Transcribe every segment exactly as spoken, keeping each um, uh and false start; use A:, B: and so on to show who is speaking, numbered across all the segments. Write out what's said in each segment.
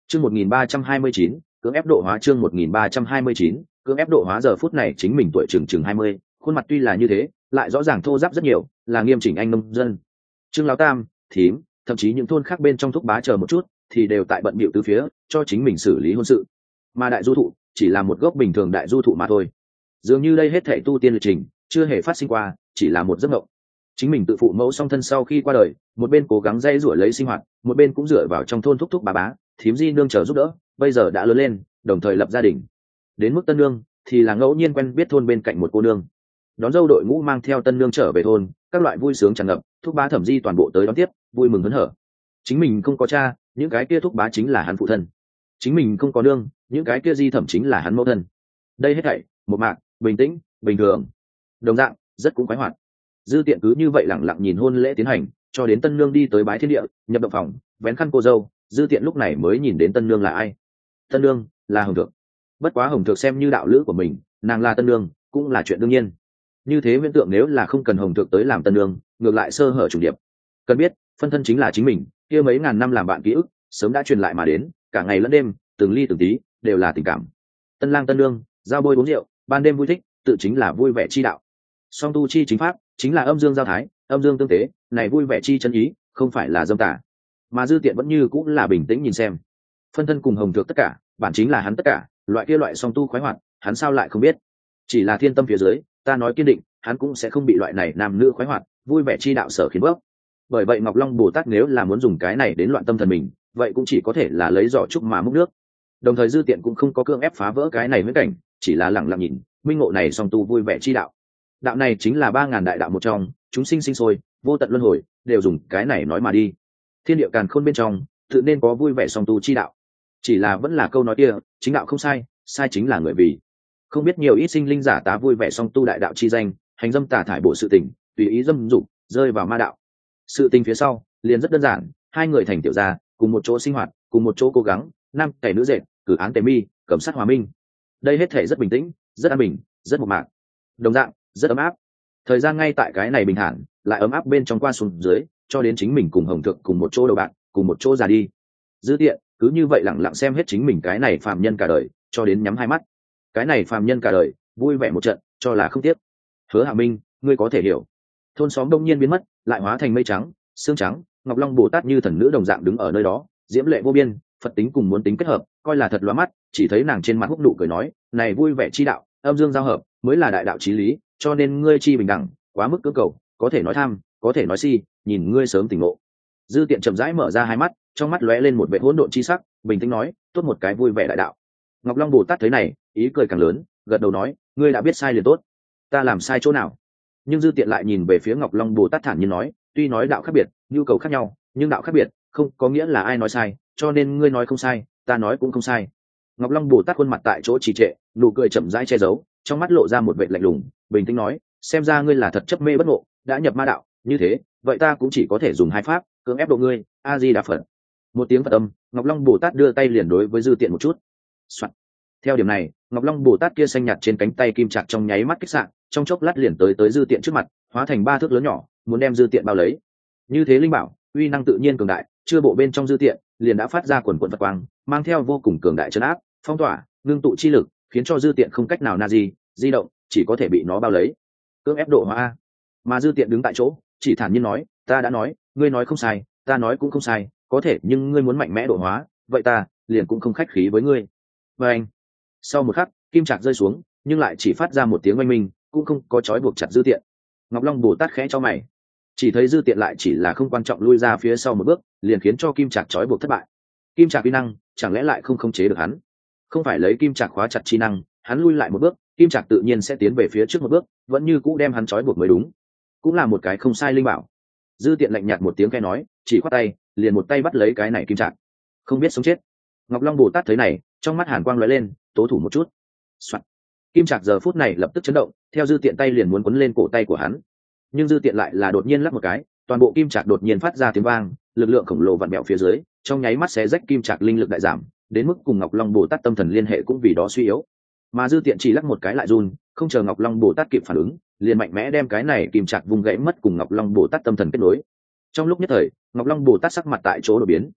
A: Chương một nghìn ba trăm hai mươi chín, cưỡng ép độ hóa chương một nghìn ba trăm hai mươi chín, cưỡng ép độ hóa giờ phút này chính mình tuổi chừng chừng hai mươi, khuôn mặt tuy là như thế, lại rõ ràng thô ráp rất nhiều, là nghiêm chỉnh anh nông dân. Trương Lão Tam, Thím, thậm chí những thôn khác bên trong thúc bá chờ một chút, thì đều tại bận bịu tứ phía, cho chính mình xử lý hôn sự. Mà đại du thụ chỉ là một gốc bình thường đại du thụ mà thôi. Dường như đây hết thảy tu tiên lịch trình, chưa hề phát sinh qua, chỉ là một giấc mộng. Chính mình tự phụ mẫu song thân sau khi qua đời, một bên cố gắng dây rủa lấy sinh hoạt, một bên cũng dựa vào trong thôn thúc thúc bá bá, thím di nương chờ giúp đỡ, bây giờ đã lớn lên, đồng thời lập gia đình. Đến mức tân nương thì là ngẫu nhiên quen biết thôn bên cạnh một cô nương. Đón dâu đội ngũ mang theo tân nương trở về thôn, các loại vui sướng tràn ngập, thúc bá thẩm di toàn bộ tới đón tiếp, vui mừng hớn hở. Chính mình không có cha, những cái kia thúc bá chính là hắn phụ thân. Chính mình không có nương, những cái kia di thẩm chính là hắn mẫu thân. Đây hết thảy, một mạc, bình tĩnh, bình thường. Đồng dạng, rất cũng khoái hoạt. Dư Tiện cứ như vậy lẳng lặng nhìn hôn lễ tiến hành, cho đến tân nương đi tới bái thiên địa, nhập động phòng, vén khăn cô dâu, Dư Tiện lúc này mới nhìn đến tân nương là ai. Tân nương là Hồng Thược. Bất quá Hồng Thược xem như đạo lữ của mình, nàng là tân nương cũng là chuyện đương nhiên. Như thế viễn tượng nếu là không cần Hồng Thược tới làm tân nương, ngược lại sơ hở trùng điệp. Cần biết, phân thân chính là chính mình, kia mấy ngàn năm làm bạn ký ức, sớm đã truyền lại mà đến, cả ngày lẫn đêm, từng ly từng tí, đều là tình cảm. Tân lang tân nương, giao bôi uống rượu, ban đêm vui thích, tự chính là vui vẻ chi đạo. Song tu chi chính pháp, chính là âm dương giao thái, âm dương tương tế, này vui vẻ chi chân ý, không phải là dâm tà. Mà Dư Tiện vẫn như cũng là bình tĩnh nhìn xem. Phân thân cùng Hồng Thược tất cả, bản chính là hắn tất cả, loại kia loại song tu khoái hoạt, hắn sao lại không biết? Chỉ là thiên tâm phía dưới, ta nói kiên định, hắn cũng sẽ không bị loại này nam nữ khoái hoạt, vui vẻ chi đạo sở khiến bốc. Bởi vậy Ngọc Long Bồ Tát nếu là muốn dùng cái này đến loạn tâm thần mình, vậy cũng chỉ có thể là lấy giỏ trúc mà múc nước. Đồng thời Dư Tiện cũng không có cưỡng ép phá vỡ cái này huyễn cảnh, chỉ là lặng lặng nhìn, minh ngộ này song tu vui vẻ chi đạo. Đạo này chính là ba ngàn đại đạo một trong, chúng sinh sinh sôi, vô tận luân hồi, đều dùng cái này nói mà đi. Thiên địa càn khôn bên trong, tự nên có vui vẻ song tu chi đạo. Chỉ là vẫn là câu nói kia, chính đạo không sai, sai chính là người vì. Không biết nhiều ít sinh linh giả tá vui vẻ song tu đại đạo chi danh, hành dâm tà thải bộ sự tình, tùy ý dâm dục, rơi vào ma đạo. Sự tình phía sau, liền rất đơn giản, hai người thành tiểu gia, cùng một chỗ sinh hoạt, cùng một chỗ cố gắng, nam cày nữ dệt, cử án tề mi, cẩm sát hòa minh. Đây hết thể rất bình tĩnh, rất an bình, rất mộc mạc. Đồng dạng, rất ấm áp. Thời gian ngay tại cái này bình thản, lại ấm áp bên trong qua xuống dưới, cho đến chính mình cùng Hồng Thượng cùng một chỗ đầu bạn, cùng một chỗ già đi. Dư Tiện cứ như vậy lặng lặng xem hết chính mình cái này phàm nhân cả đời, cho đến nhắm hai mắt. Cái này phàm nhân cả đời, vui vẻ một trận, cho là không tiếc. Hứa Hạ Minh, ngươi có thể hiểu. Thôn xóm đông nhiên biến mất, lại hóa thành mây trắng, xương trắng, Ngọc Long Bồ Tát như thần nữ đồng dạng đứng ở nơi đó, diễm lệ vô biên, Phật tính cùng muốn tính kết hợp, coi là thật lóa mắt, chỉ thấy nàng trên mặt húc nụ cười nói, này vui vẻ chi đạo, âm dương giao hợp, mới là đại đạo chí lý, cho nên ngươi chi bình đẳng, quá mức cưỡng cầu, có thể nói tham, có thể nói si, nhìn ngươi sớm tỉnh ngộ. Dư Tiện chậm rãi mở ra hai mắt, trong mắt lóe lên một vẻ hỗn độn chi sắc, bình tĩnh nói, tốt một cái vui vẻ đại đạo. Ngọc Long Bồ Tát thấy này, ý cười càng lớn, gật đầu nói, ngươi đã biết sai liền tốt. Ta làm sai chỗ nào? Nhưng Dư Tiện lại nhìn về phía Ngọc Long Bồ Tát thản nhiên nói, tuy nói đạo khác biệt, nhu cầu khác nhau, nhưng đạo khác biệt, không có nghĩa là ai nói sai, cho nên ngươi nói không sai, ta nói cũng không sai. Ngọc Long Bồ Tát khuôn mặt tại chỗ trì trệ, nụ cười chậm rãi che giấu, trong mắt lộ ra một vẻ lạnh lùng, bình tĩnh nói, xem ra ngươi là thật chấp mê bất ngộ, đã nhập ma đạo, như thế, vậy ta cũng chỉ có thể dùng hai pháp, cưỡng ép độ ngươi, A Di Đà Phật. Một tiếng Phật âm, Ngọc Long Bồ Tát đưa tay liền đối với Dư Tiện một chút. Soạn. Theo điểm này, Ngọc Long Bồ Tát kia xanh nhạt trên cánh tay kim trạc trong nháy mắt kích sạn, trong chốc lát liền tới tới Dư Tiện trước mặt, hóa thành ba thước lớn nhỏ, muốn đem Dư Tiện bao lấy. Như thế linh bảo, uy năng tự nhiên cường đại, chưa bộ bên trong Dư Tiện, liền đã phát ra quần quần Phật quang, mang theo vô cùng cường đại trấn áp, phong tỏa, ngưng tụ chi lực, khiến cho Dư Tiện không cách nào na di, di động, chỉ có thể bị nó bao lấy. Cưỡng ép độ hóa. Mà Dư Tiện đứng tại chỗ, chỉ thản nhiên nói, ta đã nói, ngươi nói không sai, ta nói cũng không sai, có thể nhưng ngươi muốn mạnh mẽ độ hóa, vậy ta liền cũng không khách khí với ngươi. Và anh. Sau một khắc, kim trạc rơi xuống, nhưng lại chỉ phát ra một tiếng oanh minh, cũng không có trói buộc chặt Dư Tiện. Ngọc Long Bồ Tát khẽ cho mày, chỉ thấy Dư Tiện lại chỉ là không quan trọng lui ra phía sau một bước, liền khiến cho kim trạc trói buộc thất bại. Kim trạc uy năng, chẳng lẽ lại không khống chế được hắn? Không phải lấy kim trạc khóa chặt chi năng, hắn lui lại một bước, kim trạc tự nhiên sẽ tiến về phía trước một bước, vẫn như cũ đem hắn trói buộc mới đúng. Cũng là một cái không sai linh bảo. Dư Tiện lạnh nhạt một tiếng khẽ nói, chỉ khoát tay, liền một tay bắt lấy cái này kim trạc. Không biết sống chết. Ngọc Long Bồ Tát thấy này, trong mắt hàn quang lóe lên, tố thủ một chút. Soạn. Kim trạc giờ phút này lập tức chấn động, theo Dư Tiện tay liền muốn quấn lên cổ tay của hắn. Nhưng Dư Tiện lại là đột nhiên lắc một cái, toàn bộ kim trạc đột nhiên phát ra tiếng vang, lực lượng khổng lồ vặn bẹo phía dưới, trong nháy mắt xé rách kim trạc linh lực đại giảm, đến mức cùng Ngọc Long Bồ Tát tâm thần liên hệ cũng vì đó suy yếu. Mà Dư Tiện chỉ lắc một cái lại run, không chờ Ngọc Long Bồ Tát kịp phản ứng, liền mạnh mẽ đem cái này kim trạc vung gãy mất cùng Ngọc Long Bồ Tát tâm thần kết nối. Trong lúc nhất thời, Ngọc Long Bồ Tát sắc mặt tại chỗ đổi biến.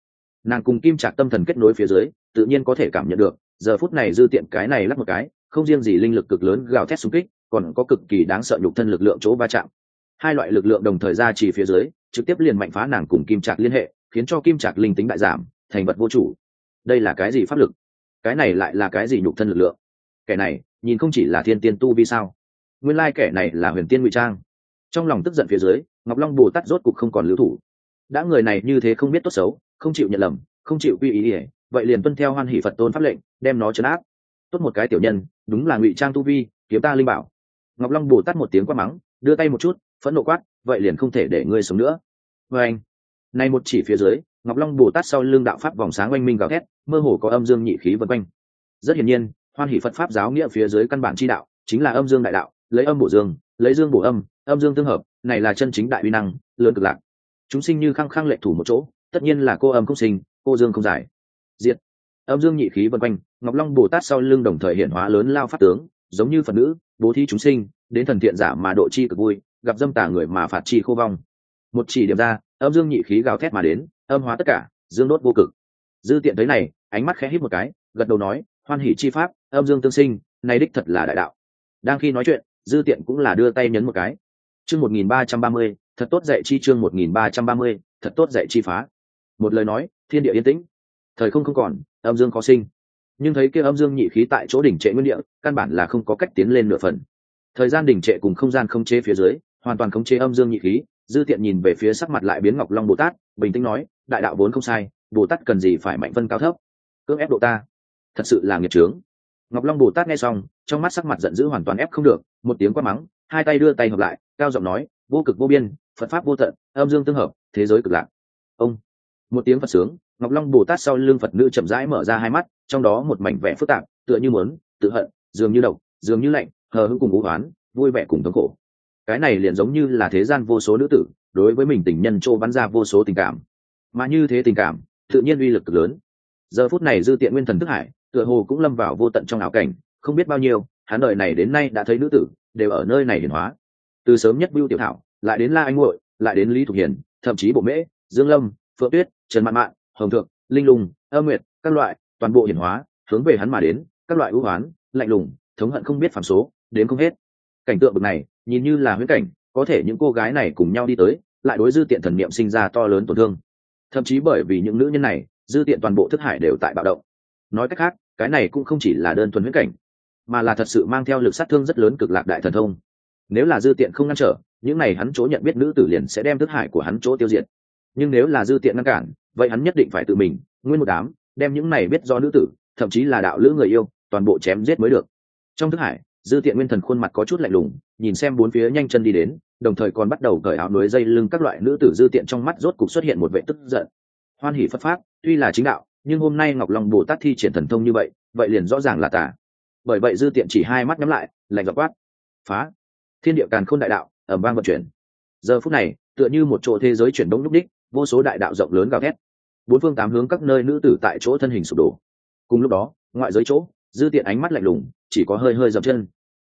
A: nàng cùng kim trạc tâm thần kết nối phía dưới tự nhiên có thể cảm nhận được giờ phút này dư tiện cái này lắc một cái không riêng gì linh lực cực lớn gào thét xung kích, còn có cực kỳ đáng sợ nhục thân lực lượng chỗ va chạm. Hai loại lực lượng đồng thời ra chỉ phía dưới trực tiếp liền mạnh phá nàng cùng kim trạc liên hệ, khiến cho kim trạc linh tính đại giảm, thành vật vô chủ. Đây là cái gì pháp lực? Cái này lại là cái gì nhục thân lực lượng? Kẻ này nhìn không chỉ là thiên tiên tu vi sao? Nguyên lai kẻ này là huyền tiên ngụy trang. Trong lòng tức giận phía dưới, Ngọc Long Bồ Tát rốt cục không còn lưu thủ. Đã người này như thế không biết tốt xấu, không chịu nhận lầm, không chịu quy ý, ý vậy liền tuân theo Hoan Hỷ Phật Tôn pháp lệnh, đem nó trấn áp. Tốt một cái tiểu nhân, đúng là ngụy trang tu vi, kiếm ta linh bảo. Ngọc Long Bồ Tát một tiếng quát mắng, đưa tay một chút, phẫn nộ quát, vậy liền không thể để ngươi sống nữa. Và anh, này một chỉ phía dưới, Ngọc Long Bồ Tát sau lưng đạo pháp vòng sáng oanh minh gào thét, mơ hồ có âm dương nhị khí vần quanh. Rất hiển nhiên, Hoan Hỷ Phật pháp giáo nghĩa phía dưới căn bản chi đạo chính là âm dương đại đạo, lấy âm bổ dương, lấy dương bổ âm, âm dương tương hợp, này là chân chính đại uy năng, lớn cực lạc. Chúng sinh như khăng khăng lệ thủ một chỗ, tất nhiên là cô âm không sinh, cô dương không giải. Diệt. Âm dương nhị khí vần quanh, Ngọc Long Bồ Tát sau lưng đồng thời hiện hóa lớn lao pháp tướng, giống như Phật nữ, bố thí chúng sinh, đến thần thiện giả mà độ chi cực vui, gặp dâm tà người mà phạt chi khô vong. Một chỉ điểm ra, âm dương nhị khí gào thét mà đến, âm hóa tất cả, dương đốt vô cực. Dư Tiện thấy này, ánh mắt khẽ híp một cái, gật đầu nói, hoan hỷ chi pháp, âm dương tương sinh, này đích thật là đại đạo. Đang khi nói chuyện, Dư Tiện cũng là đưa tay nhấn một cái. Chương một nghìn ba trăm ba mươi, thật tốt dạy chi chương một nghìn ba trăm ba mươi, thật tốt dạy chi phá. Một lời nói, thiên địa yên tĩnh. Thời không không còn, âm dương khó sinh. Nhưng thấy kia âm dương nhị khí tại chỗ đỉnh trệ nguyên địa, căn bản là không có cách tiến lên nửa phần. Thời gian đỉnh trệ cùng không gian không chế phía dưới, hoàn toàn khống chế âm dương nhị khí. Dư Tiện nhìn về phía sắc mặt lại biến Ngọc Long Bồ Tát, bình tĩnh nói, đại đạo vốn không sai, Bồ Tát cần gì phải mạnh phân cao thấp, cưỡng ép độ ta, thật sự là nghiệt trướng. Ngọc Long Bồ Tát nghe xong, trong mắt sắc mặt giận dữ hoàn toàn ép không được, một tiếng quát mắng, hai tay đưa tay hợp lại, cao giọng nói, vô cực vô biên, Phật pháp vô tận, âm dương tương hợp, thế giới cực lạc. Ông, một tiếng Phật sướng, Ngọc Long Bồ Tát sau lưng Phật nữ chậm rãi mở ra hai mắt, trong đó một mảnh vẻ phức tạp, tựa như muốn, tự hận, dường như độc, dường như lạnh, hờ hững cùng u oán, vui vẻ cùng thống khổ. Cái này liền giống như là thế gian vô số nữ tử đối với mình tình nhân trô bắn ra vô số tình cảm, mà như thế tình cảm tự nhiên uy lực cực lớn. Giờ phút này Dư Tiện nguyên thần thức hải tựa hồ cũng lâm vào vô tận trong ảo cảnh, không biết bao nhiêu hắn đời này đến nay đã thấy nữ tử đều ở nơi này hiển hóa, từ sớm nhất Bưu Tiểu Thảo lại đến La Anh Muội, lại đến Lý Thục Hiền, thậm chí Bộ Mễ, Dương Lâm, Phượng Tuyết, Trần Mạn Mạn, Hồng Thượng, Linh Lung, Âm Nguyệt, các loại toàn bộ hiển hóa hướng về hắn mà đến, các loại ưu oán, lạnh lùng, thống hận không biết phàm số, đến không hết. Cảnh tượng bực này nhìn như là huyễn cảnh, có thể những cô gái này cùng nhau đi tới, lại đối Dư Tiện thần niệm sinh ra to lớn tổn thương. Thậm chí bởi vì những nữ nhân này, Dư Tiện toàn bộ thức hải đều tại bạo động. Nói cách khác, cái này cũng không chỉ là đơn thuần huyễn cảnh, mà là thật sự mang theo lực sát thương rất lớn cực lạc đại thần thông. Nếu là Dư Tiện không ngăn trở, những này hắn chỗ nhận biết nữ tử liền sẽ đem thức hải của hắn chỗ tiêu diệt. Nhưng nếu là Dư Tiện ngăn cản, vậy hắn nhất định phải tự mình, nguyên một đám, đem những này biết do nữ tử, thậm chí là đạo lữ người yêu, toàn bộ chém giết mới được. Trong thức hải, Dư Tiện nguyên thần khuôn mặt có chút lạnh lùng, nhìn xem bốn phía nhanh chân đi đến, đồng thời còn bắt đầu cởi áo núi dây lưng các loại nữ tử. Dư Tiện trong mắt rốt cục xuất hiện một vẻ tức giận. Hoan hỷ Phật pháp tuy là chính đạo, nhưng hôm nay Ngọc Long Bồ Tát thi triển thần thông như vậy, vậy liền rõ ràng là tà. Bởi vậy Dư Tiện chỉ hai mắt nhắm lại, lạnh giọng quát, phá. Thiên địa càn khôn đại đạo ầm vang vận chuyển. Giờ phút này, tựa như một chỗ thế giới chuyển động lúc đích, vô số đại đạo rộng lớn gào thét. Bốn phương tám hướng các nơi nữ tử tại chỗ thân hình sụp đổ. Cùng lúc đó, ngoại giới chỗ, Dư Tiện ánh mắt lạnh lùng, chỉ có hơi hơi dậm chân.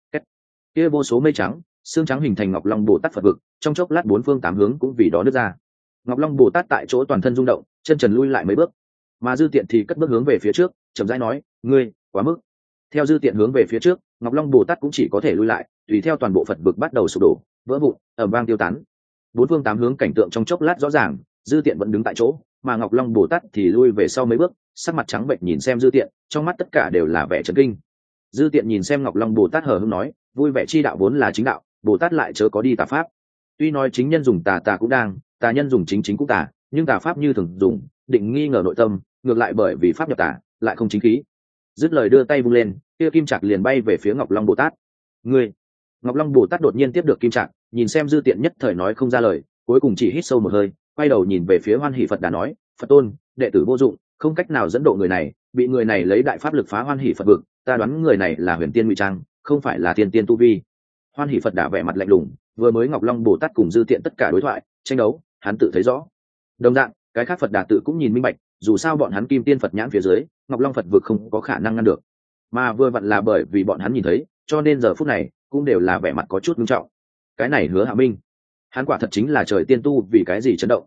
A: Kia vô số mây trắng, xương trắng hình thành Ngọc Long Bồ Tát Phật vực, trong chốc lát bốn phương tám hướng cũng vì đó nứt ra. Ngọc Long Bồ Tát tại chỗ toàn thân rung động, chân trần lui lại mấy bước, mà Dư Tiện thì cất bước hướng về phía trước, chậm rãi nói, ngươi quá mức. Theo Dư Tiện hướng về phía trước, Ngọc Long Bồ Tát cũng chỉ có thể lui lại, tùy theo toàn bộ Phật vực bắt đầu sụp đổ, vỡ vụn, ầm vang tiêu tán. Bốn phương tám hướng cảnh tượng trong chốc lát rõ ràng, Dư Tiện vẫn đứng tại chỗ, mà Ngọc Long Bồ Tát thì lui về sau mấy bước, sắc mặt trắng bệch nhìn xem Dư Tiện, trong mắt tất cả đều là vẻ chấn kinh. Dư Tiện nhìn xem Ngọc Long Bồ Tát hờ hững nói, vui vẻ chi đạo vốn là chính đạo, Bồ Tát lại chớ có đi tà pháp. Tuy nói chính nhân dùng tà tà cũng đang, tà nhân dùng chính chính cũng tà, nhưng tà pháp như thường dùng, định nghi ngờ nội tâm, ngược lại bởi vì pháp nhập tà, lại không chính khí. Dứt lời đưa tay vung lên, kia kim trạc liền bay về phía Ngọc Long Bồ Tát. Ngươi! Ngọc Long Bồ Tát đột nhiên tiếp được kim trạc, nhìn xem Dư Tiện nhất thời nói không ra lời, cuối cùng chỉ hít sâu một hơi, quay đầu nhìn về phía Hoan Hỷ Phật Đà nói, Phật Tôn, đệ tử vô dụng, không cách nào dẫn độ người này, bị người này lấy đại pháp lực phá Hoan Hỷ Phật vực, ta đoán người này là huyền tiên ngụy trang, không phải là tiên tiên tu vi. Hoan Hỷ Phật Đà vẻ mặt lạnh lùng, vừa mới Ngọc Long Bồ Tát cùng Dư Tiện tất cả đối thoại, tranh đấu, hắn tự thấy rõ. Đồng dạng, cái khác Phật Đà tự cũng nhìn minh bạch, dù sao bọn hắn kim tiên Phật nhãn phía dưới, Ngọc Long Phật vực không có khả năng ngăn được. Mà vừa vặn là bởi vì bọn hắn nhìn thấy, cho nên giờ phút này cũng đều là vẻ mặt có chút nghiêm trọng. Cái này Hứa Hạ Minh, hắn quả thật chính là trời tiên tu, vì cái gì chấn động?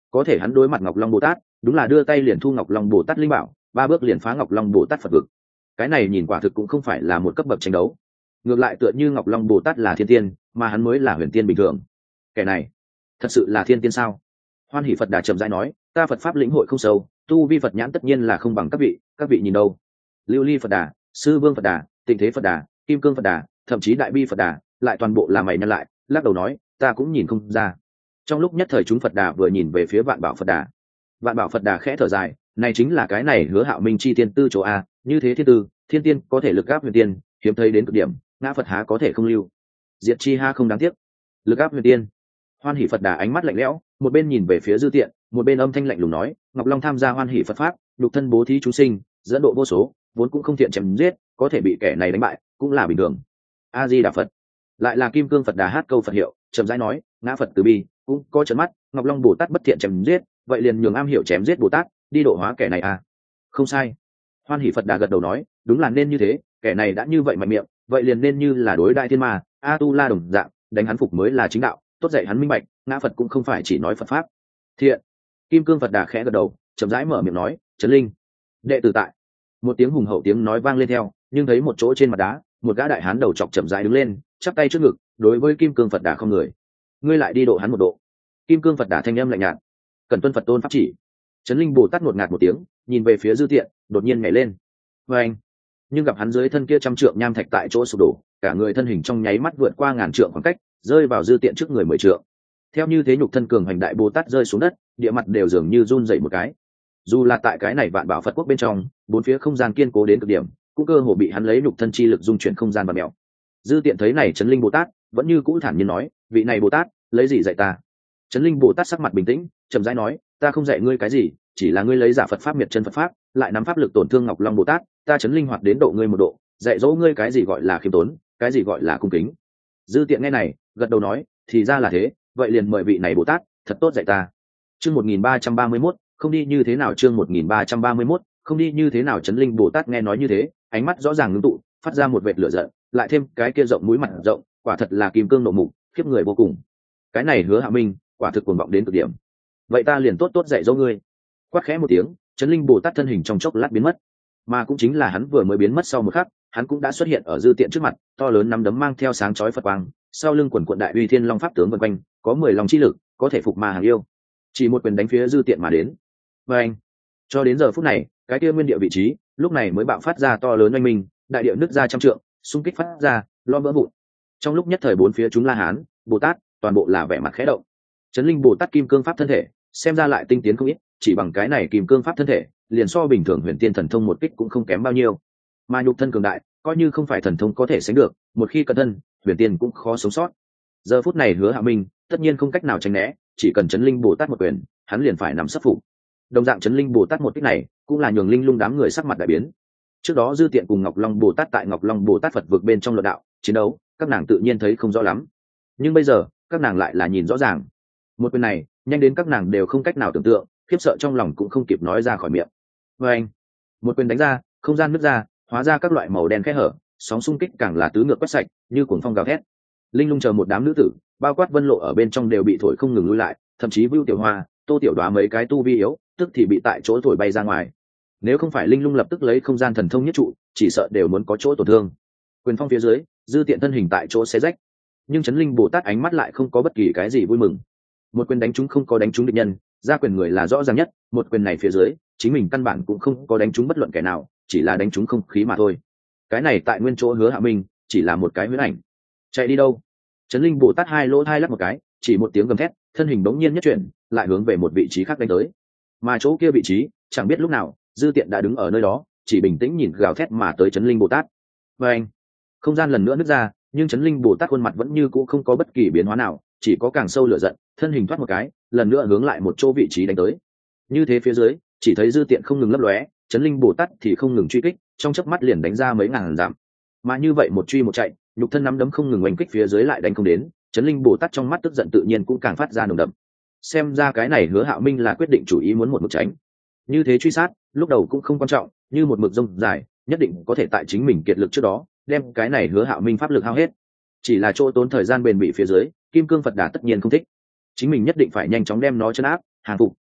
A: có thể hắn đối mặt Ngọc Long Bồ Tát đúng là đưa tay liền thu Ngọc Long Bồ Tát linh bảo, ba bước liền phá Ngọc Long Bồ Tát Phật vực. Cái này nhìn quả thực cũng không phải là một cấp bậc tranh đấu, ngược lại tựa như Ngọc Long Bồ Tát là thiên tiên mà hắn mới là huyền tiên bình thường. Kẻ này thật sự là thiên tiên sao? Hoan Hỷ Phật Đà trầm rãi nói, ta Phật pháp lĩnh hội không sâu, tu vi Phật nhãn tất nhiên là không bằng các vị, các vị nhìn đâu? Lưu Ly Phật Đà, Sư Vương Phật Đà, Tịnh Thế Phật Đà, Kim Cương Phật Đà, thậm chí Đại Bi Phật Đà, lại toàn bộ là mày nhăn lại, lắc đầu nói, ta cũng nhìn không ra. Trong lúc nhất thời chúng Phật Đà vừa nhìn về phía Vạn Bảo Phật Đà. Vạn Bảo Phật Đà khẽ thở dài, này chính là cái này Hứa Hạo Minh chi tiên tư chỗ a, như thế thiên tư, thiên tiên có thể lực áp huyền tiên, hiếm thấy đến cực điểm, ngã Phật há có thể không lưu. Diệt chi ha không đáng tiếc. Lực áp huyền tiên. Hoan Hỷ Phật Đà ánh mắt lạnh lẽo, một bên nhìn về phía Dư Tiện, một bên âm thanh lạnh lùng nói, Ngọc Long tham gia Hoan Hỷ Phật pháp, lục thân bố thí chúng sinh, dẫn độ vô số, vốn cũng không thiện chém giết, có thể bị kẻ này đánh bại, cũng là bình thường. A Di Đà Phật. Lại là Kim Cương Phật Đà hát câu Phật hiệu, chậm rãi nói, ngã Phật từ bi, cũng có trấn mắt, Ngọc Long Bồ Tát bất thiện chém giết, vậy liền nhường am hiểu chém giết Bồ Tát, đi độ hóa kẻ này à? Không sai. Hoan Hỷ Phật Đà gật đầu nói, đúng là nên như thế, kẻ này đã như vậy mạnh miệng, vậy liền nên như là đối đại thiên ma, A Tu La đồng dạng, đánh hắn phục mới là chính đạo, tốt dạy hắn minh bạch, ngã Phật cũng không phải chỉ nói Phật pháp. Thiện. Kim Cương Phật Đà khẽ gật đầu, chậm rãi mở miệng nói, Trấn Linh, đệ tử tại. Một tiếng hùng hậu tiếng nói vang lên theo, nhưng thấy một chỗ trên mặt đá, một gã đại hán đầu chọc chậm rãi đứng lên, chắp tay trước ngực, đối với Kim Cương Phật Đà không người. Ngươi lại đi độ hắn một độ. Kim Cương Phật Đà thanh âm lạnh nhạt, cần tuân Phật tôn pháp chỉ. Trấn Linh Bồ Tát ngột ngạt một tiếng, nhìn về phía Dư Tiện, đột nhiên nhảy lên. Và anh, nhưng gặp hắn dưới thân kia trăm trượng nham thạch tại chỗ sụp đổ, cả người thân hình trong nháy mắt vượt qua ngàn trượng khoảng cách, rơi vào Dư Tiện trước người mười trượng. Theo như thế nhục thân cường hành đại Bồ Tát rơi xuống đất, địa mặt đều dường như run rẩy một cái. Dù là tại cái này Vạn Bảo Phật quốc bên trong, bốn phía không gian kiên cố đến cực điểm, cũng cơ hồ bị hắn lấy nhục thân chi lực dung chuyển không gian và mèo. Dư Tiện thấy này Trấn Linh Bồ Tát vẫn như cũ thản nhiên nói, vị này Bồ Tát lấy gì dạy ta? Trấn Linh Bồ Tát sắc mặt bình tĩnh, chậm rãi nói, ta không dạy ngươi cái gì, chỉ là ngươi lấy giả Phật pháp miệt chân Phật pháp, lại nắm pháp lực tổn thương Ngọc Long Bồ Tát, ta Trấn Linh hoạt đến độ ngươi một độ, dạy dỗ ngươi cái gì gọi là khiêm tốn, cái gì gọi là cung kính. Dư Tiện nghe này, gật đầu nói, thì ra là thế, vậy liền mời vị này Bồ Tát thật tốt dạy ta. Chương một nghìn ba trăm ba mươi mốt, không đi như thế nào? Chương một nghìn ba trăm ba mươi mốt, không đi như thế nào? Trấn Linh Bồ Tát nghe nói như thế, ánh mắt rõ ràng ngưng tụ, phát ra một vệt lửa giận, lại thêm cái kia rộng mũi mặt rộng, quả thật là kim cương nộ mục, khiếp người vô cùng. Cái này Hứa Hạ Minh, quả thực cuồng vọng đến cực điểm. Vậy ta liền tốt tốt dạy dỗ ngươi. Quát khẽ một tiếng, Trấn Linh Bồ Tát thân hình trong chốc lát biến mất, mà cũng chính là hắn vừa mới biến mất sau một khắc, hắn cũng đã xuất hiện ở Dư Tiện trước mặt, to lớn nắm đấm mang theo sáng chói Phật quang, sau lưng quần quận đại uy thiên long pháp tướng vần quanh, có mười lòng chi lực, có thể phục ma hàng yêu. Chỉ một quyền đánh phía Dư Tiện mà đến. Và anh, cho đến giờ phút này, cái kia nguyên địa vị trí, lúc này mới bạo phát ra to lớn oanh minh, đại địa nứt ra trăm trượng, xung kích phát ra, lo vỡ vụn. Trong lúc nhất thời bốn phía chúng La Hán, Bồ Tát, toàn bộ là vẻ mặt khẽ động. Trấn Linh Bồ Tát kim cương pháp thân thể, xem ra lại tinh tiến không ít, chỉ bằng cái này kim cương pháp thân thể, liền so bình thường huyền tiên thần thông một kích cũng không kém bao nhiêu. Mà nhục thân cường đại, coi như không phải thần thông có thể sánh được, một khi cẩn thân, huyền tiên cũng khó sống sót. Giờ phút này Hứa Hạ Minh, tất nhiên không cách nào tránh né, chỉ cần Trấn Linh Bồ Tát một quyền, hắn liền phải nằm sấp phục. Đồng dạng Trấn Linh Bồ Tát một kích này, cũng là nhường linh lung đám người sắc mặt đại biến. Trước đó Dư Tiện cùng Ngọc Long Bồ Tát tại Ngọc Long Bồ Tát Phật vực bên trong luận đạo chiến đấu, các nàng tự nhiên thấy không rõ lắm, nhưng bây giờ các nàng lại là nhìn rõ ràng. Một quyền này nhanh đến các nàng đều không cách nào tưởng tượng, khiếp sợ trong lòng cũng không kịp nói ra khỏi miệng. Và anh, một quyền đánh ra, không gian nứt ra, hóa ra các loại màu đen kẽ hở, sóng xung kích càng là tứ ngược quét sạch, như cuồng phong gào thét. Linh lung chờ một đám nữ tử, bao quát Vân Lộ ở bên trong đều bị thổi không ngừng lui lại, thậm chí Vưu Tiểu Hoa, Tô Tiểu Đoá mấy cái tu vi yếu, tức thì bị tại chỗ thổi bay ra ngoài. Nếu không phải linh lung lập tức lấy không gian thần thông nhất trụ, chỉ sợ đều muốn có chỗ tổn thương. Quyền phong phía dưới, Dư Tiện thân hình tại chỗ xé rách, nhưng Trấn Linh Bồ Tát ánh mắt lại không có bất kỳ cái gì vui mừng. Một quyền đánh trúng không có đánh trúng địch nhân, ra quyền người là rõ ràng nhất, một quyền này phía dưới, chính mình căn bản cũng không có đánh trúng bất luận kẻ nào, chỉ là đánh trúng không khí mà thôi. Cái này tại nguyên chỗ Hứa Hạ Minh, chỉ là một cái huyễn ảnh. Chạy đi đâu? Trấn Linh Bồ Tát hai lỗ hai lắc một cái, chỉ một tiếng gầm thét, thân hình bỗng nhiên nhất chuyển, lại hướng về một vị trí khác đánh tới. Mà chỗ kia vị trí, chẳng biết lúc nào, Dư Tiện đã đứng ở nơi đó, chỉ bình tĩnh nhìn gào thét mà tới Trấn Linh Bồ Tát. Và anh, không gian lần nữa nứt ra, nhưng Trấn Linh Bồ Tát khuôn mặt vẫn như cũ không có bất kỳ biến hóa nào, chỉ có càng sâu lửa giận, thân hình thoát một cái, lần nữa hướng lại một chỗ vị trí đánh tới. Như thế phía dưới, chỉ thấy Dư Tiện không ngừng lấp lóe, Trấn Linh Bồ Tát thì không ngừng truy kích, trong chớp mắt liền đánh ra mấy ngàn dặm. Mà như vậy một truy một chạy, nhục thân nắm đấm không ngừng oanh kích phía dưới lại đánh không đến, Trấn Linh Bồ Tát trong mắt tức giận tự nhiên cũng càng phát ra nồng đậm. Xem ra cái này Hứa Hạ Minh là quyết định chủ ý muốn một mực tránh. Như thế truy sát, lúc đầu cũng không quan trọng, như một mực rông dài, nhất định có thể tại chính mình kiệt lực trước đó, đem cái này Hứa Hạ Minh pháp lực hao hết. Chỉ là chỗ tốn thời gian bền bỉ phía dưới, Kim Cương Phật Đà tất nhiên không thích. Chính mình nhất định phải nhanh chóng đem nó trấn áp, hàng phục,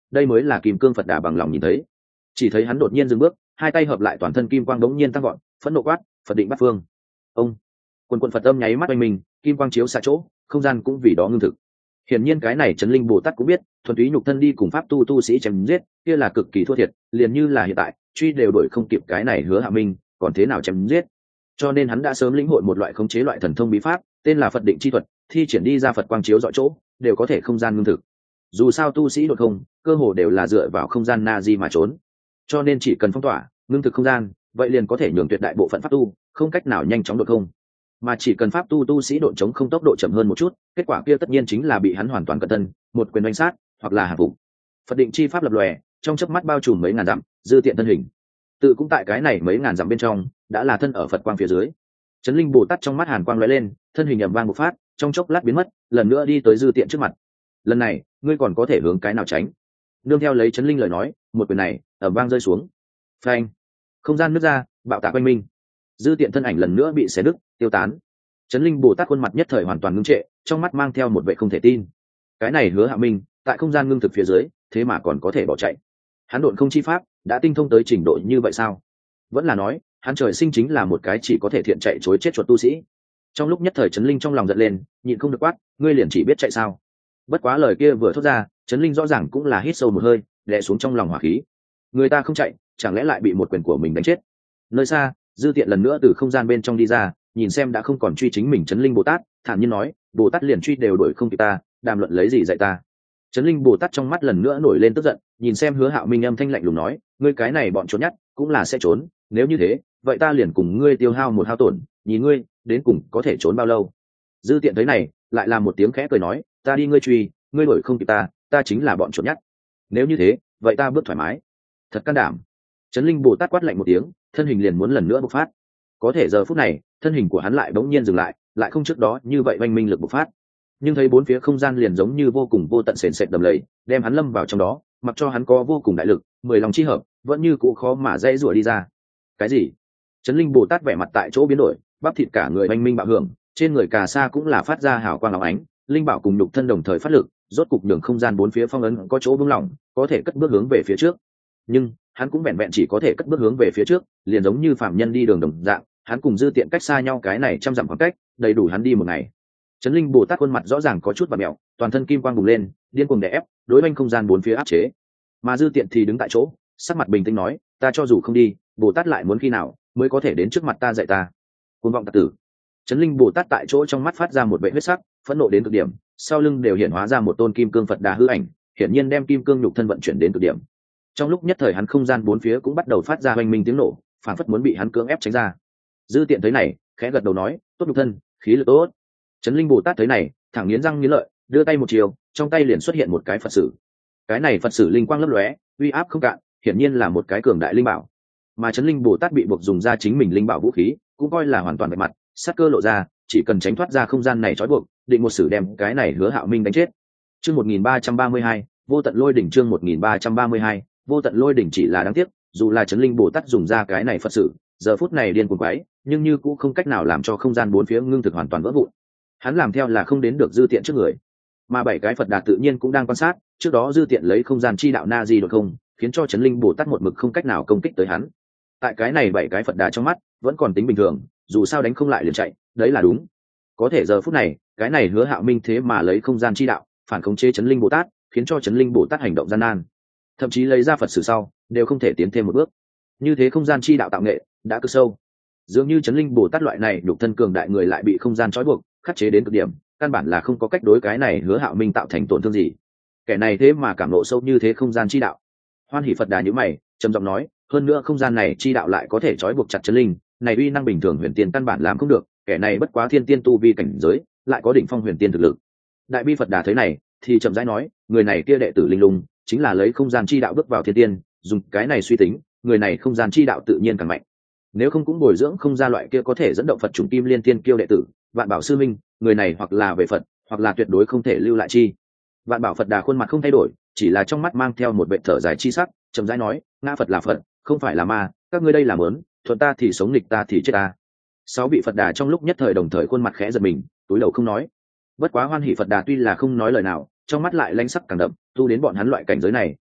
A: đây mới là kim cương Phật Đà bằng lòng nhìn thấy. Chỉ thấy hắn đột nhiên dừng bước, hai tay hợp lại, toàn thân kim quang đống nhiên tăng vọt, phẫn nộ quát: Phật định bắt phương. Ông quần quần Phật âm nháy mắt quanh mình, kim quang chiếu xạ chỗ, không gian cũng vì đó ngưng thực. Hiển nhiên cái này Chấn Linh Bồ Tát cũng biết, thuần túy nhục thân đi cùng pháp tu tu sĩ chém giết, kia là cực kỳ thua thiệt, liền như là hiện tại, truy đều đuổi không kịp cái này Hứa Hạ Minh, còn thế nào chém giết. Cho nên hắn đã sớm lĩnh hội một loại khống chế loại thần thông bí pháp, tên là Phật định chi thuật, thi triển đi ra Phật quang chiếu dọi chỗ, đều có thể không gian ngưng thực. Dù sao tu sĩ đột không, cơ hồ đều là dựa vào không gian na di mà trốn. Cho nên chỉ cần phong tỏa, ngưng thực không gian, vậy liền có thể nhường tuyệt đại bộ phận pháp tu không cách nào nhanh chóng đột không. Mà chỉ cần pháp tu tu sĩ độn chống không tốc độ chậm hơn một chút, kết quả kia tất nhiên chính là bị hắn hoàn toàn cận thân, một quyền đánh sát, hoặc là hạ phục. Phật định chi pháp lập lòe, trong chớp mắt bao trùm mấy ngàn dặm, dư tiện thân hình. Tự cũng tại cái này mấy ngàn dặm bên trong, đã là thân ở Phật quang phía dưới. Chấn Linh Bồ Tát trong mắt hàn quang lóe lên, thân hình ầm vang một phát, trong chốc lát biến mất, lần nữa đi tới dư tiện trước mặt. Lần này, ngươi còn có thể hướng cái nào tránh? Nương theo lấy Chấn Linh lời nói, một quyền này ầm vang rơi xuống. Phanh! Không gian nứt ra, bạo tạc quanh minh. Dư tiện thân ảnh lần nữa bị xé nứt, tiêu tán. Chấn Linh Bồ Tát khuôn mặt nhất thời hoàn toàn ngưng trệ, trong mắt mang theo một vẻ không thể tin. Cái này Hứa Hạ Minh, tại không gian ngưng thực phía dưới, thế mà còn có thể bỏ chạy. Hắn độn không chi pháp, đã tinh thông tới trình độ như vậy sao? Vẫn là nói, hắn trời sinh chính là một cái chỉ có thể thiện chạy chối chết chuột tu sĩ. Trong lúc nhất thời Chấn Linh trong lòng giận lên, nhịn không được quát: ngươi liền chỉ biết chạy sao? Bất quá lời kia vừa thốt ra, Chấn Linh rõ ràng cũng là hít sâu một hơi, đè xuống trong lòng hỏa khí. Người ta không chạy, chẳng lẽ lại bị một quyền của mình đánh chết? Nơi xa, dư tiện lần nữa từ không gian bên trong đi ra, nhìn xem đã không còn truy chính mình Chấn Linh Bồ Tát, thản nhiên nói: Bồ Tát liền truy đều đuổi không kịp ta, đàm luận lấy gì dạy ta? Chấn Linh Bồ Tát trong mắt lần nữa nổi lên tức giận, nhìn xem Hứa Hạo Minh âm thanh lạnh lùng nói: ngươi cái này bọn trốn nhát, cũng là sẽ trốn, nếu như thế, vậy ta liền cùng ngươi tiêu hao một hao tổn, nhìn ngươi đến cùng có thể trốn bao lâu. Dư tiện thấy này, lại làm một tiếng khẽ cười nói: ta đi ngươi truy, ngươi đuổi không kịp ta, ta chính là bọn trốn nhát. Nếu như thế, vậy ta bước thoải mái. Thật can đảm. Chấn Linh Bồ Tát quát lạnh một tiếng, thân hình liền muốn lần nữa bộc phát. Có thể giờ phút này, thân hình của hắn lại bỗng nhiên dừng lại, lại không trước đó như vậy oanh minh lực bộc phát. Nhưng thấy bốn phía không gian liền giống như vô cùng vô tận sền sệt đầm lầy, đem hắn lâm vào trong đó, mặc cho hắn có vô cùng đại lực, mười lòng chi hợp, vẫn như cũ khó mà dễ rủa đi ra. Cái gì? Chấn Linh Bồ Tát vẻ mặt tại chỗ biến đổi, bắp thịt cả người oanh minh bạo hưởng, trên người cà sa cũng là phát ra hào quang óng ánh, linh bảo cùng nhục thân đồng thời phát lực, rốt cục nhường không gian bốn phía phong ấn có chỗ vững lỏng, có thể cất bước hướng về phía trước. Nhưng hắn cũng vẹn vẹn chỉ có thể cất bước hướng về phía trước, liền giống như phạm nhân đi đường đồng dạng, hắn cùng dư tiện cách xa nhau cái này trăm dặm khoảng cách, đầy đủ hắn đi một ngày. Chấn Linh Bồ Tát khuôn mặt rõ ràng có chút vặn mèo, toàn thân kim quang bùng lên, điên cuồng đè ép, đối oanh không gian bốn phía áp chế. Mà dư tiện thì đứng tại chỗ, sắc mặt bình tĩnh nói: ta cho dù không đi, Bồ Tát lại muốn khi nào mới có thể đến trước mặt ta dạy ta? Cuồng vọng tặc tử. Chấn Linh Bồ Tát tại chỗ trong mắt phát ra một vẻ huyết sắc, phẫn nộ đến cực điểm, sau lưng đều hiện hóa ra một tôn kim cương Phật Đà hư ảnh, hiển nhiên đem kim cương nhục thân vận chuyển đến cực điểm. Trong lúc nhất thời hắn không gian bốn phía cũng bắt đầu phát ra oanh minh tiếng nổ, phản phất muốn bị hắn cưỡng ép tránh ra. Dư tiện thấy này, khẽ gật đầu nói: tốt nhục thân, khí lực tốt. Chấn Linh Bồ Tát thấy này, thẳng nghiến răng nghiến lợi, đưa tay một chiều, trong tay liền xuất hiện một cái Phật sử. Cái này Phật sử linh quang lấp lóe, uy áp không cạn, hiển nhiên là một cái cường đại linh bảo. Mà Chấn Linh Bồ Tát bị buộc dùng ra chính mình linh bảo vũ khí, cũng coi là hoàn toàn bề mặt, sát cơ lộ ra, chỉ cần tránh thoát ra không gian này trói buộc, định một sử đem cái này Hứa Hạo Minh đánh chết. Chương một nghìn ba trăm ba mươi hai, vô tận lôi đỉnh. Chương một nghìn ba trăm ba mươi hai, vô tận lôi đỉnh. Chỉ là đáng tiếc, dù là Chấn Linh Bồ Tát dùng ra cái này Phật sử, giờ phút này điên cuồng quái, nhưng như cũng không cách nào làm cho không gian bốn phía ngưng thực hoàn toàn vỡ vụn. Hắn làm theo là không đến được dư tiện trước người, mà bảy cái Phật Đà tự nhiên cũng đang quan sát. Trước đó dư tiện lấy không gian chi đạo na di đột không, khiến cho Chấn Linh Bồ Tát một mực không cách nào công kích tới hắn. Tại cái này bảy cái Phật Đà trong mắt vẫn còn tính bình thường, dù sao đánh không lại liền chạy, đấy là đúng. Có thể giờ phút này, cái này Hứa Hạo Minh thế mà lấy không gian chi đạo phản khống chế Chấn Linh Bồ Tát, khiến cho Chấn Linh Bồ Tát hành động gian nan, thậm chí lấy ra Phật sử sau đều không thể tiến thêm một bước. Như thế không gian chi đạo tạo nghệ đã cực sâu, dường như Chấn Linh Bồ Tát loại này nhục thân cường đại người lại bị không gian trói buộc, khắc chế đến cực điểm, căn bản là không có cách đối cái này Hứa Hạo Minh tạo thành tổn thương gì. Kẻ này thế mà cảm ngộ sâu như thế không gian chi đạo. Hoan Hỷ Phật Đà nhíu mày, trầm giọng nói: hơn nữa không gian này chi đạo lại có thể trói buộc chặt Chấn Linh, này uy năng bình thường huyền tiên căn bản làm không được, kẻ này bất quá thiên tiên tu vi cảnh giới, lại có đỉnh phong huyền tiên thực lực. Đại Bi Phật Đà thấy này, thì chậm rãi nói: người này kia đệ tử linh lung, chính là lấy không gian chi đạo bước vào thiên tiên, dùng cái này suy tính, người này không gian chi đạo tự nhiên càng mạnh. Nếu không cũng bồi dưỡng không ra loại kia có thể dẫn động Phật chủng kim liên tiên kiêu đệ tử, Vạn Bảo sư minh, người này hoặc là về Phật, hoặc là tuyệt đối không thể lưu lại chi. Vạn Bảo Phật Đà khuôn mặt không thay đổi, chỉ là trong mắt mang theo một vẻ thở dài chi sắc, chậm rãi nói: ngã Phật là Phật, không phải là ma, các ngươi đây là mớn, thuận ta thì sống, nghịch ta thì chết ta. Sáu vị Phật Đà trong lúc nhất thời đồng thời khuôn mặt khẽ giật mình, túi đầu không nói. Bất quá Hoan Hỷ Phật Đà tuy là không nói lời nào, trong mắt lại lãnh sắc càng đậm, tu đến bọn hắn loại cảnh giới này,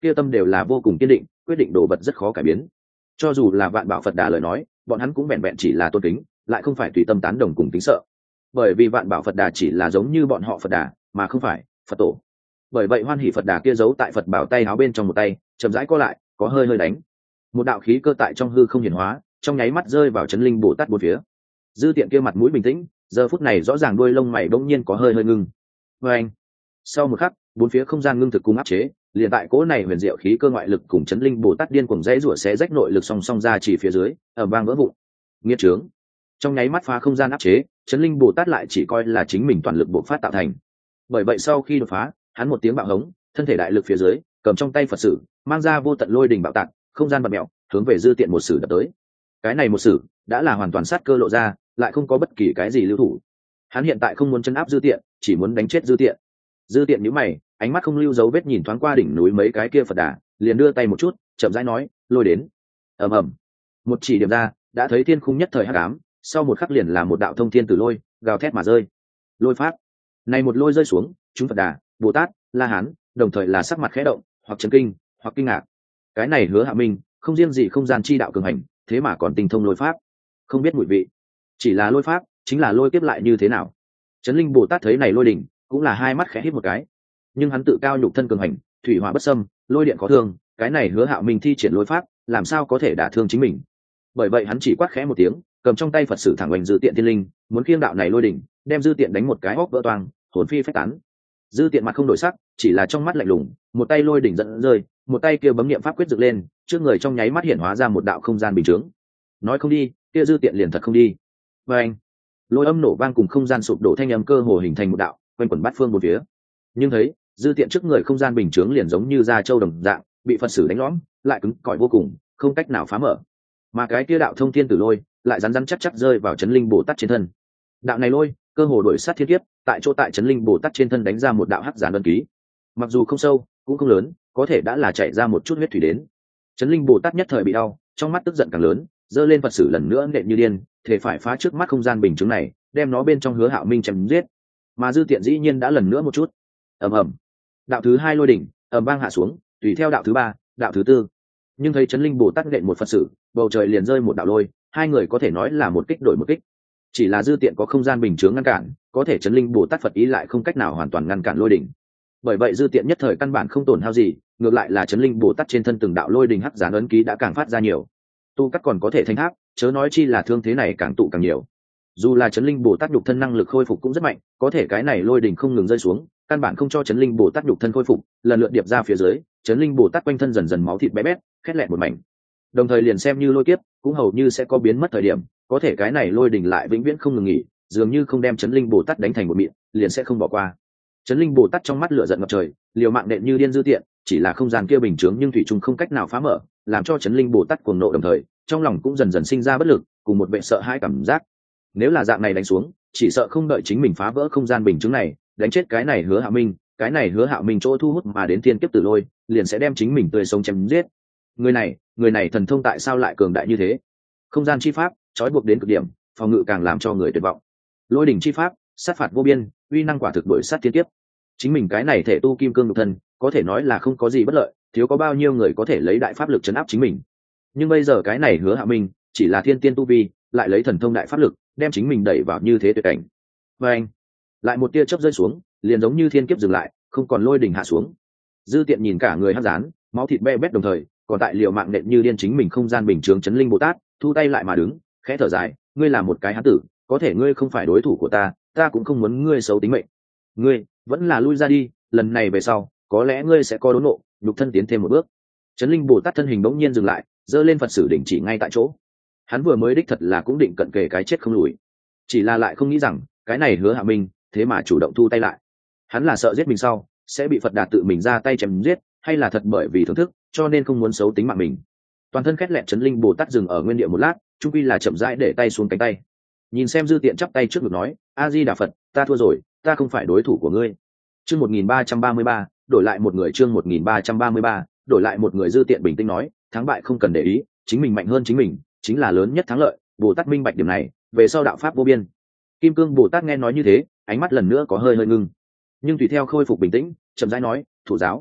A: kia tâm đều là vô cùng kiên định, quyết định đồ vật rất khó cải biến. Cho dù là Vạn Bảo Phật Đà lời nói, bọn hắn cũng vẹn vẹn chỉ là tôn kính, lại không phải tùy tâm tán đồng cùng kính sợ. Bởi vì Vạn Bảo Phật Đà chỉ là giống như bọn họ Phật Đà, mà không phải Phật tổ. Bởi vậy Hoan Hỷ Phật Đà kia giấu tại Phật bảo tay áo bên trong một tay, chậm rãi co lại, có hơi hơi đánh. Một đạo khí cơ tại trong hư không hiển hóa, trong nháy mắt rơi vào Chấn Linh Bồ Tát bốn phía. Dư Tiện kia mặt mũi bình tĩnh, giờ phút này rõ ràng đuôi lông mày bỗng nhiên có hơi hơi ngưng. Và anh, sau một khắc, bốn phía không gian ngưng thực cung áp chế, liền tại cỗ này huyền diệu khí cơ ngoại lực cùng Chấn Linh Bồ Tát điên cuồng dãy rủa xé rách nội lực song song ra chỉ phía dưới, ở bang vỡ vụn. Nghiệt trướng. Trong nháy mắt phá không gian áp chế, Chấn Linh Bồ Tát lại chỉ coi là chính mình toàn lực bộc phát tạo thành. Bởi vậy sau khi đột phá, hắn một tiếng bạo hống, thân thể đại lực phía dưới, cầm trong tay Phật sử, mang ra vô tận lôi đình bạo tạc, không gian bật mèo, hướng về Dư Tiện một sử đập tới. Cái này một sử đã là hoàn toàn sát cơ lộ ra, lại không có bất kỳ cái gì lưu thủ. Hắn hiện tại không muốn chấn áp Dư Tiện, chỉ muốn đánh chết Dư Tiện. Dư Tiện nhíu mày, ánh mắt không lưu dấu vết nhìn thoáng qua đỉnh núi mấy cái kia Phật Đà, liền đưa tay một chút, chậm rãi nói, lôi đến. Ầm ầm. Một chỉ điểm ra, đã thấy thiên khung nhất thời hắc ám, sau một khắc liền là một đạo thông thiên tử lôi, gào thét mà rơi. Lôi pháp. Này một lôi rơi xuống, chúng Phật Đà, Bồ Tát, La Hán, đồng thời là sắc mặt khẽ động, hoặc chấn kinh, hoặc kinh ngạc. Cái này Hứa Hạ Minh, không riêng gì không gian chi đạo cường hành, thế mà còn tinh thông lôi pháp. Không biết mùi vị. Chỉ là lôi pháp, chính là lôi kiếp lại như thế nào? Chấn Linh Bồ Tát thấy này lôi đỉnh, cũng là hai mắt khẽ hít một cái. Nhưng hắn tự cao nhục thân cường hành, thủy hỏa bất xâm, lôi điện có thương, cái này Hứa Hạ Minh thi triển lôi pháp, làm sao có thể đả thương chính mình? Bởi vậy hắn chỉ quát khẽ một tiếng, cầm trong tay Phật sử thẳng oanh Dư Tiện thiên linh, muốn khiêng đạo này lôi đỉnh, đem Dư Tiện đánh một cái hốc vỡ toang, hồn phi phách tán. Dư Tiện mặt không đổi sắc, chỉ là trong mắt lạnh lùng, một tay lôi đỉnh dẫn rơi, một tay kia bấm niệm pháp quyết dựng lên, trước người trong nháy mắt hiện hóa ra một đạo không gian bình chướng. Nói không đi, kia Dư Tiện liền thật không đi. Và anh, lôi âm nổ vang cùng không gian sụp đổ thanh âm cơ hồ hình thành một đạo, quanh quẩn bát phương một phía. Nhưng thấy, Dư Tiện trước người không gian bình chướng liền giống như da trâu đồng dạng, bị Phật sử đánh lõm, lại cứng cỏi vô cùng, không cách nào phá mở. Mà cái kia đạo thông thiên tử lôi, lại rắn rắn chắc chắc rơi vào Chấn Linh Bồ Tát trên thân. Đạo này lôi, cơ hồ đổi sát thiên kiếp, tại chỗ tại Chấn Linh Bồ Tát trên thân đánh ra một đạo hắc giản ân ký. Mặc dù không sâu, cũng không lớn, có thể đã là chảy ra một chút huyết thủy đến. Chấn Linh Bồ Tát nhất thời bị đau, trong mắt tức giận càng lớn, giơ lên Phật sử lần nữa nện như điên, thể phải phá trước mắt không gian bình chứng này, đem nó bên trong Hứa Hạo Minh chém giết. Mà Dư Tiện dĩ nhiên đã lần nữa một chút. Ầm ầm. Đạo thứ hai lôi đỉnh, ầm vang hạ xuống, tùy theo đạo thứ ba, đạo thứ tư. Nhưng thấy Chấn Linh Bồ Tát nện một Phật sử, bầu trời liền rơi một đạo lôi, hai người có thể nói là một kích đổi một kích. Chỉ là Dư Tiện có không gian bình chướng ngăn cản, có thể Chấn Linh Bồ Tát Phật ý lại không cách nào hoàn toàn ngăn cản lôi đỉnh. Bởi vậy Dư Tiện nhất thời căn bản không tổn hao gì, ngược lại là Chấn Linh Bồ Tát trên thân từng đạo lôi đỉnh hắc gián ấn ký đã càng phát ra nhiều. Tu cắt còn có thể thanh tháp, chớ nói chi là thương thế này càng tụ càng nhiều. Dù là Chấn Linh Bồ Tát nhục thân năng lực khôi phục cũng rất mạnh, có thể cái này lôi đỉnh không ngừng rơi xuống, căn bản không cho Chấn Linh Bồ Tát nhục thân khôi phục, lần lượt điệp ra phía dưới, Chấn Linh Bồ Tát quanh thân dần dần máu thịt bé bét, khét lẹt một mảnh. Đồng thời liền xem như lôi kiếp, cũng hầu như sẽ có biến mất thời điểm, có thể cái này lôi đỉnh lại vĩnh viễn không ngừng nghỉ, dường như không đem Chấn Linh Bồ Tát đánh thành một mịn, liền sẽ không bỏ qua. Chấn Linh Bồ Tát trong mắt lửa giận ngập trời, liều mạng nện như điên Dư Tiện, chỉ là không gian kia bình chướng nhưng thủy chung không cách nào phá mở, làm cho Chấn Linh Bồ Tát cuồng nộ đồng thời, trong lòng cũng dần dần sinh ra bất lực, cùng một vẻ sợ hãi cảm giác. Nếu là dạng này đánh xuống, chỉ sợ không đợi chính mình phá vỡ không gian bình chướng này, đánh chết cái này Hứa Hạo Minh, cái này Hứa Hạo Minh chỗ thu hút mà đến thiên kiếp tử lôi, liền sẽ đem chính mình tươi sống chém giết. Người này, người này thần thông tại sao lại cường đại như thế? Không gian chi pháp, trói buộc đến cực điểm, phòng ngự càng làm cho người tuyệt vọng. Lôi đỉnh chi pháp, sát phạt vô biên, uy năng quả thực đổi sát thiên kiếp. Chính mình cái này thể tu kim cương nhục thân, có thể nói là không có gì bất lợi, thiếu có bao nhiêu người có thể lấy đại pháp lực chấn áp chính mình. Nhưng bây giờ cái này Hứa Hạo Minh, chỉ là thiên tiên tu vi, lại lấy thần thông đại pháp lực, đem chính mình đẩy vào như thế tuyệt cảnh. Và anh, lại một tia chớp rơi xuống, liền giống như thiên kiếp dừng lại, không còn lôi đỉnh hạ xuống. Dư Tiện nhìn cả người hắc dán, máu thịt be bét đồng thời, còn tại liều mạng nện như điên chính mình không gian bình chướng Chấn Linh Bồ Tát, thu tay lại mà đứng, khẽ thở dài, ngươi là một cái hán tử, có thể ngươi không phải đối thủ của ta, ta cũng không muốn ngươi xấu tính mệnh. Ngươi vẫn là lui ra đi, lần này về sau, có lẽ ngươi sẽ có đốn nộ, nhục thân tiến thêm một bước. Chấn Linh Bồ Tát thân hình bỗng nhiên dừng lại, giơ lên Phật sử đỉnh chỉ ngay tại chỗ. Hắn vừa mới đích thật là cũng định cận kề cái chết không lùi, chỉ là lại không nghĩ rằng cái này Hứa Hạ Minh thế mà chủ động thu tay lại. Hắn là sợ giết mình sau sẽ bị Phật Đà tự mình ra tay chém giết, hay là thật bởi vì thưởng thức cho nên không muốn xấu tính mạng mình. Toàn thân khét lẹt Chấn Linh Bồ Tát dừng ở nguyên địa một lát, trung quy là chậm rãi để tay xuống cánh tay, nhìn xem Dư Tiện chắp tay trước ngực nói, a di đà Phật, ta thua rồi, ta không phải đối thủ của ngươi. Chương một nghìn ba trăm ba mươi ba, đổi lại một người. Chương một nghìn ba trăm ba mươi ba, đổi lại một người. Dư Tiện bình tĩnh nói, thắng bại không cần để ý, chính mình mạnh hơn chính mình chính là lớn nhất thắng lợi. Bồ Tát minh bạch điểm này, về sau đạo pháp vô biên. Kim Cương Bồ Tát nghe nói như thế, ánh mắt lần nữa có hơi hơi ngưng, nhưng tùy theo khôi phục bình tĩnh, chậm rãi nói, thủ giáo.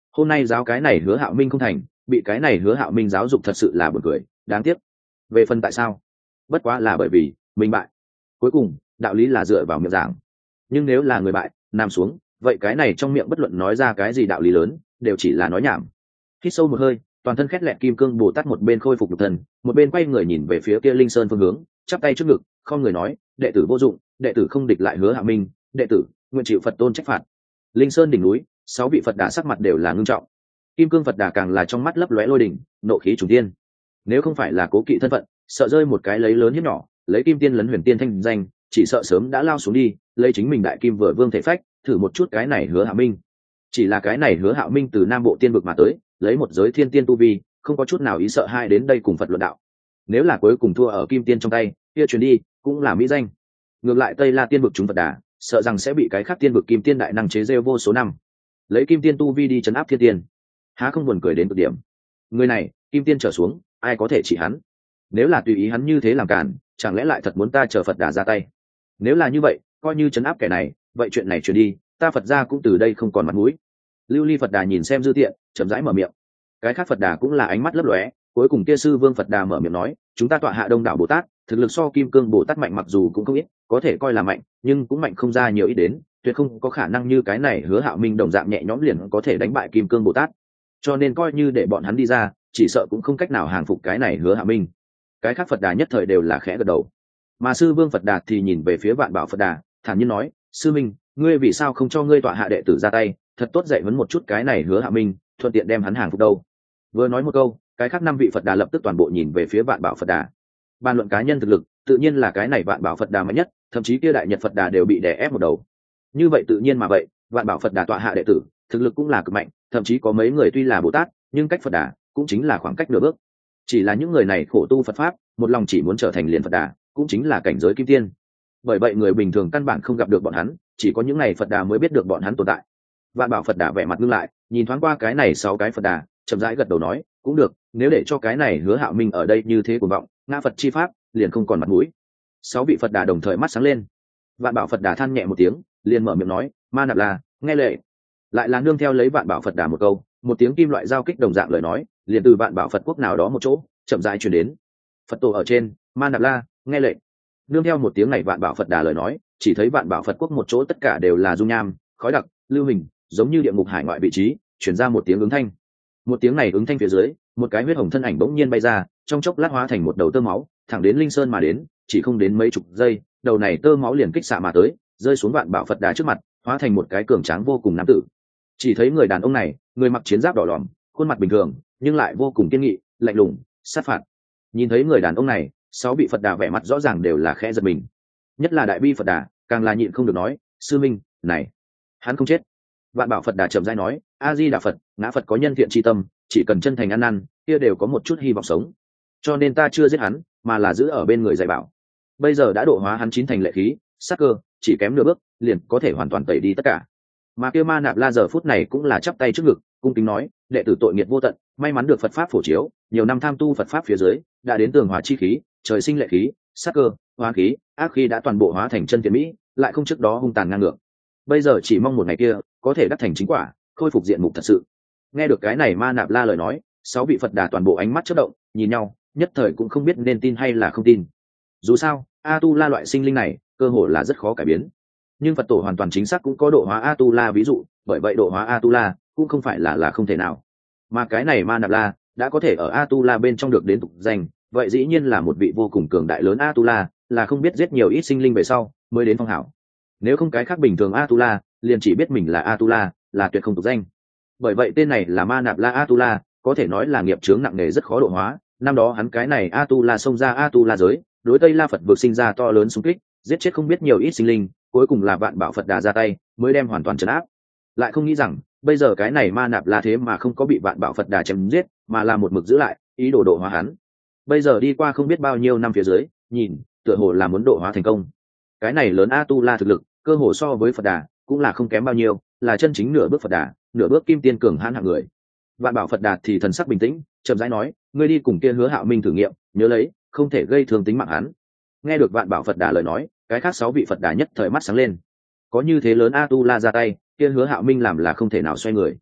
A: hôm nay giáo cái này hứa hạo minh không thành, bị cái này hứa hạo minh giáo dục thật sự là buồn cười, đáng tiếc. Về phần tại sao, bất quá là bởi vì mình bại. Cuối cùng đạo lý là dựa vào miệng giảng, nhưng nếu là người bại nằm xuống, vậy cái này trong miệng bất luận nói ra cái gì đạo lý lớn đều chỉ là nói nhảm. Hít sâu một hơi, toàn thân khét lẹt kim cương bồ tát một bên khôi phục nhục thân, một bên quay người nhìn về phía kia linh sơn phương hướng, chắp tay trước ngực không người nói, đệ tử vô dụng, đệ tử không địch lại hứa hạ minh, đệ tử nguyện chịu Phật tôn trách phạt. Linh sơn đỉnh núi, sáu vị Phật đà sắc mặt đều là ngưng trọng, kim cương Phật đà càng là trong mắt lấp lóe lôi đỉnh, nộ khí trùng tiên. Nếu không phải là cố kỵ thân phận, sợ rơi một cái lấy lớn hiếp nhỏ, lấy kim tiên lấn huyền tiên thanh danh, chỉ sợ sớm đã lao xuống đi lấy chính mình đại kim vừa vương thể phách thử một chút cái này hứa hạ minh. Chỉ là cái này hứa hạ minh từ nam bộ tiên vực mà tới, lấy một giới thiên tiên tu vi, không có chút nào ý sợ hai đến đây cùng Phật luận đạo. Nếu là cuối cùng thua ở kim tiên trong tay, kia truyền đi cũng là mỹ danh. Ngược lại tây la tiên vực chúng Phật đà, sợ rằng sẽ bị cái khác tiên vực kim tiên đại năng chế rêu vô số năm, lấy kim tiên tu vi đi chấn áp thiên tiên, há không buồn cười đến cực điểm. Người này kim tiên trở xuống, ai có thể chỉ hắn? Nếu là tùy ý hắn như thế làm cản, chẳng lẽ lại thật muốn ta chờ Phật đà ra tay? Nếu là như vậy, coi như chấn áp kẻ này, vậy chuyện này truyền đi, ta Phật gia cũng từ đây không còn mặt mũi. Lưu ly Phật đà nhìn xem dư tiện, chậm rãi mở miệng. Cái khác Phật đà cũng là ánh mắt lấp lóe, cuối cùng kia sư vương Phật đà mở miệng nói, chúng ta tọa hạ đông đảo Bồ Tát, thực lực so kim cương Bồ Tát mạnh, mặc dù cũng không ít, có thể coi là mạnh, nhưng cũng mạnh không ra nhiều ít đến, tuyệt không có khả năng như cái này hứa hạo minh đồng dạng nhẹ nhõm liền có thể đánh bại kim cương Bồ Tát. Cho nên coi như để bọn hắn đi ra, chỉ sợ cũng không cách nào hàng phục cái này hứa hạo minh. Cái khác Phật đà nhất thời đều là khẽ gật đầu, mà sư vương Phật đà thì nhìn về phía vạn bảo Phật đà, thản nhiên nói, sư minh, ngươi vì sao không cho ngươi tọa hạ đệ tử ra tay, thật tốt dạy vấn một chút cái này hứa hạ minh, thuận tiện đem hắn hàng phục đâu. Vừa nói một câu, cái khác năm vị Phật đà lập tức toàn bộ nhìn về phía vạn bảo Phật đà. Bàn luận cá nhân thực lực, tự nhiên là cái này vạn bảo Phật đà mạnh nhất, thậm chí kia đại nhật Phật đà đều bị đè ép một đầu. Như vậy tự nhiên mà vậy, vạn bảo Phật đà tọa hạ đệ tử, thực lực cũng là cực mạnh, thậm chí có mấy người tuy là Bồ Tát, nhưng cách Phật đà cũng chính là khoảng cách nửa bước. Chỉ là những người này khổ tu Phật pháp, một lòng chỉ muốn trở thành liền Phật đà, cũng chính là cảnh giới kim tiên. Bởi vậy người bình thường căn bản không gặp được bọn hắn, chỉ có những này Phật đà mới biết được bọn hắn tồn tại. Vạn bảo Phật đà vẻ mặt ngưng lại, nhìn thoáng qua cái này sáu cái Phật đà, chậm rãi gật đầu nói, cũng được, nếu để cho cái này hứa hạo minh ở đây như thế cuồng vọng, ngã Phật chi pháp liền không còn mặt mũi. Sáu vị Phật đà đồng thời mắt sáng lên. Vạn bảo Phật đà than nhẹ một tiếng, liền mở miệng nói, ma nạp là nghe lệ. Lại là nương theo lấy vạn bảo Phật đà một câu, một tiếng kim loại giao kích đồng dạng lời nói, liền từ vạn bảo Phật quốc nào đó một chỗ chậm rãi truyền đến. Phật tổ ở trên, ma nạp la nghe lệnh. Nương theo một tiếng này vạn bảo Phật đà lời nói, chỉ thấy vạn bảo Phật quốc một chỗ tất cả đều là dung nham, khói đặc, lưu hình, giống như địa ngục hải ngoại vị trí, truyền ra một tiếng ứng thanh. Một tiếng này ứng thanh phía dưới, một cái huyết hồng thân ảnh bỗng nhiên bay ra, trong chốc lát hóa thành một đầu tơ máu, thẳng đến linh sơn mà đến, chỉ không đến mấy chục giây, đầu này tơ máu liền kích xạ mà tới, rơi xuống vạn bảo Phật đà trước mặt, hóa thành một cái cường tráng vô cùng nam tử. Chỉ thấy người đàn ông này, người mặc chiến giáp đỏ lòm, khuôn mặt bình thường, nhưng lại vô cùng kiên nghị, lạnh lùng, sát phạt. Nhìn thấy người đàn ông này, sáu vị Phật đà vẻ mặt rõ ràng đều là khẽ giật mình. Nhất là đại bi Phật đà, càng là nhịn không được nói, sư minh, này, hắn không chết. Vạn bảo Phật đà chậm rãi nói, a di đà Phật, ngã Phật có nhân thiện tri tâm, chỉ cần chân thành ăn năn, kia đều có một chút hy vọng sống. Cho nên ta chưa giết hắn, mà là giữ ở bên người dạy bảo. Bây giờ đã độ hóa hắn chín thành lệ khí, sắc cơ, chỉ kém nửa bước, liền có thể hoàn toàn tẩy đi tất cả. Mà kia ma nạp la giờ phút này cũng là chắp tay trước ngực, cung kính nói, đệ tử tội nghiệp vô tận, may mắn được Phật pháp phổ chiếu, nhiều năm tham tu Phật pháp phía dưới, đã đến tường hòa chi khí, trời sinh lệ khí, sắc cơ, hóa khí, ác khí đã toàn bộ hóa thành chân thiện mỹ, lại không trước đó hung tàn ngang ngược. Bây giờ chỉ mong một ngày kia có thể đắc thành chính quả, khôi phục diện mục thật sự. Nghe được cái này ma nạp la lời nói, sáu vị Phật đà toàn bộ ánh mắt chớp động, nhìn nhau, nhất thời cũng không biết nên tin hay là không tin. Dù sao, a tu la loại sinh linh này, cơ hội là rất khó cải biến. Nhưng Phật tổ hoàn toàn chính xác cũng có độ hóa a tu la ví dụ, bởi vậy độ hóa a tu la cũng không phải là là không thể nào. Mà cái này ma nạp la đã có thể ở a tu la bên trong được đến tục danh, vậy dĩ nhiên là một vị vô cùng cường đại lớn a tu la, là không biết giết nhiều ít sinh linh về sau mới đến phong hảo. Nếu không cái khác bình thường a tu la liền chỉ biết mình là a tu la, là tuyệt không tục danh. Bởi vậy tên này là ma nạp la a tu la, có thể nói là nghiệp chướng nặng nề, rất khó độ hóa. Năm đó hắn cái này a tu la xông ra a tu la giới, đối tây la Phật vực sinh ra to lớn xung kích, giết chết không biết nhiều ít sinh linh, cuối cùng là vạn bảo Phật đà ra tay mới đem hoàn toàn trấn áp. Lại không nghĩ rằng bây giờ cái này ma nạp la thế mà không có bị vạn bảo Phật đà chém giết, mà là một mực giữ lại, ý đồ độ hóa hắn. Bây giờ đi qua không biết bao nhiêu năm phía dưới, nhìn tựa hồ là muốn độ hóa thành công. Cái này lớn a tu la thực lực, cơ hồ so với Phật đà cũng là không kém bao nhiêu, là chân chính nửa bước Phật đà, nửa bước kim tiên cường hãn hạng người. Vạn bảo Phật đà thì thần sắc bình tĩnh, chậm rãi nói, ngươi đi cùng kia hứa hạo minh thử nghiệm, nhớ lấy, không thể gây thương tính mạng hắn. Nghe được vạn bảo Phật đà lời nói, cái khác sáu vị Phật đà nhất thời mắt sáng lên. Có như thế lớn a tu la ra tay, kia hứa hạo minh làm là không thể nào xoay người.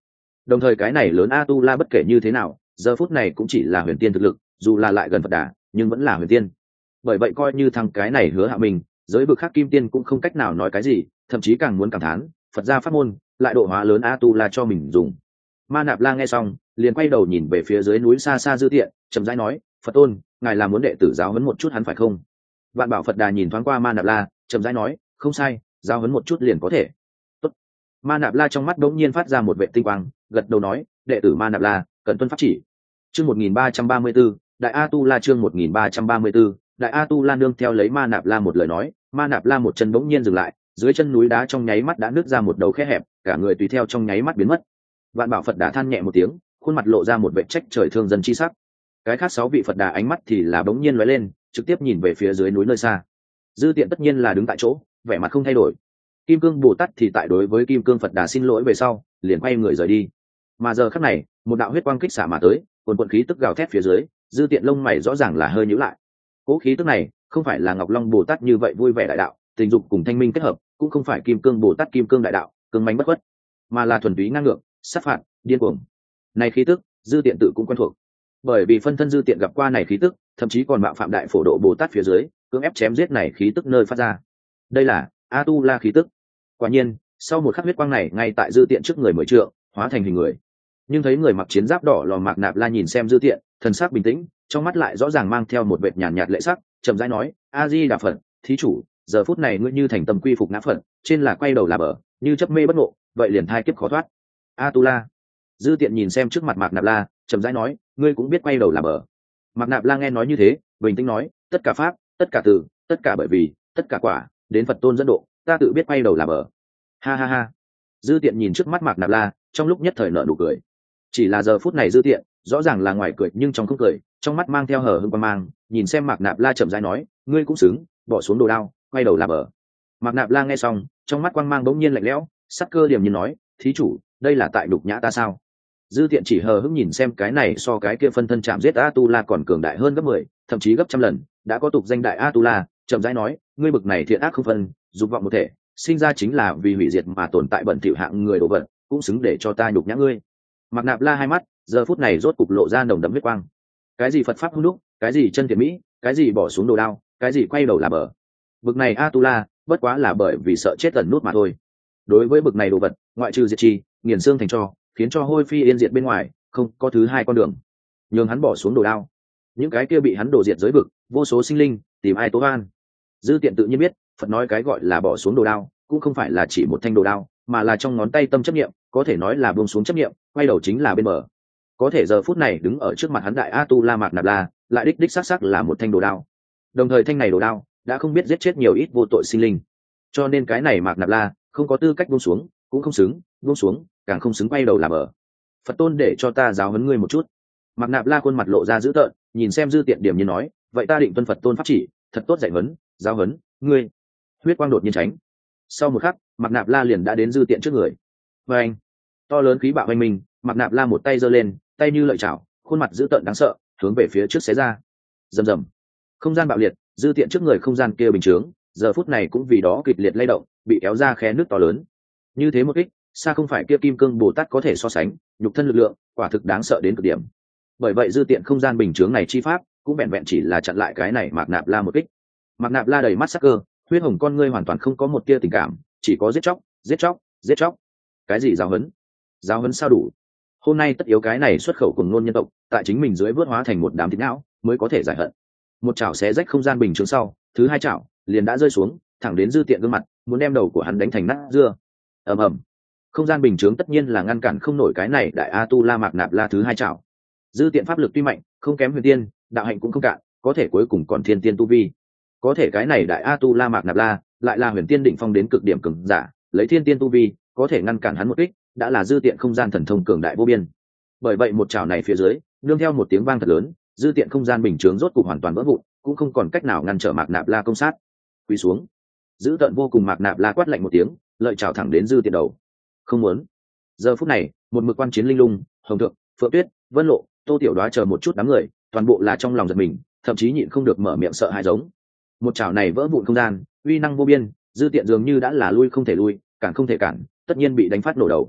A: Đồng thời cái này lớn a tu la bất kể như thế nào giờ phút này cũng chỉ là huyền tiên thực lực, dù là lại gần Phật Đà nhưng vẫn là huyền tiên. Bởi vậy coi như thằng cái này Hứa Hạ Minh giới vực khác kim tiên cũng không cách nào nói cái gì, thậm chí càng muốn cảm thán Phật gia pháp môn lại độ hóa lớn a tu la cho mình dùng. Ma Nạp La nghe xong liền quay đầu nhìn về phía dưới núi xa xa Dư Tiện, chậm rãi nói: Phật tôn, ngài là muốn đệ tử giáo huấn một chút hắn phải không? Vạn Bảo Phật Đà nhìn thoáng qua Ma Nạp La, chậm rãi nói: không sai, giáo huấn một chút liền có thể. Tốt. Ma Nạp La trong mắt đống nhiên phát ra một vệ tinh quang, gật đầu nói: đệ tử Ma Nạp La cần tuân pháp chỉ. Chương một nghìn ba trăm ba mươi 1 Đại A Tu La chương một nghìn ba trăm ba mươi 1 Đại A Tu La nương theo lấy Ma Nạp La một lời nói, Ma Nạp La một chân bỗng nhiên dừng lại, dưới chân núi đá trong nháy mắt đã nứt ra một đầu khe hẹp, cả người tùy theo trong nháy mắt biến mất. Vạn Bảo Phật Đà than nhẹ một tiếng, khuôn mặt lộ ra một vẻ trách trời thương dân chi sắc. Cái khác sáu vị Phật Đà ánh mắt thì là bỗng nhiên lóe lên, trực tiếp nhìn về phía dưới núi nơi xa. Dư Tiện tất nhiên là đứng tại chỗ, vẻ mặt không thay đổi. Kim Cương Bồ Tát thì tại đối với Kim Cương Phật Đà xin lỗi về sau, liền quay người rời đi. Mà giờ khắc này, một đạo huyết quang kích xả mà tới, cuồn cuộn khí tức gào thét phía dưới, Dư Tiện lông mày rõ ràng là hơi nhíu lại. Cố khí tức này, không phải là Ngọc Long Bồ Tát như vậy vui vẻ đại đạo, tình dục cùng thanh minh kết hợp, cũng không phải Kim Cương Bồ Tát kim cương đại đạo, cứng mãnh bất khuất, mà là thuần túy ngang ngược, sát phạt, điên cuồng. Này khí tức, Dư Tiện tự cũng quen thuộc. Bởi vì phân thân Dư Tiện gặp qua này khí tức, thậm chí còn mạo phạm đại phổ độ Bồ Tát phía dưới, cưỡng ép chém giết này khí tức nơi phát ra. Đây là A Tu La khí tức. Quả nhiên, sau một khắc huyết quang này ngay tại Dư Tiện trước người mười trượng, hóa thành hình người. Nhưng thấy người mặc chiến giáp đỏ lò Mạc Nạp La nhìn xem Dư Tiện, thần sắc bình tĩnh, trong mắt lại rõ ràng mang theo một vệt nhàn nhạt lệ sắc, chậm rãi nói: A Di Đà Phật, thí chủ, giờ phút này ngươi như thành tâm quy phục ngã Phật, trên là quay đầu là bờ, như chấp mê bất ngộ, vậy liền thai kiếp khó thoát. A Tu La. Dư Tiện nhìn xem trước mặt Mạc Nạp La, chậm rãi nói: ngươi cũng biết quay đầu là bờ. Mạc Nạp La nghe nói như thế, bình tĩnh nói: tất cả pháp, tất cả từ, tất cả bởi vì, tất cả quả, đến Phật tôn dẫn độ, ta tự biết quay đầu là bờ. Ha ha ha. Dư Tiện nhìn trước mắt Mạc Nạp La, trong lúc nhất thời nở nụ cười. Chỉ là giờ phút này Dư Tiện, rõ ràng là ngoài cười nhưng trong không cười, trong mắt mang theo hờ hững quan mang, nhìn xem Mạc Nạp La chậm rãi nói: ngươi cũng xứng, bỏ xuống đồ đao, quay đầu là bờ. Mạc Nạp La nghe xong, trong mắt quang mang bỗng nhiên lạnh lẽo, sắc cơ điểm nhiên nói: thí chủ, đây là tại đục nhã ta sao? Dư Tiện chỉ hờ hững nhìn xem cái này so cái kia phân thân chạm giết A Tu La còn cường đại hơn gấp mười, thậm chí gấp trăm lần, đã có tục danh đại A Tu La, chậm rãi nói: ngươi bực này thiện ác không phân, dục vọng một thể, sinh ra chính là vì hủy diệt mà tồn tại bẩn thỉu hạng người đồ vật, cũng xứng để cho ta nhục nhã ngươi. Mạc Nạp La hai mắt giờ phút này rốt cục lộ ra nồng đậm huyết quang. Cái gì Phật pháp hung đúc, cái gì chân thiện mỹ, cái gì bỏ xuống đồ đao, cái gì quay đầu là bờ. Bực này A Tu La, bất quá là bởi vì sợ chết tần nút mà thôi. Đối với bực này đồ vật, ngoại trừ diệt chi, nghiền xương thành tro, khiến cho hôi phi yên diệt bên ngoài, không có thứ hai con đường. Nhường hắn bỏ xuống đồ đao, những cái kia bị hắn đổ diệt giới vực, vô số sinh linh tìm ai tố an. Dư Tiện tự nhiên biết, Phật nói cái gọi là bỏ xuống đồ đao, cũng không phải là chỉ một thanh đồ đao, mà là trong ngón tay tâm chấp niệm, có thể nói là buông xuống chấp niệm, quay đầu chính là bên bờ. Có thể giờ phút này đứng ở trước mặt hắn đại A Tu La Mạc Nạp La, lại đích đích xác xác là một thanh đồ đao. Đồng thời thanh này đồ đao đã không biết giết chết nhiều ít vô tội sinh linh, cho nên cái này Mạc Nạp La không có tư cách buông xuống, cũng không xứng buông xuống, càng không xứng quay đầu là bờ. Phật tôn để cho ta giáo huấn ngươi một chút. Mạc Nạp La khuôn mặt lộ ra dữ tợn, nhìn xem Dư Tiện điểm như nói: vậy ta định tuân Phật tôn pháp chỉ, thật tốt dạy huấn, giáo huấn ngươi. Huyết quang đột nhiên tránh. Sau một khắc, Mạc Nạp La liền đã đến Dư Tiện trước người. Và anh, to lớn khí bạo oanh minh, Mạc Nạp La một tay giơ lên, tay như lợi chảo, khuôn mặt dữ tợn đáng sợ, hướng về phía trước xé ra. Rầm rầm. Không gian bạo liệt, Dư Tiện trước người không gian kia bình chướng, giờ phút này cũng vì đó kịch liệt lay động, bị kéo ra khe nước to lớn. Như thế một kích, xa không phải kia Kim Cương Bồ Tát có thể so sánh, nhục thân lực lượng, quả thực đáng sợ đến cực điểm. Bởi vậy Dư Tiện không gian bình chướng này chi pháp, cũng vẹn vẹn chỉ là chặn lại cái này Mạc Nạp La một kích. Mạc Nạp La đầy mắt sắc cơ, huyết hồng con ngươi hoàn toàn không có một tia tình cảm, chỉ có giết chóc, giết chóc, giết chóc. Cái gì giáo huấn? Giáo huấn sao đủ? Hôm nay tất yếu cái này xuất khẩu cùng ngôn nhân tộc, tại chính mình dưới vớt hóa thành một đám thịt não, mới có thể giải hận. Một chảo xé rách không gian bình chướng sau, thứ hai chảo liền đã rơi xuống, thẳng đến Dư Tiện gương mặt, muốn đem đầu của hắn đánh thành nát dưa. Ầm ầm. Không gian bình chướng tất nhiên là ngăn cản không nổi cái này đại A Tu La Mạc Nạp La thứ hai chảo. Dư Tiện pháp lực tuy mạnh, không kém huyền tiên, đạo hạnh cũng không cạn, có thể cuối cùng còn thiên tiên tu vi. Có thể cái này đại A Tu La Mạc Nạp La lại là huyền tiên đỉnh phong đến cực điểm cường giả, lấy thiên tiên tu vi, có thể ngăn cản hắn một kích, đã là Dư Tiện không gian thần thông cường đại vô biên. Bởi vậy một chảo này phía dưới, nương theo một tiếng vang thật lớn, Dư Tiện không gian bình chướng rốt cục hoàn toàn vỡ vụn, cũng không còn cách nào ngăn trở Mạc Nạp La công sát. Quỳ xuống. Dữ tợn vô cùng Mạc Nạp La quát lạnh một tiếng, lợi chảo thẳng đến Dư Tiện đầu. Không muốn. Giờ phút này, một mực quan chiến linh lung, Hồng Thượng, Phượng Tuyết, Vân Lộ, Tô Tiểu Đoá chờ một chút đám người, toàn bộ là trong lòng giật mình, thậm chí nhịn không được mở miệng sợ hãi giống. Một chảo này vỡ vụn không gian, uy năng vô biên, Dư Tiện dường như đã là lui không thể lui, cản không thể cản, tất nhiên bị đánh phát nổ đầu.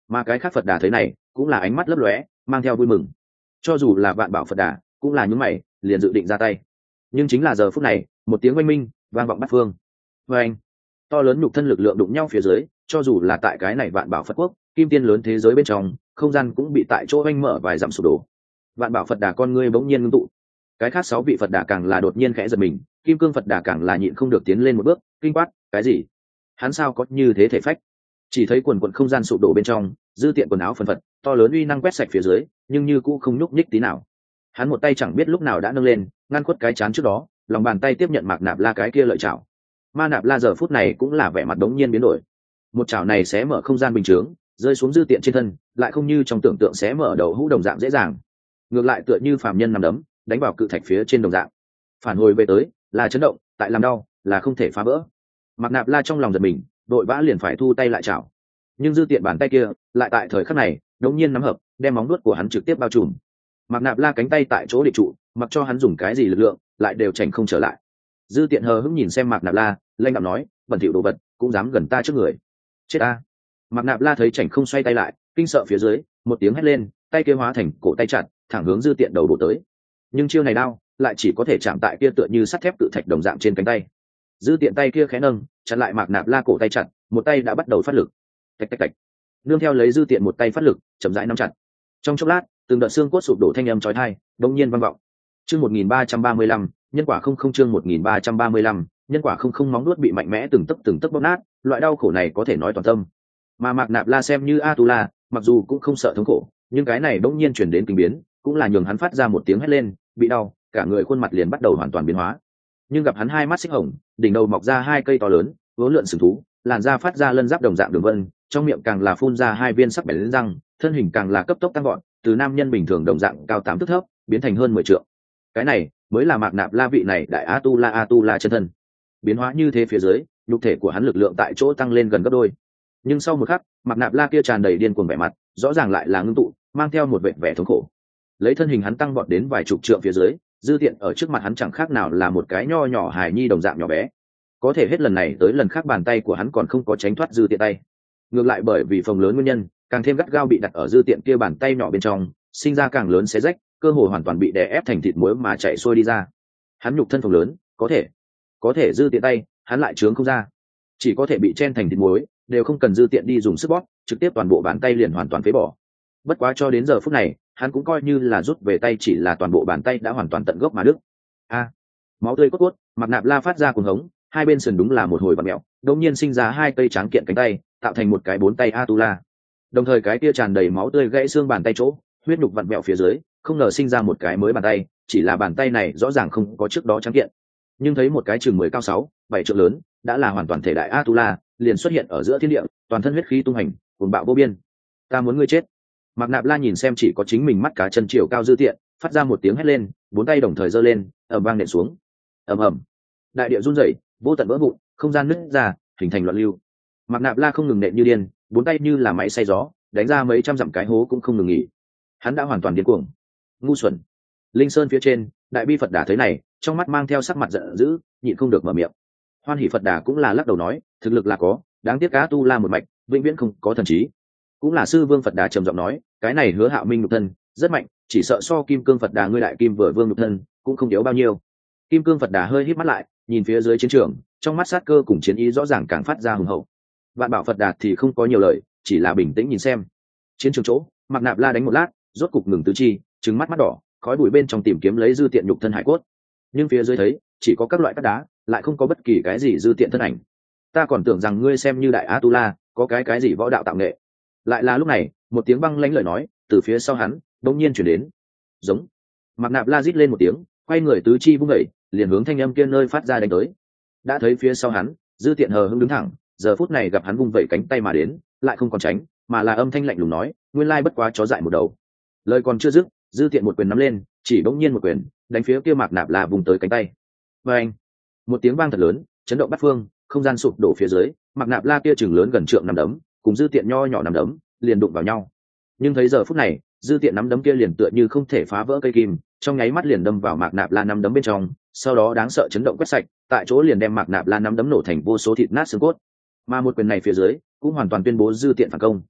A: mà cái khác Phật Đà thấy này cũng là ánh mắt lấp lóe mang theo vui mừng. Cho dù là Vạn Bảo Phật Đà cũng là nhún mày liền dự định ra tay, nhưng chính là giờ phút này một tiếng oanh minh vang vọng bát phương. Và anh to lớn nhục thân lực lượng đụng nhau phía dưới, cho dù là tại cái này Vạn Bảo Phật quốc kim tiên lớn thế giới bên trong, không gian cũng bị tại chỗ oanh mở vài dặm sụp đổ. Vạn Bảo Phật Đà con ngươi bỗng nhiên ngưng tụ, cái khác sáu vị Phật Đà càng là đột nhiên khẽ giật mình, Kim Cương Phật Đà càng là nhịn không được tiến lên một bước kinh quát: cái gì? Hắn sao có như thế thể phách? Chỉ thấy quần quần không gian sụp đổ bên trong, dư tiện quần áo phần phật to lớn uy năng quét sạch phía dưới, nhưng như cũ không nhúc nhích tí nào. Hắn một tay chẳng biết lúc nào đã nâng lên ngăn khuất cái chán trước đó, lòng bàn tay tiếp nhận Mạc Nạp La cái kia lợi chảo. Ma Nạp La giờ phút này cũng là vẻ mặt đống nhiên biến đổi, một chảo này sẽ mở không gian bình chướng rơi xuống dư tiện trên thân, lại không như trong tưởng tượng sẽ mở đầu hũ đồng dạng dễ dàng, ngược lại tựa như phàm nhân nằm đấm đánh vào cự thạch phía trên đồng dạng, phản hồi về tới là chấn động, tại làm đau là không thể phá vỡ. Mạc Nạp La trong lòng giật mình, đội vã liền phải thu tay lại chảo, nhưng dư tiện bàn tay kia lại tại thời khắc này đống nhiên nắm hợp, đem móng vuốt của hắn trực tiếp bao trùm. Mạc Nạp La cánh tay tại chỗ định trụ, mặc cho hắn dùng cái gì lực lượng lại đều chảnh không trở lại. Dư tiện hờ hững nhìn xem Mạc Nạp La, lanh đạm nói: bẩn thỉu đồ vật cũng dám gần ta trước người, chết ta. Mạc Nạp La thấy chảnh không xoay tay lại, kinh sợ phía dưới một tiếng hét lên, tay kia hóa thành cổ tay chặt thẳng hướng dư tiện đầu đổ tới, nhưng chiêu này đao lại chỉ có thể chạm tại kia tựa như sắt thép cự thạch đồng dạng trên cánh tay. Dư tiện tay kia khẽ nâng chặn lại Mạc Nạp La cổ tay chặt, một tay đã bắt đầu phát lực, tạch tạch tạch, nương theo lấy dư tiện một tay phát lực chậm rãi nắm chặt. Trong chốc lát từng đợt xương cốt sụp đổ thanh âm chói tai đống nhiên vang vọng. Chương một nghìn ba trăm ba mươi lăm, nhân quả không không chương một nghìn ba trăm ba mươi lăm, nhân quả không không, móng nuốt bị mạnh mẽ từng tấc từng tấc bóp nát, loại đau khổ này có thể nói toàn tâm. Mà Mạc Nạp La xem như Atula, mặc dù cũng không sợ thống khổ, nhưng cái này đống nhiên chuyển đến kinh biến, cũng là nhường hắn phát ra một tiếng hét lên, bị đau, cả người khuôn mặt liền bắt đầu hoàn toàn biến hóa. Nhưng gặp hắn hai mắt xích hồng, đỉnh đầu mọc ra hai cây to lớn, vốn lượn sừng thú, làn da phát ra lân giáp đồng dạng đường vân, trong miệng càng là phun ra hai viên sắc bén răng, thân hình càng là cấp tốc tăng gọn, từ nam nhân bình thường đồng dạng cao tám thước thấp, biến thành hơn mười trượng. Cái này mới là Mạc Nạp La vị này đại Atula Atula chân thân. Biến hóa như thế phía dưới, nhục thể của hắn lực lượng tại chỗ tăng lên gần gấp đôi. Nhưng sau một khắc, Mạc Nạp La kia tràn đầy điên cuồng vẻ mặt, rõ ràng lại là ngưng tụ, mang theo một vẻ vẻ thống khổ. Lấy thân hình hắn tăng vọt đến vài chục trượng phía dưới, dư tiện ở trước mặt hắn chẳng khác nào là một cái nho nhỏ hài nhi đồng dạng nhỏ bé. Có thể hết lần này tới lần khác bàn tay của hắn còn không có tránh thoát dư tiện tay. Ngược lại bởi vì phồng lớn nguyên nhân, càng thêm gắt gao bị đặt ở dư tiện kia bàn tay nhỏ bên trong, sinh ra càng lớn xé rách, cơ hồ hoàn toàn bị đè ép thành thịt muối mà chạy xuôi đi ra. Hắn nhục thân phồng lớn, có thể, có thể dư tiện tay, hắn lại trướng không ra, chỉ có thể bị chen thành thịt muối, đều không cần dư tiện đi dùng sức bóp, trực tiếp toàn bộ bàn tay liền hoàn toàn phế bỏ. Bất quá cho đến giờ phút này, hắn cũng coi như là rút về tay, chỉ là toàn bộ bàn tay đã hoàn toàn tận gốc mà đứt. A, máu tươi cốt cốt, Mạc Nạp La phát ra cuồng hống, hai bên sườn đúng là một hồi vặn mèo, đột nhiên sinh ra hai cây tráng kiện cánh tay, tạo thành một cái bốn tay Atula. Đồng thời cái kia tràn đầy máu tươi gãy xương bàn tay chỗ, huyết nhục vặn mèo phía dưới, không ngờ sinh ra một cái mới bàn tay, chỉ là bàn tay này rõ ràng không có trước đó tráng kiện, nhưng thấy một cái chừng mười cao sáu, bảy trượng lớn, đã là hoàn toàn thể đại Atula, liền xuất hiện ở giữa thiên địa, toàn thân huyết khí tung hành, cuồng bạo vô biên. Ta muốn ngươi chết. Mạc Nạp La nhìn xem chỉ có chính mình mắt cá chân chiều cao dư tiện, phát ra một tiếng hét lên, bốn tay đồng thời giơ lên, ầm vang nện xuống. Ầm ầm. Đại địa rung rẩy, vô tận vỡ vụn, không gian nứt ra, hình thành loạn lưu. Mạc Nạp La không ngừng nện như điên, bốn tay như là máy xay gió, đánh ra mấy trăm dặm cái hố cũng không ngừng nghỉ. Hắn đã hoàn toàn điên cuồng. Ngu xuẩn. Linh Sơn phía trên, Đại Bi Phật Đà thấy này, trong mắt mang theo sắc mặt giận dữ, nhịn không được mở miệng. Hoan Hỷ Phật Đà cũng là lắc đầu nói, thực lực là có, đáng tiếc cá tu la một mạch, vĩnh viễn không có thần trí. Cũng là Sư Vương Phật Đà trầm giọng nói, cái này Hứa Hạo Minh nhục thân rất mạnh, chỉ sợ so Kim Cương Phật Đà ngươi đại kim vừa vương nhục thân cũng không yếu bao nhiêu. Kim Cương Phật Đà hơi híp mắt lại, nhìn phía dưới chiến trường, trong mắt sát cơ cùng chiến ý rõ ràng càng phát ra hùng hậu. Vạn Bảo Phật Đà thì không có nhiều lời, chỉ là bình tĩnh nhìn xem. Chiến trường chỗ, Mạc Nạp La đánh một lát, rốt cục ngừng tứ chi, trừng mắt mắt đỏ, khói bụi bên trong tìm kiếm lấy dư tiện nhục thân hải cốt. Nhưng phía dưới thấy, chỉ có các loại cát đá, lại không có bất kỳ cái gì dư tiện thân ảnh. Ta còn tưởng rằng ngươi xem như đại Atula, có cái cái gì võ đạo tạo nghệ. Lại là lúc này, một tiếng băng lãnh lời nói từ phía sau hắn đột nhiên truyền đến. Giống. Mạc Nạp La rít lên một tiếng, quay người tứ chi vung dậy, liền hướng thanh âm kia nơi phát ra đánh tới. Đã thấy phía sau hắn, dư tiện hờ hững đứng thẳng, giờ phút này gặp hắn vung vẩy cánh tay mà đến, lại không còn tránh, mà là âm thanh lạnh lùng nói, nguyên lai bất quá chó dại một đầu. Lời còn chưa dứt, dư tiện một quyền nắm lên, chỉ bỗng nhiên một quyền đánh phía kia Mạc Nạp La vùng tới cánh tay. Và anh, một tiếng vang thật lớn, chấn động bát phương, không gian sụp đổ phía dưới, Mạc Nạp La kia chừng lớn gần trượng nắm đấm, cùng dư tiện nho nhỏ nắm đấm liền đụng vào nhau. Nhưng thấy giờ phút này, dư tiện nắm đấm kia liền tựa như không thể phá vỡ cây kim, trong nháy mắt liền đâm vào Mạc Nạp La nắm đấm bên trong, sau đó đáng sợ chấn động quét sạch, tại chỗ liền đem Mạc Nạp La nắm đấm nổ thành vô số thịt nát xương cốt. Mà một quyền này phía dưới cũng hoàn toàn tuyên bố dư tiện phản công.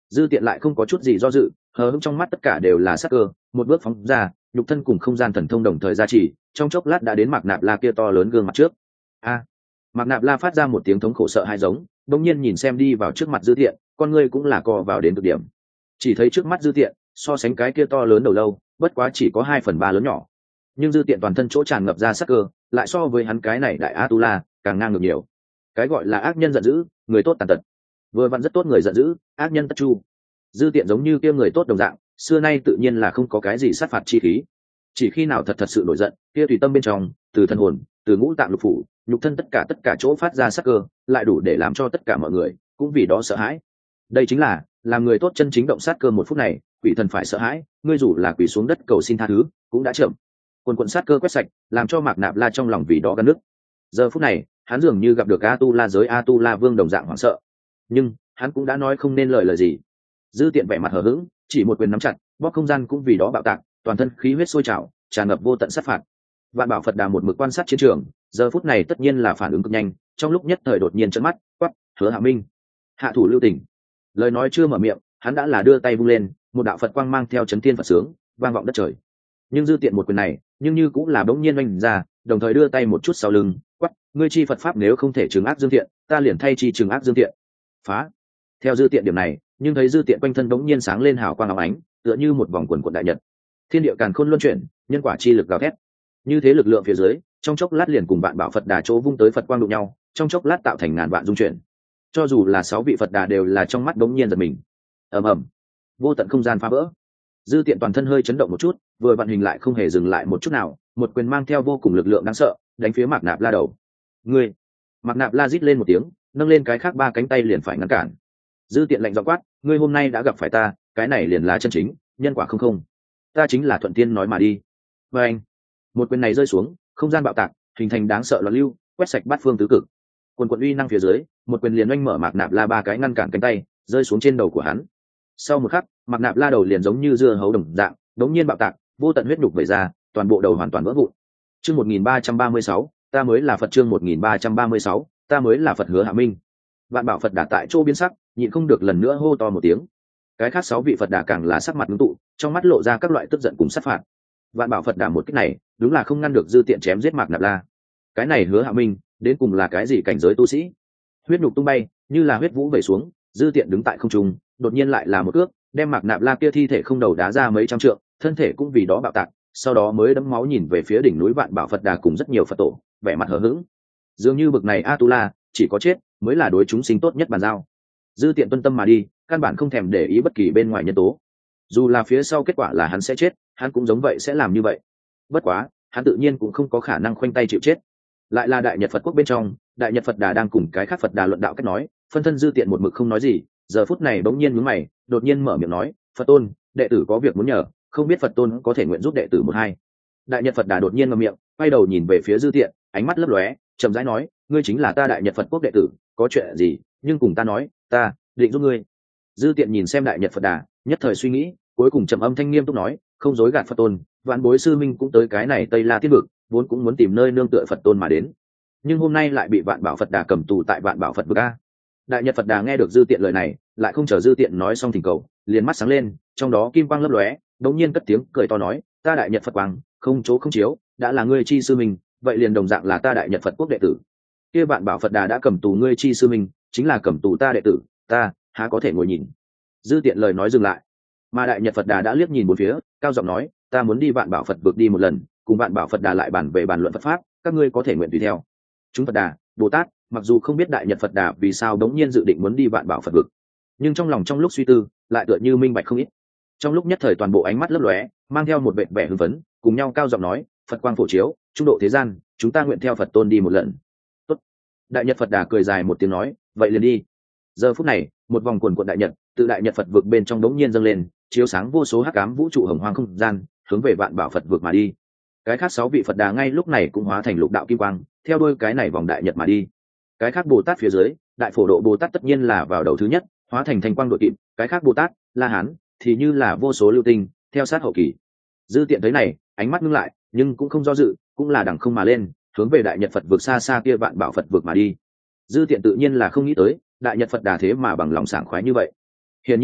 A: Dư Tiện lại không có chút gì do dự, hờ hững trong mắt tất cả đều là sắc cơ, một bước phóng ra, nhục thân cùng không gian thần thông đồng thời gia trì, trong chốc lát đã đến Mạc Nạp La kia to lớn gương mặt trước. A! Mạc Nạp La phát ra một tiếng thống khổ sợ hãi giống, đột nhiên nhìn xem đi vào trước mặt Dư Tiện, con ngươi cũng là co vào đến cực điểm. Chỉ thấy trước mắt Dư Tiện, so sánh cái kia to lớn đầu lâu, bất quá chỉ có hai phần ba lớn nhỏ. Nhưng Dư Tiện toàn thân chỗ tràn ngập ra sắc cơ, lại so với hắn cái này đại Atula, càng ngang ngược nhiều. Cái gọi là ác nhân giận dữ, người tốt tàn tật. Vừa vặn rất tốt người giận dữ, ác nhân tất chu. Dư Tiện giống như kia người tốt đồng dạng, xưa nay tự nhiên là không có cái gì sát phạt chi khí. Chỉ khi nào thật thật sự nổi giận, kia tùy tâm bên trong, từ thân hồn, từ ngũ tạng lục phủ, nhục thân tất cả tất cả chỗ phát ra sắc cơ, lại đủ để làm cho tất cả mọi người cũng vì đó sợ hãi. Đây chính là làm người tốt chân chính động sát cơ một phút này, quỷ thần phải sợ hãi, ngươi dù là quỷ xuống đất cầu xin tha thứ, cũng đã chậm. Quần quần sát cơ quét sạch, làm cho Mạc Nạp La trong lòng vì đó gân nứt. Giờ phút này, hắn dường như gặp được Atula giới Atula vương đồng dạng hoảng sợ. Nhưng, hắn cũng đã nói không nên lời lời gì. Dư Tiện vẻ mặt hờ hững, chỉ một quyền nắm chặt, bóp không gian cũng vì đó bạo tạc, toàn thân khí huyết sôi trào, tràn ngập vô tận sát phạt. Vạn Bảo Phật Đà một mực quan sát chiến trường, giờ phút này tất nhiên là phản ứng cực nhanh, trong lúc nhất thời đột nhiên trợn mắt, quát: "Hứa Hạ Minh, hạ thủ lưu tình!" Lời nói chưa mở miệng, hắn đã là đưa tay vung lên, một đạo Phật quang mang theo chấn thiên Phật sướng, vang vọng đất trời. Nhưng Dư Tiện một quyền này, nhưng như cũng là bỗng nhiên oanh ra, đồng thời đưa tay một chút sau lưng, quát: "Ngươi chi Phật pháp nếu không thể trừng ác dương thiện, ta liền thay chi trừng ác dương thiện." Phá! Theo Dư Tiện điểm này, nhưng thấy Dư Tiện quanh thân bỗng nhiên sáng lên hào quang óng ánh, tựa như một vòng quần quần đại nhật. Thiên địa càn khôn luân chuyển, nhân quả chi lực gào thét. Như thế lực lượng phía dưới, trong chốc lát liền cùng Vạn Bảo Phật Đà chỗ vung tới Phật quang đụng nhau, trong chốc lát tạo thành ngàn vạn dung chuyển. Cho dù là sáu vị Phật Đà đều là trong mắt bỗng nhiên giật mình. Ầm ầm, vô tận không gian phá vỡ. Dư Tiện toàn thân hơi chấn động một chút, vừa vận hình lại không hề dừng lại một chút nào, một quyền mang theo vô cùng lực lượng đáng sợ, đánh phía Mạc Nạp La đầu. Ngươi! Mạc Nạp La rít lên một tiếng, nâng lên cái khác ba cánh tay liền phải ngăn cản. Dư Tiện lạnh giọng quát: "Ngươi hôm nay đã gặp phải ta, cái này liền là chân chính, nhân quả không không. Ta chính là thuận tiên nói mà đi." Và anh, một quyền này rơi xuống, không gian bạo tạc, hình thành đáng sợ loạn lưu, quét sạch bát phương tứ cực. Quần quần uy năng phía dưới, một quyền liền oanh mở Mạc Nạp La ba cái ngăn cản cánh tay, rơi xuống trên đầu của hắn. Sau một khắc, Mạc Nạp La đầu liền giống như dưa hấu đồng dạng, đống nhiên bạo tạc, vô tận huyết nhục vẩy ra, toàn bộ đầu hoàn toàn vỡ vụn. Chương một nghìn ba trăm ba mươi sáu, ta mới là Phật. Chương một nghìn ba trăm ba mươi sáu, ta mới là Phật. Hứa Hạ Minh. Vạn Bảo Phật Đà tại chỗ biến sắc, nhịn không được lần nữa hô to một tiếng. Cái khác sáu vị Phật Đà càng là sắc mặt ngưng tụ, trong mắt lộ ra các loại tức giận cùng sát phạt. Vạn Bảo Phật Đà một kích này, đúng là không ngăn được Dư Tiện chém giết Mạc Nạp La. Cái này Hứa Hạ Minh, đến cùng là cái gì cảnh giới tu sĩ? Huyết nhục tung bay, như là huyết vũ vẩy xuống, Dư Tiện đứng tại không trung, đột nhiên lại là một cước, đem Mạc Nạp La kia thi thể không đầu đá ra mấy trăm trượng, thân thể cũng vì đó bạo tạc, sau đó mới đẫm máu nhìn về phía đỉnh núi Vạn Bảo Phật Đà cùng rất nhiều Phật tổ, vẻ mặt hờ hững. Dường như bực này Atula, chỉ có chết mới là đối chúng sinh tốt nhất bàn giao. Dư Tiện tuân tâm mà đi, căn bản không thèm để ý bất kỳ bên ngoài nhân tố. Dù là phía sau kết quả là hắn sẽ chết, hắn cũng giống vậy sẽ làm như vậy. Bất quá, hắn tự nhiên cũng không có khả năng khoanh tay chịu chết. Lại là Đại Nhật Phật quốc bên trong, Đại Nhật Phật Đà đang cùng cái khác Phật Đà luận đạo cách nói, phân thân Dư Tiện một mực không nói gì, giờ phút này bỗng nhiên nhướng mày, đột nhiên mở miệng nói: "Phật tôn, đệ tử có việc muốn nhờ, không biết Phật tôn có thể nguyện giúp đệ tử một hai." Đại Nhật Phật Đà đột nhiên mở miệng, quay đầu nhìn về phía Dư Tiện, ánh mắt lấp lóe, chậm rãi nói: "Ngươi chính là ta Đại Nhật Phật quốc đệ tử, có chuyện gì, nhưng cùng ta nói, ta định giúp ngươi." Dư Tiện nhìn xem Đại Nhật Phật Đà, nhất thời suy nghĩ, cuối cùng trầm âm thanh nghiêm túc nói: "Không dối gạt Phật tôn, vạn bối sư minh cũng tới cái này Tây La Tiên vực, vốn cũng muốn tìm nơi nương tựa Phật tôn mà đến, nhưng hôm nay lại bị Vạn Bảo Phật Đà cầm tù tại Vạn Bảo Phật vực a." Đại Nhật Phật Đà nghe được Dư Tiện lời này, lại không chờ Dư Tiện nói xong thỉnh cầu, liền mắt sáng lên, trong đó kim quang lấp lóe, đột nhiên cất tiếng cười to nói: "Ta Đại Nhật Phật quang, không chỗ không chiếu, đã là ngươi chi sư minh, vậy liền đồng dạng là ta Đại Nhật Phật quốc đệ tử. Kia Vạn Bảo Phật Đà đã cầm tù ngươi chi sư minh, chính là cầm tù ta đệ tử, ta há có thể ngồi nhìn." Dư Tiện lời nói dừng lại, mà Đại Nhật Phật Đà đã liếc nhìn bốn phía, cao giọng nói: "Ta muốn đi Vạn Bảo Phật vực đi một lần, cùng Vạn Bảo Phật Đà lại bàn về bàn luận Phật pháp, các ngươi có thể nguyện tùy theo." Chúng Phật Đà, Bồ Tát, mặc dù không biết Đại Nhật Phật Đà vì sao đống nhiên dự định muốn đi Vạn Bảo Phật vực, nhưng trong lòng trong lúc suy tư, lại tựa như minh bạch không ít. Trong lúc nhất thời toàn bộ ánh mắt lấp lóe, mang theo một vẻ vẻ hưng phấn, cùng nhau cao giọng nói: "Phật quang phổ chiếu, trung độ thế gian, chúng ta nguyện theo Phật tôn đi một lần." Tốt. Đại Nhật Phật Đà cười dài một tiếng nói: "Vậy liền đi." Giờ phút này, một vòng quần quần đại nhật từ Đại Nhật Phật vực bên trong đống nhiên dâng lên, chiếu sáng vô số hắc ám vũ trụ hồng hoang không gian, hướng về Vạn Bảo Phật vực mà đi. Cái khác sáu vị Phật Đà ngay lúc này cũng hóa thành lục đạo kim quang, theo đuôi cái này vòng đại nhật mà đi. Cái khác Bồ Tát phía dưới, Đại Phổ Độ Bồ Tát tất nhiên là vào đầu thứ nhất, hóa thành thanh quang đội kịp, cái khác Bồ Tát, La Hán thì như là vô số lưu tinh, theo sát hậu kỳ. Dư Tiện thấy này, ánh mắt ngưng lại, nhưng cũng không do dự, cũng là đằng không mà lên, hướng về Đại Nhật Phật vực xa xa kia Vạn Bảo Phật vực mà đi. Dư Tiện tự nhiên là không nghĩ tới, Đại Nhật Phật Đà thế mà bằng lòng sảng khoái như vậy. Hiển nhiên,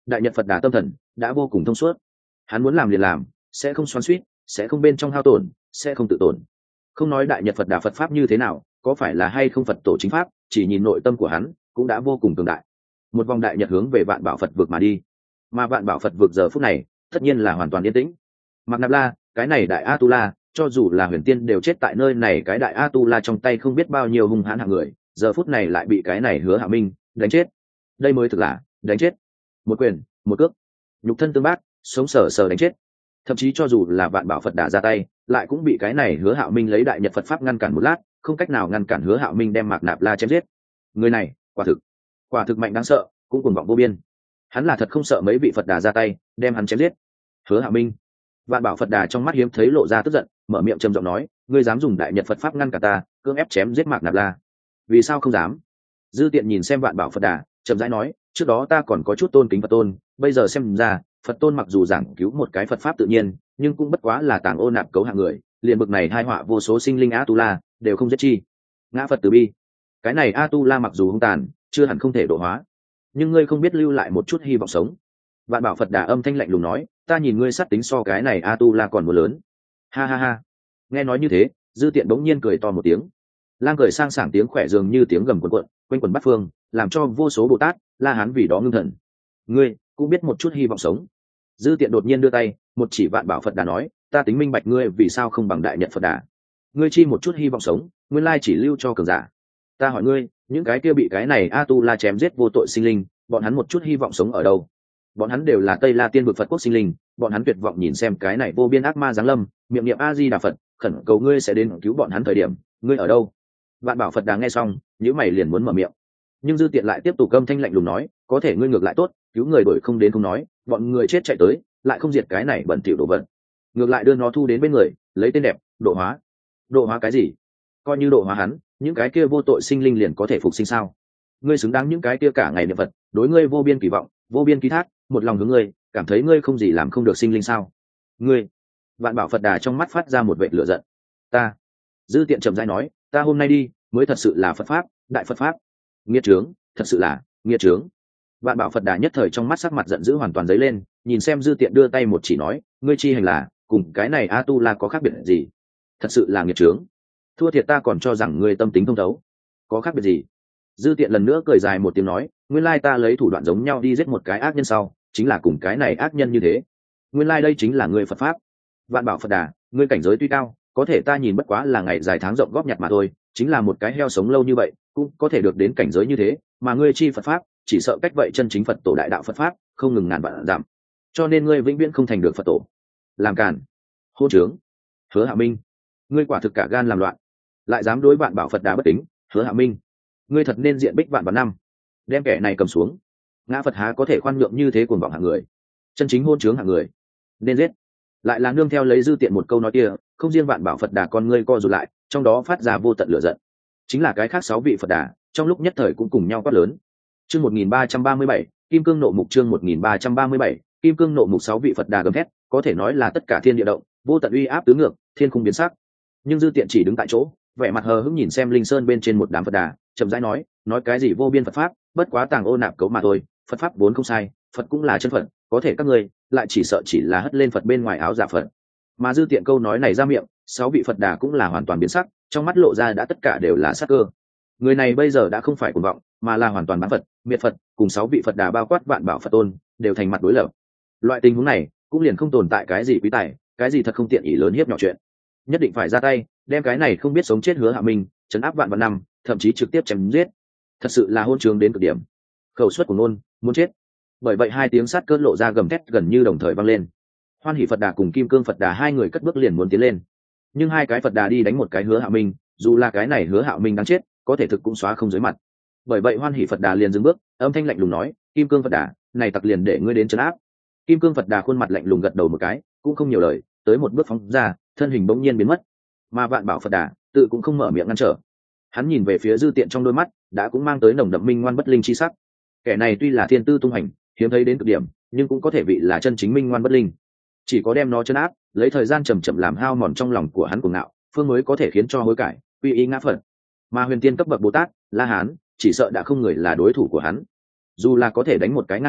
A: đại nhật Phật Đà tâm thần đã vô cùng thông suốt, hắn muốn làm liền làm, sẽ không xoắn xuýt, sẽ không bên trong hao tổn, sẽ không tự tổn. Không nói đại nhật Phật Đà Phật pháp như thế nào, có phải là hay không Phật tổ chính pháp, chỉ nhìn nội tâm của hắn cũng đã vô cùng cường đại. Một vòng đại nhật hướng về vạn bảo Phật vực mà đi, mà vạn bảo Phật vực giờ phút này tất nhiên là hoàn toàn yên tĩnh. Mạc Nạp La, cái này đại a tu la, cho dù là huyền tiên đều chết tại nơi này, cái đại a tu la trong tay không biết bao nhiêu hung hãn hạng người, giờ phút này lại bị cái này Hứa Hạ Minh đánh chết. Đây mới thực là đánh chết. Một quyền, một cước, nhục thân tương bác, sống sờ sờ đánh chết. Thậm chí cho dù là vạn bảo Phật Đà ra tay, lại cũng bị cái này Hứa Hạo Minh lấy đại nhật Phật pháp ngăn cản một lát, không cách nào ngăn cản Hứa Hạo Minh đem Mạc Nạp La chém giết. Người này quả thực quả thực mạnh đáng sợ, cũng cuồng vọng vô biên. Hắn là thật không sợ mấy vị Phật Đà ra tay đem hắn chém giết. Hứa Hạo Minh, vạn bảo Phật Đà trong mắt hiếm thấy lộ ra tức giận, mở miệng trầm giọng nói, ngươi dám dùng đại nhật Phật pháp ngăn cả ta, cưỡng ép chém giết Mạc Nạp La, vì sao không dám? Dư Tiện nhìn xem vạn bảo Phật Đà, chậm rãi nói, trước đó ta còn có chút tôn kính Phật tôn, bây giờ xem ra Phật tôn mặc dù giảng cứu một cái Phật pháp tự nhiên, nhưng cũng bất quá là tàng ô nạp cấu hạng người, liền bực này hai họa vô số sinh linh a tu la đều không giết chi. Ngã Phật từ bi, cái này a tu la mặc dù hung tàn, chưa hẳn không thể độ hóa, nhưng ngươi không biết lưu lại một chút hy vọng sống. Vạn bảo Phật Đà âm thanh lạnh lùng nói, ta nhìn ngươi sát tính so cái này a tu la còn một lớn. Ha ha ha. Nghe nói như thế, Dư Tiện bỗng nhiên cười to một tiếng, lang cười sang sảng tiếng khỏe dường như tiếng gầm cuộn cuộn quanh quần bát phương, làm cho vô số Bồ Tát La Hán vì đó ngưng thần. Ngươi cũng biết một chút hy vọng sống. Dư Tiện đột nhiên đưa tay một chỉ vạn bảo Phật Đà nói, ta tính minh bạch ngươi vì sao không bằng đại nhật Phật Đà. Ngươi chi một chút hy vọng sống, nguyên lai chỉ lưu cho cường giả. Ta hỏi ngươi, những cái kia bị cái này a tu la chém giết vô tội sinh linh, bọn hắn một chút hy vọng sống ở đâu? Bọn hắn đều là Tây La Tiên vực Phật quốc sinh linh, bọn hắn tuyệt vọng nhìn xem cái này vô biên ác ma giáng lâm, miệng niệm a di đà Phật, khẩn cầu ngươi sẽ đến cứu bọn hắn thời điểm, ngươi ở đâu? Vạn bảo Phật Đà nghe xong, nhíu mày liền muốn mở miệng, nhưng Dư Tiện lại tiếp tục câm thanh lạnh lùng nói, có thể ngươi ngược lại tốt, cứu người đổi không đến không nói, bọn người chết chạy tới, lại không diệt cái này bẩn thỉu đồ vật, ngược lại đưa nó thu đến bên người, lấy tên đẹp, độ hóa. Độ hóa cái gì? Coi như độ hóa hắn, những cái kia vô tội sinh linh liền có thể phục sinh sao? Ngươi xứng đáng những cái kia cả ngày niệm Phật, đối ngươi vô biên kỳ vọng, vô biên ký thác, một lòng hướng ngươi, cảm thấy ngươi không gì làm không được sinh linh sao? Ngươi. Vạn bảo Phật Đà trong mắt phát ra một vệt lửa giận. Ta. Dư Tiện trầm rãi nói, ta hôm nay đi, mới thật sự là Phật pháp, đại Phật pháp. Nghiệt trướng, thật sự là nghiệt trướng. Vạn bảo Phật Đà nhất thời trong mắt sắc mặt giận dữ hoàn toàn dấy lên, nhìn xem Dư Tiện đưa tay một chỉ nói, ngươi chi hành là cùng cái này a tu la có khác biệt gì? Thật sự là nghiệt trướng. Thua thiệt ta còn cho rằng ngươi tâm tính thông thấu. Có khác biệt gì? Dư Tiện lần nữa cười dài một tiếng nói, nguyên lai ta lấy thủ đoạn giống nhau đi giết một cái ác nhân sau, chính là cùng cái này ác nhân như thế. Nguyên lai đây chính là ngươi Phật pháp. Vạn bảo Phật Đà, ngươi cảnh giới tuy cao, có thể ta nhìn bất quá là ngày dài tháng rộng góp nhặt mà thôi, chính là một cái heo sống lâu như vậy cũng có thể được đến cảnh giới như thế, mà ngươi chi Phật pháp chỉ sợ cách vậy chân chính Phật tổ đại đạo Phật pháp không ngừng ngàn vạn giảm, cho nên ngươi vĩnh viễn không thành được Phật tổ. Làm càn, hô trướng. Hứa Hạ Minh, ngươi quả thực cả gan làm loạn, lại dám đối Vạn bảo Phật Đà bất kính. Hứa Hạ Minh, ngươi thật nên diện bích vạn vạn năm, đem kẻ này cầm xuống. Ngã Phật há có thể khoan nhượng như thế cuồng vọng hạng người, chân chính hôn trướng hạng người, nên giết. Lại là nương theo lấy Dư Tiện một câu nói kia, không riêng Vạn bảo Phật Đà con ngươi co rụt lại, trong đó phát ra vô tận lửa giận. Chính là cái khác sáu vị Phật Đà trong lúc nhất thời cũng cùng nhau quát lớn. Chương một nghìn ba trăm ba mươi bảy, Kim Cương Nộ Mục. Chương một nghìn ba trăm ba mươi bảy, Kim Cương Nộ Mục. Sáu vị Phật Đà gầm thét, có thể nói là tất cả thiên địa động, vô tận uy áp tứ ngược, thiên khung biến sắc. Nhưng Dư Tiện chỉ đứng tại chỗ, vẻ mặt hờ hững nhìn xem linh sơn bên trên một đám Phật Đà, chậm rãi nói, nói cái gì vô biên Phật pháp, bất quá tàng ô nạp cấu mà thôi, Phật pháp vốn không sai, Phật cũng là chân Phật, có thể các ngươi lại chỉ sợ chỉ là hất lên Phật bên ngoài áo giả Phật. Mà Dư Tiện câu nói này ra miệng, sáu vị Phật Đà cũng là hoàn toàn biến sắc, trong mắt lộ ra đã tất cả đều là sát cơ. Người này bây giờ đã không phải cuồng vọng, mà là hoàn toàn bán Phật, miệt Phật, cùng sáu vị Phật Đà bao quát Vạn bảo Phật tôn, đều thành mặt đối lập. Loại tình huống này, cũng liền không tồn tại cái gì quý tài, cái gì thật không tiện ý lớn hiếp nhỏ chuyện. Nhất định phải ra tay, đem cái này không biết sống chết Hứa Hạ Minh trấn áp vạn vạn năm, thậm chí trực tiếp chém giết. Thật sự là hôn trường đến cực điểm. Khẩu suất của nôn, muốn chết. Bởi vậy hai tiếng sát cơn lộ ra gầm thét gần như đồng thời vang lên. Hoan Hỷ Phật Đà cùng Kim Cương Phật Đà hai người cất bước liền muốn tiến lên, nhưng hai cái Phật Đà đi đánh một cái Hứa Hạ Minh, dù là cái này Hứa Hạ Minh đáng chết, có thể thực cũng xóa không dưới mặt. Bởi vậy Hoan Hỷ Phật Đà liền dừng bước, âm thanh lạnh lùng nói, Kim Cương Phật Đà, này tặc liền để ngươi đến trấn áp. Kim Cương Phật Đà khuôn mặt lạnh lùng gật đầu một cái, cũng không nhiều lời, tới một bước phóng ra, thân hình bỗng nhiên biến mất. Mà Vạn bảo Phật Đà tự cũng không mở miệng ngăn trở, hắn nhìn về phía Dư Tiện trong đôi mắt đã cũng mang tới nồng đậm minh ngoan bất linh chi sắc. Kẻ này tuy là thiên tư tung hành, hiếm thấy đến cực điểm, nhưng cũng có thể vị là chân chính minh ngoan bất linh. Chỉ có đem nó trấn áp, lấy thời gian chậm chậm làm hao mòn trong lòng của hắn cuồng ngạo, phương mới có thể khiến cho hối cải, quy y ngã Phật. Mà huyền tiên cấp bậc Bồ Tát, La Hán, chỉ sợ đã không người là đối thủ của hắn. Dù là có thể đánh một cái ngang hàng,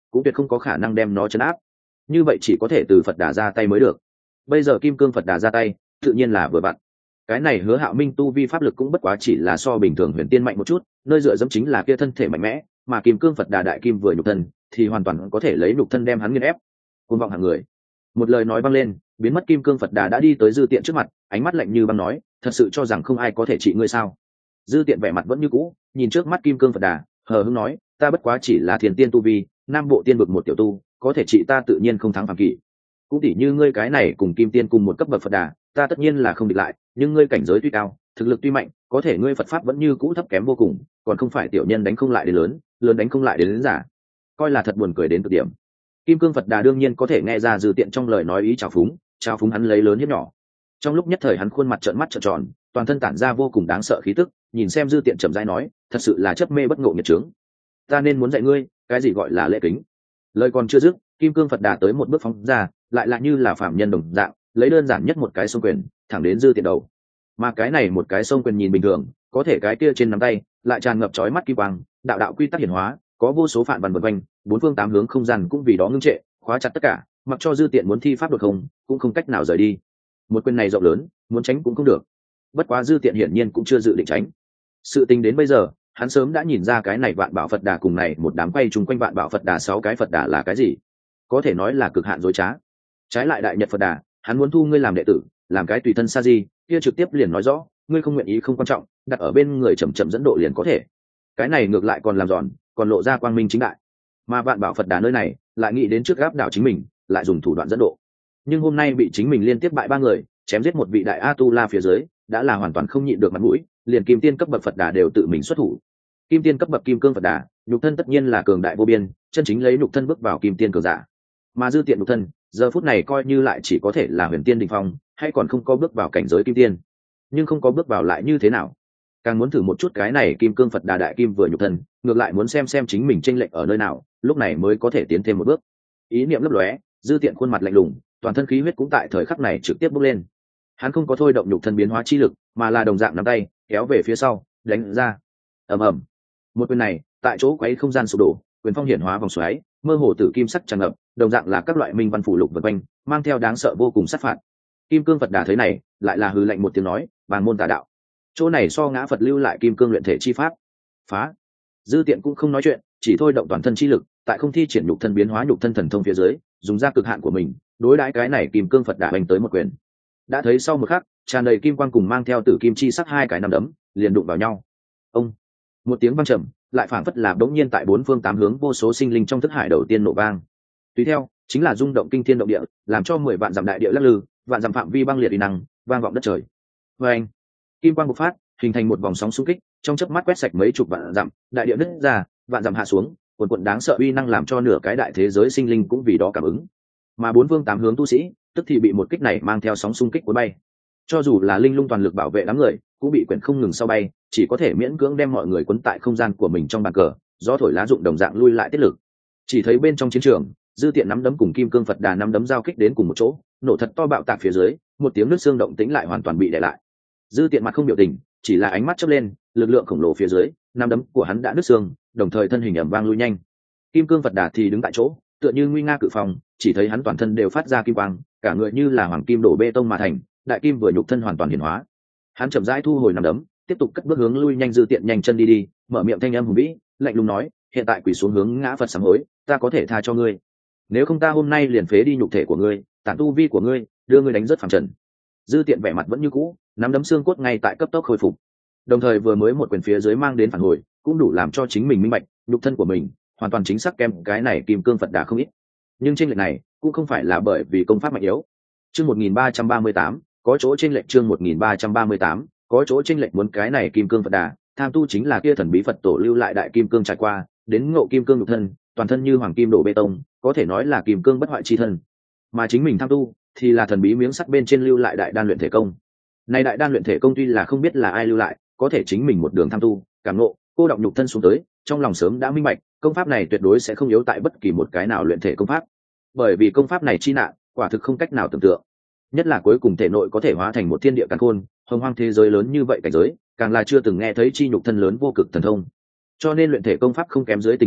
A: cũng tuyệt không có khả năng đem nó chấn áp. Như vậy chỉ có thể từ Phật Đà ra tay mới được. Bây giờ kim cương Phật Đà ra tay tự nhiên là vừa vặn. Cái này Hứa Hạo Minh tu vi pháp lực cũng bất quá chỉ là so bình thường huyền tiên mạnh một chút, nơi dựa dẫm chính là kia thân thể mạnh mẽ, mà kim cương Phật Đà đại kim vừa nhục thân thì hoàn toàn có thể lấy nhục thân đem hắn nghiền ép. Cuồng vọng hạng người. Một lời nói vang lên, biến mất kim cương Phật Đà đã đi tới Dư Tiện trước mặt, ánh mắt lạnh như băng nói, thật sự cho rằng không ai có thể trị ngươi sao? Dư Tiện vẻ mặt vẫn như cũ, nhìn trước mắt kim cương Phật Đà, hờ hững nói, ta bất quá chỉ là thiền tiên tu vi, nam bộ tiên vực một tiểu tu, có thể trị ta tự nhiên không thắng phàm kỵ. Cũng tỉ như ngươi cái này cùng kim tiên cùng một cấp bậc Phật Đà, ta tất nhiên là không địch lại, nhưng ngươi cảnh giới tuy cao, thực lực tuy mạnh, có thể ngươi Phật pháp vẫn như cũ thấp kém vô cùng, còn không phải tiểu nhân đánh không lại đến lớn, lớn đánh không lại đến lớn giả. Coi là thật buồn cười đến cực điểm. Kim cương Phật Đà đương nhiên có thể nghe ra Dư Tiện trong lời nói ý trào phúng, trào phúng hắn lấy lớn hiếp nhỏ. Trong lúc nhất thời hắn khuôn mặt trợn mắt trợn tròn, toàn thân tản ra vô cùng đáng sợ khí tức, nhìn xem Dư Tiện chậm rãi nói, thật sự là chấp mê bất ngộ nghiệt trướng. Ta nên muốn dạy ngươi, cái gì gọi là lễ kính. Lời còn chưa dứt, kim cương Phật Đà tới một bước phóng ra, lại là như là phạm nhân đồng dạng, lấy đơn giản nhất một cái xông quyền, thẳng đến Dư Tiện đầu. Mà cái này một cái xông quyền nhìn bình thường, có thể cái kia trên nắm tay lại tràn ngập chói mắt kim quang, đạo đạo quy tắc hiển hóa, có vô số phản văn vần quanh, bốn phương tám hướng không gian cũng vì đó ngưng trệ, khóa chặt tất cả, mặc cho Dư Tiện muốn thi pháp đột không, cũng không cách nào rời đi. Một quyền này rộng lớn, muốn tránh cũng không được. Bất quá Dư Tiện hiển nhiên cũng chưa dự định tránh. Sự tình đến bây giờ, hắn sớm đã nhìn ra cái này Vạn Bảo Phật Đà cùng này một đám quay chung quanh Vạn Bảo Phật Đà sáu cái Phật Đà là cái gì, có thể nói là cực hạn dối trá. Trái lại Đại Nhật Phật Đà, hắn muốn thu ngươi làm đệ tử, làm cái tùy thân sa di, kia trực tiếp liền nói rõ, ngươi không nguyện ý không quan trọng, đặt ở bên người chậm chậm dẫn độ liền có thể. Cái này ngược lại còn làm giòn, còn lộ ra quang minh chính đại. Mà Vạn Bảo Phật Đà nơi này lại nghĩ đến trước gáp đảo chính mình, lại dùng thủ đoạn dẫn độ. Nhưng hôm nay bị chính mình liên tiếp bại ba người, chém giết một vị đại a tu la phía dưới, đã là hoàn toàn không nhịn được mặt mũi, liền kim tiên cấp bậc Phật Đà đều tự mình xuất thủ. Kim tiên cấp bậc kim cương Phật Đà, nhục thân tất nhiên là cường đại vô biên, chân chính lấy nhục thân bước vào kim tiên cường giả. Mà Dư Tiện nhục thân, giờ phút này coi như lại chỉ có thể là huyền tiên đỉnh phong, hay còn không có bước vào cảnh giới kim tiên. Nhưng không có bước vào lại như thế nào? Càng muốn thử một chút cái này kim cương Phật Đà đại kim vừa nhục thân, ngược lại muốn xem xem chính mình chênh lệch ở nơi nào, lúc này mới có thể tiến thêm một bước. Ý niệm lấp lóe, Dư Tiện khuôn mặt lạnh lùng, toàn thân khí huyết cũng tại thời khắc này trực tiếp bốc lên. Hắn không có thôi động nhục thân biến hóa chi lực, mà là đồng dạng nắm tay kéo về phía sau, đánh ra. Ầm ầm. Một quyền này, tại chỗ quấy không gian sụp đổ, quyền phong hiển hóa vòng xoáy, mơ hồ tử kim sắc tràn ngập, đồng dạng là các loại minh văn phủ lục vần quanh, mang theo đáng sợ vô cùng sát phạt. Kim cương Phật Đà thấy này, lại là hừ lạnh một tiếng nói, bàn môn tà đạo. Chỗ này so ngã Phật lưu lại kim cương luyện thể chi pháp. Phá. Dư Tiện cũng không nói chuyện, chỉ thôi động toàn thân chi lực, tại không thi triển nhục thân biến hóa nhục thân thần thông phía dưới, dùng ra cực hạn của mình, đối đãi cái này kim cương Phật Đà đánh tới một quyền. Đã thấy sau một khắc, tràn đầy kim quang cùng mang theo tử kim chi sắc hai cái nắm đấm, liền đụng vào nhau. Ông. Một tiếng vang trầm, lại phảng phất là đống nhiên tại bốn phương tám hướng vô số sinh linh trong thức hải đầu tiên nổ vang. Tùy theo, chính là rung động kinh thiên động địa, làm cho mười vạn dặm đại địa lắc lư, vạn dặm phạm vi băng liệt uy năng, vang vọng đất trời. Và anh, kim quang bộc phát, hình thành một vòng sóng xung kích, trong chớp mắt quét sạch mấy chục vạn dặm, đại địa nứt ra, vạn dặm hạ xuống, cuồn cuộn đáng sợ uy năng làm cho nửa cái đại thế giới sinh linh cũng vì đó cảm ứng. Mà bốn phương tám hướng tu sĩ, tức thì bị một kích này mang theo sóng xung kích cuốn bay. Cho dù là linh lung toàn lực bảo vệ đám người, cũng bị quyển không ngừng sau bay, chỉ có thể miễn cưỡng đem mọi người cuốn tại không gian của mình trong bàn cờ, gió thổi lá rụng đồng dạng lui lại tiết lực. Chỉ thấy bên trong chiến trường, Dư Tiện nắm đấm cùng kim cương Phật Đà nắm đấm giao kích đến cùng một chỗ, nổ thật to bạo tạc phía dưới, một tiếng nứt xương động tĩnh lại hoàn toàn bị đè lại. Dư Tiện mặt không biểu tình, chỉ là ánh mắt chớp lên, lực lượng khổng lồ phía dưới, nắm đấm của hắn đã nứt xương, đồng thời thân hình ầm vang lui nhanh. Kim cương Phật Đà thì đứng tại chỗ, tựa như nguy nga cự phong, chỉ thấy hắn toàn thân đều phát ra kim quang, cả người như là hoàng kim đổ bê tông mà thành, đại kim vừa nhục thân hoàn toàn hiển hóa. Hắn chậm rãi thu hồi nắm đấm, tiếp tục cất bước hướng lui nhanh Dư Tiện nhanh chân đi đi, mở miệng thanh âm hùng vĩ, lạnh lùng nói, hiện tại quỳ xuống hướng ngã Phật sám hối, ta có thể tha cho ngươi. Nếu không ta hôm nay liền phế đi nhục thể của ngươi, tản tu vi của ngươi, đưa ngươi đánh rất phẳng trần. Dư Tiện vẻ mặt vẫn như cũ, nắm đấm xương cốt ngay tại cấp tốc khôi phục. Đồng thời vừa mới một quyền phía dưới mang đến phản hồi, cũng đủ làm cho chính mình minh bạch, nhục thân của mình hoàn toàn chính xác kém cái này kim cương Phật Đà không ít. Nhưng chênh lệch này cũng không phải là bởi vì công pháp mạnh yếu. Chương một nghìn ba trăm ba mươi tám, có chỗ chênh lệch chương một nghìn ba trăm ba mươi tám, có chỗ chênh lệch muốn cái này kim cương Phật Đà, tham tu chính là kia thần bí Phật tổ lưu lại đại kim cương trải qua, đến ngộ kim cương nhục thân, toàn thân như hoàng kim đổ bê tông, có thể nói là kim cương bất hoại chi thân. Mà chính mình tham tu thì là thần bí miếng sắt bên trên lưu lại đại đan luyện thể công. Này đại đan luyện thể công tuy là không biết là ai lưu lại, có thể chính mình một đường tham tu, cảm ngộ, cô đọng nhục thân xuống tới, trong lòng sớm đã minh bạch, công pháp này tuyệt đối sẽ không yếu tại bất kỳ một cái nào luyện thể công pháp. Bởi vì công pháp này chi nạn, quả thực không cách nào tưởng tượng. Nhất là cuối cùng thể nội có thể hóa thành một thiên địa càn khôn, hồng hoang thế giới lớn như vậy cảnh giới, càng là chưa từng nghe thấy chi nhục thân lớn vô cực thần thông. Cho nên luyện thể công pháp không kém dưới tình huống,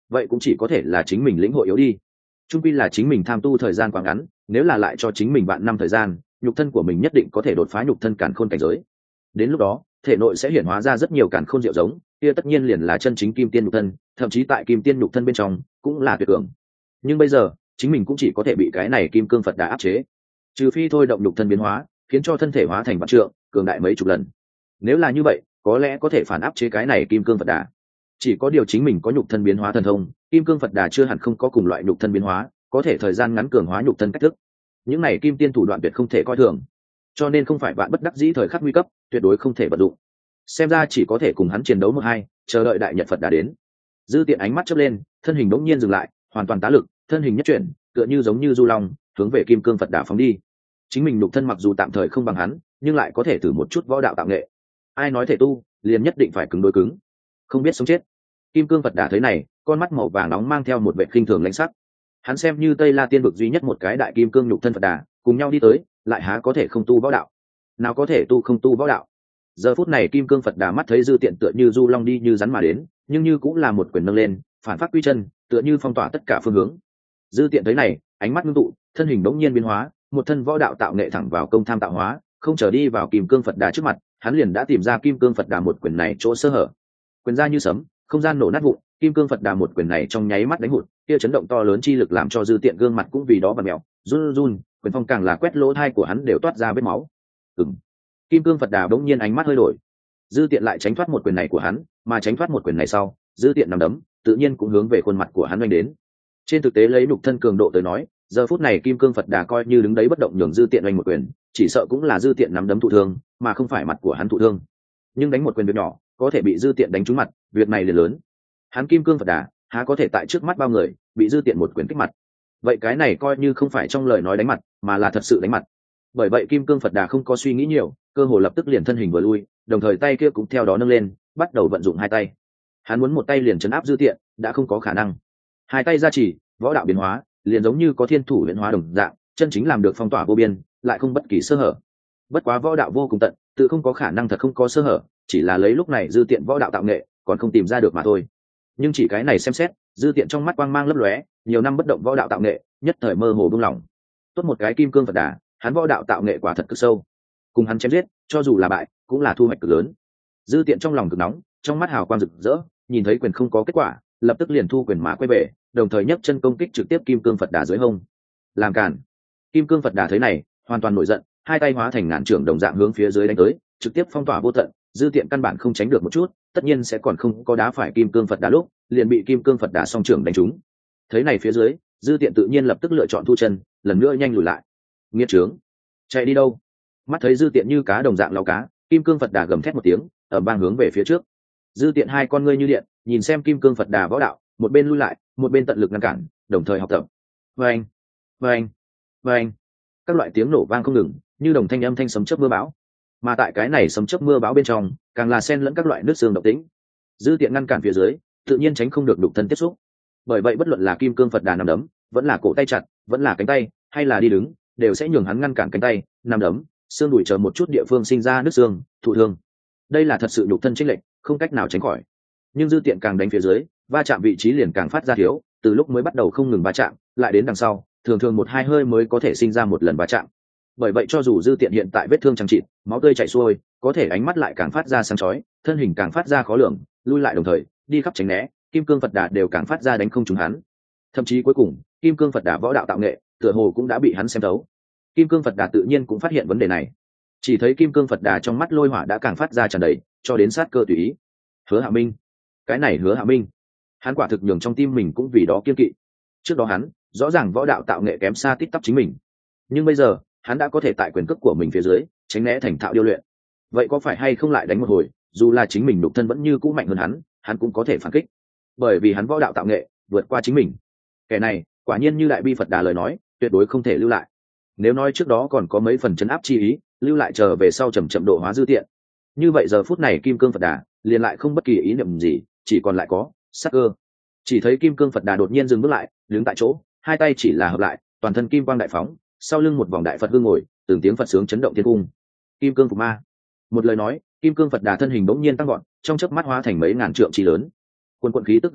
A: vậy cũng chỉ có thể là chính mình lĩnh hội yếu đi. Trung quy là chính mình tham tu thời gian quá ngắn, nếu là lại cho chính mình vạn năm thời gian, nhục thân của mình nhất định có thể đột phá nhục thân càn khôn cảnh giới. Đến lúc đó, thể nội sẽ hiển hóa ra rất nhiều càn khôn diệu giống, kia tất nhiên liền là chân chính kim tiên nhục thân, thậm chí tại kim tiên nhục thân bên trong cũng là tuyệt cường. Nhưng bây giờ, chính mình cũng chỉ có thể bị cái này kim cương Phật Đà áp chế. Trừ phi thôi động nhục thân biến hóa, khiến cho thân thể hóa thành vạn trượng, cường đại mấy chục lần. Nếu là như vậy, có lẽ có thể phản áp chế cái này kim cương Phật Đà. Chỉ có điều chính mình có nhục thân biến hóa thần thông, kim cương Phật Đà chưa hẳn không có cùng loại nhục thân biến hóa, có thể thời gian ngắn cường hóa nhục thân cách thức. Những này kim tiên thủ đoạn tuyệt không thể coi thường, cho nên không phải bạn bất đắc dĩ thời khắc nguy cấp, tuyệt đối không thể vận dụng. Xem ra chỉ có thể cùng hắn chiến đấu một hai, chờ đợi đại nhật Phật Đà đến. Dư Tiện ánh mắt chớp lên, thân hình bỗng nhiên dừng lại, hoàn toàn tá lực, thân hình nhất chuyển, tựa như giống như du long, hướng về kim cương Phật Đà phóng đi. Chính mình nhục thân mặc dù tạm thời không bằng hắn, nhưng lại có thể thử một chút võ đạo tạo nghệ. Ai nói thể tu, liền nhất định phải cứng đối cứng, không biết sống chết. Kim cương Phật Đà thấy này, con mắt màu vàng nóng mang theo một vẻ khinh thường lãnh sắc. Hắn xem như Tây La Tiên vực duy nhất một cái đại kim cương nhục thân Phật Đà, cùng nhau đi tới, lại há có thể không tu võ đạo? Nào có thể tu không tu võ đạo? Giờ phút này kim cương Phật Đà mắt thấy Dư Tiện tựa như du long đi như rắn mà đến, nhưng như cũng là một quyền nâng lên, phản phát quy chân, tựa như phong tỏa tất cả phương hướng. Dư Tiện thấy này, ánh mắt ngưng tụ, thân hình bỗng nhiên biến hóa, một thân võ đạo tạo nghệ thẳng vào công tham tạo hóa, không chờ đi vào kim cương Phật Đà trước mặt, hắn liền đã tìm ra kim cương Phật Đà một quyền này chỗ sơ hở. Quyền ra như sấm, không gian nổ nát vụn, kim cương Phật Đà một quyền này trong nháy mắt đánh hụt, kia chấn động to lớn chi lực làm cho Dư Tiện gương mặt cũng vì đó bật mèo, run run, quyền phong càng là quét lỗ thai của hắn đều toát ra vết máu. Ừm. Kim cương Phật Đà bỗng nhiên ánh mắt hơi đổi. Dư Tiện lại tránh thoát một quyền này của hắn, mà tránh thoát một quyền này sau, Dư Tiện nằm đấm, tự nhiên cũng hướng về khuôn mặt của hắn oanh đến. Trên thực tế lấy nhục thân cường độ tới nói, giờ phút này kim cương Phật Đà coi như đứng đấy bất động nhường Dư Tiện oanh một quyền, chỉ sợ cũng là Dư Tiện nắm đấm thụ thương, mà không phải mặt của hắn thụ thương. Nhưng đánh một quyền việc nhỏ, có thể bị Dư Tiện đánh trúng mặt, việc này liền lớn. Hắn kim cương Phật Đà, há có thể tại trước mắt bao người bị Dư Tiện một quyền kích mặt? Vậy cái này coi như không phải trong lời nói đánh mặt, mà là thật sự đánh mặt. Bởi vậy kim cương Phật Đà không có suy nghĩ nhiều, cơ hồ lập tức liền thân hình vừa lui, đồng thời tay kia cũng theo đó nâng lên, bắt đầu vận dụng hai tay. Hắn muốn một tay liền chấn áp Dư Tiện, đã không có khả năng. Hai tay ra chỉ, võ đạo biến hóa, liền giống như có thiên thủ luyện hóa đồng dạng, chân chính làm được phong tỏa vô biên, lại không bất kỳ sơ hở. Bất quá võ đạo vô cùng tận, tự không có khả năng thật không có sơ hở, chỉ là lấy lúc này Dư Tiện võ đạo tạo nghệ, còn không tìm ra được mà thôi. Nhưng chỉ cái này xem xét, Dư Tiện trong mắt quang mang lấp lóe, nhiều năm bất động võ đạo tạo nghệ, nhất thời mơ hồ buông lỏng. Tốt một cái kim cương Phật Đà, hắn võ đạo tạo nghệ quả thật cực sâu. Cùng hắn chém giết, cho dù là bại, cũng là thu hoạch cực lớn. Dư Tiện trong lòng cực nóng, trong mắt hào quang rực rỡ, nhìn thấy quyền không có kết quả, lập tức liền thu quyền mã quay về, đồng thời nhấc chân công kích trực tiếp kim cương Phật Đà dưới hông. Làm cản. Kim cương Phật Đà thấy này, hoàn toàn nổi giận, hai tay hóa thành ngàn trượng đồng dạng hướng phía dưới đánh tới, trực tiếp phong tỏa vô tận. Dư Tiện căn bản không tránh được một chút, tất nhiên sẽ còn không có đá phải kim cương Phật Đà lúc, liền bị kim cương Phật Đà song trưởng đánh trúng. Thấy này phía dưới, Dư Tiện tự nhiên lập tức lựa chọn thu chân, lần nữa nhanh lùi lại. Nghiệt trướng, chạy đi đâu? Mắt thấy Dư Tiện như cá đồng dạng lao cá, kim cương Phật Đà gầm thét một tiếng, ở bang hướng về phía trước. Dư Tiện hai con ngươi như điện, nhìn xem kim cương Phật Đà võ đạo, một bên lui lại, một bên tận lực ngăn cản, đồng thời học tập. Vâng, vâng, vâng, các loại tiếng nổ vang không ngừng, như đồng thanh âm thanh sấm chớp mưa bão. Mà tại cái này sấm chớp mưa bão bên trong, càng là xen lẫn các loại nước xương động tĩnh. Dư Tiện ngăn cản phía dưới, tự nhiên tránh không được đục thân tiếp xúc. Bởi vậy bất luận là kim cương Phật Đà nằm đấm, vẫn là cổ tay chặt, vẫn là cánh tay, hay là đi đứng, đều sẽ nhường hắn ngăn cản cánh tay, nằm đấm, xương đùi chờ một chút địa phương sinh ra nước xương, thụ thương. Đây là thật sự nhục thân chênh lệch, không cách nào tránh khỏi. Nhưng Dư Tiện càng đánh phía dưới, va chạm vị trí liền càng phát ra thiếu, từ lúc mới bắt đầu không ngừng va chạm, lại đến đằng sau, thường thường một hai hơi mới có thể sinh ra một lần va chạm. Bởi vậy cho dù Dư Tiện hiện tại vết thương chẳng chịt, máu tươi chảy xuôi, có thể ánh mắt lại càng phát ra sáng chói, thân hình càng phát ra khó lường, lui lại đồng thời, đi khắp tránh né, kim cương Phật Đà đều càng phát ra đánh không trúng hắn. Thậm chí cuối cùng, kim cương Phật Đà võ đạo tạo nghệ, tựa hồ cũng đã bị hắn xem thấu. Kim cương Phật Đà tự nhiên cũng phát hiện vấn đề này. Chỉ thấy kim cương Phật Đà trong mắt lôi hỏa đã càng phát ra tràn đầy, cho đến sát cơ tùy ý. Hứa Hạ Minh, cái này Hứa Hạ Minh, hắn quả thực nhường trong tim mình cũng vì đó kiên kỵ. Trước đó hắn rõ ràng võ đạo tạo nghệ kém xa tít tắp chính mình, nhưng bây giờ hắn đã có thể tại quyền cước của mình phía dưới tránh né thành thạo điêu luyện. Vậy có phải hay không lại đánh một hồi, dù là chính mình nhục thân vẫn như cũ mạnh hơn hắn, hắn cũng có thể phản kích, bởi vì hắn võ đạo tạo nghệ vượt qua chính mình. Kẻ này quả nhiên như đại bi Phật Đà lời nói, tuyệt đối không thể lưu lại. Nếu nói trước đó còn có mấy phần chấn áp chi ý, lưu lại chờ về sau chậm chậm độ hóa Dư Tiện, như vậy giờ phút này kim cương Phật Đà liền lại không bất kỳ ý niệm gì, chỉ còn lại có sắc cơ. Chỉ thấy kim cương Phật Đà đột nhiên dừng bước lại, đứng tại chỗ, hai tay chỉ là hợp lại, toàn thân kim quang đại phóng, sau lưng một vòng đại Phật hương ngồi, từng tiếng Phật sướng chấn động thiên cung. Kim cương phục ma. Một lời nói, kim cương Phật Đà thân hình bỗng nhiên tăng gọn, trong chớp mắt hóa thành mấy ngàn trượng chi lớn. Quần quần khí tức gào thét,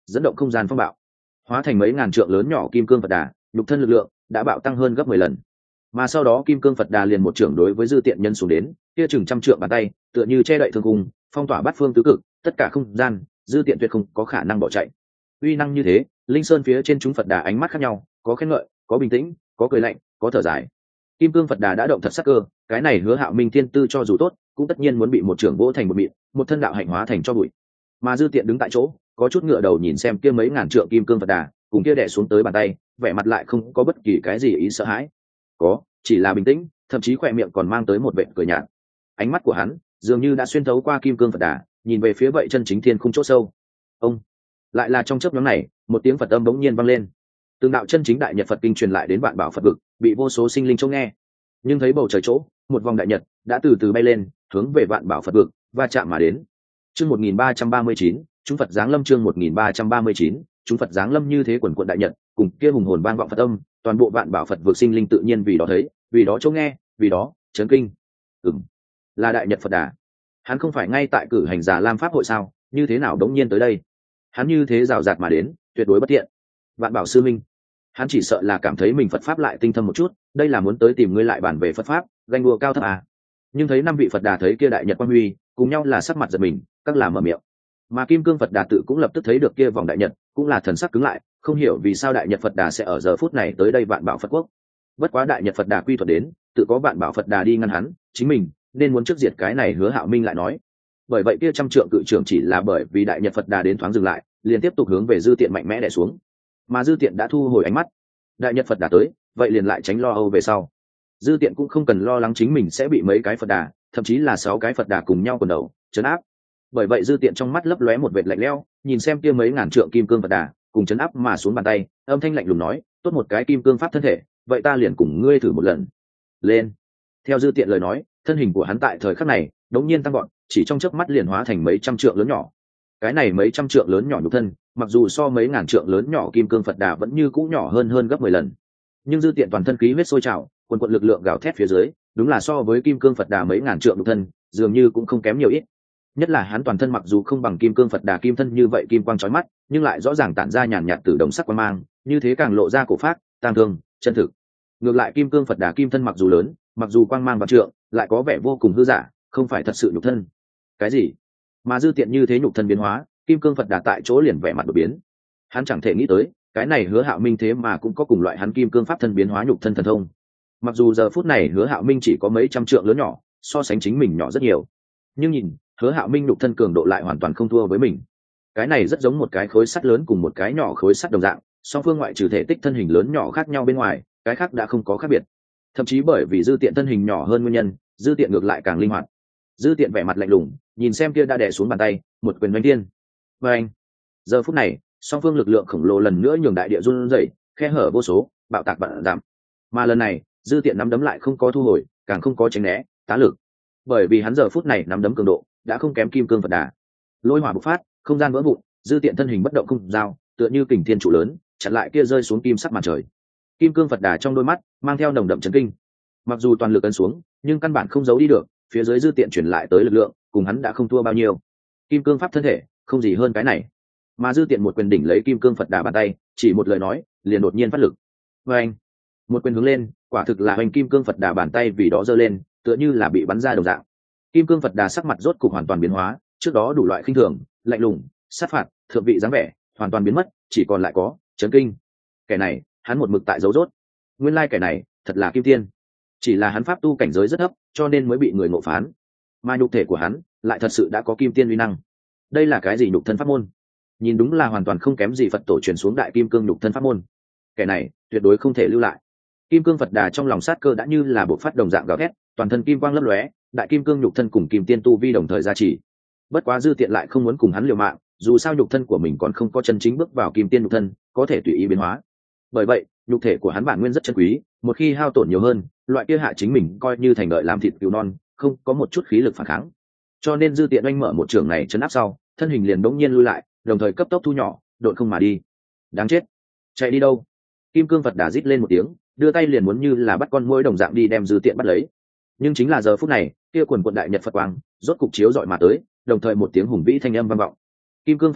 A: dẫn động không gian phong bạo, hóa thành mấy ngàn trượng lớn nhỏ kim cương Phật đà, nhục thân lực lượng đã bạo tăng hơn gấp mười lần. Mà sau đó kim cương Phật đà liền một trưởng đối với dư tiện nhân xuống đến, kia chừng trăm trượng bàn tay tựa như che đậy thương cung, phong tỏa bát phương tứ cực, tất cả không gian, dư tiện tuyệt không có khả năng bỏ chạy. Uy năng như thế, linh sơn phía trên chúng Phật đà ánh mắt khác nhau, có khen ngợi, có bình tĩnh, có cười lạnh, có thở dài. Kim cương Phật đà đã động thật sắc cơ, cái này Hứa Hạo Minh thiên tư cho dù tốt, cũng tất nhiên muốn bị một trưởng vỗ thành một mịn, một thân đạo hạnh hóa thành cho bụi. Mà dư tiện đứng tại chỗ, có chút ngựa đầu nhìn xem kia mấy ngàn trượng kim cương Phật đà, cùng kia đè xuống tới bàn tay, vẻ mặt lại không có bất kỳ cái gì ý sợ hãi, có chỉ là bình tĩnh, thậm chí khỏe miệng còn mang tới một vệt cười nhạt. Ánh mắt của hắn dường như đã xuyên thấu qua kim cương Phật đà, nhìn về phía vậy chân chính thiên khung chỗ sâu. Ông lại là trong chớp nhoáng này, một tiếng Phật âm bỗng nhiên vang lên. Từng đạo chân chính đại nhật Phật kinh truyền lại đến vạn bảo Phật vực, bị vô số sinh linh trông nghe. Nhưng thấy bầu trời chỗ, một vòng đại nhật đã từ từ bay lên, hướng về vạn bảo Phật vực va chạm mà đến. Chương một nghìn ba trăm ba mươi chín, chúng Phật giáng lâm. Chương một nghìn ba trăm ba mươi chín, chúng Phật giáng lâm. Như thế quần quần đại nhật, cùng kia hùng hồn vang vọng Phật âm, toàn bộ vạn bảo Phật vực sinh linh tự nhiên vì đó thấy, vì đó trông nghe, vì đó chấn kinh. Ừm, là đại nhật Phật đà. Hắn không phải ngay tại cử hành Già Lam pháp hội sao, như thế nào đống nhiên tới đây? Hắn như thế rào rạt mà đến, tuyệt đối bất tiện. Vạn bảo sư minh, hắn chỉ sợ là cảm thấy mình Phật pháp lại tinh thâm một chút, đây là muốn tới tìm ngươi lại bàn về Phật pháp, ganh đua cao thấp à? Nhưng thấy năm vị Phật đà thấy kia đại nhật quang huy, cùng nhau là sắc mặt giật mình, các là mở miệng. Mà kim cương Phật đà tự cũng lập tức thấy được kia vòng đại nhật, cũng là thần sắc cứng lại, không hiểu vì sao đại nhật Phật đà sẽ ở giờ phút này tới đây vạn bảo Phật quốc. Bất quá đại nhật Phật đà quy thuật đến, tự có vạn bảo Phật đà đi ngăn hắn, chính mình nên muốn trước diệt cái này. Hứa Hạo Minh lại nói, bởi vậy kia trăm trượng cự trưởng chỉ là bởi vì đại nhật Phật đà đến thoáng dừng lại, liền tiếp tục hướng về dư tiện mạnh mẽ đè xuống. Mà dư tiện đã thu hồi ánh mắt, đại nhật Phật đà tới, vậy liền lại tránh lo âu về sau. Dư tiện cũng không cần lo lắng chính mình sẽ bị mấy cái Phật đà, thậm chí là sáu cái Phật đà cùng nhau quần đầu chấn áp. Bởi vậy dư tiện trong mắt lấp lóe một vệt lạnh lẽo, nhìn xem kia mấy ngàn trượng kim cương Phật đà cùng chấn áp mà xuống bàn tay, âm thanh lạnh lùng nói, tốt một cái kim cương pháp thân thể, vậy ta liền cùng ngươi thử một lần. Lên. Theo dư tiện lời nói, thân hình của hắn tại thời khắc này đống nhiên tăng gọn, chỉ trong chớp mắt liền hóa thành mấy trăm trượng lớn nhỏ. Cái này mấy trăm trượng lớn nhỏ nhục thân, mặc dù so mấy ngàn trượng lớn nhỏ kim cương Phật đà vẫn như cũ nhỏ hơn hơn gấp mười lần, nhưng dư tiện toàn thân khí huyết sôi trào, quần quận lực lượng gào thét phía dưới, đúng là so với kim cương Phật đà mấy ngàn trượng nhục thân, dường như cũng không kém nhiều ít. Nhất là hắn toàn thân mặc dù không bằng kim cương Phật đà kim thân như vậy kim quang chói mắt, nhưng lại rõ ràng tản ra nhàn nhạt từ đồng sắc quang mang, như thế càng lộ ra cổ phác, tang thương, chân thực. Ngược lại kim cương Phật đà kim thân mặc dù lớn, mặc dù quang mang vạn trượng, lại có vẻ vô cùng hư giả, không phải thật sự nhục thân. Cái gì? Mà dư tiện như thế nhục thân biến hóa, kim cương Phật đà tại chỗ liền vẻ mặt đổi biến. Hắn chẳng thể nghĩ tới, cái này Hứa Hạo Minh thế mà cũng có cùng loại hắn kim cương pháp thân biến hóa nhục thân thần thông. Mặc dù giờ phút này Hứa Hạo Minh chỉ có mấy trăm trượng lớn nhỏ, so sánh chính mình nhỏ rất nhiều, nhưng nhìn Hứa Hạo Minh nhục thân cường độ lại hoàn toàn không thua với mình. Cái này rất giống một cái khối sắt lớn cùng một cái nhỏ khối sắt đồng dạng, song phương ngoại trừ thể tích thân hình lớn nhỏ khác nhau bên ngoài, cái khác đã không có khác biệt. Thậm chí bởi vì dư tiện thân hình nhỏ hơn nguyên nhân, dư tiện ngược lại càng linh hoạt. Dư tiện vẻ mặt lạnh lùng, nhìn xem kia đã đè xuống bàn tay, một quyền đánh tiên. Và anh, giờ phút này, song phương lực lượng khổng lồ lần nữa nhường đại địa run rẩy, khe hở vô số, bạo tạc vạn giảm. Mà lần này, dư tiện nắm đấm lại không có thu hồi, càng không có tránh né, tá lực. Bởi vì hắn giờ phút này nắm đấm cường độ đã không kém kim cương Phật đà. Lôi hỏa bộc phát, không gian vỡ vụn, dư tiện thân hình bất động không dao, tựa như kình thiên trụ lớn, chặn lại kia rơi xuống kim sắc màn trời. Kim cương Phật đà trong đôi mắt mang theo nồng đậm chấn kinh. Mặc dù toàn lực ấn xuống, nhưng căn bản không giấu đi được, phía dưới dư tiện chuyển lại tới lực lượng, cùng hắn đã không thua bao nhiêu. Kim cương pháp thân thể, không gì hơn cái này. Mà dư tiện một quyền đỉnh lấy kim cương Phật đà bàn tay, chỉ một lời nói, liền đột nhiên phát lực. Và anh, một quyền hướng lên, quả thực là hoành kim cương Phật đà bàn tay vì đó giơ lên, tựa như là bị bắn ra đồng dạng. Kim cương Phật đà sắc mặt rốt cục hoàn toàn biến hóa, trước đó đủ loại khinh thường, lạnh lùng, sát phạt, thượng vị dáng vẻ, hoàn toàn biến mất, chỉ còn lại có chấn kinh. Kẻ này, hắn một mực tại giấu rốt. Nguyên lai kẻ này, thật là kim tiên. Chỉ là hắn pháp tu cảnh giới rất thấp, cho nên mới bị người ngộ phán. Mà nhục thể của hắn, lại thật sự đã có kim tiên uy năng. Đây là cái gì nhục thân pháp môn? Nhìn đúng là hoàn toàn không kém gì Phật tổ truyền xuống đại kim cương nhục thân pháp môn. Kẻ này, tuyệt đối không thể lưu lại. Kim cương Phật đà trong lòng sát cơ đã như là bộ phát đồng dạng gào thét, toàn thân kim quang lấp lóe, đại kim cương nhục thân cùng kim tiên tu vi đồng thời gia trì. Bất quá dư tiện lại không muốn cùng hắn liều mạng, dù sao nhục thân của mình còn không có chân chính bước vào kim tiên nhục thân, có thể tùy ý biến hóa. Bởi vậy, nhục thể của hắn bản nguyên rất chân quý, một khi hao tổn nhiều hơn, loại kia hạ chính mình coi như thành đợi làm thịt cứu non, không có một chút khí lực phản kháng. Cho nên dư tiện anh mở một trường này chấn áp sau, thân hình liền đống nhiên lui lại, đồng thời cấp tốc thu nhỏ, độn không mà đi. Đáng chết, chạy đi đâu? Kim cương Phật đà rít lên một tiếng, đưa tay liền muốn như là bắt con muỗi đồng dạng đi đem dư tiện bắt lấy. Nhưng chính là giờ phút này, kia quần quần đại nhật Phật quang rốt cục chiếu dọi mà tới, đồng thời một tiếng hùng vĩ thanh âm vang vọng. Kim cương Phật đà,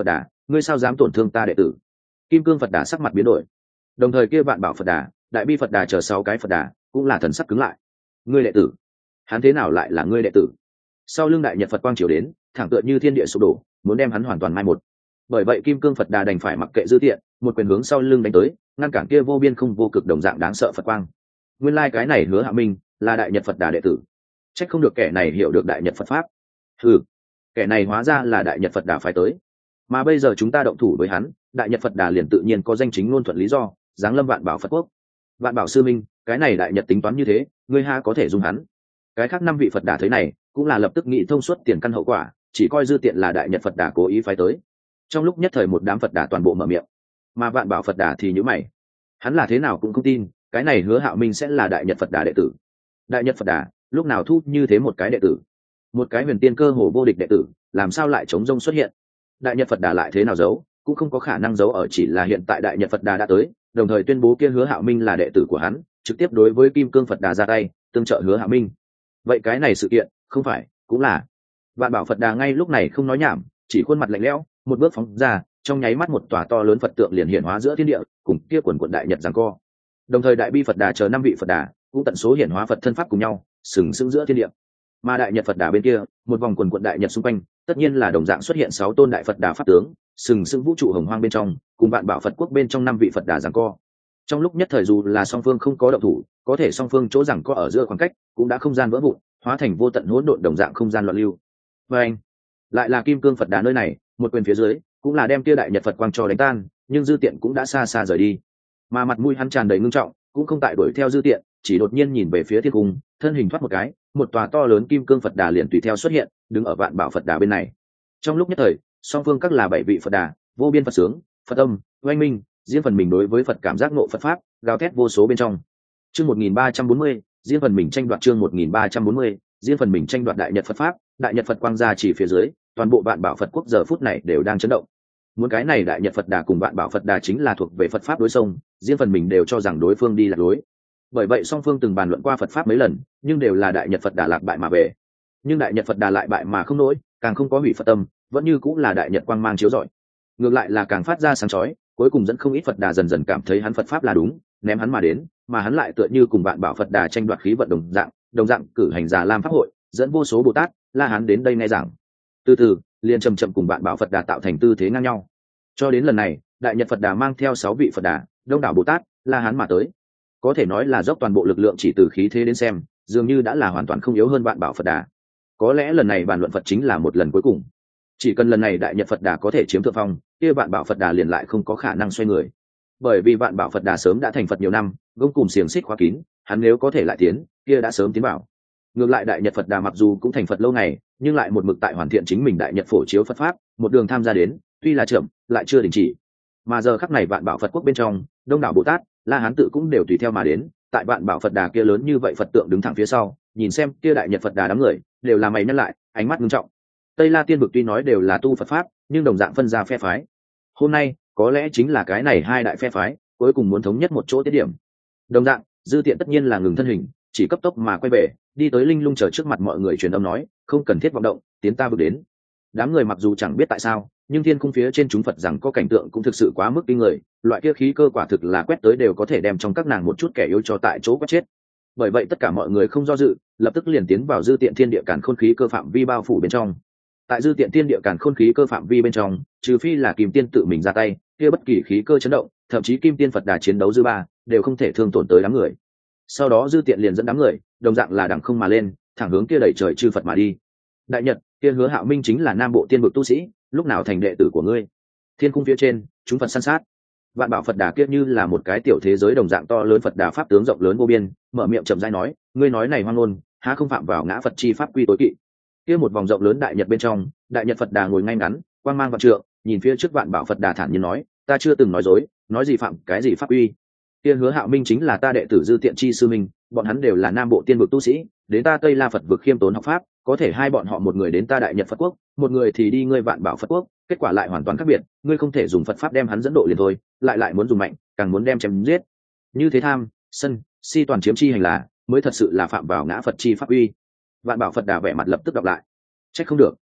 A: ngươi sao dám tổn thương ta đệ tử? Kim cương Phật Đà sắc mặt biến đổi. Đồng thời kia vạn bảo Phật Đà, đại bi Phật Đà chờ sáu cái Phật Đà cũng là thần sắc cứng lại. Ngươi đệ tử? Hắn thế nào lại là ngươi đệ tử? Sau lưng đại nhật Phật quang chiếu đến, thẳng tựa như thiên địa sụp đổ, muốn đem hắn hoàn toàn mai một. Bởi vậy kim cương Phật Đà đành phải mặc kệ dư tiện, một quyền hướng sau lưng đánh tới, ngăn cản kia vô biên không vô cực đồng dạng đáng sợ Phật quang. Nguyên lai like cái này Hứa Hạ Minh là đại nhật Phật Đà đệ tử. Trách không được kẻ này hiểu được đại nhật Phật pháp. Ừ, kẻ này hóa ra là đại nhật Phật Đà phải tới. Mà bây giờ chúng ta động thủ với hắn, đại nhật Phật Đà liền tự nhiên có danh chính ngôn thuận lý do, giáng lâm vạn bảo Phật quốc. Vạn bảo sư minh, cái này đại nhật tính toán như thế, ngươi ha có thể dùng hắn? Cái khác năm vị Phật Đà thấy này, cũng là lập tức nghĩ thông suốt tiền căn hậu quả, chỉ coi dư tiện là đại nhật Phật Đà cố ý phái tới. Trong lúc nhất thời một đám Phật Đà toàn bộ mở miệng, mà vạn bảo Phật Đà thì nhíu mày. Hắn là thế nào cũng không tin, cái này Hứa Hạo Minh sẽ là đại nhật Phật Đà đệ tử. Đại nhật Phật Đà lúc nào thu như thế một cái đệ tử, một cái huyền tiên cơ hồ vô địch đệ tử, làm sao lại chống rông xuất hiện? Đại nhật Phật Đà lại thế nào giấu, cũng không có khả năng giấu ở chỉ là hiện tại đại nhật Phật Đà đã tới, đồng thời tuyên bố kia Hứa Hạo Minh là đệ tử của hắn, trực tiếp đối với kim cương Phật Đà ra tay tương trợ Hứa Hạo Minh. Vậy cái này sự kiện không phải cũng là? Vạn bảo Phật Đà ngay lúc này không nói nhảm, chỉ khuôn mặt lạnh lẽo, một bước phóng ra, trong nháy mắt một tòa to lớn Phật tượng liền hiện hóa giữa thiên địa, cùng kia quần quần đại nhật giằng co. Đồng thời đại bi Phật Đà chờ năm vị Phật Đà cũng tận số hiện hóa Phật thân pháp cùng nhau, sừng sững giữa thiên địa. Mà đại nhật Phật Đà bên kia, một vòng quần quần đại nhật xung quanh, tất nhiên là đồng dạng xuất hiện sáu tôn đại Phật Đà pháp tướng, sừng sững vũ trụ hồng hoang bên trong, cùng vạn bảo Phật quốc bên trong năm vị Phật Đà giằng co. Trong lúc nhất thời dù là song phương không có động thủ, có thể song phương chỗ giằng co ở giữa khoảng cách cũng đã không gian vỡ vụn, hóa thành vô tận hỗn độn đồng dạng không gian loạn lưu. Và anh, lại là kim cương Phật Đà nơi này, một quyền phía dưới cũng là đem kia đại nhật Phật quang cho đánh tan, nhưng dư tiện cũng đã xa xa rời đi. Mà mặt mũi hắn tràn đầy ngưng trọng, cũng không tại đuổi theo dư tiện, chỉ đột nhiên nhìn về phía thiên cung, thân hình thoát một cái, một tòa to lớn kim cương Phật Đà liền tùy theo xuất hiện, đứng ở vạn bảo Phật Đà bên này. Trong lúc nhất thời, song phương các là bảy vị Phật Đà, vô biên Phật sướng, Phật âm, oanh minh, riêng phần mình đối với Phật cảm giác ngộ Phật pháp, gào thét vô số bên trong. Chương một nghìn ba trăm bốn mươi, riêng phần mình tranh đoạt chương một nghìn ba trăm bốn mươi, riêng phần mình tranh đoạt đại nhật Phật pháp, đại nhật Phật quang ra chỉ phía dưới, toàn bộ vạn bảo Phật quốc giờ phút này đều đang chấn động. Muốn cái này đại nhật Phật Đà cùng vạn bảo Phật Đà chính là thuộc về Phật pháp đối xông, riêng phần mình đều cho rằng đối phương đi lạc lối. Bởi vậy song phương từng bàn luận qua Phật pháp mấy lần, nhưng đều là đại nhật Phật Đà lạc bại mà về. Nhưng đại nhật Phật Đà lại bại mà không nổi, càng không có hủy Phật tâm, vẫn như cũng là đại nhật quang mang chiếu rọi. Ngược lại là càng phát ra sáng chói, cuối cùng dẫn không ít Phật Đà dần dần cảm thấy hắn Phật pháp là đúng, ném hắn mà đến, mà hắn lại tựa như cùng vạn bảo Phật Đà tranh đoạt khí vận đồng dạng, đồng dạng cử hành Già Lam pháp hội, dẫn vô số Bồ Tát, La Hán đến đây nghe giảng. Từ từ, liền chậm chậm cùng vạn bảo Phật Đà tạo thành tư thế ngang nhau. Cho đến lần này, đại nhật Phật Đà mang theo sáu vị Phật Đà, đông đảo Bồ Tát, La Hán mà tới. Có thể nói là dốc toàn bộ lực lượng chỉ từ khí thế đến xem, dường như đã là hoàn toàn không yếu hơn vạn bảo Phật Đà. Có lẽ lần này bàn luận Phật chính là một lần cuối cùng. Chỉ cần lần này đại nhật Phật Đà có thể chiếm thượng phong, kia vạn bảo Phật Đà liền lại không có khả năng xoay người. Bởi vì vạn bảo Phật Đà sớm đã thành Phật nhiều năm, gông cùm xiềng xích khóa kín, hắn nếu có thể lại tiến, kia đã sớm tiến bảo. Ngược lại đại nhật Phật Đà mặc dù cũng thành Phật lâu ngày, nhưng lại một mực tại hoàn thiện chính mình đại nhật phổ chiếu Phật pháp, một đường tham gia đến, tuy là chậm, lại chưa đình chỉ. Mà giờ khắc này vạn bảo Phật quốc bên trong, đông đảo Bồ Tát, La Hán tự cũng đều tùy theo mà đến, tại vạn bảo Phật Đà kia lớn như vậy Phật tượng đứng thẳng phía sau, nhìn xem kia đại nhật Phật Đà đám người, đều là mày nhăn lại, ánh mắt nghiêm trọng. Tây La Tiên vực tuy nói đều là tu Phật pháp, nhưng đồng dạng phân ra phe phái. Hôm nay, có lẽ chính là cái này hai đại phe phái, cuối cùng muốn thống nhất một chỗ tiết điểm. Đồng dạng, dư tiện tất nhiên là ngừng thân hình, chỉ cấp tốc mà quay về, đi tới linh lung chờ trước mặt mọi người truyền âm nói, không cần thiết vọng động, tiến ta bước đến. Đám người mặc dù chẳng biết tại sao, nhưng thiên cung phía trên chúng Phật rằng có cảnh tượng cũng thực sự quá mức kinh người, loại kia khí cơ quả thực là quét tới đều có thể đem trong các nàng một chút kẻ yêu cho tại chỗ quét chết. Bởi vậy tất cả mọi người không do dự, lập tức liền tiến vào dư tiện thiên địa càn khôn khí cơ phạm vi bao phủ bên trong. Tại dư tiện thiên địa càn khôn khí cơ phạm vi bên trong, trừ phi là Kim Tiên tự mình ra tay, kia bất kỳ khí cơ chấn động, thậm chí Kim Tiên Phật Đà chiến đấu dư ba, đều không thể thương tổn tới đám người. Sau đó dư tiện liền dẫn đám người, đồng dạng là đẳng không mà lên, thẳng hướng kia đẩy trời chư Phật mà đi. Đại Nhật, kia Hứa Hạo Minh chính là Nam Bộ Tiên vực tu sĩ, lúc nào thành đệ tử của ngươi? Thiên cung phía trên, chúng Phật săn sát. Vạn bảo Phật Đà kia như là một cái tiểu thế giới đồng dạng to lớn Phật Đà pháp tướng rộng lớn vô biên, mở miệng chậm rãi nói, ngươi nói này hoang ngôn, há không phạm vào ngã Phật chi pháp quy tối kỵ. Kia một vòng rộng lớn đại nhật bên trong, đại nhật Phật Đà ngồi ngay ngắn, quang mang vạn trượng, nhìn phía trước vạn bảo Phật Đà thản nhiên nói, ta chưa từng nói dối, nói gì phạm cái gì pháp quy. Kia Hứa Hạo Minh chính là ta đệ tử Dư Tiện chi sư minh, bọn hắn đều là Nam Bộ Tiên vực tu sĩ, đến ta Tây La Phật vực khiêm tốn học pháp, có thể hai bọn họ một người đến ta Đại Nhật Phật quốc, một người thì đi ngươi Vạn Bảo Phật quốc, kết quả lại hoàn toàn khác biệt, ngươi không thể dùng Phật pháp đem hắn dẫn độ liền thôi, lại lại muốn dùng mạnh, càng muốn đem chém giết. Như thế tham, sân, si toàn chiếm chi hành là, mới thật sự là phạm vào ngã Phật chi pháp uy. Vạn Bảo Phật Đà vẻ mặt lập tức đọc lại. Trách không được.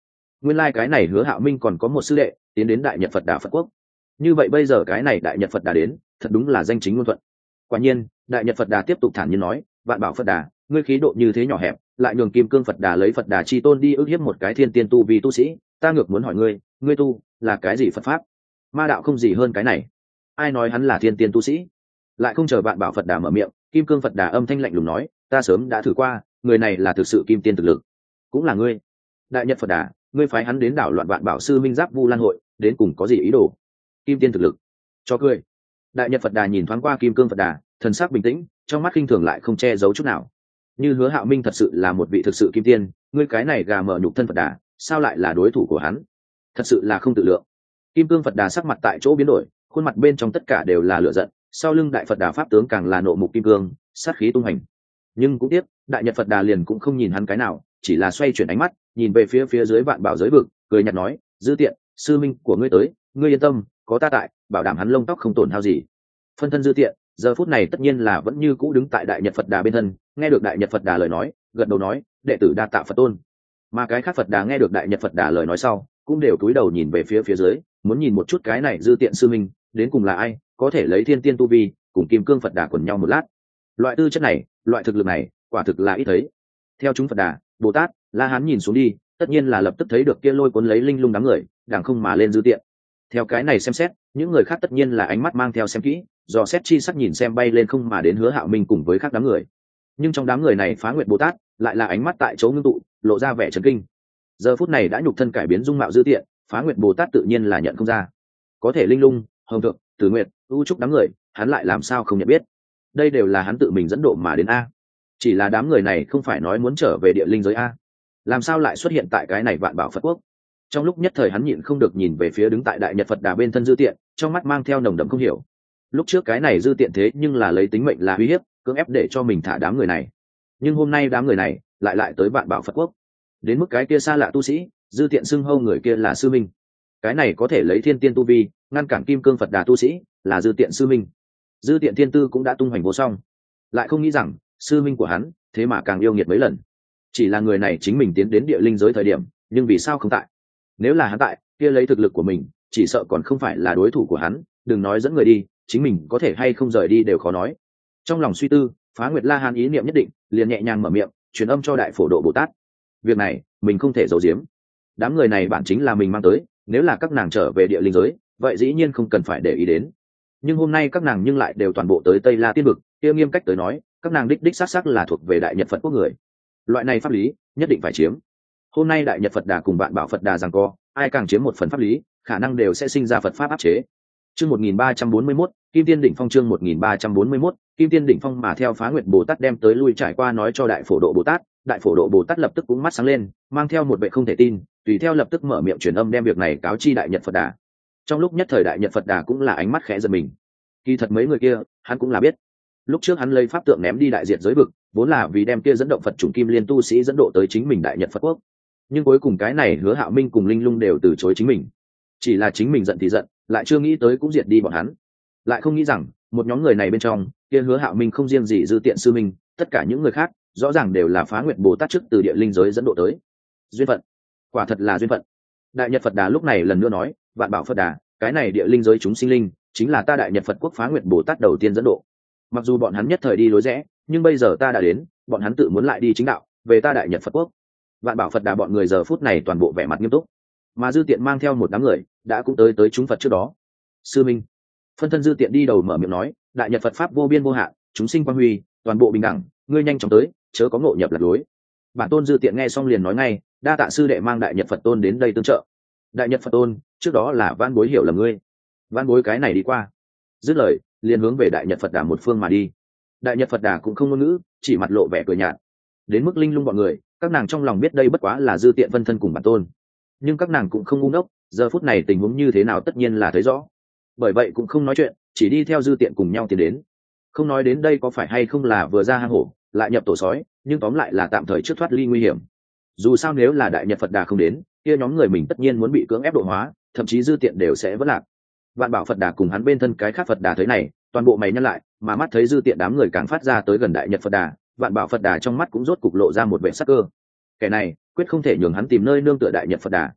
A: nguyên lai、like、cái này Hứa Hạo Minh còn có một sư đệ tiến đến Đại Nhật Phật Đà Phật Quốc. Như vậy bây giờ cái này Đại Nhật Phật Đà đến thật đúng là danh chính ngôn thuận. Quả nhiên Đại Nhật Phật Đà tiếp tục thản nhiên nói, Vạn Bảo Phật Đà, ngươi khí độ như thế nhỏ hẹp, lại nhường Kim Cương Phật Đà lấy Phật Đà chi tôn đi ức hiếp một cái thiên tiên tu vì tu sĩ, ta ngược muốn hỏi ngươi, ngươi tu là cái gì Phật pháp? Ma đạo không gì hơn cái này. Ai nói hắn là thiên tiên tu sĩ? Lại không chờ Vạn Bảo Phật Đà mở miệng, Kim Cương Phật Đà âm thanh lạnh lùng nói, ta sớm đã thử qua, người này là thực sự kim tiên thực lực. Cũng là ngươi. Đại Nhật Phật Đà, ngươi phái hắn đến đảo loạn Vạn Bảo sư minh giáp Vu Lan hội, đến cùng có gì ý đồ? Kim tiên thực lực? Cho cười. Đại Nhật Phật Đà nhìn thoáng qua Kim Cương Phật Đà, thần sắc bình tĩnh, trong mắt khinh thường lại không che giấu chút nào. Như Hứa Hạo Minh thật sự là một vị thực sự kim tiên, ngươi cái này gà mở nhục thân Phật Đà, sao lại là đối thủ của hắn? Thật sự là không tự lượng. Kim Cương Phật Đà sắc mặt tại chỗ biến đổi, khuôn mặt bên trong tất cả đều là lửa giận, sau lưng Đại Phật Đà pháp tướng càng là nộ mục kim cương, sát khí tung hành. Nhưng cũng tiếc, Đại Nhật Phật Đà liền cũng không nhìn hắn cái nào, chỉ là xoay chuyển ánh mắt, nhìn về phía phía dưới Vạn Bảo giới vực, cười nhạt nói, dư tiện, sư minh của ngươi tới, ngươi yên tâm, có ta tại, bảo đảm hắn lông tóc không tổn hao gì. Phân thân dư tiện, giờ phút này tất nhiên là vẫn như cũ đứng tại Đại Nhật Phật Đà bên thân, nghe được Đại Nhật Phật Đà lời nói, gật đầu nói, đệ tử đa tạ Phật tôn. Mà cái khác Phật Đà nghe được Đại Nhật Phật Đà lời nói sau, cũng đều cúi đầu nhìn về phía phía dưới, muốn nhìn một chút cái này dư tiện sư minh đến cùng là ai, có thể lấy thiên tiên tu vi cùng Kim Cương Phật Đà quần nhau một lát. Loại tư chất này, loại thực lực này, quả thực là ít thấy. Theo chúng Phật Đà, Bồ Tát, La Hán nhìn xuống đi, tất nhiên là lập tức thấy được kia lôi cuốn lấy linh lung đám người, đàng không mà lên dư tiện. Theo cái này xem xét, những người khác tất nhiên là ánh mắt mang theo xem kỹ, dò xét chi sắc nhìn xem bay lên không mà đến Hứa Hạo Minh cùng với khác đám người. Nhưng trong đám người này Phá Nguyệt Bồ Tát lại là ánh mắt tại chỗ ngưng tụ, lộ ra vẻ chấn kinh. Giờ phút này đã nhục thân cải biến dung mạo dư tiện, Phá Nguyệt Bồ Tát tự nhiên là nhận không ra. Có thể linh lung, hồng thượng, tử nguyệt, u trúc đám người, hắn lại làm sao không nhận biết? Đây đều là hắn tự mình dẫn độ mà đến a. Chỉ là đám người này không phải nói muốn trở về địa linh giới a, làm sao lại xuất hiện tại cái này Vạn Bảo Phật Quốc? Trong lúc nhất thời hắn nhịn không được nhìn về phía đứng tại Đại Nhật Phật Đà bên thân dư tiện, trong mắt mang theo nồng đậm không hiểu. Lúc trước cái này dư tiện thế nhưng là lấy tính mệnh là uy hiếp, cưỡng ép để cho mình thả đám người này. Nhưng hôm nay đám người này lại lại tới Vạn Bảo Phật Quốc. Đến mức cái kia xa lạ tu sĩ, dư tiện xưng hâu người kia là sư minh. Cái này có thể lấy thiên tiên tu vi ngăn cản Kim Cương Phật Đà tu sĩ, là dư tiện sư minh. Dư tiện thiên tư cũng đã tung hoành vô song, lại không nghĩ rằng sư minh của hắn thế mà càng yêu nghiệt mấy lần. Chỉ là người này chính mình tiến đến địa linh giới thời điểm, nhưng vì sao không tại? Nếu là hắn tại, kia lấy thực lực của mình, chỉ sợ còn không phải là đối thủ của hắn, đừng nói dẫn người đi, chính mình có thể hay không rời đi đều khó nói. Trong lòng suy tư, Phá Nguyệt La Hán ý niệm nhất định, liền nhẹ nhàng mở miệng, truyền âm cho Đại Phổ Độ Bồ Tát. Việc này, mình không thể giấu giếm. Đám người này bản chính là mình mang tới, nếu là các nàng trở về địa linh giới, vậy dĩ nhiên không cần phải để ý đến. Nhưng hôm nay các nàng nhưng lại đều toàn bộ tới Tây La Tiên vực, kia nghiêm cách tới nói, các nàng đích đích xác xác là thuộc về Đại Nhật Phật Quốc người. Loại này pháp lý, nhất định phải chiếm. Hôm nay Đại Nhật Phật Đà cùng Vạn Bảo Phật Đà giằng co, ai càng chiếm một phần pháp lý, khả năng đều sẽ sinh ra Phật pháp áp chế. Chương một nghìn ba trăm bốn mươi mốt, Kim Tiên đỉnh phong chương một nghìn ba trăm bốn mươi mốt, Kim Tiên đỉnh phong mà theo Phá Nguyệt Bồ Tát đem tới lui trải qua nói cho Đại Phổ Độ Bồ Tát, Đại Phổ Độ Bồ Tát lập tức cũng mắt sáng lên, mang theo một vẻ không thể tin, tùy theo lập tức mở miệng truyền âm đem việc này cáo chi Đại Nhật Phật Đà. Trong lúc nhất thời Đại Nhật Phật Đà cũng là ánh mắt khẽ giật mình. Kỳ thật mấy người kia, hắn cũng là biết. Lúc trước hắn lấy pháp tượng ném đi đại diệt giới vực, vốn là vì đem kia dẫn động Phật chủng Kim Liên tu sĩ dẫn độ tới chính mình Đại Nhật Phật Quốc. Nhưng cuối cùng cái này Hứa Hạo Minh cùng Linh Lung đều từ chối chính mình. Chỉ là chính mình giận thì giận, lại chưa nghĩ tới cũng diệt đi bọn hắn. Lại không nghĩ rằng, một nhóm người này bên trong, kia Hứa Hạo Minh không riêng gì dư tiện sư minh, tất cả những người khác, rõ ràng đều là Phá Nguyệt Bồ Tát trước từ địa linh giới dẫn độ tới. Duyên phận, quả thật là duyên phận. Đại Nhật Phật Đà lúc này lần nữa nói, Vạn Bảo Phật Đà, cái này địa linh giới chúng sinh linh, chính là ta Đại Nhật Phật Quốc Phá Nguyệt Bồ Tát đầu tiên dẫn độ. Mặc dù bọn hắn nhất thời đi lối rẽ, nhưng bây giờ ta đã đến, bọn hắn tự muốn lại đi chính đạo, về ta Đại Nhật Phật Quốc. Vạn Bảo Phật Đà bọn người giờ phút này toàn bộ vẻ mặt nghiêm túc, mà dư tiện mang theo một đám người đã cũng tới tới chúng Phật trước đó. Sư minh, phân thân dư tiện đi đầu mở miệng nói, Đại Nhật Phật pháp vô biên vô hạn, chúng sinh quang huy, toàn bộ bình đẳng, ngươi nhanh chóng tới, chớ có ngộ nhập lạc lối. Bản tôn dư tiện nghe xong liền nói ngay, đa tạ sư đệ mang Đại Nhật Phật tôn đến đây tương trợ. Đại Nhật Phật tôn, trước đó là Vãn Bối hiểu lầm ngươi, Vãn Bối cái này đi qua. Dứt lời, liền hướng về Đại Nhật Phật Đà một phương mà đi. Đại Nhật Phật Đà cũng không ngôn ngữ, chỉ mặt lộ vẻ cười nhạt. Đến mức Linh Lung bọn người, các nàng trong lòng biết đây bất quá là dư tiện phân thân cùng bản tôn, nhưng các nàng cũng không ngu ngốc, giờ phút này tình huống như thế nào tất nhiên là thấy rõ, bởi vậy cũng không nói chuyện, chỉ đi theo dư tiện cùng nhau tiến đến. Không nói đến đây có phải hay không là vừa ra hang hổ lại nhập tổ sói, nhưng tóm lại là tạm thời trước thoát ly nguy hiểm. Dù sao nếu là Đại Nhật Phật Đà không đến, kia nhóm người mình tất nhiên muốn bị cưỡng ép độ hóa, thậm chí dư tiện đều sẽ vất lạc. Vạn Bảo Phật Đà cùng hắn bên thân cái khác Phật Đà thấy này, toàn bộ mày nhăn lại, mà mắt thấy dư tiện đám người càng phát ra tới gần Đại Nhật Phật Đà, Vạn Bảo Phật Đà trong mắt cũng rốt cục lộ ra một vẻ sắc cơ. Kẻ này quyết không thể nhường hắn tìm nơi nương tựa Đại Nhật Phật Đà.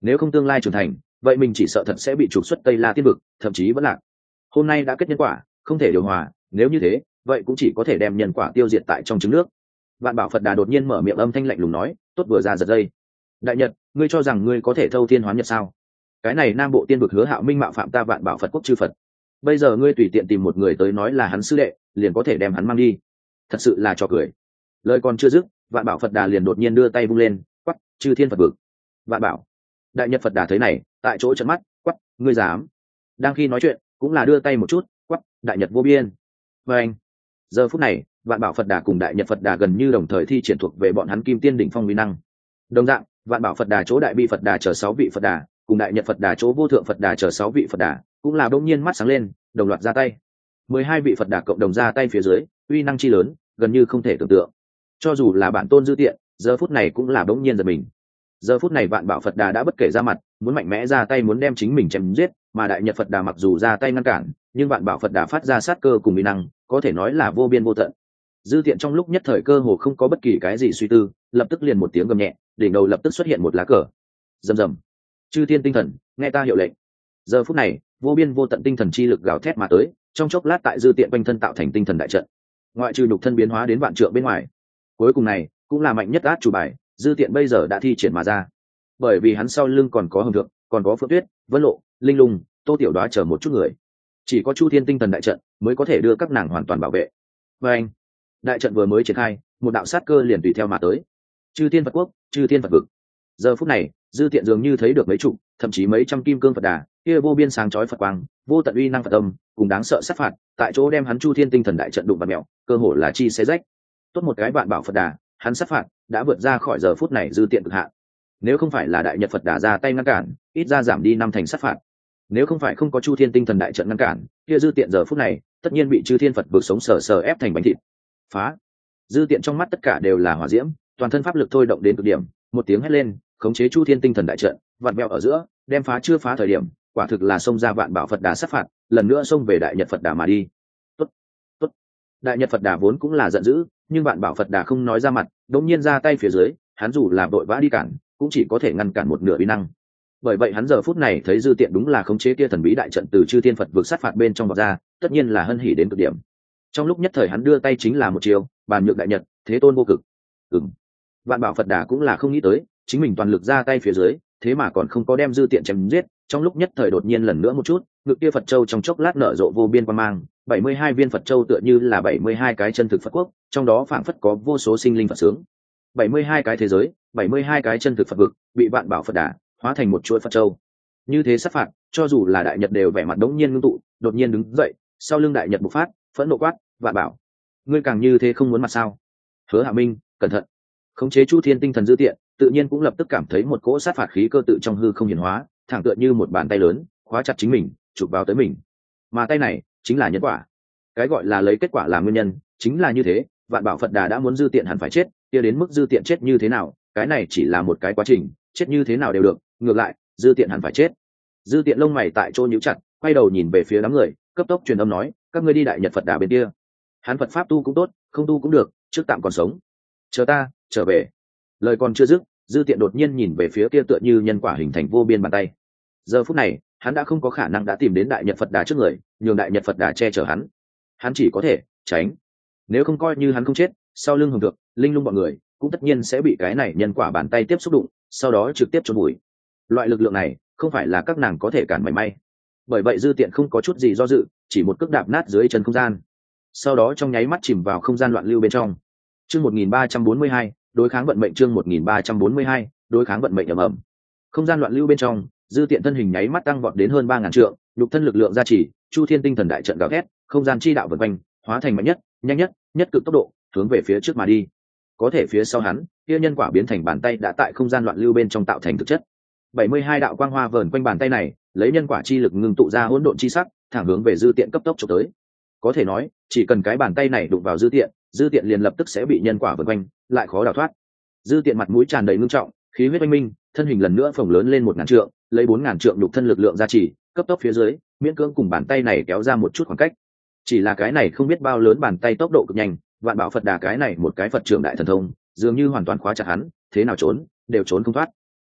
A: nếu không tương lai trưởng thành, vậy mình chỉ sợ thật sẽ bị trục xuất Tây La Tiên vực, thậm chí vẫn lạc. Hôm nay đã kết nhân quả, không thể điều hòa, nếu như thế, vậy cũng chỉ có thể đem nhân quả tiêu diệt tại trong trứng nước. Vạn Bảo Phật Đà đột nhiên mở miệng âm thanh lạnh lùng nói, tốt vừa ra giật dây. Đại Nhật, ngươi cho rằng ngươi có thể thâu thiên hoán nhật sao? Cái này Nam Bộ Tiên vực Hứa Hạo Minh mạo phạm ta Vạn Bảo Phật quốc chư Phật. Bây giờ ngươi tùy tiện tìm một người tới nói là hắn sư đệ, liền có thể đem hắn mang đi. Thật sự là trò cười. Lời còn chưa dứt, Vạn Bảo Phật Đà liền đột nhiên đưa tay vung lên, quắc, chư thiên Phật vực. Vạn Bảo. Đại Nhật Phật Đà thấy này, tại chỗ trợn mắt, quắc, ngươi dám? Đang khi nói chuyện, cũng là đưa tay một chút, quắc, Đại Nhật vô biên. Và anh. Giờ phút này, Vạn Bảo Phật Đà cùng Đại Nhật Phật Đà gần như đồng thời thi triển thuộc về bọn hắn Kim Tiên đỉnh phong uy năng. Đồng dạng, Vạn Bảo Phật Đà chỗ Đại Bi Phật Đà chờ sáu vị Phật Đà, cùng Đại Nhật Phật Đà chỗ Vô Thượng Phật Đà chờ sáu vị Phật Đà, cũng là đột nhiên mắt sáng lên, đồng loạt ra tay. Mười hai vị Phật Đà cộng đồng ra tay phía dưới, uy năng chi lớn, gần như không thể tưởng tượng. Cho dù là bản tôn Dư Tiện, giờ phút này cũng là đột nhiên giật mình. Giờ phút này Vạn Bảo Phật Đà đã bất kể ra mặt, muốn mạnh mẽ ra tay muốn đem chính mình chém giết, mà Đại Nhật Phật Đà mặc dù ra tay ngăn cản, nhưng Vạn Bảo Phật Đà phát ra sát cơ cùng uy năng, có thể nói là vô biên vô tận. Dư Tiện trong lúc nhất thời cơ hồ không có bất kỳ cái gì suy tư, lập tức liền một tiếng gầm nhẹ, đỉnh đầu lập tức xuất hiện một lá cờ. Rầm rầm. Chư thiên tinh thần, nghe ta hiệu lệnh. Giờ phút này, vô biên vô tận tinh thần chi lực gào thét mà tới, trong chốc lát tại Dư Tiện quanh thân tạo thành tinh thần đại trận. Ngoại trừ nhục thân biến hóa đến vạn trượng bên ngoài, cuối cùng này cũng là mạnh nhất át chủ bài, Dư Tiện bây giờ đã thi triển mà ra. Bởi vì hắn sau lưng còn có Hồng Thượng, còn có Phượng Tuyết, Vân Lộ, Linh Lung, Tô Tiểu Đoá chờ một chút người. Chỉ có Chu Thiên tinh thần đại trận mới có thể đưa các nàng hoàn toàn bảo vệ. Và anh, đại trận vừa mới triển khai, một đạo sát cơ liền tùy theo mà tới. Chư Thiên Phật quốc, Chư Thiên Phật vực. Giờ phút này, Dư Tiện dường như thấy được mấy chục, thậm chí mấy trăm kim cương Phật Đà, kia vô biên sáng chói Phật quang, vô tận uy năng Phật âm, cùng đáng sợ sát phạt, tại chỗ đem hắn Chu Thiên tinh thần đại trận đụng bật mèo, cơ hồ là chi xé rách. Tốt một cái Vạn Bảo Phật Đà, hắn sát phạt đã vượt ra khỏi giờ phút này Dư Tiện cực hạn. Nếu không phải là Đại Nhật Phật Đà ra tay ngăn cản, ít ra giảm đi năm thành sát phạt. Nếu không phải không có Chu Thiên tinh thần đại trận ngăn cản, kia Dư Tiện giờ phút này tất nhiên bị Chư Thiên Phật vực sống sờ sờ ép thành bánh thịt. Phá! Dư Tiện trong mắt tất cả đều là hỏa diễm, toàn thân pháp lực thôi động đến cực điểm, một tiếng hét lên, khống chế Chu Thiên tinh thần đại trận, vặn vẹo ở giữa, đem phá chưa phá thời điểm, quả thực là xông ra Vạn Bảo Phật Đà sát phạt, lần nữa xông về Đại Nhật Phật Đà mà đi. Tốt, tốt. Đại Nhật Phật Đà vốn cũng là giận dữ, nhưng Vạn Bảo Phật Đà không nói ra mặt, đột nhiên ra tay phía dưới, hắn dù là vội vã đi cản, cũng chỉ có thể ngăn cản một nửa uy năng. Bởi vậy hắn giờ phút này thấy Dư Tiện đúng là khống chế kia thần bí đại trận từ Chư Thiên Phật vực sát phạt bên trong vọt ra, tất nhiên là hân hỉ đến cực điểm. Trong lúc nhất thời hắn đưa tay chính là một chiều, bàn nhược đại nhật, thế tôn vô cực. Ừm. Vạn Bảo Phật Đà cũng là không nghĩ tới, chính mình toàn lực ra tay phía dưới, thế mà còn không có đem Dư Tiện chém giết, trong lúc nhất thời đột nhiên lần nữa một chút, ngực kia Phật châu trong chốc lát nở rộ vô biên quang mang, bảy mươi hai viên Phật châu tựa như là bảy mươi hai cái chân thực Phật quốc, trong đó phảng phất có vô số sinh linh Phật sướng. bảy mươi hai cái thế giới, bảy mươi hai cái chân thực Phật vực, bị Vạn Bảo Phật Đà hóa thành một chuỗi Phật châu. Như thế sát phạt, cho dù là Đại Nhật đều vẻ mặt đống nhiên ngưng tụ, đột nhiên đứng dậy, sau lưng Đại Nhật bộc phát, phẫn nộ quát, Vạn Bảo, ngươi càng như thế không muốn mặt sao? Hứa Hạ Minh, cẩn thận. Khống chế Chu Thiên tinh thần Dư Tiện, tự nhiên cũng lập tức cảm thấy một cỗ sát phạt khí cơ tự trong hư không hiển hóa, thẳng tựa như một bàn tay lớn, khóa chặt chính mình, chụp vào tới mình. Mà tay này, chính là nhân quả. Cái gọi là lấy kết quả làm nguyên nhân, chính là như thế, Vạn Bảo Phật Đà đã muốn Dư Tiện hẳn phải chết, kia đến mức Dư Tiện chết như thế nào, cái này chỉ là một cái quá trình, chết như thế nào đều được, ngược lại, Dư Tiện hẳn phải chết. Dư Tiện lông mày tại chỗ nhíu chặt, quay đầu nhìn về phía đám người, cấp tốc truyền âm nói, các ngươi đi Đại Nhật Phật Đà bên kia. Hắn Phật pháp tu cũng tốt, không tu cũng được, trước tạm còn sống. Chờ ta, trở về. Lời còn chưa dứt, Dư Tiện đột nhiên nhìn về phía kia tựa như nhân quả hình thành vô biên bàn tay. Giờ phút này, hắn đã không có khả năng đã tìm đến Đại Nhật Phật Đà trước người, nhường Đại Nhật Phật Đà che chở hắn. Hắn chỉ có thể tránh. Nếu không coi như hắn không chết, sau lưng Hồng Thượng, Linh Lung bọn người cũng tất nhiên sẽ bị cái này nhân quả bàn tay tiếp xúc đụng, sau đó trực tiếp chôn bụi. Loại lực lượng này, không phải là các nàng có thể cản mảy may. Bởi vậy Dư Tiện không có chút gì do dự, chỉ một cước đạp nát dưới chân không gian. Sau đó trong nháy mắt chìm vào không gian loạn lưu bên trong. Chương một nghìn ba trăm bốn mươi hai, đối kháng vận mệnh chương một nghìn ba trăm bốn mươi hai, đối kháng vận mệnh ầm ầm. Không gian loạn lưu bên trong, Dư Tiện thân hình nháy mắt tăng vọt đến hơn ba ngàn trượng, nhục thân lực lượng gia trì, Chu Thiên tinh thần đại trận gào thét, không gian chi đạo vần quanh, hóa thành mạnh nhất, nhanh nhất, nhất cực tốc độ, hướng về phía trước mà đi. Có thể phía sau hắn, kia nhân quả biến thành bàn tay đã tại không gian loạn lưu bên trong tạo thành thực chất. bảy mươi hai đạo quang hoa vờn quanh bàn tay này, lấy nhân quả chi lực ngưng tụ ra hỗn độn chi sắc, thẳng hướng về Dư Tiện cấp tốc chụp tới. Có thể nói, chỉ cần cái bàn tay này đụng vào Dư Tiện, Dư Tiện liền lập tức sẽ bị nhân quả vờn quanh, lại khó đào thoát. Dư Tiện mặt mũi tràn đầy ngưng trọng, khí huyết oanh minh, thân hình lần nữa phồng lớn lên một ngàn trượng, lấy bốn ngàn trượng nhục thân lực lượng gia trì, cấp tốc phía dưới, miễn cưỡng cùng bàn tay này kéo ra một chút khoảng cách. Chỉ là cái này không biết bao lớn bàn tay tốc độ cực nhanh, Vạn Bảo Phật Đà cái này một cái Phật trưởng đại thần thông, dường như hoàn toàn khóa chặt hắn, thế nào trốn, đều trốn không thoát.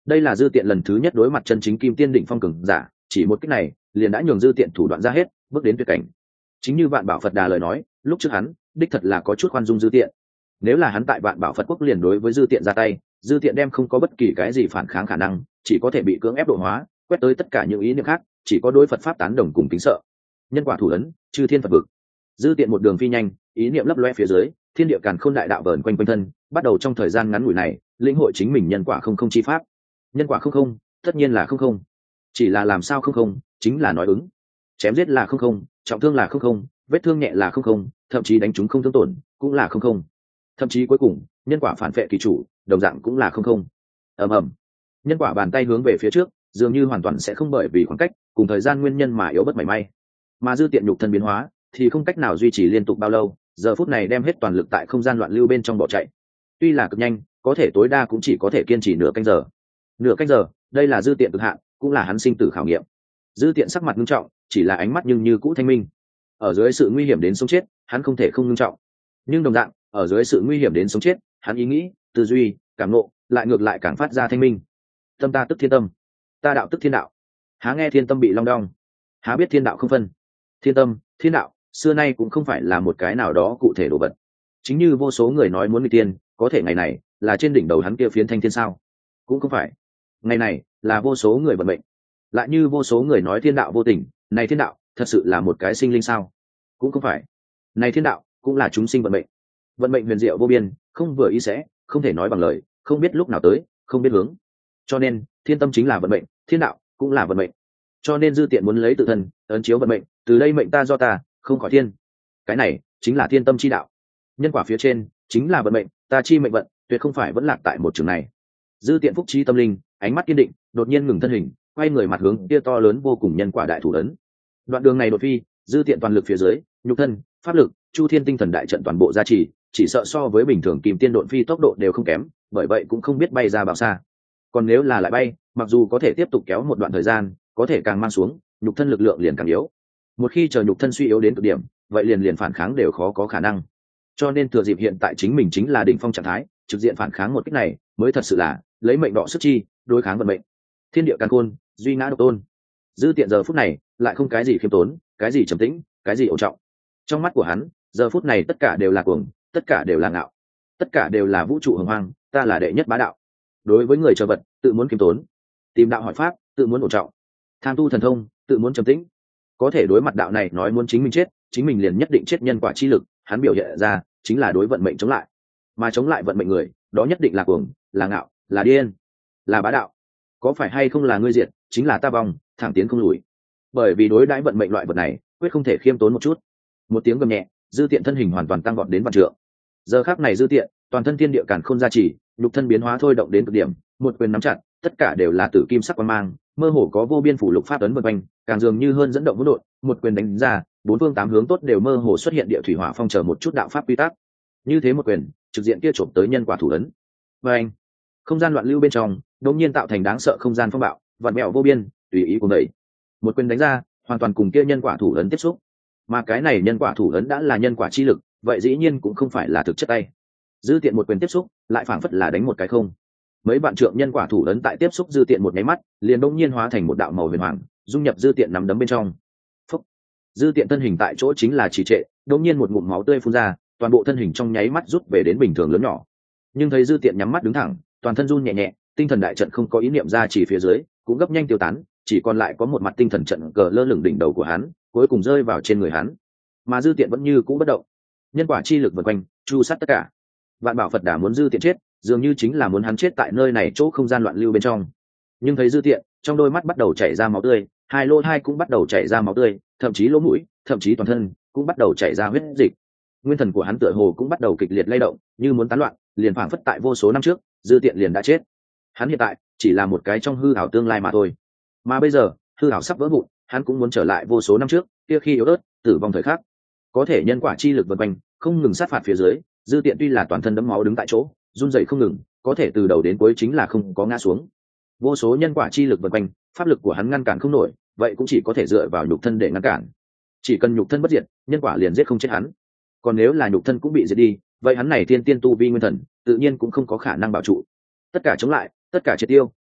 A: đây là dư tiện lần thứ nhất đối mặt chân chính kim tiên đỉnh phong cường giả, chỉ một cách này liền đã nhường dư tiện thủ đoạn ra hết, bước đến tuyệt cảnh. Chính như Vạn Bảo Phật Đà lời nói, lúc trước hắn đích thật là có chút khoan dung dư tiện. Nếu là hắn tại Vạn Bảo Phật quốc liền đối với dư tiện ra tay, dư tiện đem không có bất kỳ cái gì phản kháng khả năng, chỉ có thể bị cưỡng ép độ hóa, quét tới tất cả những ý niệm khác, chỉ có đối Phật pháp tán đồng cùng kính sợ. Nhân quả thủ ấn, chư thiên Phật vực. Dư tiện một đường phi nhanh, ý niệm lấp loe phía dưới, thiên địa càn khôn đại đạo vờn quanh quanh thân, bắt đầu trong thời gian ngắn ngủi này, lĩnh hội chính mình nhân quả không không chi pháp. Nhân quả không không, tất nhiên là không không. Chỉ là làm sao không không, chính là nói ứng. Chém giết là không không, trọng thương là không không, vết thương nhẹ là không không, thậm chí đánh trúng không thương tổn, cũng là không không. Thậm chí cuối cùng, nhân quả phản vệ kỳ chủ, đồng dạng cũng là không không. Ầm ầm. Nhân quả bàn tay hướng về phía trước, dường như hoàn toàn sẽ không bởi vì khoảng cách cùng thời gian nguyên nhân mà yếu bất mảy may. Mà dư tiện nhục thân biến hóa thì không cách nào duy trì liên tục bao lâu, giờ phút này đem hết toàn lực tại không gian loạn lưu bên trong bỏ chạy. Tuy là cực nhanh, có thể tối đa cũng chỉ có thể kiên trì nửa canh giờ. Nửa canh giờ, đây là dư tiện cực hạn, cũng là hắn sinh tử khảo nghiệm. Dư tiện sắc mặt nghiêm trọng, chỉ là ánh mắt nhưng như cũ thanh minh. Ở dưới sự nguy hiểm đến sống chết, hắn không thể không nghiêm trọng. Nhưng đồng dạng, ở dưới sự nguy hiểm đến sống chết, hắn ý nghĩ, tư duy, cảm ngộ, lại ngược lại càng phát ra thanh minh. Tâm ta tức thiên tâm, ta đạo tức thiên đạo. Há nghe thiên tâm bị long đong, há biết thiên đạo không phân. Thiên tâm, thiên đạo, xưa nay cũng không phải là một cái nào đó cụ thể đồ vật. Chính như vô số người nói muốn nghịch tiên, có thể ngày này là trên đỉnh đầu hắn kia phiến thanh thiên sao? Cũng không phải. Ngày này là vô số người vận mệnh. Lại như vô số người nói thiên đạo vô tình, này thiên đạo thật sự là một cái sinh linh sao? Cũng không phải. Này thiên đạo cũng là chúng sinh vận mệnh. Vận mệnh huyền diệu vô biên, không vừa ý sẽ, không thể nói bằng lời, không biết lúc nào tới, không biết hướng. Cho nên, thiên tâm chính là vận mệnh, thiên đạo cũng là vận mệnh. Cho nên dư tiện muốn lấy tự thân ấn chiếu vận mệnh, từ đây mệnh ta do ta, không khỏi thiên. Cái này chính là thiên tâm chi đạo. Nhân quả phía trên chính là vận mệnh, ta chi mệnh vận, tuyệt không phải vẫn lạc tại một trường này. Dư tiện phúc trí tâm linh, ánh mắt kiên định, đột nhiên ngừng thân hình, quay người mặt hướng kia to lớn vô cùng nhân quả đại thủ ấn. Đoạn đường này đột phi, dư tiện toàn lực phía dưới, nhục thân, pháp lực, chu thiên tinh thần đại trận toàn bộ gia trì, chỉ sợ so với bình thường kim tiên độn phi tốc độ đều không kém, bởi vậy cũng không biết bay ra bao xa. Còn nếu là lại bay, mặc dù có thể tiếp tục kéo một đoạn thời gian, có thể càng mang xuống, nhục thân lực lượng liền càng yếu. Một khi chờ nhục thân suy yếu đến cực điểm, vậy liền liền phản kháng đều khó có khả năng. Cho nên thừa dịp hiện tại chính mình chính là đỉnh phong trạng thái, trực diện phản kháng một cách này, mới thật sự là lấy mệnh đọ sức chi, đối kháng vận mệnh. Thiên địa càn khôn, duy ngã độc tôn. Dư tiện giờ phút này, lại không cái gì khiêm tốn, cái gì trầm tĩnh, cái gì ổn trọng. Trong mắt của hắn, giờ phút này tất cả đều là cuồng, tất cả đều là ngạo, tất cả đều là vũ trụ hồng hoang, ta là đệ nhất bá đạo. Đối với người chờ vật, tự muốn khiêm tốn. Tìm đạo hỏi pháp, tự muốn ổn trọng. Tham tu thần thông, tự muốn trầm tĩnh. Có thể đối mặt đạo này nói muốn chính mình chết, chính mình liền nhất định chết nhân quả chi lực, hắn biểu hiện ra chính là đối vận mệnh chống lại. Mà chống lại vận mệnh người, đó nhất định là cuồng, là ngạo, là điên, là bá đạo. Có phải hay không là ngươi diệt, chính là ta vong, thẳng tiến không lùi. Bởi vì đối đãi vận mệnh loại vật này, quyết không thể khiêm tốn một chút. Một tiếng gầm nhẹ, dư tiện thân hình hoàn toàn tăng vọt đến vạn trượng. Giờ khắc này dư tiện, toàn thân thiên địa càn khôn gia trì, nhục thân biến hóa thôi động đến cực điểm, một quyền nắm chặt, tất cả đều là tử kim sắc quang mang, mơ hồ có vô biên phủ lục pháp ấn vần quanh, càng dường như hơn dẫn động hỗn độn, một quyền đánh ra, bốn phương tám hướng tốt đều mơ hồ xuất hiện địa thủy hỏa phong chờ một chút đạo pháp quy tắc. Như thế một quyền, trực diện kia chộp tới nhân quả thủ ấn. Và anh, không gian loạn lưu bên trong, đột nhiên tạo thành đáng sợ không gian phong bạo, vạn mèo vô biên, tùy ý cuồng đẩy. Một quyền đánh ra, hoàn toàn cùng kia nhân quả thủ ấn tiếp xúc. Mà cái này nhân quả thủ ấn đã là nhân quả chi lực, vậy dĩ nhiên cũng không phải là thực chất tay. Dư tiện một quyền tiếp xúc, lại phảng phất là đánh một cái không. Mấy vạn trượng nhân quả thủ ấn tại tiếp xúc dư tiện một nháy mắt, liền đột nhiên hóa thành một đạo màu huyền hoàng, dung nhập dư tiện nắm đấm bên trong. Phúc. Dư tiện thân hình tại chỗ chính là trì trệ, đột nhiên một ngụm máu tươi phun ra, toàn bộ thân hình trong nháy mắt rút về đến bình thường lớn nhỏ. Nhưng thấy dư tiện nhắm mắt đứng thẳng, toàn thân run nhẹ nhẹ, tinh thần đại trận không có ý niệm ra chỉ phía dưới, cũng gấp nhanh tiêu tán, chỉ còn lại có một mặt tinh thần trận cờ lơ lửng đỉnh đầu của hắn, cuối cùng rơi vào trên người hắn. Mà dư tiện vẫn như cũ bất động. Nhân quả chi lực vần quanh, chu sát tất cả. Vạn Bảo Phật Đà muốn dư tiện chết, dường như chính là muốn hắn chết tại nơi này chỗ không gian loạn lưu bên trong. Nhưng thấy dư tiện, trong đôi mắt bắt đầu chảy ra máu tươi, hai lỗ hai cũng bắt đầu chảy ra máu tươi, thậm chí lỗ mũi, thậm chí toàn thân cũng bắt đầu chảy ra huyết dịch. Nguyên thần của hắn tựa hồ cũng bắt đầu kịch liệt lay động, như muốn tán loạn, liền phảng phất tại vô số năm trước, dư tiện liền đã chết. Hắn hiện tại chỉ là một cái trong hư ảo tương lai mà thôi. Mà bây giờ, hư ảo sắp vỡ vụn, hắn cũng muốn trở lại vô số năm trước, kia khi yếu ớt, tử vong thời khắc. Có thể nhân quả chi lực vần quanh, không ngừng sát phạt phía dưới, dư tiện tuy là toàn thân đẫm máu đứng tại chỗ, run rẩy không ngừng, có thể từ đầu đến cuối chính là không có ngã xuống. Vô số nhân quả chi lực vần quanh, pháp lực của hắn ngăn cản không nổi, vậy cũng chỉ có thể dựa vào nhục thân để ngăn cản. Chỉ cần nhục thân bất diệt, nhân quả liền giết không chết hắn. Còn nếu là nhục thân cũng bị diệt đi, vậy hắn này tiên tiên tu vi nguyên thần, tự nhiên cũng không có khả năng bảo trụ. Tất cả chống lại, tất cả triệt tiêu,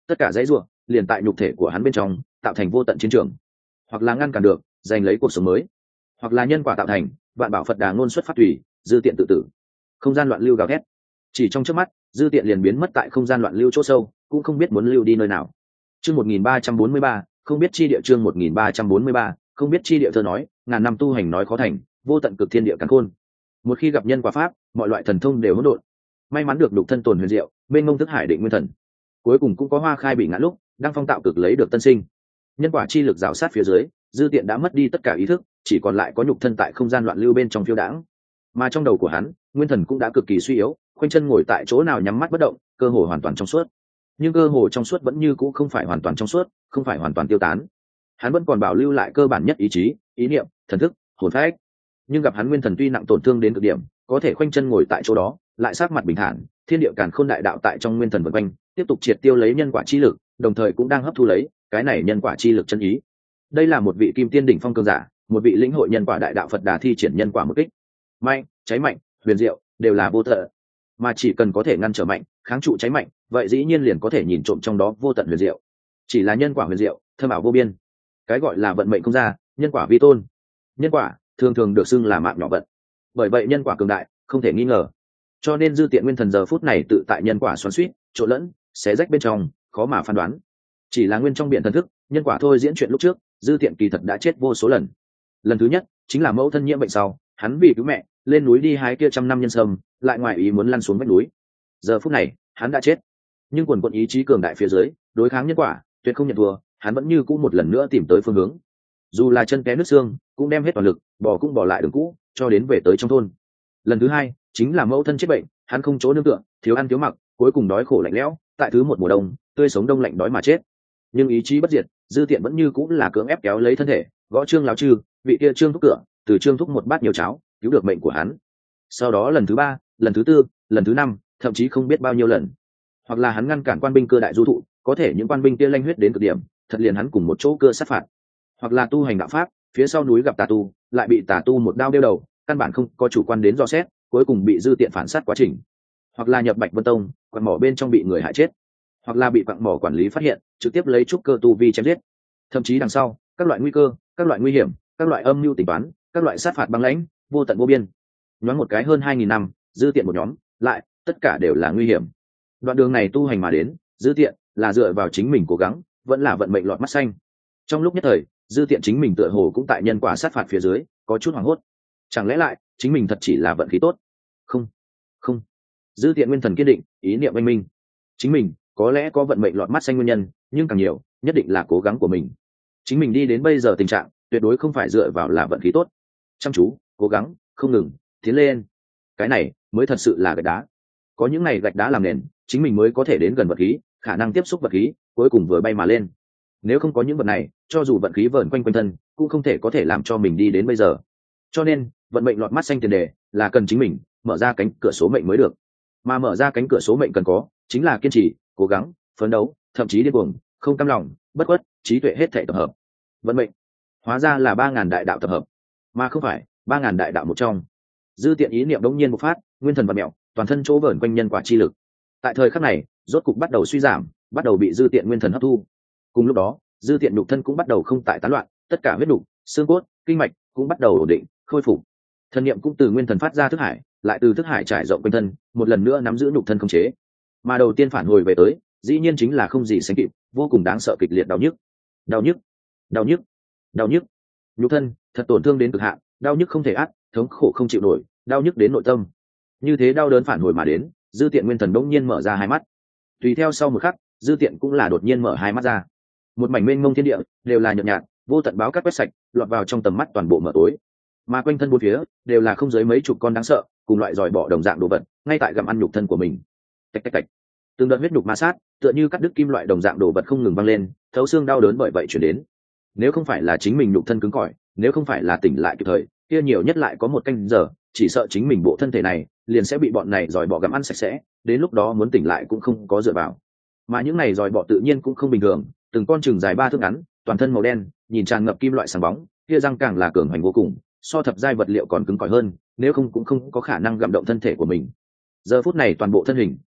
A: tất cả dãy ruộng liền tại nhục thể của hắn bên trong tạo thành vô tận chiến trường, hoặc là ngăn cản được giành lấy cuộc sống mới, hoặc là nhân quả tạo thành vạn bảo Phật đà ngôn xuất phát thủy, dư tiện tự tử. Không gian loạn lưu gào thét, chỉ trong chớp mắt dư tiện liền biến mất tại không gian loạn lưu chỗ sâu, cũng không biết muốn lưu đi nơi nào. Chương một nghìn ba trăm bốn mươi ba, không biết chi địa. Chương một nghìn ba trăm bốn mươi ba, không biết chi địa. Thơ nói ngàn năm tu hành nói khó thành, vô tận cực thiên địa càn khôn. Một khi gặp nhân quả pháp, mọi loại thần thông đều hỗn độn. May mắn được đục thân tồn huyền diệu, bên ngông thức hải định nguyên thần. Cuối cùng cũng có hoa khai bị ngã lúc, đang phong tạo cực lấy được tân sinh. Nhân quả chi lực rào sát phía dưới, dư tiện đã mất đi tất cả ý thức, chỉ còn lại có nhục thân tại không gian loạn lưu bên trong phiêu đãng. Mà trong đầu của hắn, nguyên thần cũng đã cực kỳ suy yếu, khoanh chân ngồi tại chỗ nào nhắm mắt bất động, cơ hồ hoàn toàn trong suốt. Nhưng cơ hồ trong suốt vẫn như cũ không phải hoàn toàn trong suốt, không phải hoàn toàn tiêu tán. Hắn vẫn còn bảo lưu lại cơ bản nhất ý chí, ý niệm, thần thức, hồn phách. Nhưng gặp hắn nguyên thần tuy nặng tổn thương đến cực điểm, có thể khoanh chân ngồi tại chỗ đó, lại sát mặt bình thản, thiên địa càn khôn đại đạo tại trong nguyên thần vần quanh, tiếp tục triệt tiêu lấy nhân quả chi lực, đồng thời cũng đang hấp thu lấy cái này nhân quả chi lực chân ý. Đây là một vị kim tiên đỉnh phong cường giả, một vị lĩnh hội nhân quả đại đạo Phật Đà thi triển nhân quả một kích. Mạnh, cháy mạnh, huyền diệu, đều là vô tận, mà chỉ cần có thể ngăn trở mạnh, kháng trụ cháy mạnh, vậy dĩ nhiên liền có thể nhìn trộm trong đó vô tận huyền diệu. Chỉ là nhân quả huyền diệu, thâm ảo vô biên. Cái gọi là vận mệnh không ra, nhân quả vi tôn. Nhân quả thường thường được xưng là mạng nhỏ vận, bởi vậy nhân quả cường đại không thể nghi ngờ. Cho nên dư tiện nguyên thần giờ phút này tự tại nhân quả xoắn xuýt, trộn lẫn, xé rách bên trong, khó mà phán đoán. Chỉ là nguyên trong biển thần thức, nhân quả thôi diễn chuyện lúc trước, dư tiện kỳ thật đã chết vô số lần. Lần thứ nhất chính là mẫu thân nhiễm bệnh sau, hắn vì cứu mẹ lên núi đi hái kia trăm năm nhân sâm, lại ngoài ý muốn lăn xuống vách núi. Giờ phút này hắn đã chết, nhưng quần quận ý chí cường đại phía dưới, đối kháng nhân quả, tuyệt không nhận thua, hắn vẫn như cũ một lần nữa tìm tới phương hướng. Dù là chân té nước xương, cũng đem hết toàn lực, bỏ cũng bỏ lại đường cũ, cho đến về tới trong thôn. Lần thứ hai chính là mẫu thân chết bệnh, hắn không chỗ nương tựa, thiếu ăn thiếu mặc, cuối cùng đói khổ lạnh lẽo, tại thứ một mùa đông, tươi sống đông lạnh đói mà chết. Nhưng ý chí bất diệt, dư tiện vẫn như cũng là cưỡng ép kéo lấy thân thể, gõ trương lão trư, vị kia trương thúc cửa, từ trương thúc một bát nhiều cháo, cứu được mệnh của hắn. Sau đó lần thứ ba, lần thứ tư, lần thứ năm, thậm chí không biết bao nhiêu lần. Hoặc là hắn ngăn cản quan binh cưa đại du thụ, có thể những quan binh kia lanh huyết đến cực điểm, thật liền hắn cùng một chỗ cưa sát phạt. Hoặc là tu hành đạo pháp, phía sau núi gặp tà tu, lại bị tà tu một đao đeo đầu, căn bản không có chủ quan đến dò xét, cuối cùng bị dư tiện phản sát quá trình. Hoặc là nhập Bạch Vân Tông, quặng mỏ bên trong bị người hại chết. Hoặc là bị quặng mỏ quản lý phát hiện, trực tiếp lấy trúc cơ tu vi chém giết. Thậm chí đằng sau, các loại nguy cơ, các loại nguy hiểm, các loại âm mưu tính toán, các loại sát phạt băng lãnh, vô tận vô biên. Nhoáng một cái hơn hai nghìn năm, dư tiện một nhóm, lại tất cả đều là nguy hiểm. Đoạn đường này tu hành mà đến, dư tiện là dựa vào chính mình cố gắng, vẫn là vận mệnh lọt mắt xanh. Trong lúc nhất thời, dư tiện chính mình tựa hồ cũng tại nhân quả sát phạt phía dưới, có chút hoảng hốt. Chẳng lẽ lại chính mình thật chỉ là vận khí tốt? Không, không. Dư tiện nguyên thần kiên định, ý niệm anh minh. Chính mình có lẽ có vận mệnh lọt mắt xanh nguyên nhân, nhưng càng nhiều, nhất định là cố gắng của mình. Chính mình đi đến bây giờ tình trạng, tuyệt đối không phải dựa vào là vận khí tốt. Chăm chú, cố gắng, không ngừng, tiến lên. Cái này mới thật sự là gạch đá. Có những này gạch đá làm nền, chính mình mới có thể đến gần vật khí, khả năng tiếp xúc vật khí, cuối cùng vừa bay mà lên. Nếu không có những vật này, cho dù vận khí vờn quanh quanh thân, cũng không thể có thể làm cho mình đi đến bây giờ. Cho nên, vận mệnh lọt mắt xanh tiền đề là cần chính mình mở ra cánh cửa số mệnh mới được. Mà mở ra cánh cửa số mệnh cần có, chính là kiên trì, cố gắng, phấn đấu, thậm chí điên cuồng, không cam lòng, bất khuất, trí tuệ hết thảy tập hợp. Vận mệnh, hóa ra là ba ngàn đại đạo tập hợp, mà không phải ba ngàn đại đạo một trong. Dư tiện ý niệm đống nhiên một phát, nguyên thần vật mẹo, toàn thân chỗ vờn quanh nhân quả chi lực. Tại thời khắc này, rốt cục bắt đầu suy giảm, bắt đầu bị dư tiện nguyên thần hấp thu. Cùng lúc đó, dư tiện nhục thân cũng bắt đầu không tại tán loạn, tất cả huyết nhục, xương cốt, kinh mạch cũng bắt đầu ổn định, khôi phục. Thần niệm cũng từ nguyên thần phát ra thức hải, lại từ thức hải trải rộng quanh thân, một lần nữa nắm giữ nhục thân khống chế. Mà đầu tiên phản hồi về tới, dĩ nhiên chính là không gì sánh kịp, vô cùng đáng sợ kịch liệt đau nhức. Đau nhức, đau nhức, đau nhức. Nhục thân thật tổn thương đến cực hạn, đau nhức không thể át, thống khổ không chịu nổi, đau nhức đến nội tâm. Như thế đau đớn phản hồi mà đến, dư tiện nguyên thần bỗng nhiên mở ra hai mắt. Tùy theo sau một khắc, dư tiện cũng là đột nhiên mở hai mắt ra. Một mảnh mênh mông thiên địa đều là nhợt nhạt, vô tận báo cát quét sạch, lọt vào trong tầm mắt toàn bộ mở tối. Mà quanh thân bốn phía đều là không dưới mấy chục con đáng sợ, cùng loại giòi bọ đồng dạng đồ vật, ngay tại gặm ăn nhục thân của mình. Tạch tạch tạch. Từng đợt huyết nhục ma sát, tựa như cắt đứt kim loại đồng dạng đồ vật không ngừng vang lên, thấu xương đau đớn bởi vậy chuyển đến. Nếu không phải là chính mình nhục thân cứng cỏi, nếu không phải là tỉnh lại kịp thời, kia nhiều nhất lại có một canh giờ, chỉ sợ chính mình bộ thân thể này liền sẽ bị bọn này giòi bọ gặm ăn sạch sẽ, đến lúc đó muốn tỉnh lại cũng không có dựa vào. Mà những này giòi bọ tự nhiên cũng không bình thường, từng con chừng dài ba thước ngắn, toàn thân màu đen, nhìn tràn ngập kim loại sáng bóng, kia răng càng là cường hành vô cùng, so thập giai vật liệu còn cứng cỏi hơn, nếu không cũng không có khả năng gặm động thân thể của mình. Giờ phút này toàn bộ thân hình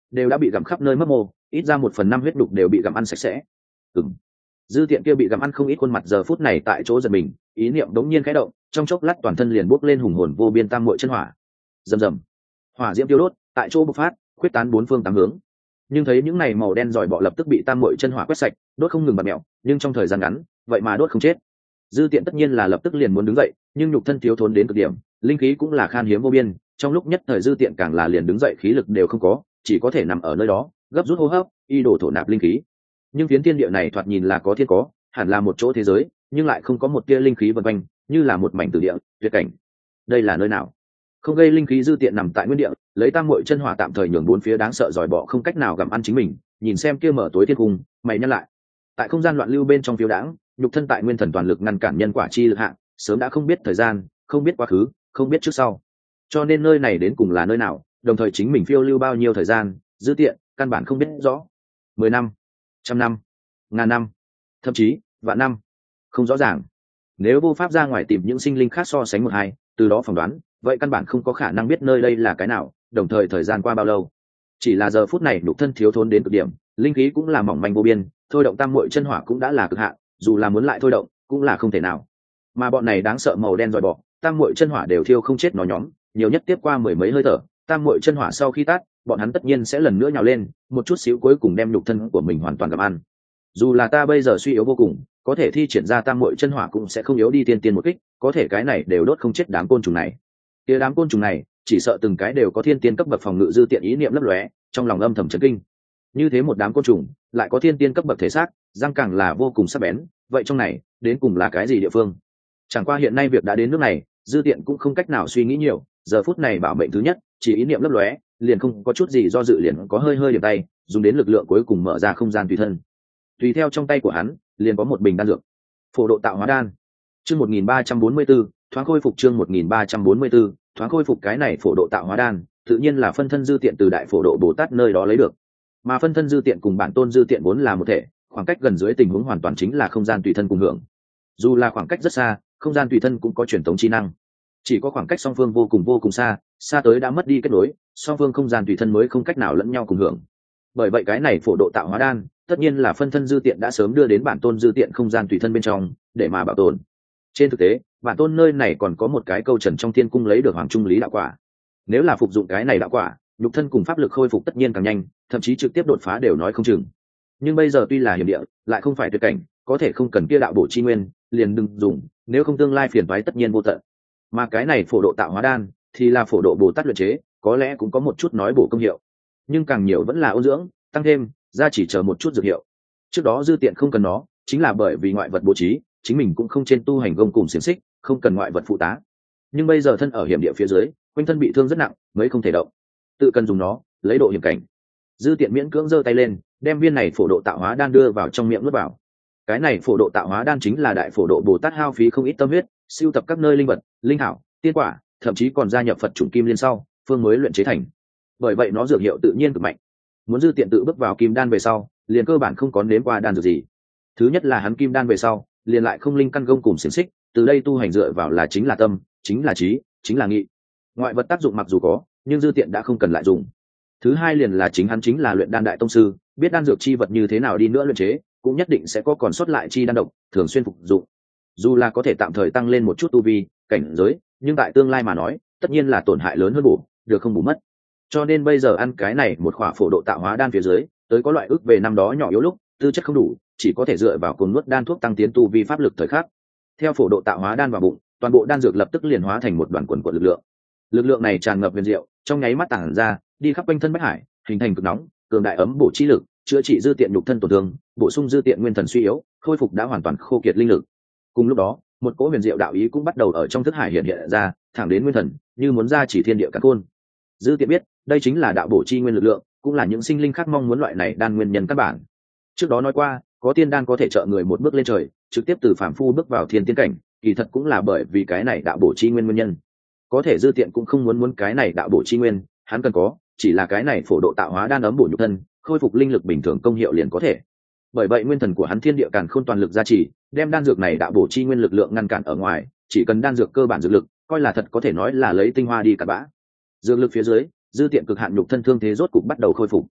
A: đều đã bị gặm khắp nơi mất mô, ít ra một phần năm huyết đục đều bị gặm ăn sạch sẽ. Ừm. Dư Tiện kia bị gặm ăn không ít khuôn mặt giờ phút này tại chỗ giật mình, ý niệm đống nhiên khẽ động, trong chốc lát toàn thân liền bốc lên hùng hồn vô biên tam muội chân hỏa. Rầm rầm, hỏa diễm tiêu đốt, tại chỗ bộc phát, quyết tán bốn phương tám hướng. Nhưng thấy những này màu đen giỏi bọ lập tức bị tam muội chân hỏa quét sạch, đốt không ngừng bật mẹo, nhưng trong thời gian ngắn, vậy mà đốt không chết. Dư Tiện tất nhiên là lập tức liền muốn đứng dậy, nhưng nhục thân thiếu thốn đến cực điểm, linh khí cũng là khan hiếm vô biên, trong lúc nhất thời Dư Tiện càng là liền đứng dậy khí lực đều không có, chỉ có thể nằm ở nơi đó, gấp rút hô hấp, y đổ thổ nạp linh khí. Nhưng phiến thiên địa này thoạt nhìn là có thiên có, hẳn là một chỗ thế giới, nhưng lại không có một tia linh khí vần quanh, như là một mảnh tử địa, tuyệt cảnh. Đây là nơi nào? Không gây linh khí Dư Tiện nằm tại nguyên địa, lấy tam muội chân hỏa tạm thời nhường bốn phía đáng sợ giỏi bọ không cách nào gặm ăn chính mình, nhìn xem kia mở tối thiên cung, mày nhăn lại. Tại không gian loạn lưu bên trong phiêu đãng, nhục thân tại nguyên thần toàn lực ngăn cản nhân quả chi lực hạng, sớm đã không biết thời gian, không biết quá khứ, không biết trước sau. Cho nên nơi này đến cùng là nơi nào, đồng thời chính mình phiêu lưu bao nhiêu thời gian, Dư Tiện căn bản không biết rõ. Mười năm, trăm năm, ngàn năm, thậm chí vạn năm, không rõ ràng. Nếu vô pháp ra ngoài tìm những sinh linh khác so sánh một hai, từ đó phỏng đoán, vậy căn bản không có khả năng biết nơi đây là cái nào, đồng thời thời gian qua bao lâu. Chỉ là giờ phút này nhục thân thiếu thốn đến cực điểm, linh khí cũng là mỏng manh vô biên, thôi động tam muội chân hỏa cũng đã là cực hạn, dù là muốn lại thôi động, cũng là không thể nào. Mà bọn này đáng sợ màu đen dòi bọ, tam muội chân hỏa đều thiêu không chết nó nhóm, nhiều nhất tiếp qua mười mấy hơi thở, tam muội chân hỏa sau khi tắt, bọn hắn tất nhiên sẽ lần nữa nhào lên, một chút xíu cuối cùng đem nhục thân của mình hoàn toàn gặm ăn. Dù là ta bây giờ suy yếu vô cùng, có thể thi triển ra tam muội chân hỏa cũng sẽ không yếu đi tiên tiên một kích, có thể cái này đều đốt không chết đám côn trùng này. Kia đám côn trùng này, chỉ sợ từng cái đều có thiên tiên cấp bậc phòng ngự Dư Tiện ý niệm lấp lóe, trong lòng âm thầm chấn kinh. Như thế một đám côn trùng, lại có thiên tiên cấp bậc thể xác, răng càng là vô cùng sắc bén, vậy trong này, đến cùng là cái gì địa phương? Chẳng qua hiện nay việc đã đến nước này, Dư Tiện cũng không cách nào suy nghĩ nhiều, giờ phút này bảo mệnh thứ nhất, chỉ ý niệm lấp lóe, liền không có chút gì do dự liền có hơi hơi điểm tay, dùng đến lực lượng cuối cùng mở ra không gian tùy thân. Tùy theo trong tay của hắn, liền có một bình đan dược. Phổ độ tạo hóa đan. Chương một nghìn ba trăm bốn mươi 1.344, thoáng khôi phục chương một nghìn ba trăm bốn mươi 1.344, thoáng khôi phục cái này phổ độ tạo hóa đan, tự nhiên là phân thân Dư Tiện từ đại phổ độ Bồ Tát nơi đó lấy được. Mà phân thân Dư Tiện cùng bản tôn Dư Tiện vốn là một thể, khoảng cách gần dưới tình huống hoàn toàn chính là không gian tùy thân cùng hưởng. Dù là khoảng cách rất xa, không gian tùy thân cũng có truyền tống chi năng. Chỉ có khoảng cách song phương vô cùng vô cùng xa, xa tới đã mất đi kết nối, song phương không gian tùy thân mới không cách nào lẫn nhau cùng hưởng. Bởi vậy cái này phổ độ tạo hóa đan, tất nhiên là phân thân Dư Tiện đã sớm đưa đến bản tôn Dư Tiện không gian tùy thân bên trong, để mà bảo tồn. Trên thực tế, bản tôn nơi này còn có một cái câu trần trong thiên cung lấy được hoàng trung lý đạo quả. Nếu là phục dụng cái này đạo quả, nhục thân cùng pháp lực khôi phục tất nhiên càng nhanh, thậm chí trực tiếp đột phá đều nói không chừng. Nhưng bây giờ tuy là hiểm địa, lại không phải tuyệt cảnh, có thể không cần kia đạo bổ chi nguyên, liền đừng dùng, nếu không tương lai phiền toái tất nhiên vô tận. Mà cái này phổ độ tạo hóa đan, thì là phổ độ Bồ Tát luyện chế, có lẽ cũng có một chút nói bổ công hiệu, nhưng càng nhiều vẫn là ôn dưỡng, tăng thêm, ra chỉ chờ một chút dược hiệu. Trước đó Dư Tiện không cần nó, chính là bởi vì ngoại vật bố trí, chính mình cũng không trên tu hành gông cùng xiềng xích, không cần ngoại vật phụ tá. Nhưng bây giờ thân ở hiểm địa phía dưới, quanh thân bị thương rất nặng, mới không thể động, tự cần dùng nó, lấy độ hiểm cảnh. Dư Tiện miễn cưỡng giơ tay lên, đem viên này phổ độ tạo hóa đan đưa vào trong miệng nuốt vào. Cái này phổ độ tạo hóa đan chính là đại phổ độ Bồ Tát hao phí không ít tâm huyết, sưu tập các nơi linh vật, linh thảo, tiên quả, thậm chí còn gia nhập Phật chủng kim liên sau, phương mới luyện chế thành. Bởi vậy nó dược hiệu tự nhiên cực mạnh. Muốn Dư Tiện tự bước vào kim đan về sau, liền cơ bản không có nếm qua đan dược gì. Thứ nhất là hắn kim đan về sau, liền lại không linh căn gông cùng xiềng xích, từ đây tu hành dựa vào là chính là tâm, chính là trí, chính là nghị. Ngoại vật tác dụng mặc dù có, nhưng Dư Tiện đã không cần lại dùng. Thứ hai liền là chính hắn chính là luyện đan đại tông sư, biết đan dược chi vật như thế nào đi nữa luyện chế, cũng nhất định sẽ có còn sót lại chi đan độc, thường xuyên phục dụng. Dù là có thể tạm thời tăng lên một chút tu vi, cảnh giới, nhưng tại tương lai mà nói, tất nhiên là tổn hại lớn hơn bổ, được không bù mất. Cho nên bây giờ ăn cái này một khỏa phổ độ tạo hóa đan phía dưới, tới có loại ước về năm đó nhỏ yếu lúc, tư chất không đủ, chỉ có thể dựa vào cồn nuốt đan thuốc tăng tiến tu vi pháp lực thời khắc. Theo phổ độ tạo hóa đan vào bụng, toàn bộ đan dược lập tức liền hóa thành một đoàn quần quần lực lượng. Lực lượng này tràn ngập huyền diệu, trong nháy mắt tản ra, đi khắp quanh thân bách hải, hình thành cực nóng, cường đại ấm bổ chi lực, chữa trị Dư Tiện nhục thân tổn thương, bổ sung Dư Tiện nguyên thần suy yếu, khôi phục đã hoàn toàn khô kiệt linh lực. Cùng lúc đó, một cỗ huyền diệu đạo ý cũng bắt đầu ở trong thức hải hiện hiện ra, thẳng đến nguyên thần, như muốn ra chỉ thiên địa càn khôn. Dư Tiện biết, đây chính là đạo bổ chi nguyên lực lượng, cũng là những sinh linh khác mong muốn loại này đan nguyên nhân căn bản. Trước đó nói qua, có tiên đan có thể trợ người một bước lên trời, trực tiếp từ phàm phu bước vào thiên tiên cảnh, kỳ thật cũng là bởi vì cái này đạo bổ chi nguyên nguyên nhân. Có thể Dư Tiện cũng không muốn muốn cái này đạo bổ chi nguyên, hắn cần có chỉ là cái này phổ độ tạo hóa đan ấm bổ nhục thân, khôi phục linh lực bình thường công hiệu liền có thể. Bởi vậy nguyên thần của hắn thiên địa càn khôn toàn lực gia trì, đem đan dược này đạo bổ chi nguyên lực lượng ngăn cản ở ngoài, chỉ cần đan dược cơ bản dược lực, coi là thật có thể nói là lấy tinh hoa đi cả bã. Dược lực phía dưới, Dư Tiện cực hạn nhục thân thương thế rốt cục bắt đầu khôi phục.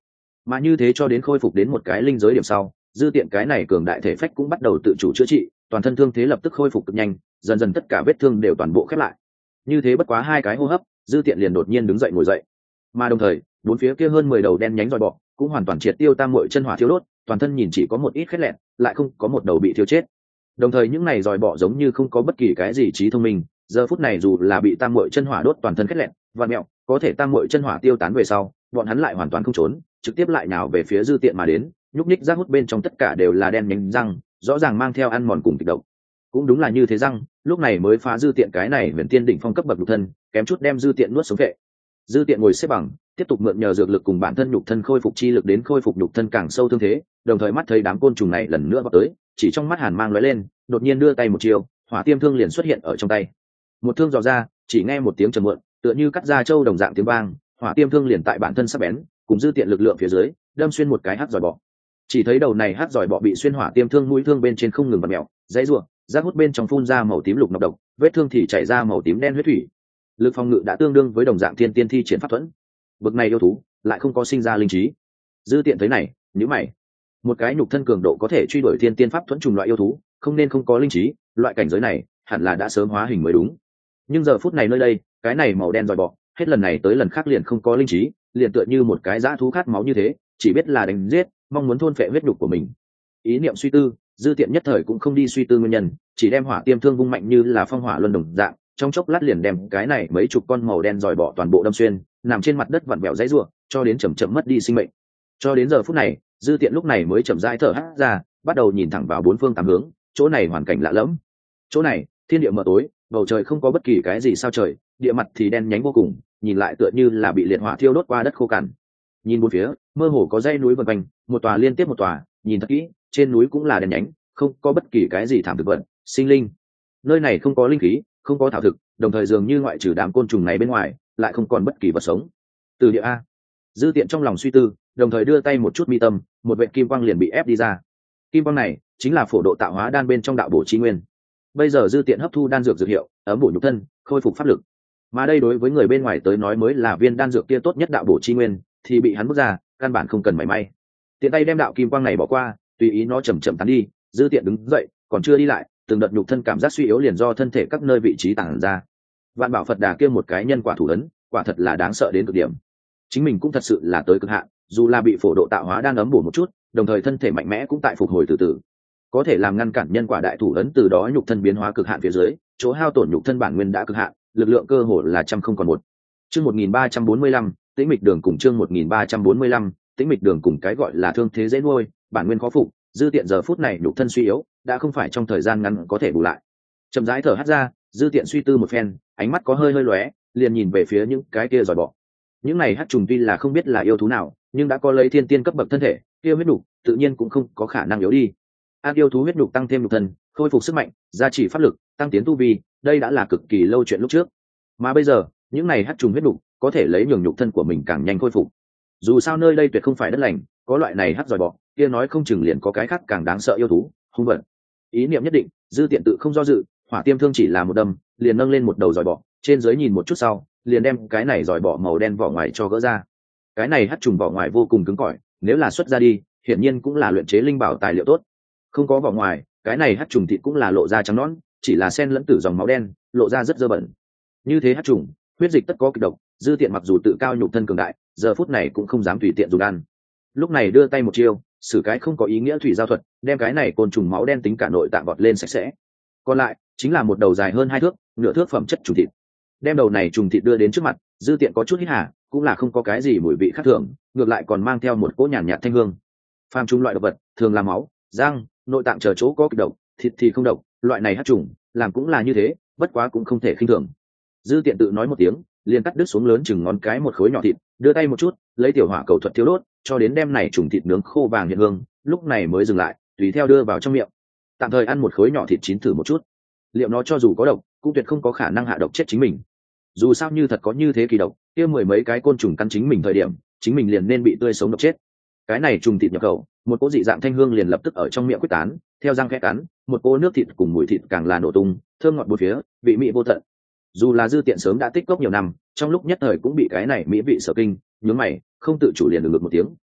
A: Mà như thế cho đến khôi phục đến một cái linh giới điểm sau, dư tiện cái này cường đại thể phách cũng bắt đầu tự chủ chữa trị, toàn thân thương thế lập tức khôi phục cực nhanh, dần dần tất cả vết thương đều toàn bộ khép lại. Như thế bất quá hai cái hô hấp, dư tiện liền đột nhiên đứng dậy ngồi dậy. Mà đồng thời, bốn phía kia hơn mười đầu đen nhánh roi bọ cũng hoàn toàn triệt tiêu tam muội chân hỏa thiêu đốt, toàn thân nhìn chỉ có một ít khét lẹn, lại không có một đầu bị thiêu chết. Đồng thời những này roi bọ giống như không có bất kỳ cái gì trí thông minh, giờ phút này dù là bị tam muội chân hỏa đốt toàn thân khét lẹn, vạn mẹo, có thể tam muội chân hỏa tiêu tán về sau, bọn hắn lại hoàn toàn không trốn, trực tiếp lại nào về phía dư tiện mà đến, nhúc nhích rác hút bên trong tất cả đều là đen nhánh răng, rõ ràng mang theo ăn mòn cùng kịch độc. Cũng đúng là như thế răng, lúc này mới phá dư tiện cái này huyền tiên đỉnh phong cấp bậc nhục thân, kém chút đem dư tiện nuốt sống vệ. Dư tiện ngồi xếp bằng, tiếp tục mượn nhờ dược lực cùng bản thân nhục thân khôi phục chi lực đến khôi phục nhục thân càng sâu thương thế, đồng thời mắt thấy đám côn trùng này lần nữa vào tới, chỉ trong mắt hàn mang lóe lên, đột nhiên đưa tay một chiều, hỏa tiêm thương liền xuất hiện ở trong tay. Một thương dò ra, chỉ nghe một tiếng trầm muộn, tựa như cắt da trâu đồng dạng tiếng vang, hỏa tiêm thương liền tại bản thân sắc bén, cùng dư tiện lực lượng phía dưới, đâm xuyên một cái hắc giỏi bọ. Chỉ thấy đầu này hắc giỏi bọ bị xuyên hỏa tiêm thương mũi thương bên trên không ngừng bật mèo, dãy rủa, rác hút bên trong phun ra màu tím lục nọc độc, vết thương thì chảy ra màu tím đen huyết thủy. Lực phòng ngự đã tương đương với đồng dạng thiên tiên thi triển pháp thuẫn. Bực này yêu thú lại không có sinh ra linh trí. Dư tiện thấy này, nhíu mày. Một cái nhục thân cường độ có thể truy đuổi thiên tiên pháp thuẫn trùng loại yêu thú, không nên không có linh trí, loại cảnh giới này hẳn là đã sớm hóa hình mới đúng. Nhưng giờ phút này nơi đây, cái này màu đen dòi bọ, hết lần này tới lần khác liền không có linh trí, liền tựa như một cái dã thú khát máu như thế, chỉ biết là đánh giết, mong muốn thôn phệ huyết nhục của mình. Ý niệm suy tư, dư tiện nhất thời cũng không đi suy tư nguyên nhân, chỉ đem hỏa tiêm thương vung mạnh như là phong hỏa luân đồng dạng, trong chốc lát liền đem cái này mấy chục con màu đen dòi bọ toàn bộ đâm xuyên, nằm trên mặt đất vặn vẹo dãy rủa, cho đến chậm chậm mất đi sinh mệnh. Cho đến giờ phút này, dư tiện lúc này mới chậm rãi thở hắt ra, bắt đầu nhìn thẳng vào bốn phương tám hướng, chỗ này hoàn cảnh lạ lẫm. Chỗ này, thiên địa mờ tối, bầu trời không có bất kỳ cái gì sao trời, địa mặt thì đen nhánh vô cùng, nhìn lại tựa như là bị liệt hỏa thiêu đốt qua đất khô cằn. Nhìn bốn phía, mơ hồ có dãy núi vần quanh, một tòa liên tiếp một tòa, nhìn thật kỹ, trên núi cũng là đen nhánh, không có bất kỳ cái gì thảm thực vật, sinh linh. Nơi này không có linh khí, không có thảo thực, đồng thời dường như ngoại trừ đám côn trùng này bên ngoài, lại không còn bất kỳ vật sống. Từ địa a. Dư tiện trong lòng suy tư, đồng thời đưa tay một chút mi tâm, một vệt kim quang liền bị ép đi ra. Kim quang này chính là phổ độ tạo hóa đan bên trong đạo bổ chi nguyên. Bây giờ dư tiện hấp thu đan dược dược hiệu, ấm bổ nhục thân, khôi phục pháp lực. Mà đây đối với người bên ngoài tới nói mới là viên đan dược kia tốt nhất đạo bổ chi nguyên, thì bị hắn bước ra, căn bản không cần mảy may. Tiện tay đem đạo kim quang này bỏ qua, tùy ý nó chậm chậm tán đi, dư tiện đứng dậy, còn chưa đi lại, từng đợt nhục thân cảm giác suy yếu liền do thân thể các nơi vị trí tản ra. Vạn Bảo Phật Đà kia một cái nhân quả thủ ấn, quả thật là đáng sợ đến cực điểm. Chính mình cũng thật sự là tới cực hạn, dù là bị phổ độ tạo hóa đang ấm bổ một chút, đồng thời thân thể mạnh mẽ cũng tại phục hồi từ từ, có thể làm ngăn cản nhân quả đại thủ ấn từ đó nhục thân biến hóa cực hạn phía dưới, chỗ hao tổn nhục thân bản nguyên đã cực hạn, lực lượng cơ hồ là trăm không còn một. Chương một nghìn ba trăm bốn mươi lăm, Tĩnh Mịch Đường cùng chương một nghìn ba trăm bốn mươi lăm, Tĩnh Mịch Đường cùng cái gọi là thương thế dễ nuôi, bản nguyên khó phục, dư tiện giờ phút này nhục thân suy yếu, đã không phải trong thời gian ngắn có thể bù lại. Chậm rãi thở hắt ra, dư tiện suy tư một phen, ánh mắt có hơi hơi lóe, liền nhìn về phía những cái kia giỏi bọ. Những này hắc trùng tuy là không biết là yêu thú nào, nhưng đã có lấy thiên tiên cấp bậc thân thể, kia huyết nhục tự nhiên cũng không có khả năng yếu đi. Ăn yêu thú huyết nhục tăng thêm nhục thân, khôi phục sức mạnh, gia trì pháp lực, tăng tiến tu vi, đây đã là cực kỳ lâu chuyện lúc trước. Mà bây giờ, những này hắc trùng huyết nhục có thể lấy nhường nhục thân của mình càng nhanh khôi phục. Dù sao nơi đây tuyệt không phải đất lành, có loại này hắc giỏi bọ, kia nói không chừng liền có cái khác càng đáng sợ yêu thú, hung vật. Ý niệm nhất định, dư tiện tự không do dự, hỏa tiêm thương chỉ là một đâm, liền nâng lên một đầu giỏi bọ, trên dưới nhìn một chút sau, liền đem cái này giỏi bọ màu đen vỏ ngoài cho gỡ ra. Cái này hắc trùng vỏ ngoài vô cùng cứng cỏi, nếu là xuất ra đi, hiển nhiên cũng là luyện chế linh bảo tài liệu tốt. Không có vỏ ngoài, cái này hắc trùng thịt cũng là lộ ra trắng nõn, chỉ là xen lẫn tử dòng máu đen, lộ ra rất dơ bẩn. Như thế hắc trùng, huyết dịch tất có kịch độc, dư tiện mặc dù tự cao nhục thân cường đại, giờ phút này cũng không dám tùy tiện dùng ăn. Lúc này đưa tay một chiêu, sử cái không có ý nghĩa thủy giao thuật, đem cái này côn trùng máu đen tính cả nội tạng bọt lên sạch sẽ. Còn lại chính là một đầu dài hơn hai thước, nửa thước phẩm chất trùng thịt. Đem đầu này trùng thịt đưa đến trước mặt, dư tiện có chút hít hà, cũng là không có cái gì mùi vị khác thường, ngược lại còn mang theo một cỗ nhàn nhạt thanh hương. Phàm trùng loại độc vật thường là máu, răng, nội tạng chờ chỗ có kịch độc, thịt thì không độc, loại này hắc trùng làm cũng là như thế, bất quá cũng không thể khinh thường. Dư tiện tự nói một tiếng, liền cắt đứt xuống lớn chừng ngón cái một khối nhỏ thịt, đưa tay một chút, lấy tiểu hỏa cầu thuật thiêu đốt, cho đến đem này trùng thịt nướng khô vàng hiện hương, lúc này mới dừng lại, tùy theo đưa vào trong miệng. Tạm thời ăn một khối nhỏ thịt chín thử một chút, liệu nó cho dù có độc, cũng tuyệt không có khả năng hạ độc chết chính mình. Dù sao như thật có như thế kỳ độc, kia mười mấy cái côn trùng cắn chính mình thời điểm, chính mình liền nên bị tươi sống độc chết. Cái này trùng thịt nhập khẩu, một cỗ dị dạng thanh hương liền lập tức ở trong miệng quyết tán, theo răng khẽ cắn, một cỗ nước thịt cùng mùi thịt càng là nổ tung, thơm ngọt bốn phía, vị mỹ vô tận. Dù là dư tiện sớm đã tích cốc nhiều năm, trong lúc nhất thời cũng bị cái này mỹ vị sở kinh, nhướng mày, không tự chủ liền được ngược một tiếng,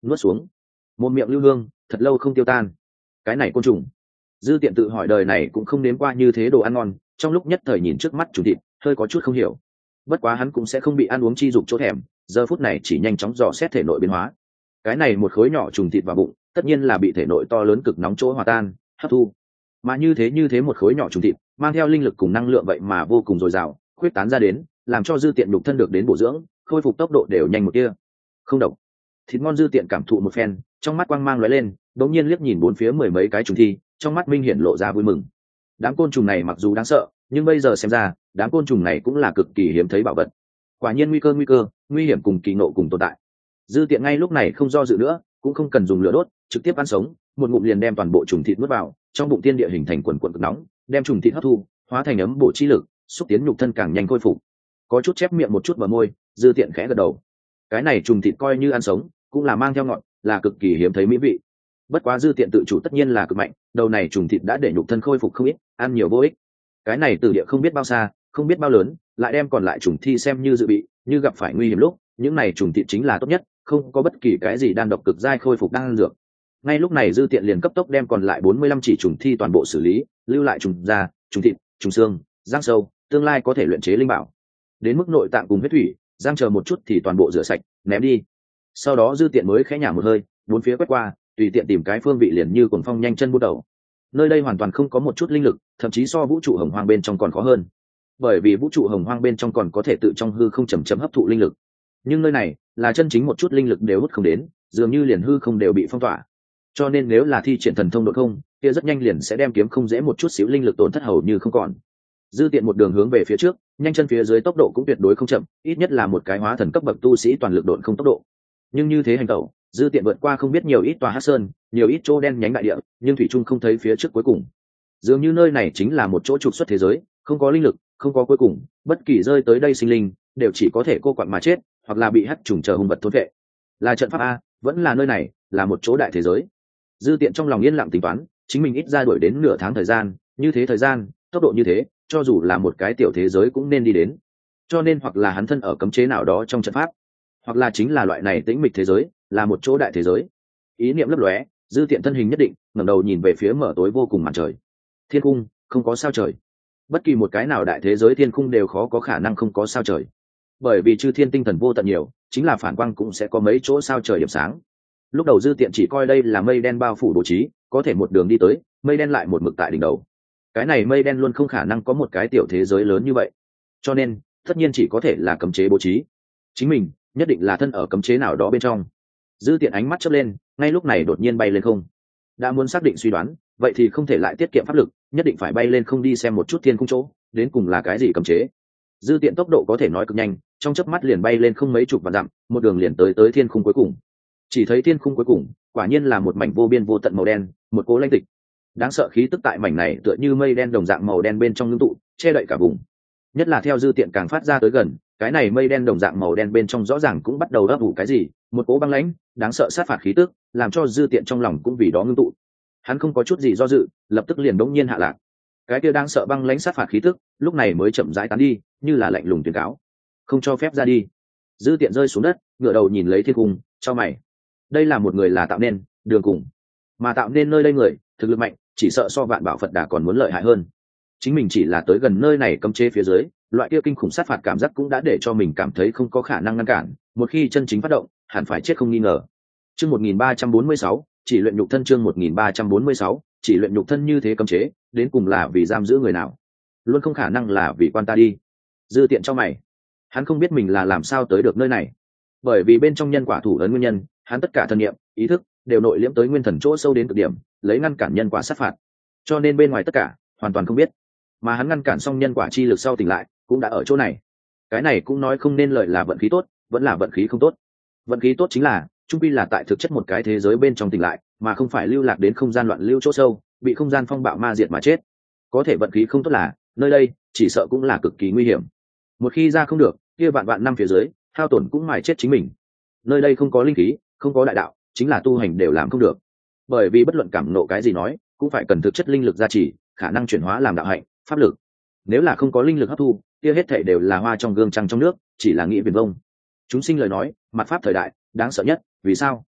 A: nuốt xuống một miệng lưu hương thật lâu không tiêu tan. Cái này côn trùng, dư tiện tự hỏi đời này cũng không nếm qua như thế đồ ăn ngon, trong lúc nhất thời nhìn trước mắt trùng thịt hơi có chút không hiểu. Bất quá hắn cũng sẽ không bị ăn uống chi dục chỗ thèm, giờ phút này chỉ nhanh chóng dò xét thể nội biến hóa. Cái này một khối nhỏ trùng thịt vào bụng tất nhiên là bị thể nội to lớn cực nóng chỗ hòa tan hấp thu, mà như thế như thế một khối nhỏ trùng thịt mang theo linh lực cùng năng lượng vậy mà vô cùng dồi dào khuyết tán ra đến, làm cho dư tiện nhục thân được đến bổ dưỡng, khôi phục tốc độ đều nhanh một tia. Không độc, thịt ngon. Dư tiện cảm thụ một phen, trong mắt quang mang lóe lên, đột nhiên liếc nhìn bốn phía mười mấy cái trùng thi, trong mắt minh hiển lộ ra vui mừng. Đám côn trùng này mặc dù đáng sợ, nhưng bây giờ xem ra đám côn trùng này cũng là cực kỳ hiếm thấy bảo vật. Quả nhiên nguy cơ nguy cơ nguy hiểm cùng kỳ nộ cùng tồn tại. Dư tiện ngay lúc này không do dự nữa, cũng không cần dùng lửa đốt, trực tiếp ăn sống, một ngụm liền đem toàn bộ trùng thịt nuốt vào, trong bụng tiên địa hình thành quần quần cực nóng, đem trùng thịt hấp thu, hóa thành ấm bổ chi lực, xúc tiến nhục thân càng nhanh khôi phục. Có chút chép miệng một chút vào môi, dư tiện khẽ gật đầu. Cái này trùng thịt coi như ăn sống, cũng là mang theo ngọn, là cực kỳ hiếm thấy mỹ vị. Bất quá dư tiện tự chủ tất nhiên là cực mạnh, đầu này trùng thịt đã để nhục thân khôi phục không ít, ăn nhiều vô ích. Cái này từ địa không biết bao xa, không biết bao lớn, lại đem còn lại trùng thi xem như dự bị, như gặp phải nguy hiểm lúc, những này trùng thịt chính là tốt nhất, không có bất kỳ cái gì đan độc cực dai khôi phục đang dược. Ngay lúc này dư tiện liền cấp tốc đem còn lại bốn mươi lăm chỉ trùng thi toàn bộ xử lý, lưu lại trùng da, trùng thịt, trùng xương, răng sâu, tương lai có thể luyện chế linh bảo. Đến mức nội tạng cùng huyết thủy, răng chờ một chút thì toàn bộ rửa sạch, ném đi. Sau đó dư tiện mới khẽ nhả một hơi, bốn phía quét qua, tùy tiện tìm cái phương vị liền như cuồng phong nhanh chân bút đầu. Nơi đây hoàn toàn không có một chút linh lực, thậm chí so vũ trụ hồng hoang bên trong còn khó hơn, bởi vì vũ trụ hồng hoang bên trong còn có thể tự trong hư không chầm chậm hấp thụ linh lực, nhưng nơi này là chân chính một chút linh lực đều hút không đến, dường như liền hư không đều bị phong tỏa. Cho nên nếu là thi triển thần thông độn không, kia rất nhanh liền sẽ đem kiếm không dễ một chút xíu linh lực tổn thất hầu như không còn. Dư tiện một đường hướng về phía trước, nhanh chân phía dưới tốc độ cũng tuyệt đối không chậm, ít nhất là một cái hóa thần cấp bậc tu sĩ toàn lực độn không tốc độ. Nhưng như thế hành tẩu, dư tiện vượt qua không biết nhiều ít tòa hắc sơn, nhiều ít chỗ đen nhánh đại địa, nhưng thủy trung không thấy phía trước cuối cùng. Dường như nơi này chính là một chỗ trục xuất thế giới, không có linh lực, không có cuối cùng, bất kỳ rơi tới đây sinh linh đều chỉ có thể cô quặn mà chết, hoặc là bị hắc trùng chờ hung vật thôn vệ. Là trận pháp a, vẫn là nơi này, là một chỗ đại thế giới. Dư tiện trong lòng yên lặng tính toán, chính mình ít ra đuổi đến nửa tháng thời gian, như thế thời gian, tốc độ như thế, cho dù là một cái tiểu thế giới cũng nên đi đến. Cho nên hoặc là hắn thân ở cấm chế nào đó trong trận pháp, hoặc là chính là loại này tĩnh mịch thế giới, là một chỗ đại thế giới. Ý niệm lấp lóe, dư tiện thân hình nhất định, ngẩng đầu nhìn về phía mở tối vô cùng màn trời. Thiên cung không có sao trời. Bất kỳ một cái nào đại thế giới thiên cung đều khó có khả năng không có sao trời, bởi vì chư thiên tinh thần vô tận nhiều, chính là phản quang cũng sẽ có mấy chỗ sao trời điểm sáng. Lúc đầu dư tiện chỉ coi đây là mây đen bao phủ bố trí, có thể một đường đi tới, mây đen lại một mực tại đỉnh đầu. Cái này mây đen luôn không khả năng có một cái tiểu thế giới lớn như vậy, cho nên tất nhiên chỉ có thể là cấm chế bố trí. Chính mình nhất định là thân ở cấm chế nào đó bên trong. Dư tiện ánh mắt chớp lên, ngay lúc này đột nhiên bay lên không. Đã muốn xác định suy đoán, vậy thì không thể lại tiết kiệm pháp lực, nhất định phải bay lên không đi xem một chút thiên cung chỗ đến cùng là cái gì cấm chế. Dư tiện tốc độ có thể nói cực nhanh, trong chớp mắt liền bay lên không mấy chục vạn dặm, một đường liền tới tới thiên khung cuối cùng. Chỉ thấy thiên khung cuối cùng quả nhiên là một mảnh vô biên vô tận màu đen, một cố lãnh tịch đáng sợ khí tức tại mảnh này tựa như mây đen đồng dạng màu đen bên trong ngưng tụ, che đậy cả vùng. Nhất là theo dư tiện càng phát ra tới gần, cái này mây đen đồng dạng màu đen bên trong rõ ràng cũng bắt đầu ấp ủ cái gì, một cố băng lãnh đáng sợ sát phạt khí tức, làm cho dư tiện trong lòng cũng vì đó ngưng tụ. Hắn không có chút gì do dự, lập tức liền đống nhiên hạ lạc. Cái kia đang sợ băng lãnh sát phạt khí tức lúc này mới chậm rãi tán đi, như là lạnh lùng tuyên cáo không cho phép ra đi. Dư tiện rơi xuống đất, ngửa đầu nhìn lấy thiên cung, cho mày. Đây là một người là tạo nên đường cùng, mà tạo nên nơi đây người thực lực mạnh, chỉ sợ so vạn bảo Phật Đà còn muốn lợi hại hơn. Chính mình chỉ là tới gần nơi này cấm chế phía dưới, loại kia kinh khủng sát phạt cảm giác cũng đã để cho mình cảm thấy không có khả năng ngăn cản, một khi chân chính phát động hẳn phải chết không nghi ngờ. Chương một nghìn ba trăm bốn mươi sáu, chỉ luyện nhục thân. Chương một nghìn ba trăm bốn mươi sáu, chỉ luyện nhục thân. Như thế cấm chế đến cùng là vì giam giữ người nào? Luôn không khả năng là vì quan ta đi. Dư tiện cho mày, hắn không biết mình là làm sao tới được nơi này, bởi vì bên trong nhân quả thủ ấn nguyên nhân, hắn tất cả thân niệm ý thức đều nội liễm tới nguyên thần chỗ sâu đến cực điểm, lấy ngăn cản nhân quả sát phạt, cho nên bên ngoài tất cả hoàn toàn không biết. Mà hắn ngăn cản xong nhân quả chi lực sau tỉnh lại cũng đã ở chỗ này. Cái này cũng nói không nên lợi là vận khí tốt vẫn là vận khí không tốt. Vận khí tốt chính là trung quy là tại thực chất một cái thế giới bên trong tỉnh lại, mà không phải lưu lạc đến không gian loạn lưu chỗ sâu, bị không gian phong bạo ma diệt mà chết. Có thể vận khí không tốt là nơi đây chỉ sợ cũng là cực kỳ nguy hiểm, một khi ra không được kia vạn vạn năm phía dưới hao tổn cũng mài chết chính mình. Nơi đây không có linh khí, không có đại đạo, chính là tu hành đều làm không được, bởi vì bất luận cảm nộ cái gì nói cũng phải cần thực chất linh lực gia trì, khả năng chuyển hóa làm đạo hạnh pháp lực. Nếu là không có linh lực hấp thu, kia hết thảy đều là hoa trong gương trăng trong nước, chỉ là nghĩ viển vông. Chúng sinh lời nói mặt pháp thời đại đáng sợ nhất, vì sao?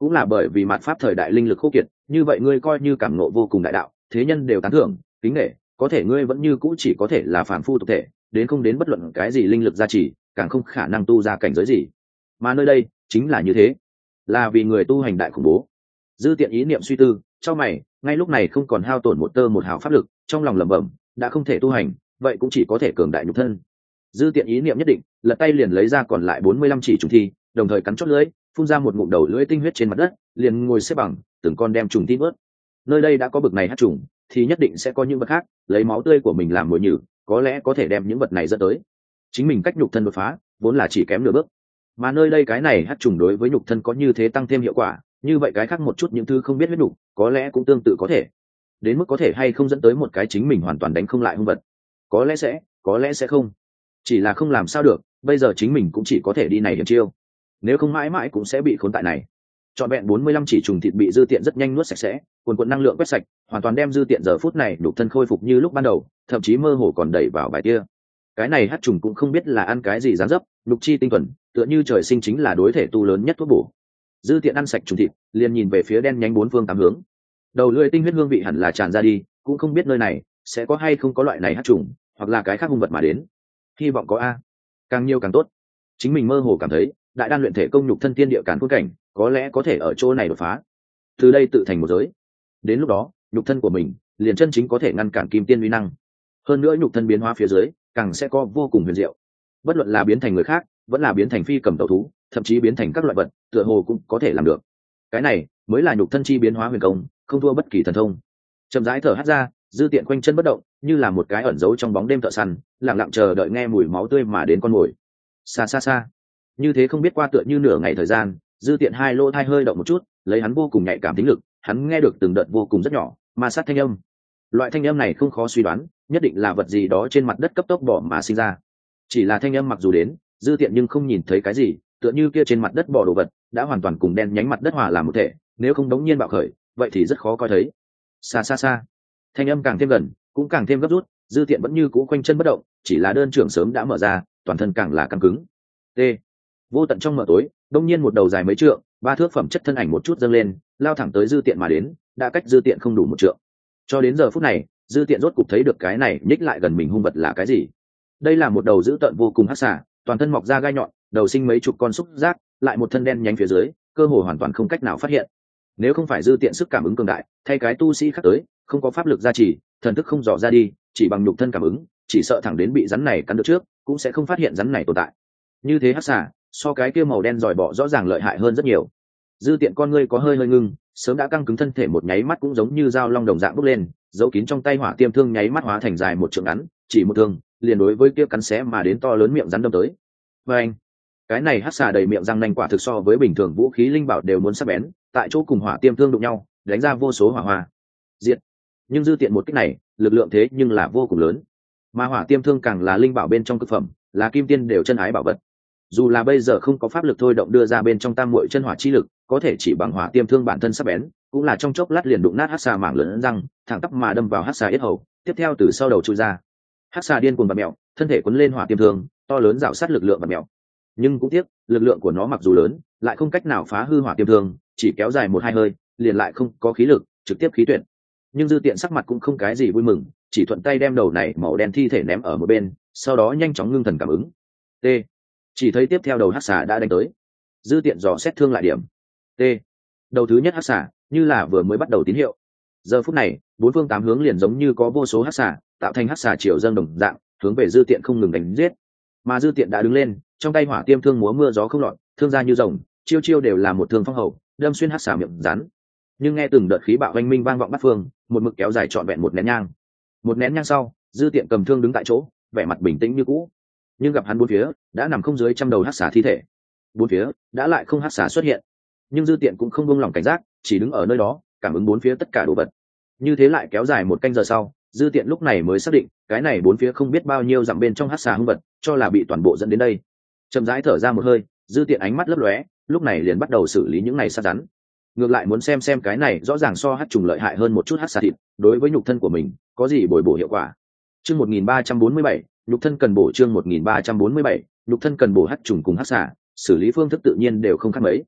A: cũng là bởi vì mạt pháp thời đại linh lực khô kiệt, như vậy ngươi coi như cảm ngộ vô cùng đại đạo, thế nhân đều tán thưởng kính nể, có thể ngươi vẫn như cũ chỉ có thể là phàm phu tục thể, đến không đến bất luận cái gì linh lực gia trì, càng không khả năng tu ra cảnh giới gì. Mà nơi đây chính là như thế, là vì người tu hành đại khủng bố. Dư Tiện ý niệm suy tư, cho mày, ngay lúc này không còn hao tổn một tơ một hào pháp lực, trong lòng lẩm bẩm, đã không thể tu hành, vậy cũng chỉ có thể cường đại nhục thân. Dư Tiện ý niệm nhất định, lật tay liền lấy ra còn lại bốn mươi lăm chỉ trùng thi, đồng thời cắn chót lưỡi, phun ra một ngụm đầu lưỡi tinh huyết trên mặt đất, liền ngồi xếp bằng, từng con đem trùng thi vớt. Nơi đây đã có bực này hắc trùng, thì nhất định sẽ có những vật khác, lấy máu tươi của mình làm mồi nhử, có lẽ có thể đem những vật này dẫn tới. Chính mình cách nhục thân đột phá, vốn là chỉ kém nửa bước. Mà nơi đây cái này hắc trùng đối với nhục thân có như thế tăng thêm hiệu quả, như vậy cái khác một chút những thứ không biết huyết nhục, có lẽ cũng tương tự có thể. Đến mức có thể hay không dẫn tới một cái chính mình hoàn toàn đánh không lại hung vật. Có lẽ sẽ, có lẽ sẽ không. Chỉ là không làm sao được, bây giờ chính mình cũng chỉ có thể đi này điểm chiêu. Nếu không mãi mãi cũng sẽ bị khốn tại này. Trọn vẹn bốn mươi lăm chỉ trùng thịt bị Dư Tiện rất nhanh nuốt sạch sẽ, cuồn cuộn năng lượng quét sạch, hoàn toàn đem Dư Tiện giờ phút này nhục thân khôi phục như lúc ban đầu, thậm chí mơ hồ còn đẩy vào bài tia. Cái này hắc trùng cũng không biết là ăn cái gì dáng dấp, nhục chi tinh thuần, tựa như trời sinh chính là đối thể tu lớn nhất thuốc bổ. Dư Tiện ăn sạch trùng thịt, liền nhìn về phía đen nhánh bốn phương tám hướng. Đầu lưỡi tinh huyết hương vị hẳn là tràn ra đi, cũng không biết nơi này sẽ có hay không có loại này hắc trùng, hoặc là cái khác hung vật mà đến. Hy vọng có a, càng nhiều càng tốt. Chính mình mơ hồ cảm thấy, đại đan luyện thể công nhục thân tiên địa càn khôn cảnh, có lẽ có thể ở chỗ này đột phá. Từ đây tự thành một giới. Đến lúc đó, nhục thân của mình liền chân chính có thể ngăn cản kim tiên uy năng. Hơn nữa nhục thân biến hóa phía dưới, càng sẽ có vô cùng huyền diệu. Bất luận là biến thành người khác, vẫn là biến thành phi cầm tẩu thú, thậm chí biến thành các loại vật, tựa hồ cũng có thể làm được. Cái này mới là nhục thân chi biến hóa huyền công, không thua bất kỳ thần thông. Chậm rãi thở hắt ra, Dư Tiện quanh chân bất động, như là một cái ẩn giấu trong bóng đêm thợ săn, lặng lặng chờ đợi nghe mùi máu tươi mà đến con mồi. Xa xa xa, như thế không biết qua tựa như nửa ngày thời gian, Dư Tiện hai lỗ tai hơi động một chút, lấy hắn vô cùng nhạy cảm tính lực, hắn nghe được từng đợt vô cùng rất nhỏ ma sát thanh âm. Loại thanh âm này không khó suy đoán, nhất định là vật gì đó trên mặt đất cấp tốc bỏ mà sinh ra. Chỉ là thanh âm mặc dù đến, Dư Tiện nhưng không nhìn thấy cái gì, tựa như kia trên mặt đất bỏ đồ vật đã hoàn toàn cùng đen nhánh mặt đất hòa làm một thể, nếu không đống nhiên bạo khởi, vậy thì rất khó coi thấy. Xa xa xa, thanh âm càng thêm gần, cũng càng thêm gấp rút, Dư Tiện vẫn như cũ quanh chân bất động, chỉ là đơn trưởng sớm đã mở ra, toàn thân càng là căng cứng. T. Vô tận trong mờ tối, đông nhiên một đầu dài mấy trượng, ba thước phẩm chất thân ảnh một chút dâng lên, lao thẳng tới Dư Tiện mà đến, đã cách Dư Tiện không đủ một trượng. Cho đến giờ phút này, Dư Tiện rốt cục thấy được cái này nhích lại gần mình hung vật là cái gì. Đây là một đầu dữ tợn vô cùng hắc xà, toàn thân mọc ra gai nhọn, đầu sinh mấy chục con xúc giác, lại một thân đen nhánh phía dưới, cơ hồ hoàn toàn không cách nào phát hiện. Nếu không phải Dư Tiện sức cảm ứng cường đại, thay cái tu sĩ khác tới, không có pháp lực gia trì, thần thức không dò ra đi, chỉ bằng nhục thân cảm ứng, chỉ sợ thẳng đến bị rắn này cắn được trước, cũng sẽ không phát hiện rắn này tồn tại. Như thế hắc xà, so cái kia màu đen giỏi bọ rõ ràng lợi hại hơn rất nhiều. Dư Tiện con ngươi có hơi hơi ngưng, sớm đã căng cứng thân thể một nháy mắt cũng giống như dao long đồng dạng bốc lên, giấu kín trong tay hỏa tiêm thương nháy mắt hóa thành dài một trượng ngắn, chỉ một thương, liền đối với kia cắn xé mà đến to lớn miệng rắn đâm tới. Và anh, cái này hắc xà đầy miệng răng nanh quả thực so với bình thường vũ khí linh bảo đều muốn sắc bén, tại chỗ cùng hỏa tiêm thương đụng nhau, đánh ra vô số hỏa hoa. Diệt. Nhưng Dư Tiện một kích này, lực lượng thế nhưng là vô cùng lớn. Mà hỏa tiêm thương càng là linh bảo bên trong cực phẩm, là kim tiên đều chân ái bảo vật. Dù là bây giờ không có pháp lực thôi động đưa ra bên trong tam muội chân hỏa chi lực, có thể chỉ bằng hỏa tiêm thương bản thân sắc bén, cũng là trong chốc lát liền đụng nát hắc xà mảng lớn răng, thẳng tắp mà đâm vào hắc xà yết hầu, tiếp theo từ sau đầu chui ra. Hắc xà điên cuồng bật mèo, thân thể cuốn lên hỏa tiêm thương, to lớn rào sát lực lượng bật mèo. Nhưng cũng tiếc, lực lượng của nó mặc dù lớn, lại không cách nào phá hư hỏa tiêm thương, chỉ kéo dài một hai hơi, liền lại không có khí lực, trực tiếp khí tuyệt. Nhưng Dư Tiện sắc mặt cũng không cái gì vui mừng, chỉ thuận tay đem đầu này màu đen thi thể ném ở một bên, sau đó nhanh chóng ngưng thần cảm ứng. T. Chỉ thấy tiếp theo đầu hắc xà đã đánh tới. Dư Tiện dò xét thương lại điểm. T. Đầu thứ nhất hắc xà như là vừa mới bắt đầu tín hiệu. Giờ phút này, bốn phương tám hướng liền giống như có vô số hắc xà tạo thành hắc xà triều dâng đồng dạng, hướng về Dư Tiện không ngừng đánh giết. Mà Dư Tiện đã đứng lên, trong tay hỏa tiêm thương múa mưa gió không lọt, thương ra như rồng, chiêu chiêu đều là một thương phong hầu, đâm xuyên hắc xà miệng rắn. Nhưng nghe từng đợt khí bạo oanh minh vang vọng bát phương, một mực kéo dài trọn vẹn một nén nhang. Một nén nhang sau, Dư Tiện cầm thương đứng tại chỗ, vẻ mặt bình tĩnh như cũ. Nhưng gặp hắn bốn phía đã nằm không dưới trăm đầu hắc xà thi thể, bốn phía đã lại không hắc xà xuất hiện. Nhưng Dư Tiện cũng không buông lỏng cảnh giác, chỉ đứng ở nơi đó cảm ứng bốn phía tất cả đồ vật. Như thế lại kéo dài một canh giờ sau, Dư Tiện lúc này mới xác định cái này bốn phía không biết bao nhiêu dặm bên trong hắc xà hung vật, cho là bị toàn bộ dẫn đến đây. Chậm rãi thở ra một hơi, Dư Tiện ánh mắt lấp lóe, lúc này liền bắt đầu xử lý những này sát rắn. Ngược lại muốn xem xem cái này rõ ràng so hắc trùng lợi hại hơn một chút hắc xà thịt, đối với nhục thân của mình có gì bồi bổ hiệu quả. Chương một nghìn ba trăm bốn mươi bảy, nhục thân cần bổ. Chương một nghìn ba trăm bốn mươi bảy, nhục thân cần bổ. Hắc trùng cùng hắc xà, xử lý phương thức tự nhiên đều không khác mấy.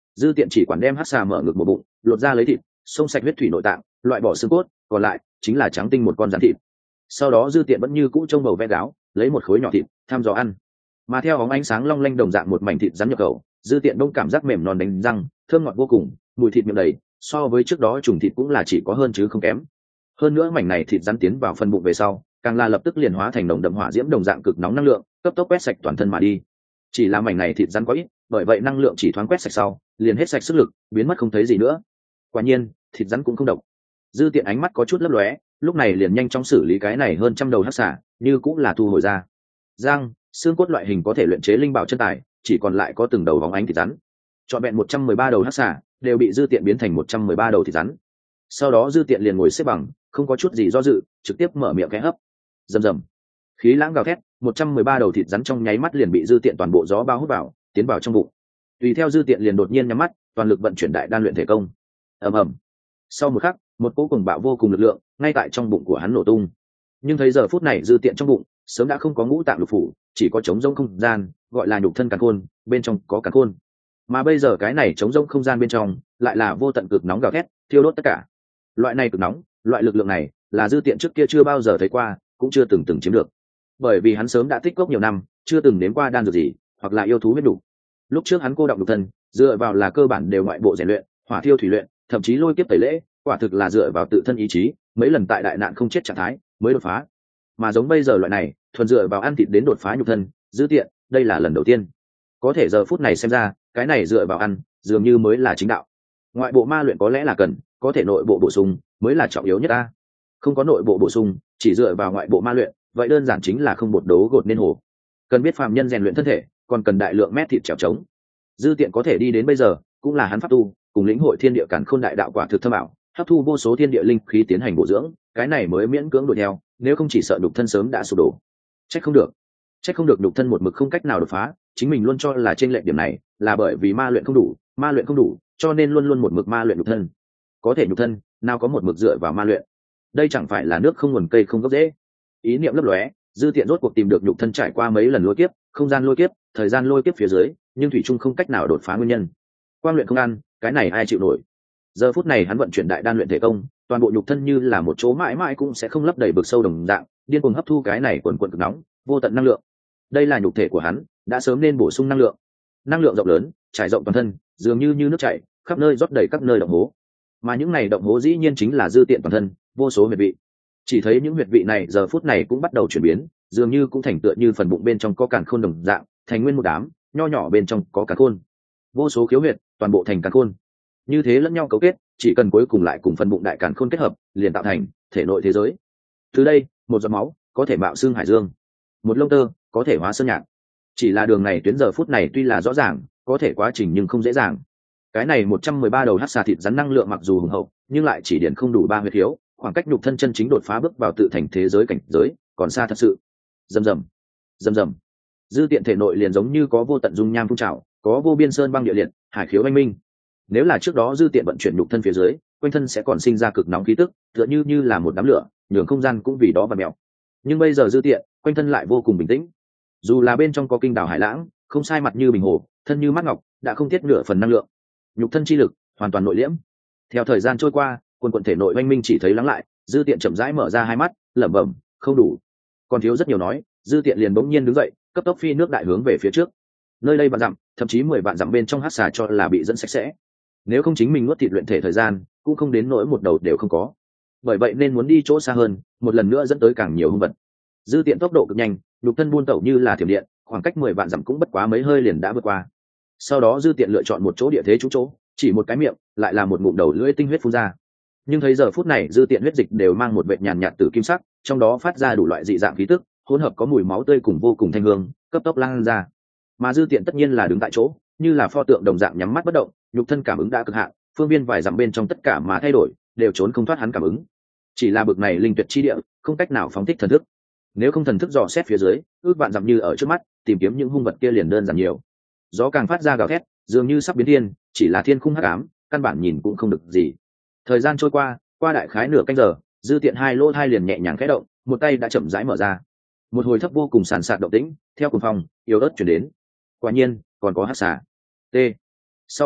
A: Dư Tiện chỉ quản đem hắc xà mở ngực một bụng, lột ra lấy thịt, xông sạch huyết thủy nội tạng, loại bỏ xương cốt, còn lại chính là trắng tinh một con rắn thịt. Sau đó Dư Tiện vẫn như cũ trông bầu ve gáo, lấy một khối nhỏ thịt tham dò ăn. Mà theo bóng ánh sáng long lanh đồng dạng một mảnh thịt rắn nhập khẩu, Dư Tiện đông cảm giác mềm non đánh răng, thơm ngọt vô cùng, mùi thịt miệng đầy, so với trước đó trùng thịt cũng là chỉ có hơn chứ không kém. Hơn nữa mảnh này thịt rắn tiến vào phần bụng về sau, càng là lập tức liền hóa thành nồng đậm hỏa diễm đồng dạng cực nóng năng lượng, cấp tốc quét sạch toàn thân mà đi. Chỉ là mảnh này thịt rắn quá ít, bởi vậy năng lượng chỉ thoáng quét sạch sau, liền hết sạch sức lực, biến mất không thấy gì nữa. Quả nhiên, thịt rắn cũng không độc. Dư Tiện ánh mắt có chút lấp lóe, lúc này liền nhanh chóng xử lý cái này hơn trăm đầu hắc xà, như cũng là thu hồi ra. Giang, xương cốt loại hình có thể luyện chế linh bảo chân tài, chỉ còn lại có từng đầu bóng ánh thịt rắn. Trọn vẹn một trăm mười ba đầu hắc xà đều bị Dư Tiện biến thành một trăm mười ba đầu thịt rắn. Sau đó Dư Tiện liền ngồi xếp bằng, không có chút gì do dự, trực tiếp mở miệng khẽ hấp. Rầm rầm. Khí lãng gào thét, một trăm mười ba đầu thịt rắn trong nháy mắt liền bị Dư Tiện toàn bộ gió bao hút vào, tiến vào trong bụng. Tùy theo Dư Tiện liền đột nhiên nhắm mắt, toàn lực vận chuyển đại đan luyện thể công. Ầm ầm. Sau một khắc, một cỗ cuồng bạo vô cùng lực lượng ngay tại trong bụng của hắn nổ tung. Nhưng thấy giờ phút này Dư Tiện trong bụng sớm đã không có ngũ tạng lục phủ, chỉ có trống rỗng không gian, gọi là nhục thân càn khôn, bên trong có càn khôn. Mà bây giờ cái này trống rỗng không gian bên trong lại là vô tận cực nóng gào thét, thiêu đốt tất cả. Loại này cực nóng, loại lực lượng này là Dư Tiện trước kia chưa bao giờ thấy qua, cũng chưa từng từng chiếm được. Bởi vì hắn sớm đã tích góp nhiều năm, chưa từng nếm qua đan dược gì, hoặc là yêu thú huyết đủ. Lúc trước hắn cô đọng nhục thân, dựa vào là cơ bản đều ngoại bộ rèn luyện, hỏa thiêu thủy luyện, thậm chí lôi kiếp tẩy lễ, quả thực là dựa vào tự thân ý chí, mấy lần tại đại nạn không chết trạng thái mới đột phá. Mà giống bây giờ loại này thuần dựa vào ăn thịt đến đột phá nhục thân, Dư Tiện đây là lần đầu tiên. Có thể giờ phút này xem ra, cái này dựa vào ăn dường như mới là chính đạo. Ngoại bộ ma luyện có lẽ là cần, có thể nội bộ bổ sung mới là trọng yếu nhất ta. Không có nội bộ bổ sung, chỉ dựa vào ngoại bộ ma luyện, vậy đơn giản chính là không bột đấu gột nên hồ. Cần biết phàm nhân rèn luyện thân thể, còn cần đại lượng mét thịt trèo trống. Dư Tiện có thể đi đến bây giờ, cũng là hắn pháp tu, cùng lĩnh hội thiên địa càn khôn đại đạo quả thực thâm ảo, hấp thu vô số thiên địa linh khí tiến hành bổ dưỡng, cái này mới miễn cưỡng đuổi theo, nếu không chỉ sợ nhục thân sớm đã sụp đổ. Trách không được, trách không được nhục thân một mực không cách nào đột phá, chính mình luôn cho là trên lệch điểm này, là bởi vì ma luyện không đủ, ma luyện không đủ, cho nên luôn luôn một mực ma luyện nhục thân. Có thể nhục thân, nào có một mực dựa vào ma luyện. Đây chẳng phải là nước không nguồn cây không gốc rễ. Ý niệm lấp lóe, Dư Tiện rốt cuộc tìm được nhục thân trải qua mấy lần lôi kiếp, không gian lôi kiếp, thời gian lôi kiếp phía dưới, nhưng thủy chung không cách nào đột phá nguyên nhân. Quang luyện không ăn, cái này ai chịu nổi. Giờ phút này hắn vận chuyển đại đan luyện thể công, toàn bộ nhục thân như là một chỗ mãi mãi cũng sẽ không lấp đầy bực sâu đồng dạng, điên cuồng hấp thu cái này quần quần cực nóng, vô tận năng lượng. Đây là nhục thể của hắn, đã sớm nên bổ sung năng lượng. Năng lượng rộng lớn, trải rộng toàn thân, dường như như nước chảy, khắp nơi rót đầy các nơi động hố. Mà những này động hố dĩ nhiên chính là Dư Tiện toàn thân, vô số huyệt vị. Chỉ thấy những huyệt vị này giờ phút này cũng bắt đầu chuyển biến, dường như cũng thành tựa như phần bụng bên trong có càn khôn đồng dạng, thành nguyên một đám, nho nhỏ bên trong có càn khôn. Vô số khiếu huyệt, toàn bộ thành càn khôn. Như thế lẫn nhau cấu kết, chỉ cần cuối cùng lại cùng phần bụng đại càn khôn kết hợp, liền tạo thành thể nội thế giới. Từ đây, một giọt máu có thể mạo xương hải dương, một lông tơ có thể hóa sơn nhạc. Chỉ là đường này tuyến giờ phút này tuy là rõ ràng, có thể quá trình nhưng không dễ dàng. Cái này một trăm mười ba đầu hắc xà thịt rắn năng lượng mặc dù hùng hậu, nhưng lại chỉ điển không đủ ba huyệt khiếu, khoảng cách nhục thân chân chính đột phá bước vào tự thành thế giới cảnh giới, còn xa thật sự. Rầm rầm, rầm rầm. Dư Tiện thể nội liền giống như có vô tận dung nham phun trào, có vô biên sơn băng địa liệt, hải khiếu oanh minh. Nếu là trước đó Dư Tiện vận chuyển nhục thân phía dưới, quanh thân sẽ còn sinh ra cực nóng khí tức, tựa như như là một đám lửa, nhường không gian cũng vì đó và mèo. Nhưng bây giờ Dư Tiện, quanh thân lại vô cùng bình tĩnh. Dù là bên trong có kinh đảo hải lãng, không sai mặt như bình hồ, thân như mắt ngọc, đã không tiết nửa phần năng lượng. Nhục thân chi lực hoàn toàn nội liễm. Theo thời gian trôi qua, quần quần thể nội oanh minh chỉ thấy lắng lại, Dư Tiện chậm rãi mở ra hai mắt, lẩm bẩm, không đủ, còn thiếu rất nhiều nói. Dư Tiện liền bỗng nhiên đứng dậy, cấp tốc phi nước đại hướng về phía trước. Nơi đây vạn dặm, thậm chí mười vạn dặm bên trong hắc xà cho là bị dẫn sạch sẽ. Nếu không chính mình nuốt thịt luyện thể thời gian, cũng không đến nỗi một đầu đều không có. Bởi vậy nên muốn đi chỗ xa hơn, một lần nữa dẫn tới càng nhiều hung vật. Dư Tiện tốc độ cực nhanh, nhục thân buôn tẩu như là thiểm điện, khoảng cách mười vạn dặm cũng bất quá mấy hơi liền đã vượt qua. Sau đó Dư Tiện lựa chọn một chỗ địa thế trú chỗ, chỉ một cái miệng, lại là một ngụm đầu lưỡi tinh huyết phun ra. Nhưng thấy giờ phút này Dư Tiện huyết dịch đều mang một vệt nhàn nhạt tử kim sắc, trong đó phát ra đủ loại dị dạng khí tức, hỗn hợp có mùi máu tươi cùng vô cùng thanh hương, cấp tốc lan ra. Mà Dư Tiện tất nhiên là đứng tại chỗ, như là pho tượng đồng dạng nhắm mắt bất động, nhục thân cảm ứng đã cực hạn, phương viên vài dặm bên trong tất cả mà thay đổi, đều trốn không thoát hắn cảm ứng. Chỉ là bực này linh tuyệt chi địa, không cách nào phóng thích thần thức. Nếu không thần thức dò xét phía dưới, ước vạn dặm như ở trước mắt, tìm kiếm những hung vật kia liền đơn giản nhiều. Gió càng phát ra gào thét, dường như sắp biến thiên, chỉ là thiên khung hắc ám, căn bản nhìn cũng không được gì. Thời gian trôi qua, qua đại khái nửa canh giờ, Dư Tiện hai lỗ hai liền nhẹ nhàng khẽ động, một tay đã chậm rãi mở ra. Một hồi thấp vô cùng sàn sạt động tĩnh, theo cuồng phong, yếu ớt chuyển đến. Quả nhiên, còn có hắc xà. T. Sau một khắc,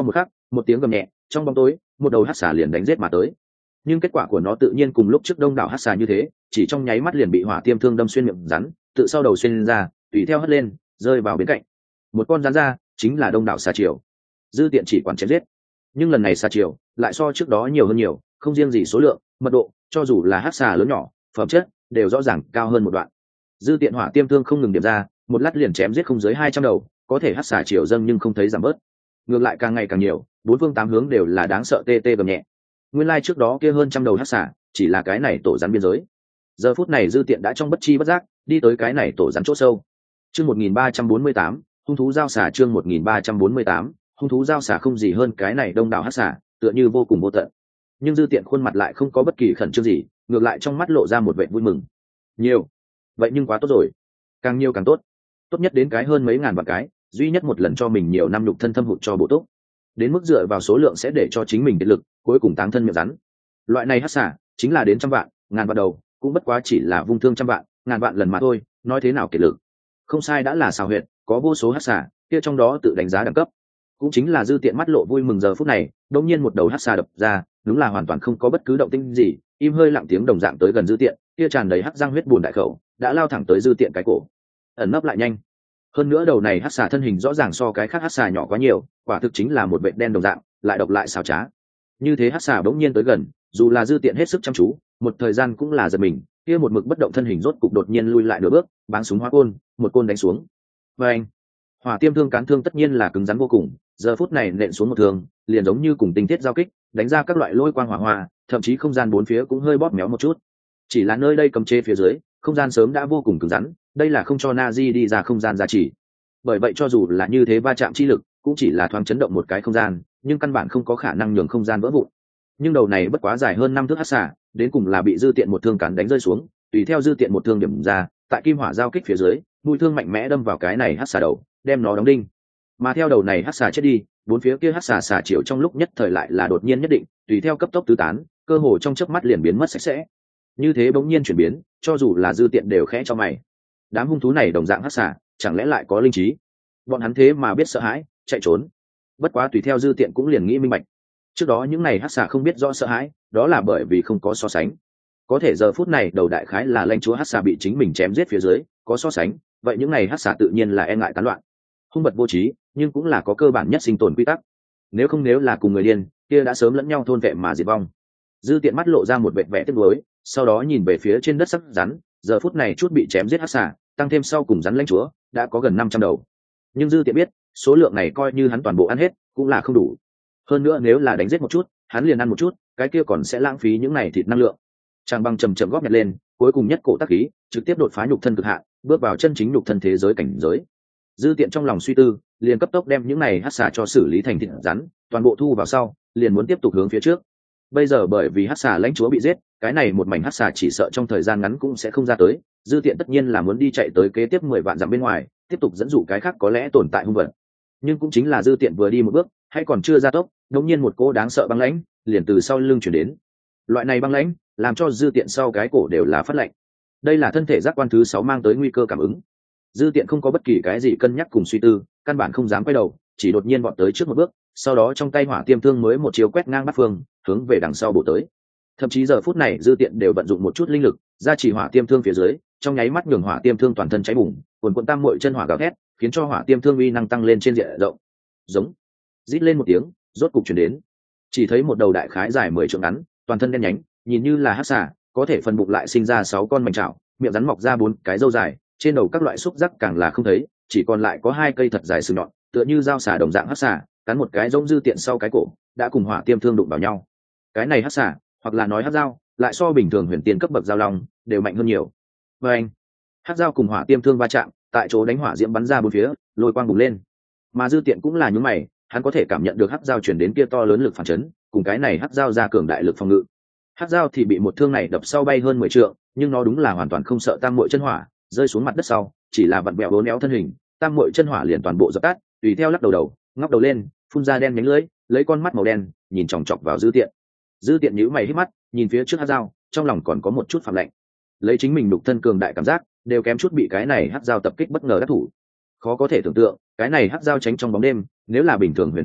A: một tiếng gầm nhẹ, trong bóng tối một đầu hắc xà liền đánh giết mà tới. Nhưng kết quả của nó tự nhiên cùng lúc trước đông đảo hắc xà như thế, chỉ trong nháy mắt liền bị hỏa tiêm thương đâm xuyên miệng rắn, tự sau đầu xuyên ra, tùy theo hất lên, rơi vào bên cạnh. Một con rắn ra, chính là đông đảo xà triều. Dư Tiện chỉ quản chém giết, nhưng lần này xà triều lại so trước đó nhiều hơn nhiều, không riêng gì số lượng, mật độ, cho dù là hắc xà lớn nhỏ, phẩm chất đều rõ ràng cao hơn một đoạn. Dư Tiện hỏa tiêm thương không ngừng điểm ra, một lát liền chém giết không dưới hai trăm đầu, có thể hắc xà triều dâng nhưng không thấy giảm bớt, ngược lại càng ngày càng nhiều, bốn phương tám hướng đều là đáng sợ tê tê gầm nhẹ. Nguyên lai like trước đó kia hơn trăm đầu hắc xà chỉ là cái này tổ rắn biên giới. Giờ phút này Dư Tiện đã trong bất chi bất giác đi tới cái này tổ rắn chỗ sâu. Chương một nghìn ba trăm bốn mươi tám, hung thú giao xà. Chương một nghìn ba trăm bốn mươi tám, hung thú giao xà không gì hơn cái này đông đảo hắc xà, tựa như vô cùng vô tận. Nhưng Dư Tiện khuôn mặt lại không có bất kỳ khẩn trương gì, ngược lại trong mắt lộ ra một vẻ vui mừng. Nhiều, vậy nhưng quá tốt rồi, càng nhiều càng tốt, tốt nhất đến cái hơn mấy ngàn vạn cái, duy nhất một lần cho mình nhiều năm nhục thân thâm hụt cho bổ túc, đến mức dựa vào số lượng sẽ để cho chính mình kiệt lực, cuối cùng táng thân miệng rắn. Loại này hắc xà chính là đến trăm vạn, ngàn vạn đầu, cũng bất quá chỉ là vung thương trăm vạn, ngàn vạn lần mà thôi, nói thế nào kiệt lực. Không sai, đã là xào huyệt, có vô số hắc xà, kia trong đó tự đánh giá đẳng cấp. Cũng chính là Dư Tiện mắt lộ vui mừng giờ phút này, đột nhiên một đầu hắc xà đập ra, đúng là hoàn toàn không có bất cứ động tĩnh gì, im hơi lặng tiếng đồng dạng tới gần Dư Tiện, kia tràn đầy hắc răng huyết bùn đại khẩu, đã lao thẳng tới Dư Tiện cái cổ, ẩn nấp lại nhanh. Hơn nữa đầu này hắc xà thân hình rõ ràng so cái khác hắc xà nhỏ quá nhiều, quả thực chính là một vệt đen đồng dạng, lại độc lại xảo trá. Như thế hắc xà bỗng nhiên tới gần, dù là Dư Tiện hết sức chăm chú, một thời gian cũng là giật mình, kia một mực bất động thân hình rốt cục đột nhiên lui lại nửa bước, báng súng hóa côn, một côn đánh xuống. Và anh, hỏa tiêm thương cán thương tất nhiên là cứng rắn vô cùng, giờ phút này nện xuống một thương, liền giống như cùng tinh thiết giao kích, đánh ra các loại lôi quang hỏa hoa, thậm chí không gian bốn phía cũng hơi bóp méo một chút. Chỉ là nơi đây cấm chế phía dưới, không gian sớm đã vô cùng cứng rắn, đây là không cho Nazi đi ra không gian giá trị. Bởi vậy cho dù là như thế va chạm chi lực, cũng chỉ là thoáng chấn động một cái không gian, nhưng căn bản không có khả năng nhường không gian vỡ vụn. Nhưng đầu này bất quá dài hơn năm thước hắc xà, đến cùng là bị Dư Tiện một thương cán đánh rơi xuống, tùy theo Dư Tiện một thương điểm ra, tại kim hỏa giao kích phía dưới, mũi thương mạnh mẽ đâm vào cái này hắc xà đầu, đem nó đóng đinh. Mà theo đầu này hắc xà chết đi, bốn phía kia hắc xà xà triệu trong lúc nhất thời lại là đột nhiên nhất định, tùy theo cấp tốc tứ tán, cơ hồ trong chớp mắt liền biến mất sạch sẽ. Như thế bỗng nhiên chuyển biến, cho dù là Dư Tiện đều khẽ cho mày. Đám hung thú này đồng dạng hắc xà, chẳng lẽ lại có linh trí? Bọn hắn thế mà biết sợ hãi, chạy trốn. Bất quá tùy theo Dư Tiện cũng liền nghĩ minh bạch. Trước đó những này hắc xà không biết rõ sợ hãi, đó là bởi vì không có so sánh. Có thể giờ phút này đầu đại khái là lãnh chúa hắc xà bị chính mình chém giết phía dưới, có so sánh, vậy những này hắc xà tự nhiên là e ngại tán loạn. Hung bật vô trí, nhưng cũng là có cơ bản nhất sinh tồn quy tắc. Nếu không nếu là cùng người điên, kia đã sớm lẫn nhau thôn vệ mà diệt vong. Dư Tiện mắt lộ ra một vệt vẻ tiếc nuối, sau đó nhìn về phía trên đất sắc rắn, giờ phút này chút bị chém giết hắc xà, tăng thêm sau cùng rắn lãnh chúa, đã có gần năm trăm đầu. Nhưng Dư Tiện biết, số lượng này coi như hắn toàn bộ ăn hết, cũng là không đủ. Hơn nữa nếu là đánh giết một chút, hắn liền ăn một chút, cái kia còn sẽ lãng phí những này thịt năng lượng. Tràng Băng chầm chậm góp nhặt lên, cuối cùng nhất cổ tác khí, trực tiếp đột phá nhục thân cực hạn, bước vào chân chính nhục thân thế giới cảnh giới. Dư Tiện trong lòng suy tư, liền cấp tốc đem những này hắc xà cho xử lý thành thịt rắn, toàn bộ thu vào sau, liền muốn tiếp tục hướng phía trước. Bây giờ bởi vì hắc xà lãnh chúa bị giết, cái này một mảnh hắc xà chỉ sợ trong thời gian ngắn cũng sẽ không ra tới. Dư Tiện tất nhiên là muốn đi chạy tới kế tiếp mười vạn dặm bên ngoài, tiếp tục dẫn dụ cái khác có lẽ tồn tại hung vật. Nhưng cũng chính là Dư Tiện vừa đi một bước, hay còn chưa ra tốc, đột nhiên một cô đáng sợ băng lãnh liền từ sau lưng chuyển đến. Loại này băng lãnh làm cho Dư Tiện sau cái cổ đều là phát lạnh. Đây là thân thể giác quan thứ sáu mang tới nguy cơ cảm ứng. Dư Tiện không có bất kỳ cái gì cân nhắc cùng suy tư, căn bản không dám quay đầu, chỉ đột nhiên vọt tới trước một bước, sau đó trong tay hỏa tiêm thương mới một chiều quét ngang bát phương, hướng về đằng sau bổ tới. Thậm chí giờ phút này Dư Tiện đều vận dụng một chút linh lực, ra chỉ hỏa tiêm thương phía dưới, trong nháy mắt nhường hỏa tiêm thương toàn thân cháy bùng, cuồn cuộn tam muội chân hỏa gào thét, khiến cho hỏa tiêm thương uy năng tăng lên trên diện rộng. Giống, rít lên một tiếng, rốt cục truyền đến. Chỉ thấy một đầu đại khái dài mười trượng ngắn, toàn thân đen nhánh, nhìn như là hắc xà, có thể phần bụng lại sinh ra sáu con mảnh chảo, miệng rắn mọc ra bốn cái râu dài, trên đầu các loại xúc giác càng là không thấy, chỉ còn lại có hai cây thật dài sừng nhọn, tựa như dao xà đồng dạng hắc xà, cắn một cái giống Dư Tiện sau cái cổ, đã cùng hỏa tiêm thương đụng vào nhau. Cái này hắc xà, hoặc là nói hắc dao, lại so bình thường huyền tiên cấp bậc dao long đều mạnh hơn nhiều. Và anh, hắc dao cùng hỏa tiêm thương va chạm, tại chỗ đánh hỏa diễm bắn ra bốn phía, lôi quang bùng lên. Mà Dư Tiện cũng là nhướng mày, hắn có thể cảm nhận được hắc dao truyền đến kia to lớn lực phản chấn, cùng cái này hắc dao ra cường đại lực phòng ngự. Hắc dao thì bị một thương này đập sau bay hơn mười trượng, nhưng nó đúng là hoàn toàn không sợ tam muội chân hỏa, rơi xuống mặt đất sau, chỉ là vặn vẹo bốn éo thân hình, tam muội chân hỏa liền toàn bộ dập tắt, tùy theo lắc đầu đầu, ngóc đầu lên, phun ra đen nhánh lưỡi, lấy con mắt màu đen nhìn chòng chọc vào Dư Tiện. Dư Tiện nhíu mày hít mắt, nhìn phía trước hắc dao, trong lòng còn có một chút phạm lạnh. Lấy chính mình đục thân cường đại cảm giác, đều kém chút bị cái này hắc dao tập kích bất ngờ đắc thủ. Khó có thể tưởng tượng, cái này hắc dao tránh trong bóng đêm, nếu là bình thường huyền tiên tới,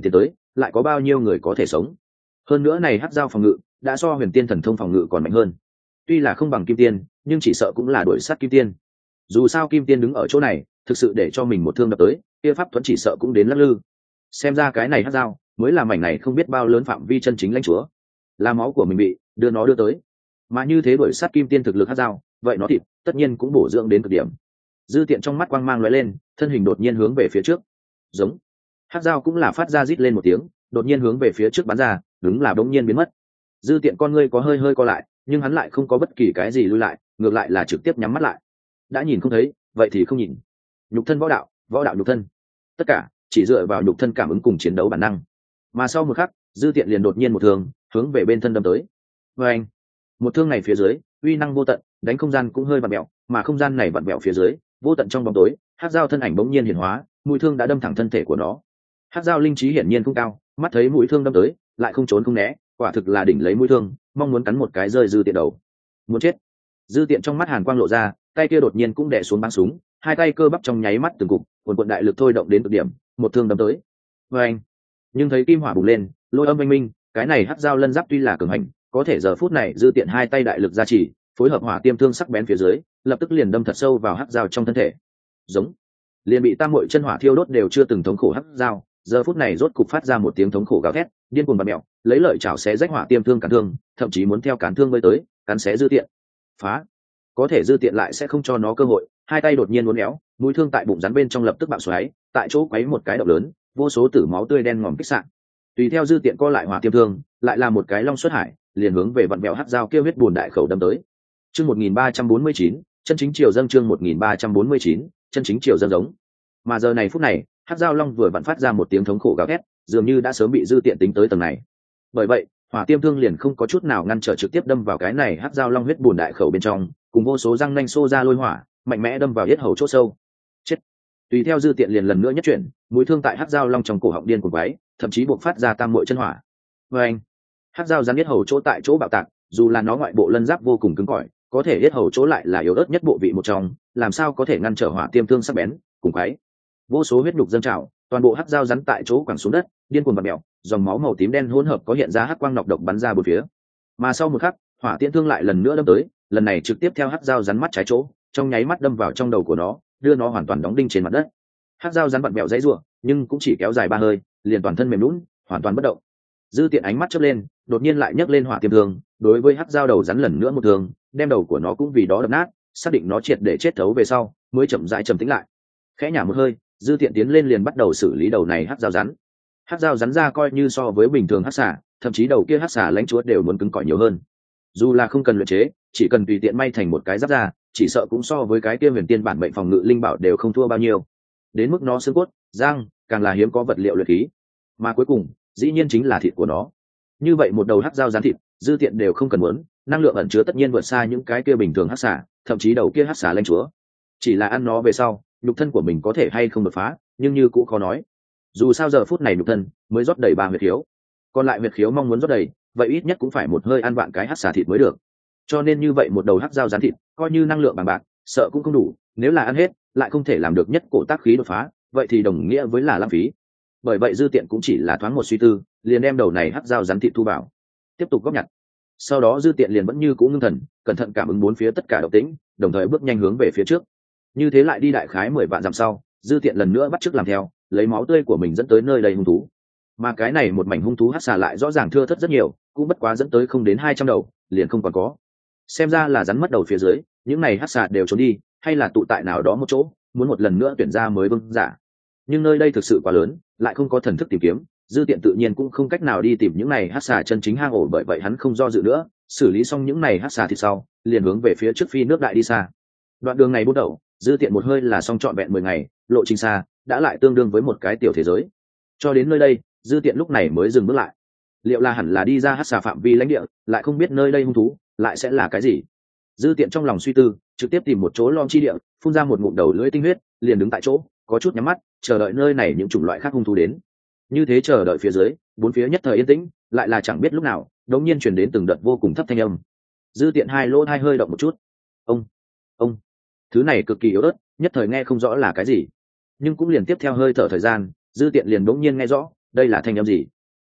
A: lại có bao nhiêu người có thể sống. Hơn nữa này hắc giao phòng ngự đã so huyền tiên thần thông phòng ngự còn mạnh hơn, tuy là không bằng kim tiên nhưng chỉ sợ cũng là đuổi sát kim tiên. Dù sao kim tiên đứng ở chỗ này thực sự để cho mình một thương đập tới, kia pháp thuẫn chỉ sợ cũng đến lắc lư. Xem ra cái này hắc giao mới là mảnh này không biết bao lớn phạm vi chân chính lãnh chúa, là máu của mình bị đưa nó đưa tới, mà như thế đuổi sát kim tiên thực lực hắc giao, vậy nó thịt tất nhiên cũng bổ dưỡng đến cực điểm. Dư Tiện trong mắt quang mang lóe lên, thân hình đột nhiên hướng về phía trước. Giống. Hắc giao cũng là phát ra rít lên một tiếng, đột nhiên hướng về phía trước bắn ra, đúng là bỗng nhiên biến mất. Dư Tiện con ngươi có hơi hơi co lại, nhưng hắn lại không có bất kỳ cái gì lui lại, ngược lại là trực tiếp nhắm mắt lại. Đã nhìn không thấy, vậy thì không nhìn. Nhục thân võ đạo, võ đạo nhục thân, tất cả chỉ dựa vào nhục thân cảm ứng cùng chiến đấu bản năng. Mà sau một khắc, Dư Tiện liền đột nhiên một thương hướng về bên thân đâm tới. Và anh, một thương này phía dưới uy năng vô tận, đánh không gian cũng hơi vặn mèo, mà không gian này vặn mèo phía dưới vô tận trong bóng tối, hắc giao thân ảnh bỗng nhiên hiển hóa, mũi thương đã đâm thẳng thân thể của nó. Hắc giao linh trí hiển nhiên không cao, mắt thấy mũi thương đâm tới lại không trốn không né, quả thực là đỉnh lấy mũi thương mong muốn cắn một cái rơi Dư Tiện đầu. Muốn chết. Dư Tiện trong mắt hàn quang lộ ra, tay kia đột nhiên cũng đè xuống bắn súng, hai tay cơ bắp trong nháy mắt từng cục, cuồn cuộn đại lực thôi động đến cực điểm, một thương đâm tới. Và anh, nhưng thấy kim hỏa bùng lên, lôi âm minh minh, cái này hắc giao lân giáp tuy là cường hành, có thể giờ phút này Dư Tiện hai tay đại lực gia trì, phối hợp hỏa tiêm thương sắc bén phía dưới, lập tức liền đâm thật sâu vào hắc giao trong thân thể. Giống. Liền bị tam muội chân hỏa thiêu đốt đều chưa từng thống khổ hắc giao, giờ phút này rốt cục phát ra một tiếng thống khổ gào thét, điên cuồng bật mèo, lấy lợi chảo xé rách hỏa tiêm thương cản thương, thậm chí muốn theo cản thương bơi tới, cắn xé Dư Tiện. Phá. Có thể Dư Tiện lại sẽ không cho nó cơ hội, hai tay đột nhiên uốn éo, mũi thương tại bụng rắn bên trong lập tức bạo xoáy, tại chỗ quấy một cái động lớn, vô số tử máu tươi đen ngòm kích sạn. Tùy theo Dư Tiện co lại hỏa tiêm thương, lại là một cái long xuất hải, liền hướng về vặn vẹo hắc giao kia huyết buồn đại khẩu đâm tới. Chương một nghìn ba trăm bốn mươi chín, chân chính triều dâng chương một nghìn ba trăm bốn mươi chín, chân chính triều dâng giống. Mà giờ này phút này, hắc giao long vừa vặn phát ra một tiếng thống khổ gào thét, dường như đã sớm bị Dư Tiện tính tới tầng này. Bởi vậy, hỏa tiêm thương liền không có chút nào ngăn trở, trực tiếp đâm vào cái này hắc giao long huyết buồn đại khẩu bên trong, cùng vô số răng nanh xô ra lôi hỏa, mạnh mẽ đâm vào yết hầu chỗ sâu. Chết. Tùy theo Dư Tiện liền lần nữa nhất chuyển, mũi thương tại hắc giao long trong cổ họng điên cuồng quái, thậm chí buộc phát ra tam muội chân hỏa. Và anh, hắc giao rắn yết hầu chỗ tại chỗ bạo tạc, dù là nó ngoại bộ lân giáp vô cùng cứng cỏi, có thể yết hầu chỗ lại là yếu ớt nhất bộ vị một trong, làm sao có thể ngăn trở hỏa tiêm thương sắc bén cùng quái. Vô số huyết nhục dâng trào, toàn bộ hắc giao rắn tại chỗ quẳng xuống đất, điên cuồng bật mèo, dòng máu màu tím đen hỗn hợp có hiện ra hắc quang nọc độc bắn ra bốn phía. Mà sau một khắc, hỏa tiễn thương lại lần nữa đâm tới, lần này trực tiếp theo hắc giao rắn mắt trái chỗ, trong nháy mắt đâm vào trong đầu của nó, đưa nó hoàn toàn đóng đinh trên mặt đất. Hắc giao rắn bật mèo dãy rủa, nhưng cũng chỉ kéo dài ba hơi, liền toàn thân mềm nhũn, hoàn toàn bất động. Dư Tiện ánh mắt chớp lên, đột nhiên lại nhấc lên hỏa tiêm thương, đối với hắc giao đầu rắn lần nữa một thương, đem đầu của nó cũng vì đó đập nát, xác định nó triệt để chết thấu về sau, mới chậm rãi trầm tĩnh lại. Khẽ nhả một hơi, Dư Tiện tiến lên liền bắt đầu xử lý đầu này hắc giao rắn. Hắc giao rắn ra coi như so với bình thường hắc xà, thậm chí đầu kia hắc xà lãnh chúa đều muốn cứng cỏi nhiều hơn. Dù là không cần luyện chế, chỉ cần tùy tiện may thành một cái giáp ra, chỉ sợ cũng so với cái kia huyền tiên bản mệnh phòng ngự linh bảo đều không thua bao nhiêu. Đến mức nó xương cốt, răng, càng là hiếm có vật liệu luyện khí. Mà cuối cùng, dĩ nhiên chính là thịt của nó. Như vậy một đầu hắc giao rắn thịt, Dư Tiện đều không cần muốn, năng lượng ẩn chứa tất nhiên vượt xa những cái kia bình thường hắc xà, thậm chí đầu kia hắc xà lãnh chúa. Chỉ là ăn nó về sau, nhục thân của mình có thể hay không đột phá, nhưng như cũng khó nói. Dù sao giờ phút này nhục thân mới rót đầy ba huyệt khiếu, còn lại huyệt khiếu mong muốn rót đầy, vậy ít nhất cũng phải một hơi ăn vạn cái hắc xà thịt mới được. Cho nên như vậy một đầu hắc giao rắn thịt, coi như năng lượng bằng bạc, sợ cũng không đủ, nếu là ăn hết, lại không thể làm được nhất cổ tác khí đột phá, vậy thì đồng nghĩa với là lãng phí. Bởi vậy Dư Tiện cũng chỉ là thoáng một suy tư, liền đem đầu này hắc giao rắn thịt thu vào, tiếp tục góp nhặt. Sau đó Dư Tiện liền vẫn như cũ ngưng thần, cẩn thận cảm ứng bốn phía tất cả động tĩnh, đồng thời bước nhanh hướng về phía trước. Như thế lại đi đại khái mười vạn dặm sau, Dư Tiện lần nữa bắt chước làm theo, lấy máu tươi của mình dẫn tới nơi đầy hung thú. Mà cái này một mảnh hung thú hắc xà lại rõ ràng thưa thớt rất nhiều, cũng bất quá dẫn tới không đến hai trăm đầu, liền không còn có. Xem ra là rắn mất đầu phía dưới, những này hắc xà đều trốn đi, hay là tụ tại nào đó một chỗ, muốn một lần nữa tuyển ra mới vương giả. Nhưng nơi đây thực sự quá lớn, lại không có thần thức tìm kiếm, Dư Tiện tự nhiên cũng không cách nào đi tìm những này hắc xà chân chính hang ổ, bởi vậy hắn không do dự nữa, xử lý xong những này hắc xà thịt sau, liền hướng về phía trước phi nước đại đi xa. Đoạn đường này buôn đầu, Dư Tiện một hơi là xong trọn vẹn mười ngày, lộ trình xa, đã lại tương đương với một cái tiểu thế giới. Cho đến nơi đây, Dư Tiện lúc này mới dừng bước lại. Liệu là hẳn là đi ra hắc xà phạm vi lãnh địa, lại không biết nơi đây hung thú lại sẽ là cái gì. Dư Tiện trong lòng suy tư, trực tiếp tìm một chỗ lom chi địa, phun ra một ngụm đầu lưỡi tinh huyết, liền đứng tại chỗ, có chút nhắm mắt, chờ đợi nơi này những chủng loại khác hung thú đến. Như thế chờ đợi phía dưới, bốn phía nhất thời yên tĩnh, lại là chẳng biết lúc nào, đột nhiên truyền đến từng đợt vô cùng thấp thanh âm. Dư Tiện hai lỗ hai hơi động một chút. Ông, ông, thứ này cực kỳ yếu ớt, nhất thời nghe không rõ là cái gì, nhưng cũng liền tiếp theo hơi thở thời gian, Dư Tiện liền đột nhiên nghe rõ, đây là thanh âm gì.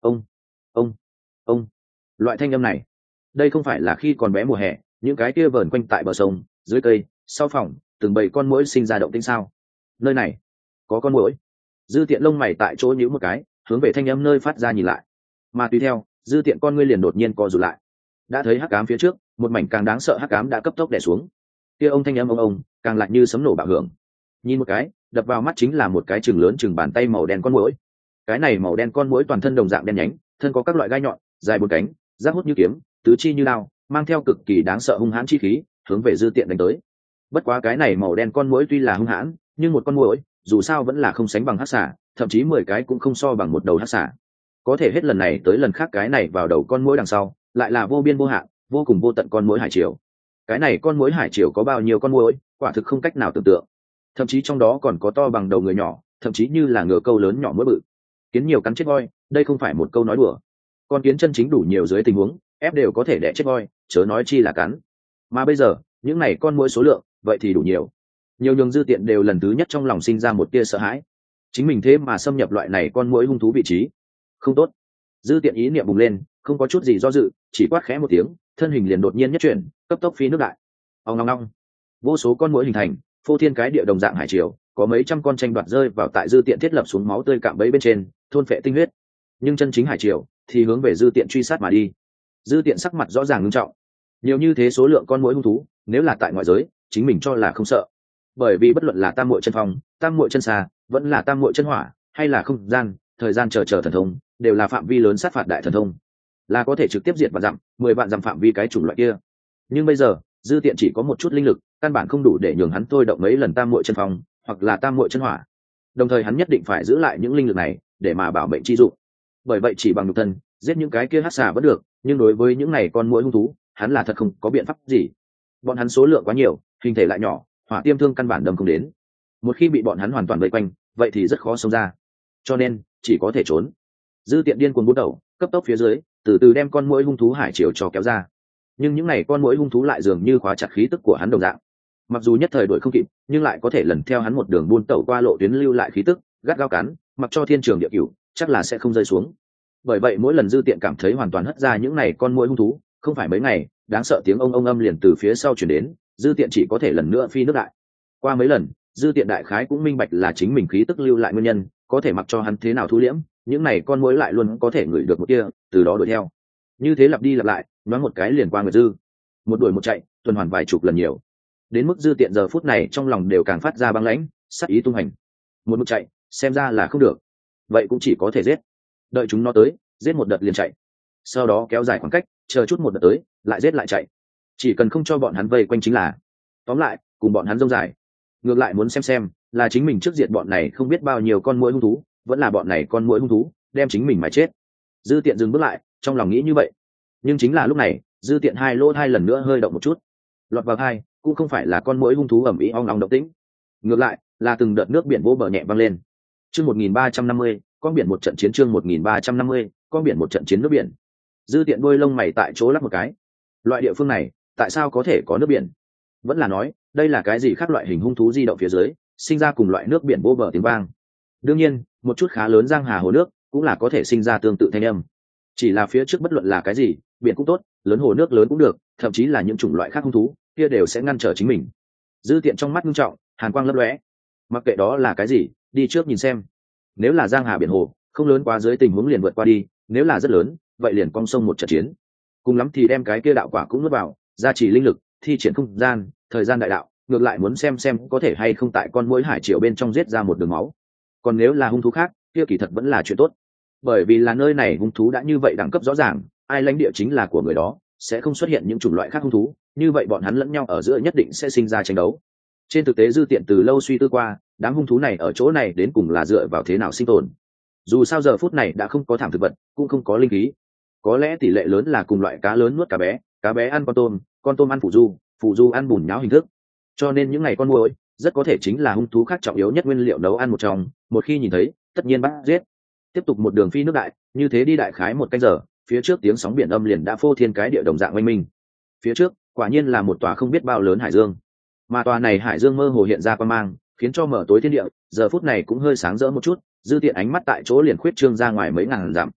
A: ông ông ông loại thanh âm này, đây không phải là khi còn bé mùa hè những cái kia vờn quanh tại bờ sông dưới cây sau phòng từng bầy con muỗi sinh ra động tĩnh sao? Nơi này có con muỗi. Dư Tiện lông mày tại chỗ nhíu một cái, hướng về thanh âm nơi phát ra nhìn lại, mà tùy theo Dư Tiện con ngươi liền đột nhiên co rụt lại. Đã thấy hắc ám phía trước, một mảnh càng đáng sợ hắc ám đã cấp tốc đè xuống. Kia ông thanh âm ông ông càng lại như sấm nổ bạo hưởng. Nhìn một cái, đập vào mắt chính là một cái chừng lớn chừng bàn tay màu đen con muỗi. Cái này màu đen con muỗi toàn thân đồng dạng đen nhánh, thân có các loại gai nhọn, dài bốn cánh, rác hút như kiếm, tứ chi như lao, mang theo cực kỳ đáng sợ hung hãn chi khí, hướng về Dư Tiện đánh tới. Bất quá cái này màu đen con muỗi tuy là hung hãn, nhưng một con muỗi dù sao vẫn là không sánh bằng hắc xà, thậm chí mười cái cũng không so bằng một đầu hắc xà. Có thể hết lần này tới lần khác cái này vào đầu con muỗi đằng sau, lại là vô biên vô hạn, vô cùng vô tận con muỗi hải triều. Cái này con muỗi hải triều có bao nhiêu con muỗi, quả thực không cách nào tưởng tượng. Thậm chí trong đó còn có to bằng đầu người nhỏ, thậm chí như là ngựa câu lớn nhỏ muỗi bự. Kiến nhiều cắn chết voi, đây không phải một câu nói đùa. Con kiến chân chính đủ nhiều dưới tình huống, ép đều có thể đẻ chết voi, chớ nói chi là cắn. Mà bây giờ, những này con muỗi số lượng, vậy thì đủ nhiều. Nhiều nhường Dư Tiện đều lần thứ nhất trong lòng sinh ra một tia sợ hãi. Chính mình thế mà xâm nhập loại này con muỗi hung thú vị trí, không tốt. Dư Tiện ý niệm bùng lên, không có chút gì do dự, chỉ quát khẽ một tiếng, thân hình liền đột nhiên nhất chuyển, cấp tốc phi nước đại. Ong ong ong, vô số con muỗi hình thành, phô thiên cái địa đồng dạng hải triều, có mấy trăm con tranh đoạt rơi vào tại Dư Tiện thiết lập xuống máu tươi cạm bẫy bên trên, thôn phệ tinh huyết. Nhưng chân chính hải triều thì hướng về Dư Tiện truy sát mà đi. Dư Tiện sắc mặt rõ ràng nghiêm trọng. Nhiều như thế số lượng con muỗi hung thú, nếu là tại ngoại giới, chính mình cho là không sợ. Bởi vì bất luận là tam muội chân phong, tam muội chân xà, vẫn là tam muội chân hỏa, hay là không gian, thời gian chờ chờ thần thông, đều là phạm vi lớn sát phạt đại thần thông, là có thể trực tiếp diệt vạn dặm, mười vạn dặm phạm vi cái chủng loại kia. Nhưng bây giờ, Dư Tiện chỉ có một chút linh lực, căn bản không đủ để nhường hắn thôi động mấy lần tam muội chân phong, hoặc là tam muội chân hỏa. Đồng thời hắn nhất định phải giữ lại những linh lực này để mà bảo mệnh chi dụng. Bởi vậy chỉ bằng nhục thân, giết những cái kia hắc xà vẫn được, nhưng đối với những này con muỗi hung thú, hắn là thật không có biện pháp gì. Bọn hắn số lượng quá nhiều, hình thể lại nhỏ, hỏa tiêm thương căn bản đâm không đến. Một khi bị bọn hắn hoàn toàn vây quanh, vậy thì rất khó xông ra. Cho nên, chỉ có thể trốn. Dư Tiện điên cuồng bút đầu, cấp tốc phía dưới, từ từ đem con muỗi hung thú hải triều cho kéo ra. Nhưng những này con muỗi hung thú lại dường như khóa chặt khí tức của hắn đồng dạng. Mặc dù nhất thời đuổi không kịp, nhưng lại có thể lần theo hắn một đường buôn tẩu qua lộ tuyến lưu lại khí tức, gắt gao cắn, mặc cho thiên trường địa cửu, chắc là sẽ không rơi xuống. Bởi vậy mỗi lần Dư Tiện cảm thấy hoàn toàn hất ra những này con muỗi hung thú, không phải mấy ngày, đáng sợ tiếng ông ông âm liền từ phía sau truyền đến, Dư Tiện chỉ có thể lần nữa phi nước đại. Qua mấy lần, Dư Tiện đại khái cũng minh bạch là chính mình khí tức lưu lại nguyên nhân, có thể mặc cho hắn thế nào thu liễm, những này con muỗi lại luôn có thể ngửi được một kia, từ đó đuổi theo. Như thế lặp đi lặp lại, nhoáng một cái liền qua người Dư. Một đuổi một chạy, tuần hoàn vài chục lần nhiều. Đến mức Dư Tiện giờ phút này trong lòng đều càng phát ra băng lãnh, sát ý tung hành. Một mực chạy, xem ra là không được. Vậy cũng chỉ có thể giết. Đợi chúng nó tới, giết một đợt liền chạy. Sau đó kéo dài khoảng cách, chờ chút một đợt tới, lại giết lại chạy. Chỉ cần không cho bọn hắn vây quanh chính là. Tóm lại, cùng bọn hắn rông dài. Ngược lại muốn xem xem, là chính mình trước diệt bọn này không biết bao nhiêu con muỗi hung thú, vẫn là bọn này con muỗi hung thú đem chính mình mà chết. Dư Tiện dừng bước lại, trong lòng nghĩ như vậy. Nhưng chính là lúc này, Dư Tiện hai lỗ hai lần nữa hơi động một chút. Lọt vào hai, cũng không phải là con muỗi hung thú ầm ĩ ong ong động tĩnh. Ngược lại, là từng đợt nước biển vỗ bờ nhẹ văng lên. Chương một nghìn ba trăm năm mươi, con biển một trận chiến chương một nghìn ba trăm năm mươi, con biển một trận chiến nước biển. Dư Tiện đuôi lông mày tại chỗ lắc một cái. Loại địa phương này, tại sao có thể có nước biển? Vẫn là nói, đây là cái gì khác loại hình hung thú di động phía dưới, sinh ra cùng loại nước biển vô bờ tiếng vang. Đương nhiên, một chút khá lớn giang hà hồ nước cũng là có thể sinh ra tương tự thanh âm. Chỉ là phía trước bất luận là cái gì, biển cũng tốt, lớn hồ nước lớn cũng được, thậm chí là những chủng loại khác hung thú, kia đều sẽ ngăn trở chính mình. Dư Tiện trong mắt nghiêm trọng, hàn quang lấp lóe. Mặc kệ đó là cái gì, đi trước nhìn xem. Nếu là giang hà biển hồ, không lớn quá dưới tình huống liền vượt qua đi, nếu là rất lớn, vậy liền cong sông một trận chiến. Cùng lắm thì đem cái kia đạo quả cũng nuốt vào, gia trì linh lực, thi triển không gian, thời gian đại đạo, ngược lại muốn xem xem có thể hay không tại con muỗi hải triều bên trong giết ra một đường máu. Còn nếu là hung thú khác, kia kỳ thật vẫn là chuyện tốt. Bởi vì là nơi này hung thú đã như vậy đẳng cấp rõ ràng, ai lãnh địa chính là của người đó, sẽ không xuất hiện những chủng loại khác hung thú, như vậy bọn hắn lẫn nhau ở giữa nhất định sẽ sinh ra tranh đấu. Trên thực tế Dư Tiện từ lâu suy tư qua, đám hung thú này ở chỗ này đến cùng là dựa vào thế nào sinh tồn. Dù sao giờ phút này đã không có thảm thực vật, cũng không có linh khí. Có lẽ tỷ lệ lớn là cùng loại cá lớn nuốt cá bé, cá bé ăn con tôm, con tôm ăn phù du, phù du ăn bùn nhão hình thức. Cho nên những ngày con muỗi rất có thể chính là hung thú khác trọng yếu nhất nguyên liệu nấu ăn một trong, một khi nhìn thấy, tất nhiên bắt giết. Tiếp tục một đường phi nước đại, như thế đi đại khái một canh giờ, phía trước tiếng sóng biển âm liền đã phô thiên cái địa đồng dạng oanh minh. Phía trước, quả nhiên là một tòa không biết bao lớn hải dương. Mà tòa này hải dương mơ hồ hiện ra quang mang, khiến cho mở tối thiên địa, giờ phút này cũng hơi sáng rỡ một chút, Dư Tiện ánh mắt tại chỗ liền khuyết trương ra ngoài mấy ngàn dặm.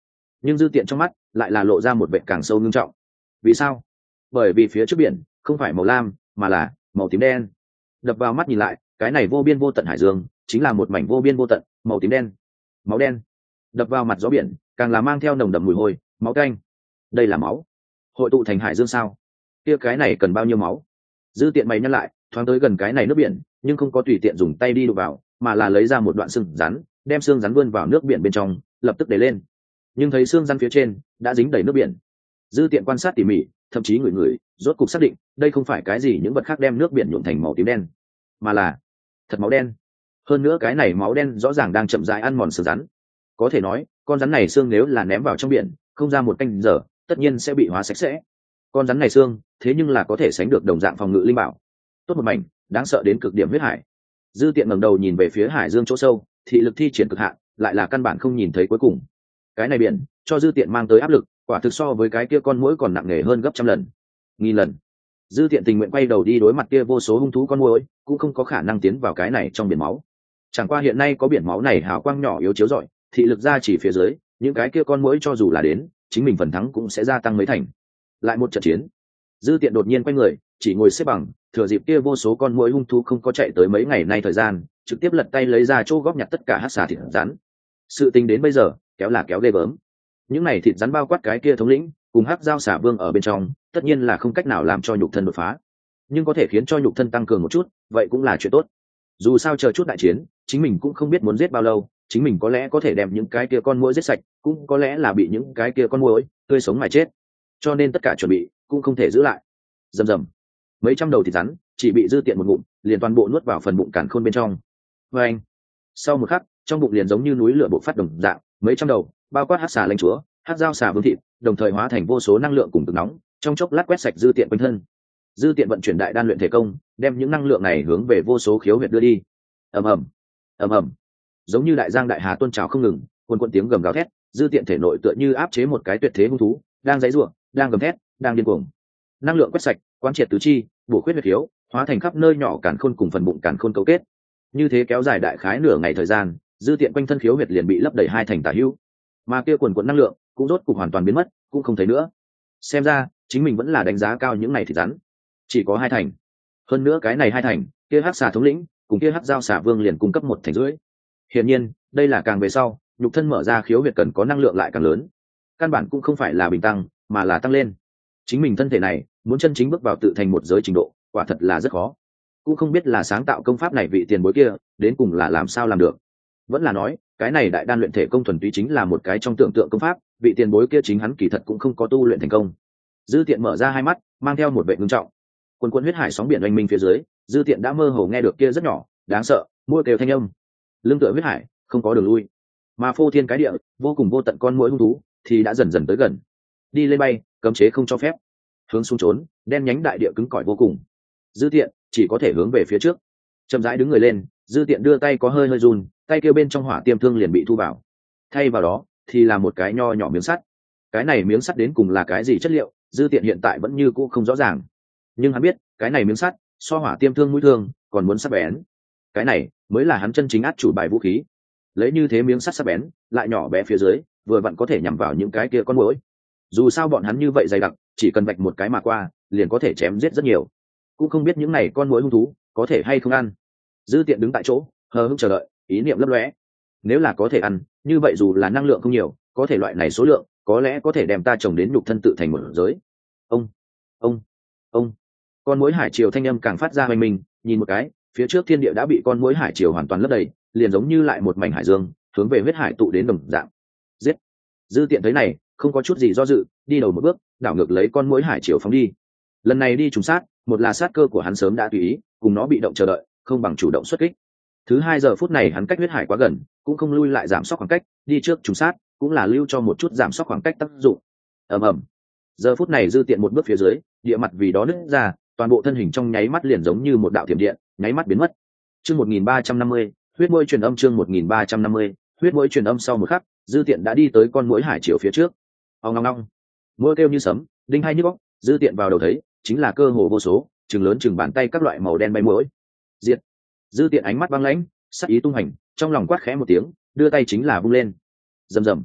A: nhưng dư tiện trong mắt lại là lộ ra một vẻ càng sâu ngưng trọng. Vì sao? Bởi vì phía trước biển không phải màu lam mà là màu tím đen. Đập vào mắt nhìn lại, cái này vô biên vô tận hải dương chính là một mảnh vô biên vô tận màu tím đen. Máu đen đập vào mặt gió biển càng là mang theo nồng đậm mùi hôi máu canh. Đây là máu hội tụ thành hải dương sao? Kia cái này cần bao nhiêu máu? Dư tiện mày nhăn lại, thoáng tới gần cái này nước biển nhưng không có tùy tiện dùng tay đi đụng vào, mà là lấy ra một đoạn xương rắn, đem xương rắn vươn vào nước biển bên trong, lập tức để lên. Nhưng thấy xương rắn phía trên đã dính đầy nước biển. Dư tiện quan sát tỉ mỉ, thậm chí ngửi ngửi, rốt cục xác định đây không phải cái gì những vật khác đem nước biển nhuộm thành màu tím đen, mà là thật máu đen. Hơn nữa cái này máu đen rõ ràng đang chậm rãi ăn mòn xương rắn. Có thể nói con rắn này xương nếu là ném vào trong biển không ra một canh giờ tất nhiên sẽ bị hóa sạch sẽ. Con rắn này xương thế nhưng là có thể sánh được đồng dạng phòng ngự linh bảo. Tốt một mảnh đáng sợ đến cực điểm huyết hải. Dư tiện ngẩng đầu nhìn về phía hải dương chỗ sâu, thị lực thi triển cực hạn, lại là căn bản không nhìn thấy cuối cùng. Cái này biển cho dư tiện mang tới áp lực quả thực so với cái kia con muỗi còn nặng nề hơn gấp trăm lần nghìn lần. Dư tiện tình nguyện quay đầu đi đối mặt kia vô số hung thú con muỗi cũng không có khả năng tiến vào cái này trong biển máu. Chẳng qua hiện nay có biển máu này hào quang nhỏ yếu chiếu rọi, thị lực ra chỉ phía dưới, những cái kia con muỗi cho dù là đến chính mình phần thắng cũng sẽ gia tăng mấy thành. Lại một trận chiến. Dư tiện đột nhiên quay người, chỉ ngồi xếp bằng, thừa dịp kia vô số con muỗi hung thú không có chạy tới mấy ngày nay thời gian, trực tiếp lật tay lấy ra chỗ góp nhặt tất cả hắc xà thịt rắn. Sự tình đến bây giờ kéo là kéo ghê gớm. Những này thịt rắn bao quát cái kia thống lĩnh cùng hắc giao xà vương ở bên trong, tất nhiên là không cách nào làm cho nhục thân đột phá, nhưng có thể khiến cho nhục thân tăng cường một chút, vậy cũng là chuyện tốt. Dù sao chờ chút đại chiến, chính mình cũng không biết muốn giết bao lâu, chính mình có lẽ có thể đem những cái kia con muỗi giết sạch, cũng có lẽ là bị những cái kia con muỗi tươi sống mà chết. Cho nên tất cả chuẩn bị cũng không thể giữ lại. Rầm rầm, mấy trăm đầu thịt rắn chỉ bị dư tiện một ngụm liền toàn bộ nuốt vào phần bụng càn khôn bên trong. Và anh, sau một khắc, trong bụng liền giống như núi lửa bộc phát đồng dạng, mấy trăm đầu, bao quát hắc xà lãnh chúa, hắc giao xà vương thịt, đồng thời hóa thành vô số năng lượng cùng cực nóng, trong chốc lát quét sạch dư tiện quanh thân. Dư tiện vận chuyển đại đan luyện thể công, đem những năng lượng này hướng về vô số khiếu huyệt đưa đi. Ầm ầm, ầm ầm, giống như đại giang đại hà tuôn trào không ngừng, cuồn cuộn tiếng gầm gào thét, dư tiện thể nội tựa như áp chế một cái tuyệt thế hung thú, đang giãy giụa, đang gầm thét, đang điên cuồng. Năng lượng quét sạch, quán triệt tứ chi, bổ khuyết huyệt khiếu, hóa thành khắp nơi nhỏ càn khôn cùng phần bụng càn khôn cấu kết. Như thế kéo dài đại khái nửa ngày thời gian, dư tiện quanh thân khiếu huyệt liền bị lấp đầy hai thành tả hữu, mà kia cuồn cuộn năng lượng cũng rốt cục hoàn toàn biến mất, cũng không thấy nữa. Xem ra chính mình vẫn là đánh giá cao những này thì rắn, chỉ có hai thành. Hơn nữa cái này hai thành, kia hắc xà thống lĩnh cùng kia hắc giao xà vương liền cung cấp một thành rưỡi. Hiển nhiên đây là càng về sau nhục thân mở ra khiếu huyệt cần có năng lượng lại càng lớn, căn bản cũng không phải là bình tăng mà là tăng lên. Chính mình thân thể này muốn chân chính bước vào tự thành một giới trình độ quả thật là rất khó, cũng không biết là sáng tạo công pháp này vị tiền bối kia đến cùng là làm sao làm được. Vẫn là nói cái này đại đan luyện thể công thuần túy chính là một cái trong tưởng tượng công pháp, vị tiền bối kia chính hắn kỳ thật cũng không có tu luyện thành công. Dư tiện mở ra hai mắt mang theo một vẻ ngưng trọng. Quần quần huyết hải sóng biển oanh minh phía dưới, dư tiện đã mơ hồ nghe được kia rất nhỏ đáng sợ mua kêu thanh âm. Lưng tựa huyết hải không có đường lui, mà phô thiên cái địa vô cùng vô tận con muỗi hung thú thì đã dần dần tới gần. Đi lên bay cấm chế không cho phép, hướng xuống trốn đen nhánh đại địa cứng cỏi vô cùng. Dư tiện chỉ có thể hướng về phía trước, chậm rãi đứng người lên. Dư tiện đưa tay có hơi hơi run, tay kêu bên trong hỏa tiêm thương liền bị thu vào, thay vào đó thì là một cái nho nhỏ miếng sắt. Cái này miếng sắt đến cùng là cái gì chất liệu, dư tiện hiện tại vẫn như cũ không rõ ràng, nhưng hắn biết cái này miếng sắt so hỏa tiêm thương mũi thương còn muốn sắc bén. Cái này mới là hắn chân chính át chủ bài vũ khí. Lấy như thế miếng sắt sắc bén lại nhỏ bé phía dưới, vừa vặn có thể nhắm vào những cái kia con muỗi. Dù sao bọn hắn như vậy dày đặc, chỉ cần vạch một cái mà qua liền có thể chém giết rất nhiều. Cũng không biết những này con muỗi hung thú có thể hay không ăn. Dư tiện đứng tại chỗ hờ hững chờ đợi, ý niệm lấp lóe. Nếu là có thể ăn, như vậy dù là năng lượng không nhiều, có thể loại này số lượng có lẽ có thể đem ta trồng đến nhục thân tự thành một giới. Ông ông ông con muỗi hải triều thanh âm càng phát ra hoành minh. Nhìn một cái, phía trước thiên địa đã bị con muỗi hải triều hoàn toàn lấp đầy, liền giống như lại một mảnh hải dương hướng về huyết hải tụ đến đồng dạng. Giết! Dư tiện thấy này không có chút gì do dự, đi đầu một bước đảo ngược lấy con muỗi hải triều phóng đi. Lần này đi trùng sát, một là sát cơ của hắn sớm đã tùy ý, cùng nó bị động chờ đợi, không bằng chủ động xuất kích. Thứ hai, giờ phút này hắn cách huyết hải quá gần, cũng không lui lại giảm sóc khoảng cách, đi trước trùng sát cũng là lưu cho một chút giảm sóc khoảng cách tác dụng. Ầm ầm. Giờ phút này dư tiện một bước phía dưới, địa mặt vì đó nứt ra, toàn bộ thân hình trong nháy mắt liền giống như một đạo thiểm điện, nháy mắt biến mất. Chương một nghìn ba trăm năm mươi, huyết muỗi truyền âm. Chương một nghìn ba trăm năm mươi, huyết muỗi truyền âm. Sau một khắc, dư tiện đã đi tới con muỗi hải triều phía trước. Ong ong ong. Muỗi kêu như sấm, đinh hai nhức óc, dư tiện vào đầu thấy chính là cơ hồ vô số, chừng lớn chừng bàn tay các loại màu đen bay muỗi. Diệt! Dư tiện ánh mắt băng lãnh, sắc ý tung hành, trong lòng quát khẽ một tiếng, đưa tay chính là vung lên. Rầm rầm.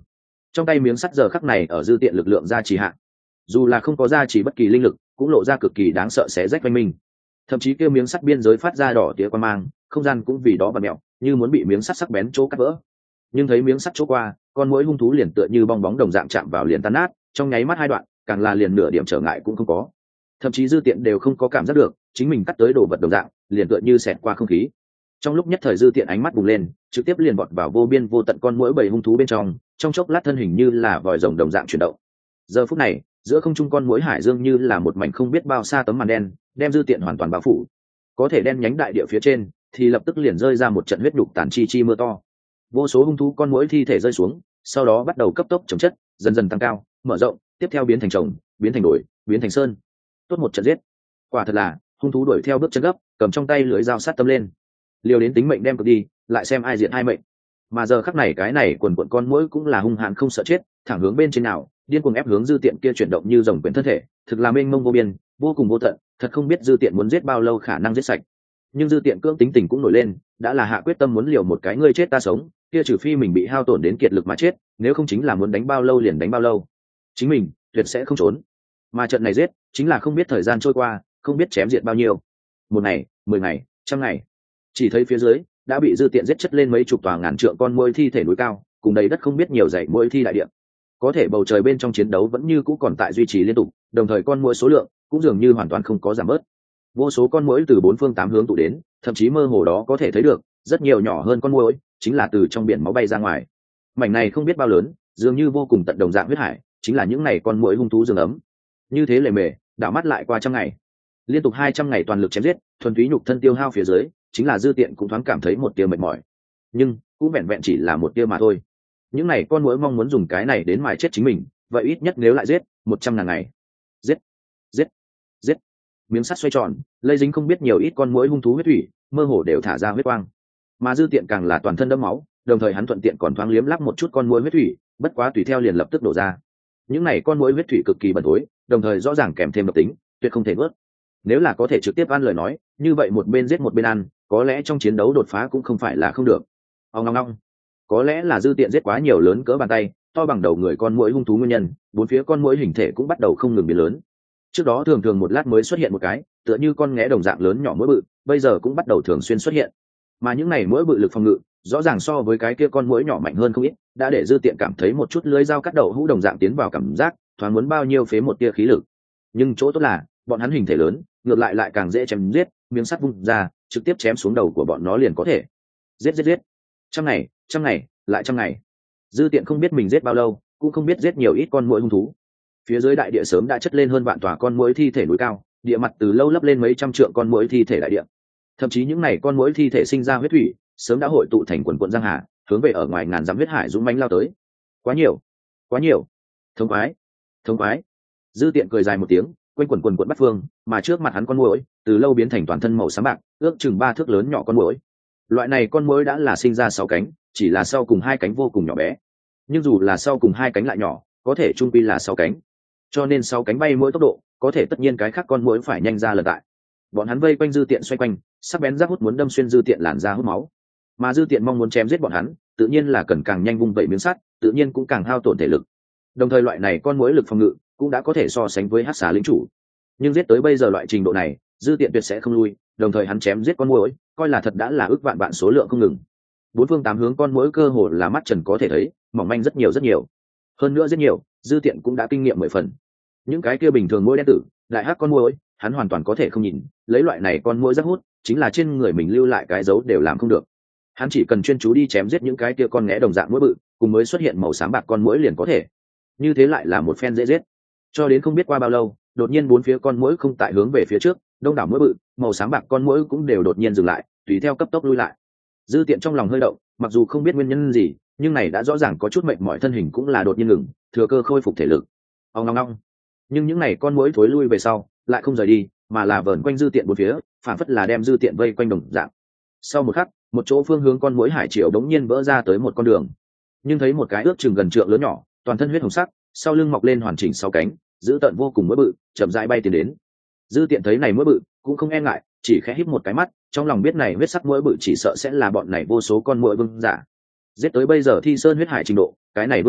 A: trong tay miếng sắt giờ khắc này ở dư tiện lực lượng gia trì hạn, dù là không có gia trì bất kỳ linh lực cũng lộ ra cực kỳ đáng sợ, xé rách quanh mình. Thậm chí kêu miếng sắt biên giới phát ra đỏ tía quan mang, không gian cũng vì đó và mẹo như muốn bị miếng sắt sắc bén chỗ cắt vỡ. Nhưng thấy miếng sắt chỗ qua, con muỗi hung thú liền tựa như bong bóng đồng dạng chạm vào liền tan nát, trong nháy mắt hai đoạn, càng là liền nửa điểm trở ngại cũng không có. Thậm chí dư tiện đều không có cảm giác được chính mình cắt tới đồ vật đồng dạng, liền tựa như xẹt qua không khí. Trong lúc nhất thời dư tiện ánh mắt bùng lên, trực tiếp liền vọt vào vô biên vô tận con muỗi bầy hung thú bên trong, trong chốc lát thân hình như là vòi rồng đồng dạng chuyển động. Giờ phút này, giữa không trung con muỗi hải dương như là một mảnh không biết bao xa tấm màn đen, đem dư tiện hoàn toàn bao phủ. Có thể đen nhánh đại địa phía trên, thì lập tức liền rơi ra một trận huyết đục tàn chi chi mưa to. Vô số hung thú con muỗi thi thể rơi xuống, sau đó bắt đầu cấp tốc chồng chất, dần dần tăng cao, mở rộng, tiếp theo biến thành chồng, biến thành đồi, biến thành sơn. Tốt một trận giết. Quả thật là, hung thú đuổi theo bước chân gấp, cầm trong tay lưỡi dao sát tâm lên. Liều đến tính mệnh đem cực đi, lại xem ai diện ai mệnh. Mà giờ khắc này cái này quần quần con muỗi cũng là hung hãn không sợ chết, thẳng hướng bên trên nào, điên cuồng ép hướng dư tiện kia chuyển động như rồng quyển thân thể, thực là mênh mông vô biên, vô cùng vô tận, thật không biết dư tiện muốn giết bao lâu khả năng giết sạch. Nhưng dư tiện cưỡng tính tình cũng nổi lên, đã là hạ quyết tâm muốn liều một cái ngươi chết ta sống, kia trừ phi mình bị hao tổn đến kiệt lực mà chết, nếu không chính là muốn đánh bao lâu liền đánh bao lâu. Chính mình tuyệt sẽ không trốn. Mà trận này giết, chính là không biết thời gian trôi qua, không biết chém diệt bao nhiêu. Một ngày, mười ngày, trăm ngày. Chỉ thấy phía dưới đã bị dư tiện giết chất lên mấy chục tòa ngàn trượng con muỗi thi thể núi cao, cùng đầy đất không biết nhiều dãy muỗi thi đại địa. Có thể bầu trời bên trong chiến đấu vẫn như cũ còn tại duy trì liên tục, đồng thời con muỗi số lượng cũng dường như hoàn toàn không có giảm bớt. Vô số con muỗi từ bốn phương tám hướng tụ đến, thậm chí mơ hồ đó có thể thấy được rất nhiều nhỏ hơn con muỗi chính là từ trong biển máu bay ra ngoài. Mảnh này không biết bao lớn, dường như vô cùng tận đồng dạng huyết hải, chính là những này con muỗi hung thú rừng ấm. Như thế lề mề, đảo mắt lại qua trăm ngày, liên tục hai trăm ngày toàn lực chém giết, thuần túy nhục thân tiêu hao phía dưới, chính là dư tiện cũng thoáng cảm thấy một tia mệt mỏi. Nhưng cũng vẹn vẹn chỉ là một tia mà thôi. Những này con muỗi mong muốn dùng cái này đến mài chết chính mình, vậy ít nhất nếu lại giết một trăm ngàn ngày. Giết, giết, giết. Miếng sắt xoay tròn, lây dính không biết nhiều ít con muỗi hung thú huyết thủy, mơ hồ đều thả ra huyết quang. Mà dư tiện càng là toàn thân đẫm máu, đồng thời hắn thuận tiện còn thoáng liếm lắp một chút con muỗi huyết thủy, bất quá tùy theo liền lập tức đổ ra. Những này con muỗi huyết thủy cực kỳ bẩn thối, đồng thời rõ ràng kèm thêm độc tính, tuyệt không thể nuốt. Nếu là có thể trực tiếp ăn lời nói, như vậy một bên giết một bên ăn, có lẽ trong chiến đấu đột phá cũng không phải là không được. Ông ngong ngong, có lẽ là dư tiện giết quá nhiều lớn cỡ bàn tay, to bằng đầu người con muỗi hung thú nguyên nhân, bốn phía con muỗi hình thể cũng bắt đầu không ngừng biến lớn. Trước đó thường thường một lát mới xuất hiện một cái, tựa như con nghé đồng dạng lớn nhỏ muỗi bự, bây giờ cũng bắt đầu thường xuyên xuất hiện. Mà những này muỗi bự lực phòng ngự, rõ ràng so với cái kia con muỗi nhỏ mạnh hơn không ít, đã để dư tiện cảm thấy một chút lưới dao cắt đầu hũ đồng dạng tiến vào cảm giác, thoáng muốn bao nhiêu phế một tia khí lực. Nhưng chỗ tốt là, bọn hắn hình thể lớn, ngược lại lại càng dễ chém giết, miếng sắt vung ra, trực tiếp chém xuống đầu của bọn nó liền có thể. Giết giết giết. Trăm ngày, trăm ngày, lại trăm ngày. Dư tiện không biết mình giết bao lâu, cũng không biết giết nhiều ít con muỗi hung thú. Phía dưới đại địa sớm đã chất lên hơn vạn tòa con muỗi thi thể núi cao, địa mặt từ lâu lấp lên mấy trăm trượng con muỗi thi thể đại địa. Thậm chí những này con muỗi thi thể sinh ra huyết thủy, sớm đã hội tụ thành quần quần giang hà, hướng về ở ngoài ngàn dặm huyết hải dũng mãnh lao tới. Quá nhiều, quá nhiều. Thống khoái, thống khoái. Dư tiện cười dài một tiếng, quanh quần quần quần bắt phương, mà trước mặt hắn con muỗi từ lâu biến thành toàn thân màu xám bạc, ước chừng ba thước lớn nhỏ con muỗi. Loại này con muỗi đã là sinh ra sáu cánh, chỉ là sau cùng hai cánh vô cùng nhỏ bé. Nhưng dù là sau cùng hai cánh lại nhỏ, có thể trung quy là sáu cánh. Cho nên sáu cánh bay mỗi tốc độ, có thể tất nhiên cái khác con muỗi phải nhanh ra lần tại. Bọn hắn vây quanh dư tiện xoay quanh, sắc bén giác hút muốn đâm xuyên dư tiện làn da hút máu. Mà dư tiện mong muốn chém giết bọn hắn, tự nhiên là cần càng nhanh vung vẩy miếng sắt, tự nhiên cũng càng hao tổn thể lực. Đồng thời loại này con muỗi lực phòng ngự cũng đã có thể so sánh với hắc xà lĩnh chủ. Nhưng giết tới bây giờ loại trình độ này, dư tiện tuyệt sẽ không lui, đồng thời hắn chém giết con muỗi, coi là thật đã là ước vạn vạn số lượng không ngừng. Bốn phương tám hướng con muỗi cơ hồ là mắt trần có thể thấy, mỏng manh rất nhiều rất nhiều. Hơn nữa rất nhiều, dư tiện cũng đã kinh nghiệm mười phần. Những cái kia bình thường muỗi đen tử, đại hắc con muỗi, hắn hoàn toàn có thể không nhìn, lấy loại này con muỗi rất hút, chính là trên người mình lưu lại cái dấu đều làm không được. Hắn chỉ cần chuyên chú đi chém giết những cái kia con nghé đồng dạng muỗi bự, cùng mới xuất hiện màu xám bạc con muỗi liền có thể. Như thế lại là một phen dễ giết. Cho đến không biết qua bao lâu, đột nhiên bốn phía con muỗi không tại hướng về phía trước, đông đảo muỗi bự, màu xám bạc con muỗi cũng đều đột nhiên dừng lại, tùy theo cấp tốc lui lại. Dư tiện trong lòng hơi động, mặc dù không biết nguyên nhân gì, nhưng này đã rõ ràng có chút mệt mỏi, thân hình cũng là đột nhiên ngừng, thừa cơ khôi phục thể lực. Ong ong ong. Nhưng những này con muỗi thối lui về sau, lại không rời đi, mà là vờn quanh dư tiện bốn phía, phản phất là đem dư tiện vây quanh đồng dạng. Sau một khắc, một chỗ phương hướng con muỗi hải triều đống nhiên vỡ ra tới một con đường. Nhưng thấy một cái ước chừng gần trượng lớn nhỏ, toàn thân huyết hồng sắc, sau lưng mọc lên hoàn chỉnh sáu cánh, giữ tận vô cùng muỗi bự, chậm rãi bay tiến đến. Dư tiện thấy này muỗi bự, cũng không e ngại, chỉ khẽ híp một cái mắt, trong lòng biết này huyết sắc muỗi bự chỉ sợ sẽ là bọn này vô số con muỗi vương giả. Giết tới bây giờ thi sơn huyết hải trình độ, cái này vương giả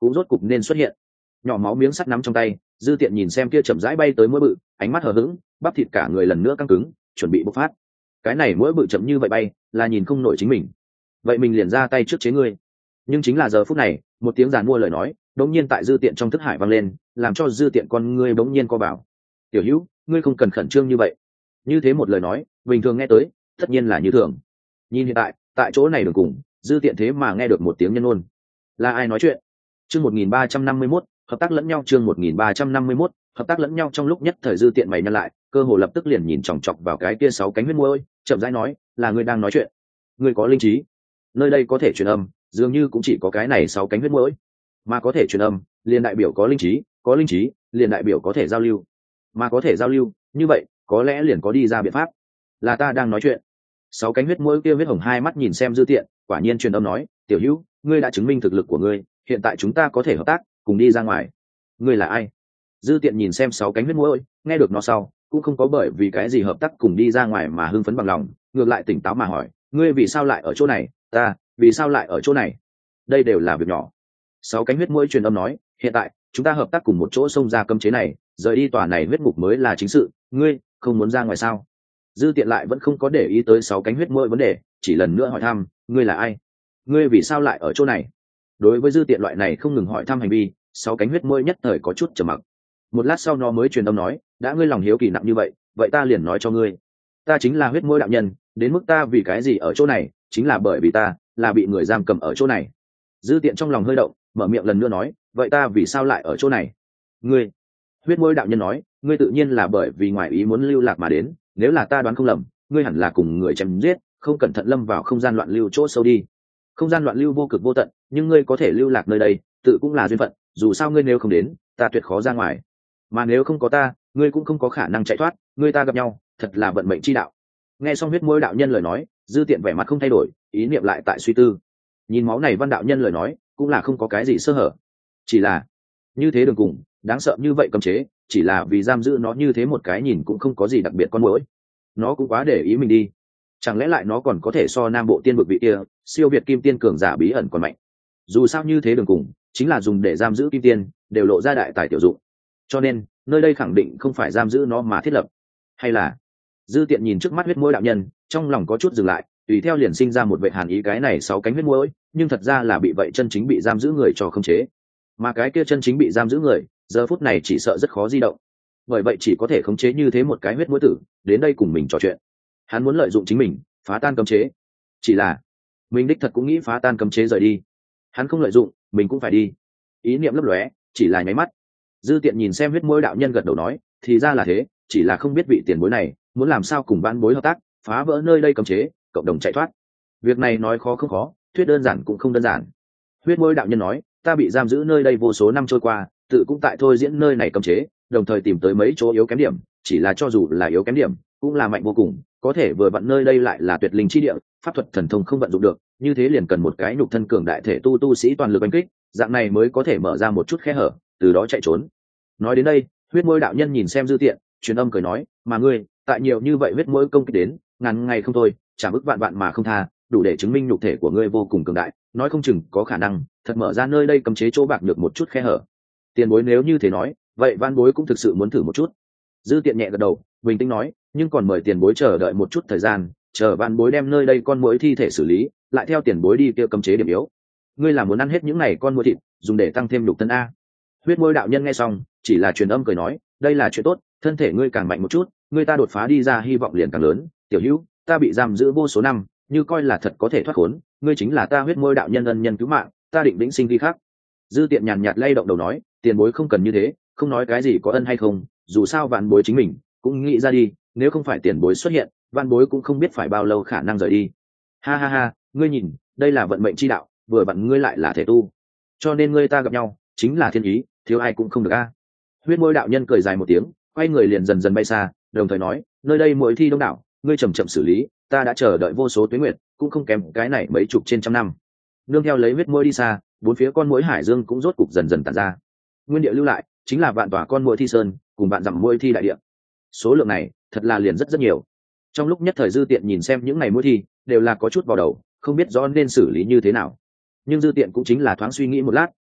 A: cũng rốt cục nên xuất hiện. Nhỏ máu miếng sắt nắm trong tay, dư tiện nhìn xem kia chậm rãi bay tới mũi bự, ánh mắt hờ hững, bắp thịt cả người lần nữa căng cứng, chuẩn bị bộc phát. Cái này mũi bự chậm như vậy bay, là nhìn không nổi chính mình. Vậy mình liền ra tay trước chế ngươi. Nhưng chính là giờ phút này, một tiếng giàn mua lời nói đống nhiên tại dư tiện trong thức hải vang lên, làm cho dư tiện con ngươi bỗng nhiên co bảo. Tiểu Hữu, ngươi không cần khẩn trương như vậy. Như thế một lời nói, bình thường nghe tới, tất nhiên là như thường. Nhìn hiện tại, tại chỗ này đường cùng, dư tiện thế mà nghe được một tiếng nhân ôn. Là ai nói chuyện? Chương một nghìn ba trăm năm mươi mốt, hợp tác lẫn nhau. Chương một nghìn ba trăm năm mươi mốt, hợp tác lẫn nhau. Trong lúc nhất thời dư tiện mày nhăn lại, cơ hồ lập tức liền nhìn chòng chọc vào cái kia sáu cánh huyết môi, chậm rãi nói, là ngươi đang nói chuyện. Ngươi có linh trí. Nơi đây có thể truyền âm, dường như cũng chỉ có cái này sáu cánh huyết mũi, mà có thể truyền âm, liền đại biểu có linh trí, có linh trí, liền đại biểu có thể giao lưu, mà có thể giao lưu, như vậy, có lẽ liền có đi ra biện pháp. Là ta đang nói chuyện. Sáu cánh huyết mũi kia huyết hồng hai mắt nhìn xem dư tiện, quả nhiên truyền âm nói, tiểu hữu, ngươi đã chứng minh thực lực của ngươi, hiện tại chúng ta có thể hợp tác, cùng đi ra ngoài. Ngươi là ai? Dư tiện nhìn xem sáu cánh huyết mũi, nghe được nó sau, cũng không có bởi vì cái gì hợp tác cùng đi ra ngoài mà hưng phấn bằng lòng, ngược lại tỉnh táo mà hỏi, ngươi vì sao lại ở chỗ này? Ta, vì sao lại ở chỗ này? Đây đều là việc nhỏ. Sáu cánh huyết mũi truyền âm nói, hiện tại chúng ta hợp tác cùng một chỗ xông ra cấm chế này, rời đi tòa này huyết ngục mới là chính sự, ngươi không muốn ra ngoài sao? Dư tiện lại vẫn không có để ý tới sáu cánh huyết mũi vấn đề, chỉ lần nữa hỏi thăm, ngươi là ai? Ngươi vì sao lại ở chỗ này? Đối với dư tiện loại này không ngừng hỏi thăm hành vi, sáu cánh huyết mũi nhất thời có chút trầm mặc. Một lát sau nó mới truyền âm nói, đã ngươi lòng hiếu kỳ nặng như vậy, vậy ta liền nói cho ngươi, ta chính là huyết mũi đạo nhân, đến mức ta vì cái gì ở chỗ này, chính là bởi vì ta là bị người giam cầm ở chỗ này. Dư tiện trong lòng hơi động, mở miệng lần nữa nói, vậy ta vì sao lại ở chỗ này? Ngươi, huyết mũi đạo nhân nói, ngươi tự nhiên là bởi vì ngoài ý muốn lưu lạc mà đến, nếu là ta đoán không lầm, ngươi hẳn là cùng người chém giết, không cẩn thận lâm vào không gian loạn lưu chỗ sâu đi. Không gian loạn lưu vô cực vô tận, nhưng ngươi có thể lưu lạc nơi đây, tự cũng là duyên phận, dù sao ngươi nếu không đến, ta tuyệt khó ra ngoài. Mà nếu không có ta, ngươi cũng không có khả năng chạy thoát, ngươi ta gặp nhau, thật là vận mệnh chi đạo. Nghe xong huyết mũi đạo nhân lời nói, dư tiện vẻ mặt không thay đổi, ý niệm lại tại suy tư. Nhìn máu này văn đạo nhân lời nói, cũng là không có cái gì sơ hở. Chỉ là, như thế đường cùng, đáng sợ như vậy cấm chế, chỉ là vì giam giữ nó như thế một cái nhìn cũng không có gì đặc biệt con muỗi. Nó cũng quá để ý mình đi. Chẳng lẽ lại nó còn có thể so Nam Bộ Tiên vực vị kia, siêu việt Kim Tiên cường giả bí ẩn còn mạnh. Dù sao như thế đường cùng, chính là dùng để giam giữ Kim Tiên, đều lộ ra đại tài tiểu dụng. Cho nên, nơi đây khẳng định không phải giam giữ nó mà thiết lập. Hay là, dư tiện nhìn trước mắt huyết mũi đạo nhân, trong lòng có chút dừng lại, tùy theo liền sinh ra một vệ hàn ý, cái này sáu cánh huyết mũi, nhưng thật ra là bị vậy chân chính bị giam giữ người cho khống chế. Mà cái kia chân chính bị giam giữ người, giờ phút này chỉ sợ rất khó di động. Bởi vậy chỉ có thể khống chế như thế một cái huyết mũi tử, đến đây cùng mình trò chuyện. Hắn muốn lợi dụng chính mình, phá tan cấm chế. Chỉ là, mình đích thật cũng nghĩ phá tan cấm chế rời đi. Hắn không lợi dụng, mình cũng phải đi. Ý niệm lấp lóe, chỉ là nháy mắt. Dư tiện nhìn xem huyết mũi đạo nhân gật đầu nói, thì ra là thế, chỉ là không biết vị tiền bối này muốn làm sao cùng ban bối hợp tác, phá vỡ nơi đây cấm chế, cộng đồng chạy thoát. Việc này nói khó không khó, thuyết đơn giản cũng không đơn giản. Huyết mũi đạo nhân nói, ta bị giam giữ nơi đây vô số năm trôi qua, tự cũng tại thôi diễn nơi này cấm chế, đồng thời tìm tới mấy chỗ yếu kém điểm, chỉ là cho dù là yếu kém điểm, cũng là mạnh vô cùng, có thể vừa vặn nơi đây lại là tuyệt linh chi địa, pháp thuật thần thông không vận dụng được, như thế liền cần một cái nhục thân cường đại thể tu tu sĩ toàn lực đánh kích, dạng này mới có thể mở ra một chút khe hở, từ đó chạy trốn. Nói đến đây, huyết mũi đạo nhân nhìn xem dư tiện, truyền âm cười nói, mà ngươi, tại nhiều như vậy huyết mũi công kích đến, ngàn ngày không thôi, chả ức vạn vạn mà không tha, đủ để chứng minh nhục thể của ngươi vô cùng cường đại, nói không chừng có khả năng thật mở ra nơi đây cấm chế chỗ bạc được một chút khe hở. Tiền bối nếu như thế nói, vậy van bối cũng thực sự muốn thử một chút. Dư tiện nhẹ gật đầu, bình tĩnh nói, nhưng còn mời tiền bối chờ đợi một chút thời gian, chờ van bối đem nơi đây con muỗi thi thể xử lý, lại theo tiền bối đi kia cấm chế điểm yếu. Ngươi là muốn ăn hết những này con muỗi thịt, dùng để tăng thêm nhục thân a? Huyết mũi đạo nhân nghe xong, chỉ là truyền âm cười nói, đây là chuyện tốt, thân thể ngươi càng mạnh một chút, ngươi ta đột phá đi ra hy vọng liền càng lớn. Tiểu hữu, ta bị giam giữ vô số năm, như coi là thật có thể thoát khốn, ngươi chính là ta huyết mũi đạo nhân ân nhân cứu mạng, ta định vĩnh sinh ghi khác. Dư tiện nhàn nhạt lay động đầu nói, tiền bối không cần như thế, không nói cái gì có ân hay không, dù sao vạn bối chính mình cũng nghĩ ra đi, nếu không phải tiền bối xuất hiện, vạn bối cũng không biết phải bao lâu khả năng rời đi. Ha ha ha, ngươi nhìn, đây là vận mệnh chi đạo, vừa vặn ngươi lại là thể tu, cho nên ngươi ta gặp nhau chính là thiên ý, thiếu ai cũng không được a. Huyết mũi đạo nhân cười dài một tiếng, quay người liền dần dần bay xa, đồng thời nói, nơi đây muội thi đông đảo, ngươi chậm chậm xử lý, ta đã chờ đợi vô số tuế nguyệt, cũng không kém cái này mấy chục trên trăm năm. Nương theo lấy huyết mũi đi xa, bốn phía con muỗi hải dương cũng rốt cục dần dần tản ra. Nguyên địa lưu lại chính là vạn tòa con muỗi thi sơn, cùng vạn dặm muỗi thi đại địa. Số lượng này thật là liền rất rất nhiều. Trong lúc nhất thời dư tiện nhìn xem những ngày muỗi thi, đều là có chút vào đầu, không biết rõ nên xử lý như thế nào. Nhưng dư tiện cũng chính là thoáng suy nghĩ một lát,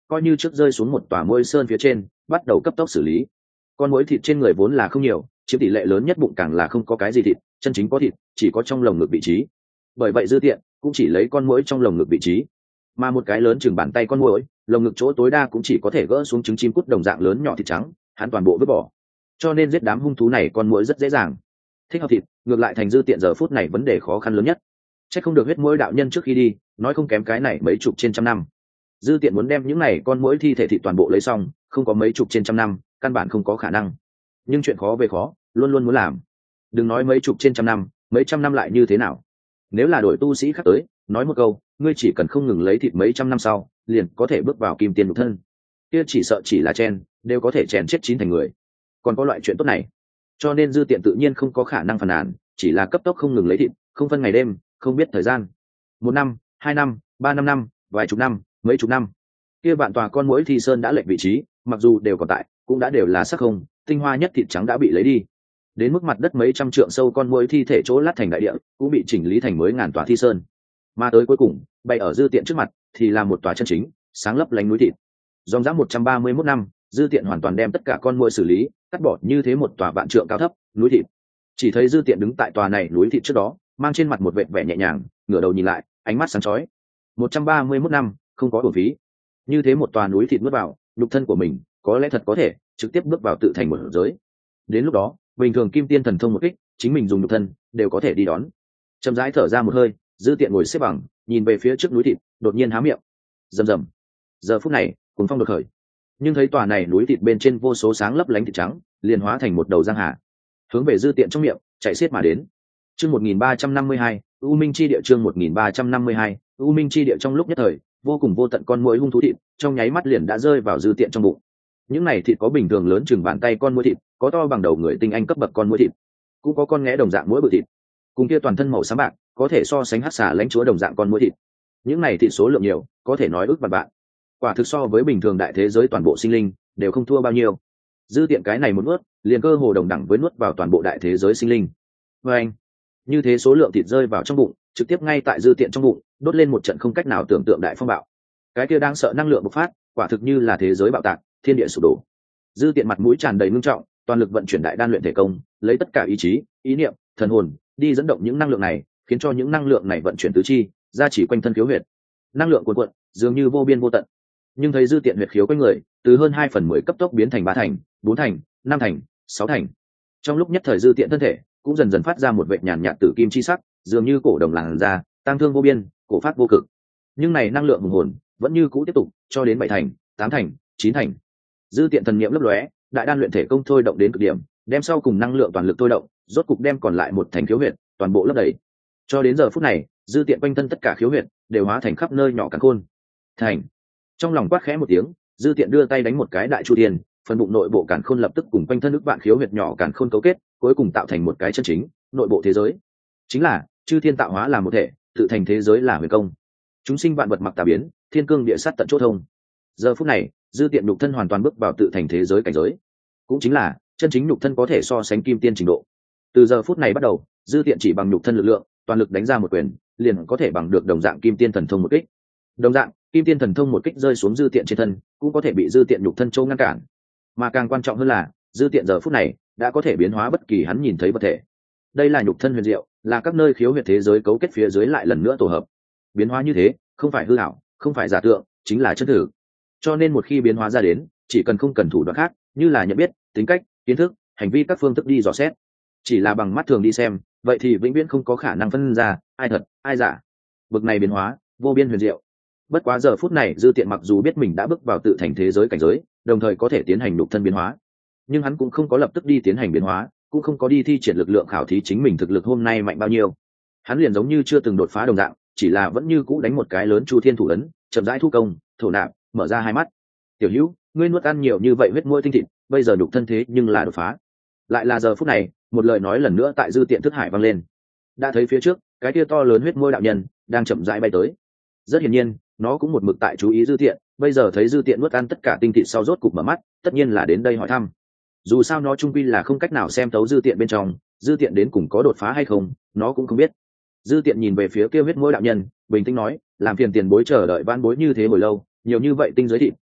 A: coi như trước rơi xuống một tòa môi sơn phía trên, bắt đầu cấp tốc xử lý. Con muỗi thịt trên người vốn là không nhiều, chiếm tỷ lệ lớn nhất bụng càng là không có cái gì thịt, chân chính có thịt chỉ có trong lồng ngực vị trí. Bởi vậy dư tiện cũng chỉ lấy con muỗi trong lồng ngực vị trí, mà một cái lớn chừng bàn tay con muỗi, lồng ngực chỗ tối đa cũng chỉ có thể gỡ xuống trứng chim cút đồng dạng lớn nhỏ thịt trắng, hắn toàn bộ vứt bỏ. Cho nên giết đám hung thú này con muỗi rất dễ dàng. Thích hợp thịt, ngược lại thành dư tiện giờ phút này vấn đề khó khăn lớn nhất. Chắc không được huyết muỗi đạo nhân trước khi đi nói không kém cái này mấy chục trên trăm năm. Dư tiện muốn đem những này con muỗi thi thể thịt toàn bộ lấy xong, không có mấy chục trên trăm năm, căn bản không có khả năng. Nhưng chuyện khó về khó, luôn luôn muốn làm. Đừng nói mấy chục trên trăm năm, mấy trăm năm lại như thế nào? Nếu là đổi tu sĩ khác tới, nói một câu, ngươi chỉ cần không ngừng lấy thịt mấy trăm năm sau, liền có thể bước vào kim tiên nhục thân. Kia chỉ sợ chỉ là chen, đều có thể chèn chết chín thành người. Còn có loại chuyện tốt này, cho nên dư tiện tự nhiên không có khả năng phàn nàn, chỉ là cấp tốc không ngừng lấy thịt, không phân ngày đêm, không biết thời gian. Một năm, hai năm, ba năm năm, vài chục năm, mấy chục năm. Kia vạn tòa con muỗi thi sơn đã lệch vị trí, mặc dù đều còn tại, cũng đã đều là sắc không, tinh hoa nhất thịt trắng đã bị lấy đi. Đến mức mặt đất mấy trăm trượng sâu con muỗi thi thể chỗ lát thành đại địa, cũng bị chỉnh lý thành mới ngàn tòa thi sơn. Mà tới cuối cùng, bày ở dư tiện trước mặt, thì là một tòa chân chính, sáng lấp lánh núi thịt. Dòng dã một trăm ba mươi mốt năm, dư tiện hoàn toàn đem tất cả con muỗi xử lý, cắt bỏ như thế một tòa vạn trượng cao thấp núi thịt. Chỉ thấy dư tiện đứng tại tòa này núi thịt trước đó, mang trên mặt một vệt vẻ nhẹ nhàng, ngửa đầu nhìn lại, ánh mắt sáng chói. một trăm ba mươi mốt năm, không có uổng phí. Như thế một tòa núi thịt nuốt vào, nhục thân của mình, có lẽ thật có thể trực tiếp bước vào tự thành một giới. Đến lúc đó, bình thường kim tiên thần thông một kích, chính mình dùng nhục thân đều có thể đi đón. Chậm rãi thở ra một hơi, dư tiện ngồi xếp bằng, nhìn về phía trước núi thịt, đột nhiên há miệng, rầm rầm. Giờ phút này, cuồng phong đột khởi, nhưng thấy tòa này núi thịt bên trên vô số sáng lấp lánh thịt trắng, liền hóa thành một đầu giang hà, hướng về dư tiện trong miệng chạy xiết mà đến. Chương một nghìn ba trăm năm mươi hai, U Minh chi địa. Chương một nghìn ba trăm năm mươi hai, U Minh chi địa. Trong lúc nhất thời, vô cùng vô tận con muỗi hung thú thịt, trong nháy mắt liền đã rơi vào dư tiện trong bụng. Những này thịt có bình thường lớn chừng bàn tay con muỗi thịt, có to bằng đầu người tinh anh cấp bậc con muỗi thịt, cũng có con nghé đồng dạng muỗi bự thịt, cùng kia toàn thân màu xám bạc, có thể so sánh hắc xà lãnh chúa đồng dạng con muỗi thịt. Những này thịt số lượng nhiều, có thể nói ước vạn vạn. Quả thực so với bình thường đại thế giới toàn bộ sinh linh đều không thua bao nhiêu. Dư tiện cái này một nuốt, liền cơ hồ đồng đẳng với nuốt vào toàn bộ đại thế giới sinh linh. Và anh, như thế số lượng thịt rơi vào trong bụng, trực tiếp ngay tại dư tiện trong bụng, đốt lên một trận không cách nào tưởng tượng đại phong bạo. Cái kia đang sợ năng lượng bộc phát, quả thực như là thế giới bạo tạc, thiên địa sụp đổ. Dư tiện mặt mũi tràn đầy ngưng trọng, toàn lực vận chuyển đại đan luyện thể công, lấy tất cả ý chí, ý niệm, thần hồn đi dẫn động những năng lượng này, khiến cho những năng lượng này vận chuyển tứ chi, ra chỉ quanh thân khiếu huyệt. Năng lượng cuồn cuộn, dường như vô biên vô tận. Nhưng thấy dư tiện huyệt khiếu quanh người, từ hơn hai phần mười cấp tốc biến thành ba thành, bốn thành, năm thành, sáu thành. Trong lúc nhất thời dư tiện thân thể cũng dần dần phát ra một vệt nhàn nhạt tử kim chi sắc, dường như cổ đồng làn da, tăng thương vô biên, cổ phát vô cực. Nhưng này năng lượng hùng hồn vẫn như cũ tiếp tục cho đến bảy thành, tám thành, chín thành. Dư tiện thần niệm lấp lóe, đại đan luyện thể công thôi động đến cực điểm, đem sau cùng năng lượng toàn lực thôi động, rốt cục đem còn lại một thành khiếu huyệt toàn bộ lấp đầy. Cho đến giờ phút này, dư tiện quanh thân tất cả khiếu huyệt đều hóa thành khắp nơi nhỏ càn khôn. Thành. Trong lòng quát khẽ một tiếng, dư tiện đưa tay đánh một cái đại chu thiên, phần bụng nội bộ càn khôn lập tức cùng quanh thân ức vạn khiếu huyệt nhỏ càn khôn cấu kết, cuối cùng tạo thành một cái chân chính nội bộ thế giới. Chính là chư thiên tạo hóa là một thể, tự thành thế giới là huyền công. Chúng sinh vạn vật mặc tà biến, thiên cương địa sát tận chỗ thông. Giờ phút này, dư tiện nhục thân hoàn toàn bước vào tự thành thế giới cảnh giới, cũng chính là chân chính nhục thân có thể so sánh kim tiên trình độ. Từ giờ phút này bắt đầu, dư tiện chỉ bằng nhục thân lực lượng, toàn lực đánh ra một quyền, liền có thể bằng được đồng dạng kim tiên thần thông một kích. Đồng dạng, kim tiên thần thông một kích rơi xuống dư tiện trên thân, cũng có thể bị dư tiện nhục thân châu ngăn cản. Mà càng quan trọng hơn là, dư tiện giờ phút này đã có thể biến hóa bất kỳ hắn nhìn thấy vật thể. Đây là nhục thân huyền diệu, là các nơi khiếu huyệt thế giới cấu kết phía dưới lại lần nữa tổ hợp. Biến hóa như thế, không phải hư ảo, không phải giả tượng, chính là chân thực. Cho nên một khi biến hóa ra đến, chỉ cần không cần thủ đoạn khác, như là nhận biết, tính cách, kiến thức, hành vi các phương thức đi dò xét, chỉ là bằng mắt thường đi xem, vậy thì vĩnh viễn không có khả năng phân ra ai thật, ai giả. Bực này biến hóa, vô biên huyền diệu. Bất quá giờ phút này dư tiện mặc dù biết mình đã bước vào tự thành thế giới cảnh giới, đồng thời có thể tiến hành nhục thân biến hóa, nhưng hắn cũng không có lập tức đi tiến hành biến hóa, cũng không có đi thi triển lực lượng khảo thí chính mình thực lực hôm nay mạnh bao nhiêu. Hắn liền giống như chưa từng đột phá đồng dạng, chỉ là vẫn như cũ đánh một cái lớn chu thiên thủ ấn, chậm rãi thu công, thổ nạp, mở ra hai mắt. Tiểu Hữu, ngươi nuốt ăn nhiều như vậy huyết muỗi tinh thịt, bây giờ nhục thân thế nhưng là đột phá. Lại là giờ phút này, một lời nói lần nữa tại dư tiện thức hải vang lên. Đã thấy phía trước, cái kia to lớn huyết muỗi đạo nhân đang chậm rãi bay tới. Rất hiển nhiên, nó cũng một mực tại chú ý dư tiện, bây giờ thấy dư tiện nuốt ăn tất cả tinh thịt sau rốt cục mở mắt, tất nhiên là đến đây hỏi thăm. Dù sao nó trung quy là không cách nào xem tấu dư tiện bên trong, dư tiện đến cùng có đột phá hay không, nó cũng không biết. Dư tiện nhìn về phía kia huyết muỗi đạo nhân, bình tĩnh nói, làm phiền tiền bối chờ đợi van bối như thế hồi lâu, nhiều như vậy tinh giới thịt,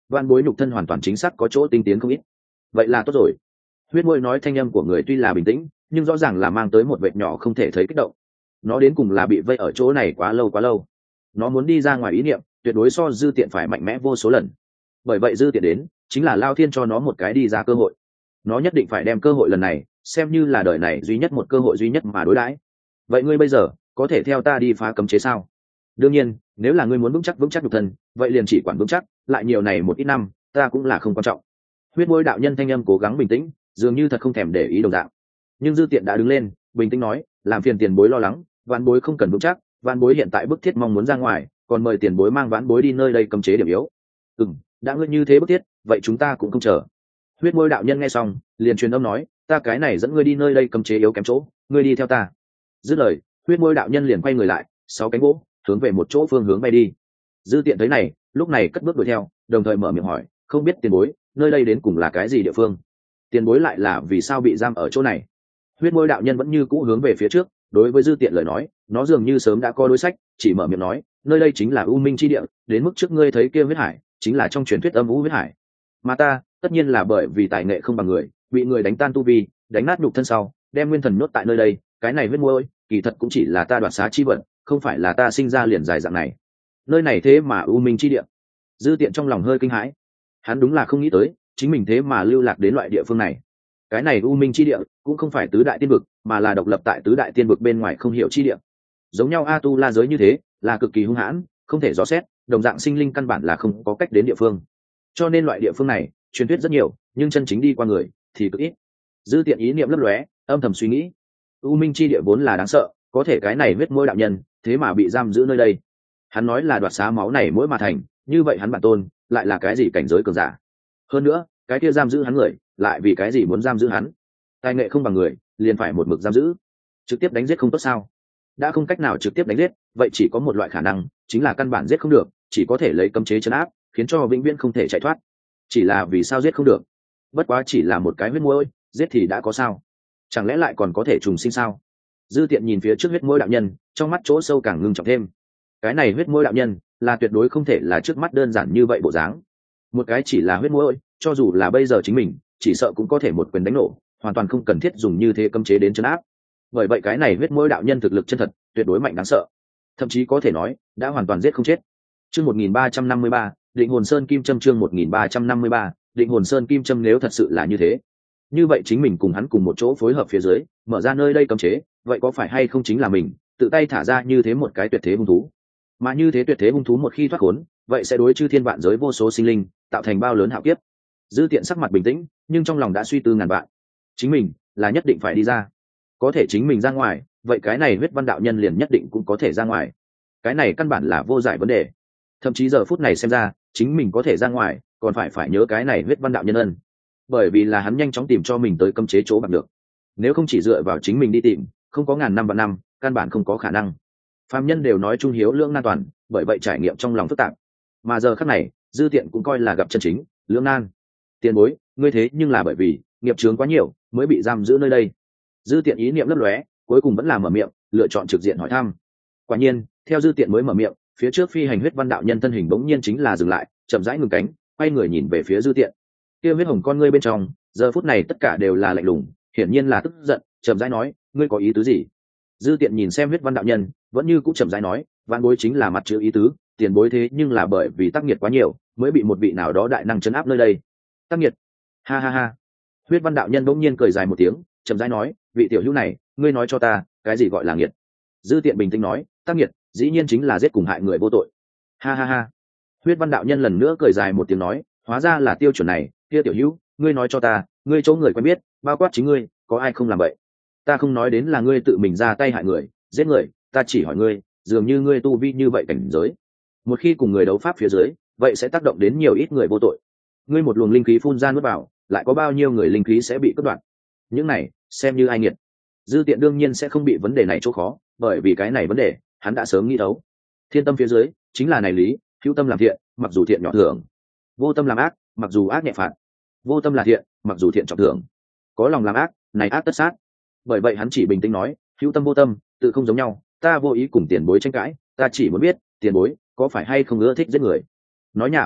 A: van bối nhục thân hoàn toàn chính xác có chỗ tinh tiến không ít. Vậy là tốt rồi. Huyết môi nói thanh âm của người tuy là bình tĩnh nhưng rõ ràng là mang tới một vệt nhỏ không thể thấy kích động. Nó đến cùng là bị vây ở chỗ này quá lâu quá lâu, nó muốn đi ra ngoài ý niệm tuyệt đối so dư tiện phải mạnh mẽ vô số lần. Bởi vậy dư tiện đến chính là lao thiên cho nó một cái đi ra cơ hội, nó nhất định phải đem cơ hội lần này xem như là đời này duy nhất một cơ hội duy nhất mà đối đãi. Vậy ngươi bây giờ có thể theo ta đi phá cấm chế sao? Đương nhiên, nếu là ngươi muốn vững chắc vững chắc nhục thân, vậy liền chỉ quản vững chắc, lại nhiều này một ít năm, ta cũng là không quan trọng. Huyết môi đạo nhân thanh âm cố gắng bình tĩnh, dường như thật không thèm để ý đồng dạng. Nhưng dư tiện đã đứng lên, bình tĩnh nói, làm phiền tiền bối lo lắng, vãn bối không cần vững chắc, vãn bối hiện tại bức thiết mong muốn ra ngoài, còn mời tiền bối mang vãn bối đi nơi đây cấm chế điểm yếu. Ừm, đã ngươi như thế bức thiết, vậy chúng ta cũng không chờ. Huyết môi đạo nhân nghe xong, liền truyền âm nói, ta cái này dẫn ngươi đi nơi đây cấm chế yếu kém chỗ, ngươi đi theo ta. Dứt lời, huyết môi đạo nhân liền quay người lại, sáu cánh gỗ hướng về một chỗ phương hướng bay đi. Dư tiện thấy này, lúc này cất bước đuổi theo, đồng thời mở miệng hỏi, không biết tiền bối nơi đây đến cùng là cái gì địa phương? Tiền bối lại là vì sao bị giam ở chỗ này? Huyết môi đạo nhân vẫn như cũ hướng về phía trước, đối với dư tiện lời nói, nó dường như sớm đã có đối sách, chỉ mở miệng nói, nơi đây chính là u minh chi địa, đến mức trước ngươi thấy kia huyết hải chính là trong truyền thuyết âm u huyết hải, mà ta tất nhiên là bởi vì tài nghệ không bằng người, bị người đánh tan tu vi, đánh nát nhục thân sau, đem nguyên thần nhốt tại nơi đây. Cái này huyết môi kỳ thật cũng chỉ là ta đoạt xá chi vật, không phải là ta sinh ra liền dài dạng này. Nơi này thế mà u minh chi địa. Dư tiện trong lòng hơi kinh hãi, hắn đúng là không nghĩ tới chính mình thế mà lưu lạc đến loại địa phương này. Cái này u minh chi địa cũng không phải tứ đại tiên vực, mà là độc lập tại tứ đại tiên vực bên ngoài không hiểu chi địa. Giống nhau a tu la giới như thế, là cực kỳ hung hãn, không thể dò xét, đồng dạng sinh linh căn bản là không có cách đến địa phương. Cho nên loại địa phương này truyền thuyết rất nhiều, nhưng chân chính đi qua người thì cực ít. Dư tiện ý niệm lấp lóe, âm thầm suy nghĩ, u minh chi địa vốn là đáng sợ, có thể cái này huyết môi đạo nhân thế mà bị giam giữ nơi đây. Hắn nói là đoạt xá máu này mỗi mà thành, như vậy hắn bản tôn lại là cái gì cảnh giới cường giả? Hơn nữa, cái kia giam giữ hắn người lại vì cái gì muốn giam giữ hắn? Tài nghệ không bằng người, liền phải một mực giam giữ, trực tiếp đánh giết không tốt sao? Đã không cách nào trực tiếp đánh giết, vậy chỉ có một loại khả năng, chính là căn bản giết không được, chỉ có thể lấy cấm chế trấn áp, khiến cho vĩnh viễn không thể chạy thoát. Chỉ là vì sao giết không được? Bất quá chỉ là một cái huyết môi, giết thì đã có sao? Chẳng lẽ lại còn có thể trùng sinh sao? Dư tiện nhìn phía trước huyết môi đạo nhân, trong mắt chỗ sâu càng ngưng trọng thêm. Cái này huyết môi đạo nhân là tuyệt đối không thể là trước mắt đơn giản như vậy bộ dáng. Một cái chỉ là huyết môi, cho dù là bây giờ chính mình, chỉ sợ cũng có thể một quyền đánh nổ, hoàn toàn không cần thiết dùng như thế cấm chế đến trấn áp. Bởi vậy cái này huyết môi đạo nhân thực lực chân thật, tuyệt đối mạnh đáng sợ, thậm chí có thể nói đã hoàn toàn giết không chết. Chương một nghìn ba trăm năm mươi ba, Định Hồn Sơn Kim Châm. Chương một nghìn ba trăm năm mươi ba, Định Hồn Sơn Kim Châm. Nếu thật sự là như thế, như vậy chính mình cùng hắn cùng một chỗ phối hợp phía dưới, mở ra nơi đây cấm chế, vậy có phải hay không chính là mình tự tay thả ra như thế một cái tuyệt thế hung thú? Mà như thế tuyệt thế hung thú một khi thoát khốn, vậy sẽ đối chư thiên vạn giới vô số sinh linh tạo thành bao lớn hạo kiếp. Dư tiện sắc mặt bình tĩnh, nhưng trong lòng đã suy tư ngàn vạn. Chính mình là nhất định phải đi ra, có thể chính mình ra ngoài, vậy cái này huyết văn đạo nhân liền nhất định cũng có thể ra ngoài. Cái này căn bản là vô giải vấn đề. Thậm chí giờ phút này xem ra, chính mình có thể ra ngoài, còn phải phải nhớ cái này huyết văn đạo nhân ân. Bởi vì là hắn nhanh chóng tìm cho mình tới cấm chế chỗ bằng được. Nếu không chỉ dựa vào chính mình đi tìm, không có ngàn năm vạn năm, căn bản không có khả năng. Phàm nhân đều nói trung hiếu lưỡng nan toàn, bởi vậy trải nghiệm trong lòng phức tạp. Mà giờ khắc này, dư tiện cũng coi là gặp chân chính lưỡng nan. Tiền bối, ngươi thế nhưng là bởi vì nghiệp chướng quá nhiều mới bị giam giữ nơi đây. Dư tiện ý niệm lấp lóe, cuối cùng vẫn là mở miệng, lựa chọn trực diện hỏi thăm. Quả nhiên, theo dư tiện mới mở miệng, phía trước phi hành huyết văn đạo nhân thân hình bỗng nhiên chính là dừng lại, chậm rãi ngừng cánh, quay người nhìn về phía dư tiện. Kia huyết hồng con ngươi bên trong, giờ phút này tất cả đều là lạnh lùng, hiển nhiên là tức giận, chậm rãi nói, ngươi có ý tứ gì? Dư tiện nhìn xem huyết văn đạo nhân, vẫn như cũng chậm rãi nói, vạn bối chính là mặt chữ ý tứ, tiền bối thế nhưng là bởi vì tác nghiệt quá nhiều, mới bị một vị nào đó đại năng trấn áp nơi đây. Tác nghiệt? Ha ha ha. Huyết văn đạo nhân bỗng nhiên cười dài một tiếng, chậm rãi nói, vị tiểu hữu này, ngươi nói cho ta, cái gì gọi là nghiệt? Dư tiện bình tĩnh nói, tác nghiệt dĩ nhiên chính là giết cùng hại người vô tội. Ha ha ha. Huyết văn đạo nhân lần nữa cười dài một tiếng nói, hóa ra là tiêu chuẩn này, kia tiểu hữu, ngươi nói cho ta, ngươi chỗ người quen biết, bao quát chính ngươi, có ai không làm vậy? Ta không nói đến là ngươi tự mình ra tay hại người, giết người, ta chỉ hỏi ngươi, dường như ngươi tu vi như vậy cảnh giới, một khi cùng người đấu pháp phía dưới, vậy sẽ tác động đến nhiều ít người vô tội. Ngươi một luồng linh khí phun ra nuốt vào, lại có bao nhiêu người linh khí sẽ bị cắt đoạn? Những này xem như ai nghiệt. Dư tiện đương nhiên sẽ không bị vấn đề này chỗ khó, bởi vì cái này vấn đề hắn đã sớm nghĩ thấu. Thiên tâm phía dưới chính là này lý, hữu tâm làm thiện, mặc dù thiện nhỏ thưởng; vô tâm làm ác, mặc dù ác nhẹ phạt. Vô tâm là thiện, mặc dù thiện trọng thưởng; có lòng làm ác, này ác tất sát. Bởi vậy hắn chỉ bình tĩnh nói, hữu tâm vô tâm tự không giống nhau, ta vô ý cùng tiền bối tranh cãi, ta chỉ muốn biết tiền bối có phải hay không ưa thích giết người. Nói nhảm,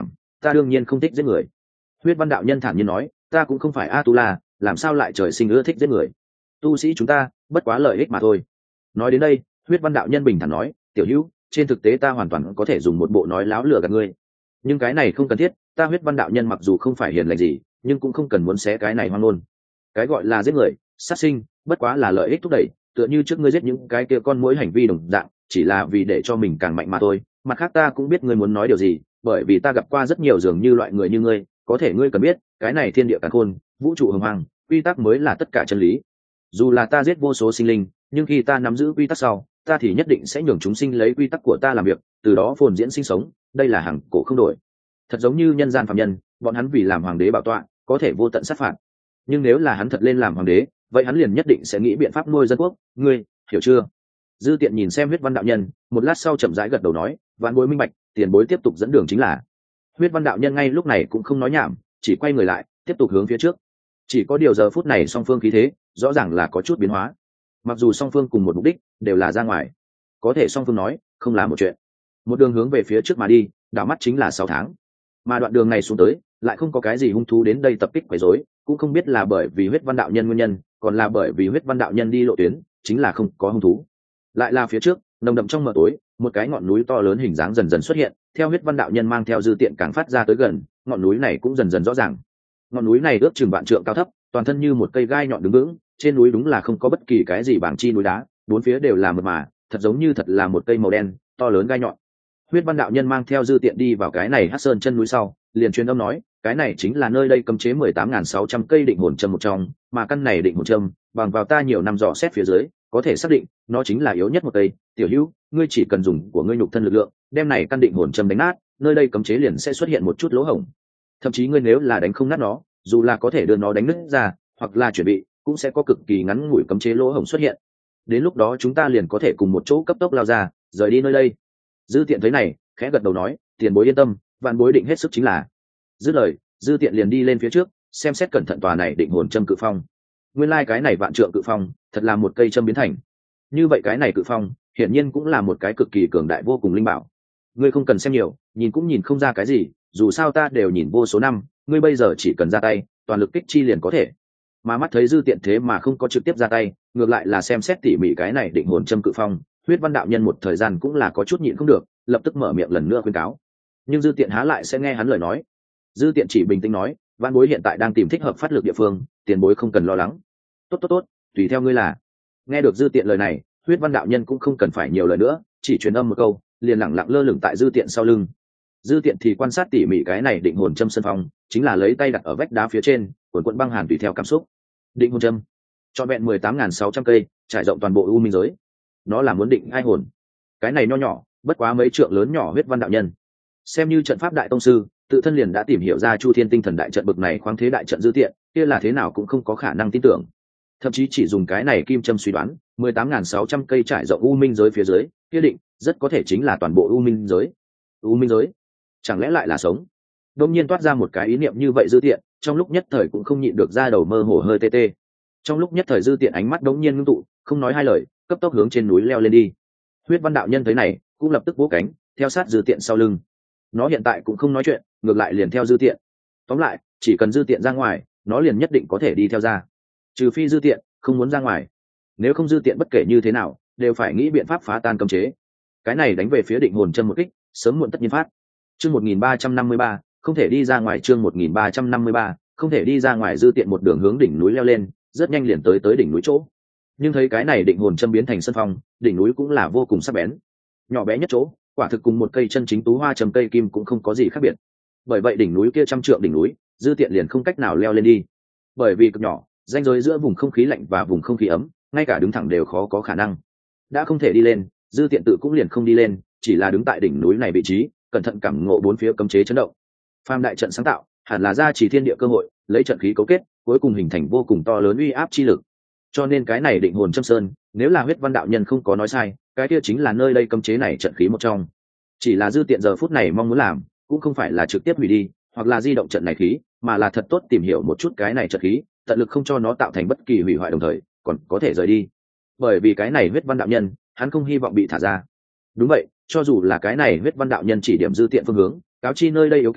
A: ta đương nhiên không thích giết người. Huyết văn đạo nhân thản nhiên nói, ta cũng không phải a tu la, làm sao lại trời sinh ưa thích giết người. Tu sĩ chúng ta bất quá lợi ích mà thôi. Nói đến đây, huyết văn đạo nhân bình thản nói, tiểu hữu, trên thực tế ta hoàn toàn có thể dùng một bộ nói láo lừa gạt ngươi, nhưng cái này không cần thiết. Ta huyết văn đạo nhân mặc dù không phải hiền lành gì, nhưng cũng không cần muốn xé cái này hoang ngôn. Cái gọi là giết người, sát sinh, bất quá là lợi ích thúc đẩy, tựa như trước ngươi giết những cái kia con muỗi hành vi đồng dạng, chỉ là vì để cho mình càng mạnh mà thôi. Mặt khác ta cũng biết ngươi muốn nói điều gì, bởi vì ta gặp qua rất nhiều dường như loại người như ngươi, có thể ngươi cần biết, cái này thiên địa càn khôn, vũ trụ hồng hoang, quy tắc mới là tất cả chân lý. Dù là ta giết vô số sinh linh, nhưng khi ta nắm giữ quy tắc sau, ta thì nhất định sẽ nhường chúng sinh lấy quy tắc của ta làm việc, từ đó phồn diễn sinh sống, đây là hàng cổ không đổi. Thật giống như nhân gian phàm nhân, bọn hắn vì làm hoàng đế bảo tọa, có thể vô tận sát phạt. Nhưng nếu là hắn thật lên làm hoàng đế, vậy hắn liền nhất định sẽ nghĩ biện pháp nuôi dân quốc, ngươi hiểu chưa? Dư Tiện nhìn xem huyết văn đạo nhân, một lát sau chậm rãi gật đầu nói, vạn bối minh bạch, tiền bối tiếp tục dẫn đường chính là. Huyết văn đạo nhân ngay lúc này cũng không nói nhảm, chỉ quay người lại, tiếp tục hướng phía trước. Chỉ có điều giờ phút này song phương khí thế rõ ràng là có chút biến hóa. Mặc dù song phương cùng một mục đích, đều là ra ngoài, có thể song phương nói không là một chuyện. Một đường hướng về phía trước mà đi, đảo mắt chính là sáu tháng. Mà đoạn đường này xuống tới, lại không có cái gì hung thú đến đây tập kích quấy rối, cũng không biết là bởi vì huyết văn đạo nhân nguyên nhân, còn là bởi vì huyết văn đạo nhân đi lộ tuyến, chính là không có hung thú. Lại là phía trước, nồng đậm trong mờ tối, một cái ngọn núi to lớn hình dáng dần dần xuất hiện, theo huyết văn đạo nhân mang theo Dư Tiện càng phát ra tới gần, ngọn núi này cũng dần dần rõ ràng. Ngọn núi này ước chừng vạn trượng cao thấp, toàn thân như một cây gai nhọn đứng vững, trên núi đúng là không có bất kỳ cái gì bảng chi núi đá, bốn phía đều là mượt mà, thật giống như thật là một cây màu đen to lớn gai nhọn. Huyết văn đạo nhân mang theo Dư Tiện đi vào cái này hắc sơn chân núi sau, liền truyền âm nói, cái này chính là nơi đây cấm chế mười tám nghìn sáu trăm cây định hồn châm một trong, mà căn này định hồn châm, bằng vào ta nhiều năm dò xét phía dưới, có thể xác định nó chính là yếu nhất một cây. Tiểu hữu, ngươi chỉ cần dùng của ngươi nhục thân lực lượng, đem này căn định hồn châm đánh nát, nơi đây cấm chế liền sẽ xuất hiện một chút lỗ hổng. Thậm chí ngươi nếu là đánh không nát nó, dù là có thể đưa nó đánh nứt ra, hoặc là chuẩn bị, cũng sẽ có cực kỳ ngắn ngủi cấm chế lỗ hổng xuất hiện. Đến lúc đó chúng ta liền có thể cùng một chỗ cấp tốc lao ra, rời đi nơi đây. Dư Tiện thấy này, khẽ gật đầu nói, tiền bối yên tâm, vạn bối định hết sức chính là. Dứt lời, Dư Tiện liền đi lên phía trước, xem xét cẩn thận tòa này định hồn châm cự phong. Nguyên lai like cái này vạn trượng cự phong, thật là một cây châm biến thành. Như vậy cái này cự phong, hiển nhiên cũng là một cái cực kỳ cường đại vô cùng linh bảo. Ngươi không cần xem nhiều, nhìn cũng nhìn không ra cái gì, dù sao ta đều nhìn vô số năm, ngươi bây giờ chỉ cần ra tay, toàn lực kích chi liền có thể. Mà mắt thấy Dư Tiện thế mà không có trực tiếp ra tay, ngược lại là xem xét tỉ mỉ cái này định hồn châm cự phong, huyết văn đạo nhân một thời gian cũng là có chút nhịn không được, lập tức mở miệng lần nữa khuyên cáo. Nhưng Dư Tiện há lại sẽ nghe hắn lời nói. Dư Tiện chỉ bình tĩnh nói, vạn bối hiện tại đang tìm thích hợp phát lực địa phương, tiền bối không cần lo lắng. Tốt tốt tốt, tùy theo ngươi là. Nghe được Dư Tiện lời này, huyết văn đạo nhân cũng không cần phải nhiều lời nữa, chỉ truyền âm một câu, liền lẳng lặng lơ lửng tại Dư Tiện sau lưng. Dư Tiện thì quan sát tỉ mỉ cái này định hồn châm sân phong, chính là lấy tay đặt ở vách đá phía trên, cuộn cuộn băng hàn tùy theo cảm xúc. Định hồn châm, trọn vẹn mười tám nghìn sáu trăm cây, trải rộng toàn bộ u minh giới. Nó là muốn định ai hồn. Cái này nho nhỏ, bất quá mấy trượng lớn nhỏ huyết văn đạo nhân, xem như trận pháp đại tông sư, tự thân liền đã tìm hiểu ra Chu Thiên Tinh Thần đại trận bực này khoáng thế đại trận Dư Tiện, kia là thế nào cũng không có khả năng tin tưởng. Thậm chí chỉ dùng cái này kim châm suy đoán, mười tám nghìn sáu trăm cây trải rộng u minh giới phía dưới, kia định rất có thể chính là toàn bộ u minh giới. U minh giới, chẳng lẽ lại là sống? Đột nhiên toát ra một cái ý niệm như vậy Dư Tiện, trong lúc nhất thời cũng không nhịn được ra đầu mơ hồ hơi tê tê. Trong lúc nhất thời Dư Tiện ánh mắt đống nhiên ngưng tụ, không nói hai lời, cấp tốc hướng trên núi leo lên đi. Huyết văn đạo nhân thấy này, cũng lập tức vỗ cánh, theo sát Dư Tiện sau lưng. Nó hiện tại cũng không nói chuyện, ngược lại liền theo Dư Tiện. Tóm lại, chỉ cần Dư Tiện ra ngoài, nó liền nhất định có thể đi theo ra. Trừ phi Dư Tiện không muốn ra ngoài, nếu không Dư Tiện bất kể như thế nào, đều phải nghĩ biện pháp phá tan cấm chế. Cái này đánh về phía định hồn châm một kích, sớm muộn tất nhiên phát. Chương một nghìn ba trăm năm mươi ba, không thể đi ra ngoài. Chương một nghìn ba trăm năm mươi ba, không thể đi ra ngoài. Dư Tiện một đường hướng đỉnh núi leo lên, rất nhanh liền tới tới đỉnh núi chỗ. Nhưng thấy cái này định hồn châm biến thành sân phong, đỉnh núi cũng là vô cùng sắc bén, nhỏ bé nhất chỗ, quả thực cùng một cây chân chính tú hoa trầm cây kim cũng không có gì khác biệt. Bởi vậy đỉnh núi kia trăm trượng đỉnh núi, Dư Tiện liền không cách nào leo lên đi. Bởi vì cực nhỏ, ranh giới giữa vùng không khí lạnh và vùng không khí ấm, ngay cả đứng thẳng đều khó có khả năng. Đã không thể đi lên, Dư Tiện tự cũng liền không đi lên, chỉ là đứng tại đỉnh núi này vị trí, cẩn thận cảm ngộ bốn phía cấm chế chấn động. Phàm đại trận sáng tạo, hẳn là ra chỉ thiên địa cơ hội, lấy trận khí cấu kết, cuối cùng hình thành vô cùng to lớn uy áp chi lực. Cho nên cái này định hồn châm sơn, nếu là huyết văn đạo nhân không có nói sai, cái kia chính là nơi đây cấm chế này trận khí một trong. Chỉ là Dư Tiện giờ phút này mong muốn làm, cũng không phải là trực tiếp hủy đi, hoặc là di động trận này khí, mà là thật tốt tìm hiểu một chút cái này trận khí, tận lực không cho nó tạo thành bất kỳ hủy hoại, đồng thời còn có thể rời đi. Bởi vì cái này huyết văn đạo nhân, hắn không hy vọng bị thả ra. Đúng vậy, cho dù là cái này huyết văn đạo nhân chỉ điểm Dư Tiện phương hướng, cáo chi nơi đây yếu kém,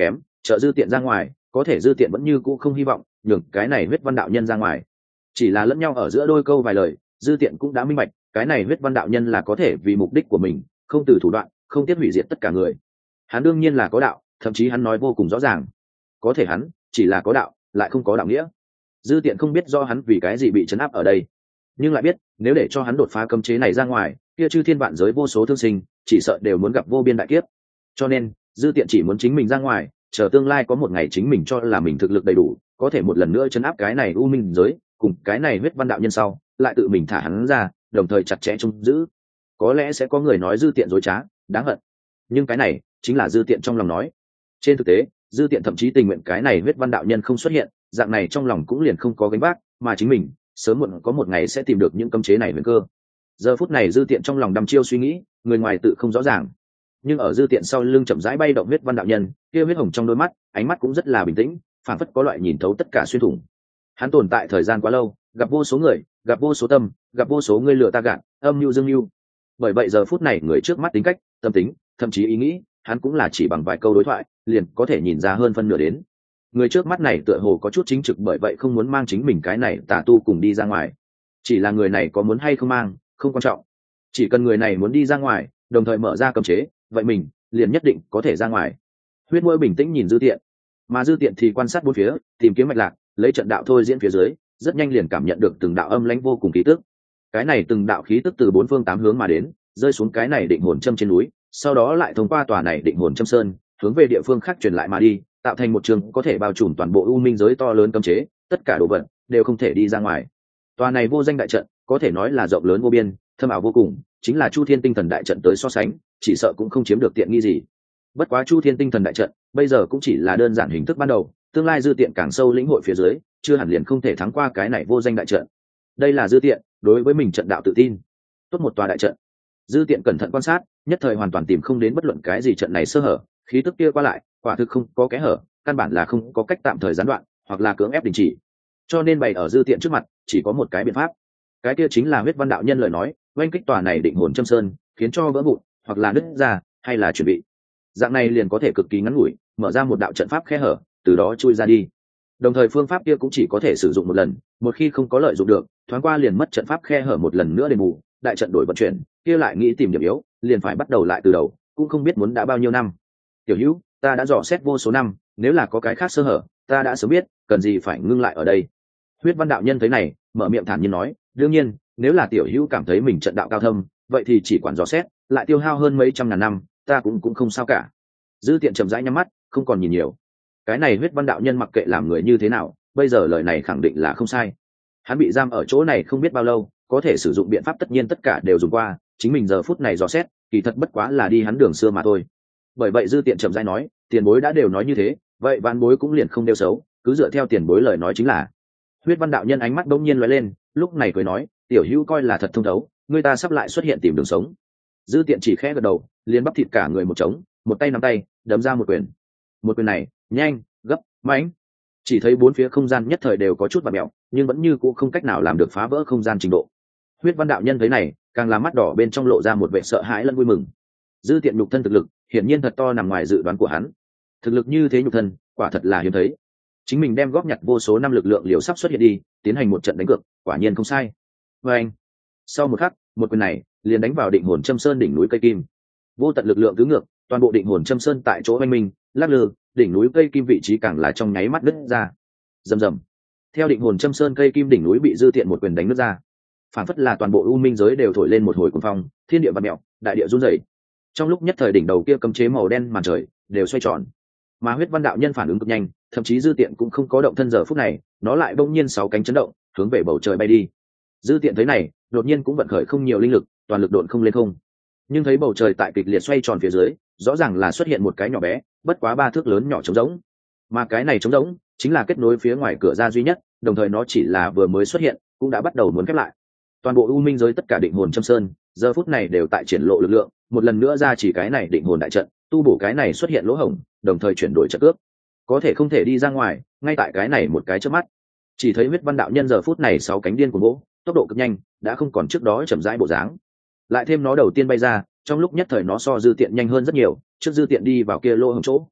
A: trợ dư tiện ra ngoài, có thể dư tiện vẫn như cũ không hy vọng nhường cái này huyết văn đạo nhân ra ngoài. Chỉ là lẫn nhau ở giữa đôi câu vài lời, dư tiện cũng đã minh bạch cái này huyết văn đạo nhân là có thể vì mục đích của mình không từ thủ đoạn, không tiếp hủy diệt tất cả người. Hắn đương nhiên là có đạo, thậm chí hắn nói vô cùng rõ ràng, có thể hắn chỉ là có đạo lại không có đạo nghĩa. Dư tiện không biết do hắn vì cái gì bị trấn áp ở đây, nhưng lại biết nếu để cho hắn đột phá cấm chế này ra ngoài, kia chư thiên vạn giới vô số thương sinh chỉ sợ đều muốn gặp vô biên đại kiếp. Cho nên dư tiện chỉ muốn chính mình ra ngoài, chờ tương lai có một ngày chính mình cho là mình thực lực đầy đủ, có thể một lần nữa trấn áp cái này u minh giới cùng cái này huyết văn đạo nhân sau, lại tự mình thả hắn ra, đồng thời chặt chẽ trông giữ. Có lẽ sẽ có người nói dư tiện dối trá đáng hận, nhưng cái này chính là dư tiện trong lòng nói. Trên thực tế dư tiện thậm chí tình nguyện cái này huyết văn đạo nhân không xuất hiện, dạng này trong lòng cũng liền không có gánh vác, mà chính mình sớm muộn có một ngày sẽ tìm được những cấm chế này huyền cơ. Giờ phút này dư tiện trong lòng đăm chiêu suy nghĩ, người ngoài tự không rõ ràng, nhưng ở dư tiện sau lưng chậm rãi bay động huyết văn đạo nhân kia huyết hồng trong đôi mắt, ánh mắt cũng rất là bình tĩnh, phản phất có loại nhìn thấu tất cả xuyên thủng. Hắn tồn tại thời gian quá lâu, gặp vô số người, gặp vô số tâm, gặp vô số người lừa ta gạt, âm mưu dương mưu. Bởi vậy giờ phút này người trước mắt tính cách, tâm tính, thậm chí ý nghĩ, hắn cũng là chỉ bằng vài câu đối thoại liền có thể nhìn ra hơn phân nửa đến. Người trước mắt này tựa hồ có chút chính trực, bởi vậy không muốn mang chính mình cái này tà tu cùng đi ra ngoài. Chỉ là người này có muốn hay không mang không quan trọng, chỉ cần người này muốn đi ra ngoài đồng thời mở ra cấm chế, vậy mình liền nhất định có thể ra ngoài. Huyết Mũi bình tĩnh nhìn dư tiện, mà dư tiện thì quan sát bốn phía, tìm kiếm mạch lạc, lấy trận đạo thôi diễn phía dưới, rất nhanh liền cảm nhận được từng đạo âm lãnh vô cùng khí tức. Cái này từng đạo khí tức từ bốn phương tám hướng mà đến, rơi xuống cái này định hồn châm trên núi, sau đó lại thông qua tòa này định hồn châm sơn hướng về địa phương khác truyền lại mà đi, tạo thành một trường có thể bao trùm toàn bộ u minh giới to lớn cấm chế, tất cả đồ vật đều không thể đi ra ngoài. Tòa này vô danh đại trận có thể nói là rộng lớn vô biên, thâm ảo vô cùng, chính là Chu Thiên Tinh Thần đại trận tới so sánh, chỉ sợ cũng không chiếm được tiện nghi gì. Bất quá Chu Thiên Tinh Thần đại trận bây giờ cũng chỉ là đơn giản hình thức ban đầu, tương lai dư tiện càng sâu lĩnh hội phía dưới, chưa hẳn liền không thể thắng qua cái này vô danh đại trận. Đây là dư tiện đối với mình trận đạo tự tin. Tốt một tòa đại trận, dư tiện cẩn thận quan sát, nhất thời hoàn toàn tìm không đến bất luận cái gì trận này sơ hở, khí tức kia qua lại quả thực không có kẽ hở, căn bản là không có cách tạm thời gián đoạn hoặc là cưỡng ép đình chỉ. Cho nên bày ở dư tiện trước mặt chỉ có một cái biện pháp, cái kia chính là huyết văn đạo nhân lời nói, oanh kích tòa này định hồn châm sơn, khiến cho vỡ vụn hoặc là nứt ra, hay là chuẩn bị. Dạng này liền có thể cực kỳ ngắn ngủi mở ra một đạo trận pháp khe hở, từ đó chui ra đi. Đồng thời phương pháp kia cũng chỉ có thể sử dụng một lần, một khi không có lợi dụng được, thoáng qua liền mất trận pháp khe hở một lần nữa đền bù, đại trận đổi vận chuyển, kia lại nghĩ tìm điểm yếu, liền phải bắt đầu lại từ đầu, cũng không biết muốn đã bao nhiêu năm. Tiểu Hữu, ta đã dò xét vô số năm, nếu là có cái khác sơ hở, ta đã sớm biết, cần gì phải ngưng lại ở đây. Huyết văn đạo nhân thấy này, mở miệng thản nhiên nói, đương nhiên, nếu là Tiểu Hữu cảm thấy mình trận đạo cao thâm, vậy thì chỉ quản dò xét, lại tiêu hao hơn mấy trăm ngàn năm, ta cũng cũng không sao cả. Dư tiện chậm rãi nhắm mắt, không còn nhìn nhiều. Cái này huyết văn đạo nhân mặc kệ làm người như thế nào, bây giờ lời này khẳng định là không sai. Hắn bị giam ở chỗ này không biết bao lâu, có thể sử dụng biện pháp tất nhiên tất cả đều dùng qua, chính mình giờ phút này dò xét, kỳ thật bất quá là đi hắn đường xưa mà thôi. Bởi vậy dư tiện chậm rãi nói, tiền bối đã đều nói như thế, vậy ván bối cũng liền không đeo xấu, cứ dựa theo tiền bối lời nói chính là. Huyết văn đạo nhân ánh mắt bỗng nhiên lóe lên, lúc này cười nói, Tiểu Hữu coi là thật thông thấu, người ta sắp lại xuất hiện tìm đường sống. Dư tiện chỉ khẽ gật đầu, liền bắp thịt cả người một trống, một tay nắm tay đấm ra một quyền. Một quyền này nhanh, gấp, mãnh, chỉ thấy bốn phía không gian nhất thời đều có chút vặn mèo, nhưng vẫn như cũ không cách nào làm được phá vỡ không gian trình độ. Huyết văn đạo nhân thấy này, càng làm mắt đỏ bên trong lộ ra một vẻ sợ hãi lẫn vui mừng. Dư tiện nhục thân thực lực hiển nhiên thật to nằm ngoài dự đoán của hắn. Thực lực như thế nhục thân quả thật là hiếm thấy, chính mình đem góp nhặt vô số năm lực lượng liều sắp xuất hiện đi tiến hành một trận đánh cược, quả nhiên không sai. Và anh, sau một khắc, một quyền này liền đánh vào định hồn châm sơn đỉnh núi cây kim. Vô tận lực lượng tứ ngược, toàn bộ định hồn châm sơn tại chỗ anh minh lắc lư, đỉnh núi cây kim vị trí càng là trong nháy mắt nứt ra. Rầm rầm, theo định hồn châm sơn cây kim đỉnh núi bị dư tiện một quyền đánh nứt ra, phản phất là toàn bộ u minh giới đều thổi lên một hồi cuồng phong, thiên địa vặn mèo, đại địa run rẩy. Trong lúc nhất thời đỉnh đầu kia cấm chế màu đen màn trời đều xoay tròn, mà huyết văn đạo nhân phản ứng cực nhanh, thậm chí dư tiện cũng không có động thân, giờ phút này nó lại bỗng nhiên sáu cánh chấn động, hướng về bầu trời bay đi. Dư tiện thấy này, đột nhiên cũng vận khởi không nhiều linh lực, toàn lực độn không lên không. Nhưng thấy bầu trời tại kịch liệt xoay tròn phía dưới, rõ ràng là xuất hiện một cái nhỏ bé, bất quá ba thước lớn nhỏ trống rỗng. Mà cái này trống rỗng chính là kết nối phía ngoài cửa ra duy nhất, đồng thời nó chỉ là vừa mới xuất hiện, cũng đã bắt đầu muốn khép lại. Toàn bộ u minh giới tất cả định hồn châm sơn, giờ phút này đều tại triển lộ lực lượng, một lần nữa ra chỉ cái này định hồn đại trận, tu bổ cái này xuất hiện lỗ hổng, đồng thời chuyển đổi trận cước. Có thể không thể đi ra ngoài, ngay tại cái này một cái chớp mắt. Chỉ thấy huyết văn đạo nhân giờ phút này sáu cánh điên cuồng vỗ, tốc độ cực nhanh, đã không còn trước đó chậm rãi bộ dáng. Lại thêm nó đầu tiên bay ra, trong lúc nhất thời nó so dư tiện nhanh hơn rất nhiều, trước dư tiện đi vào kia lỗ hổng chỗ.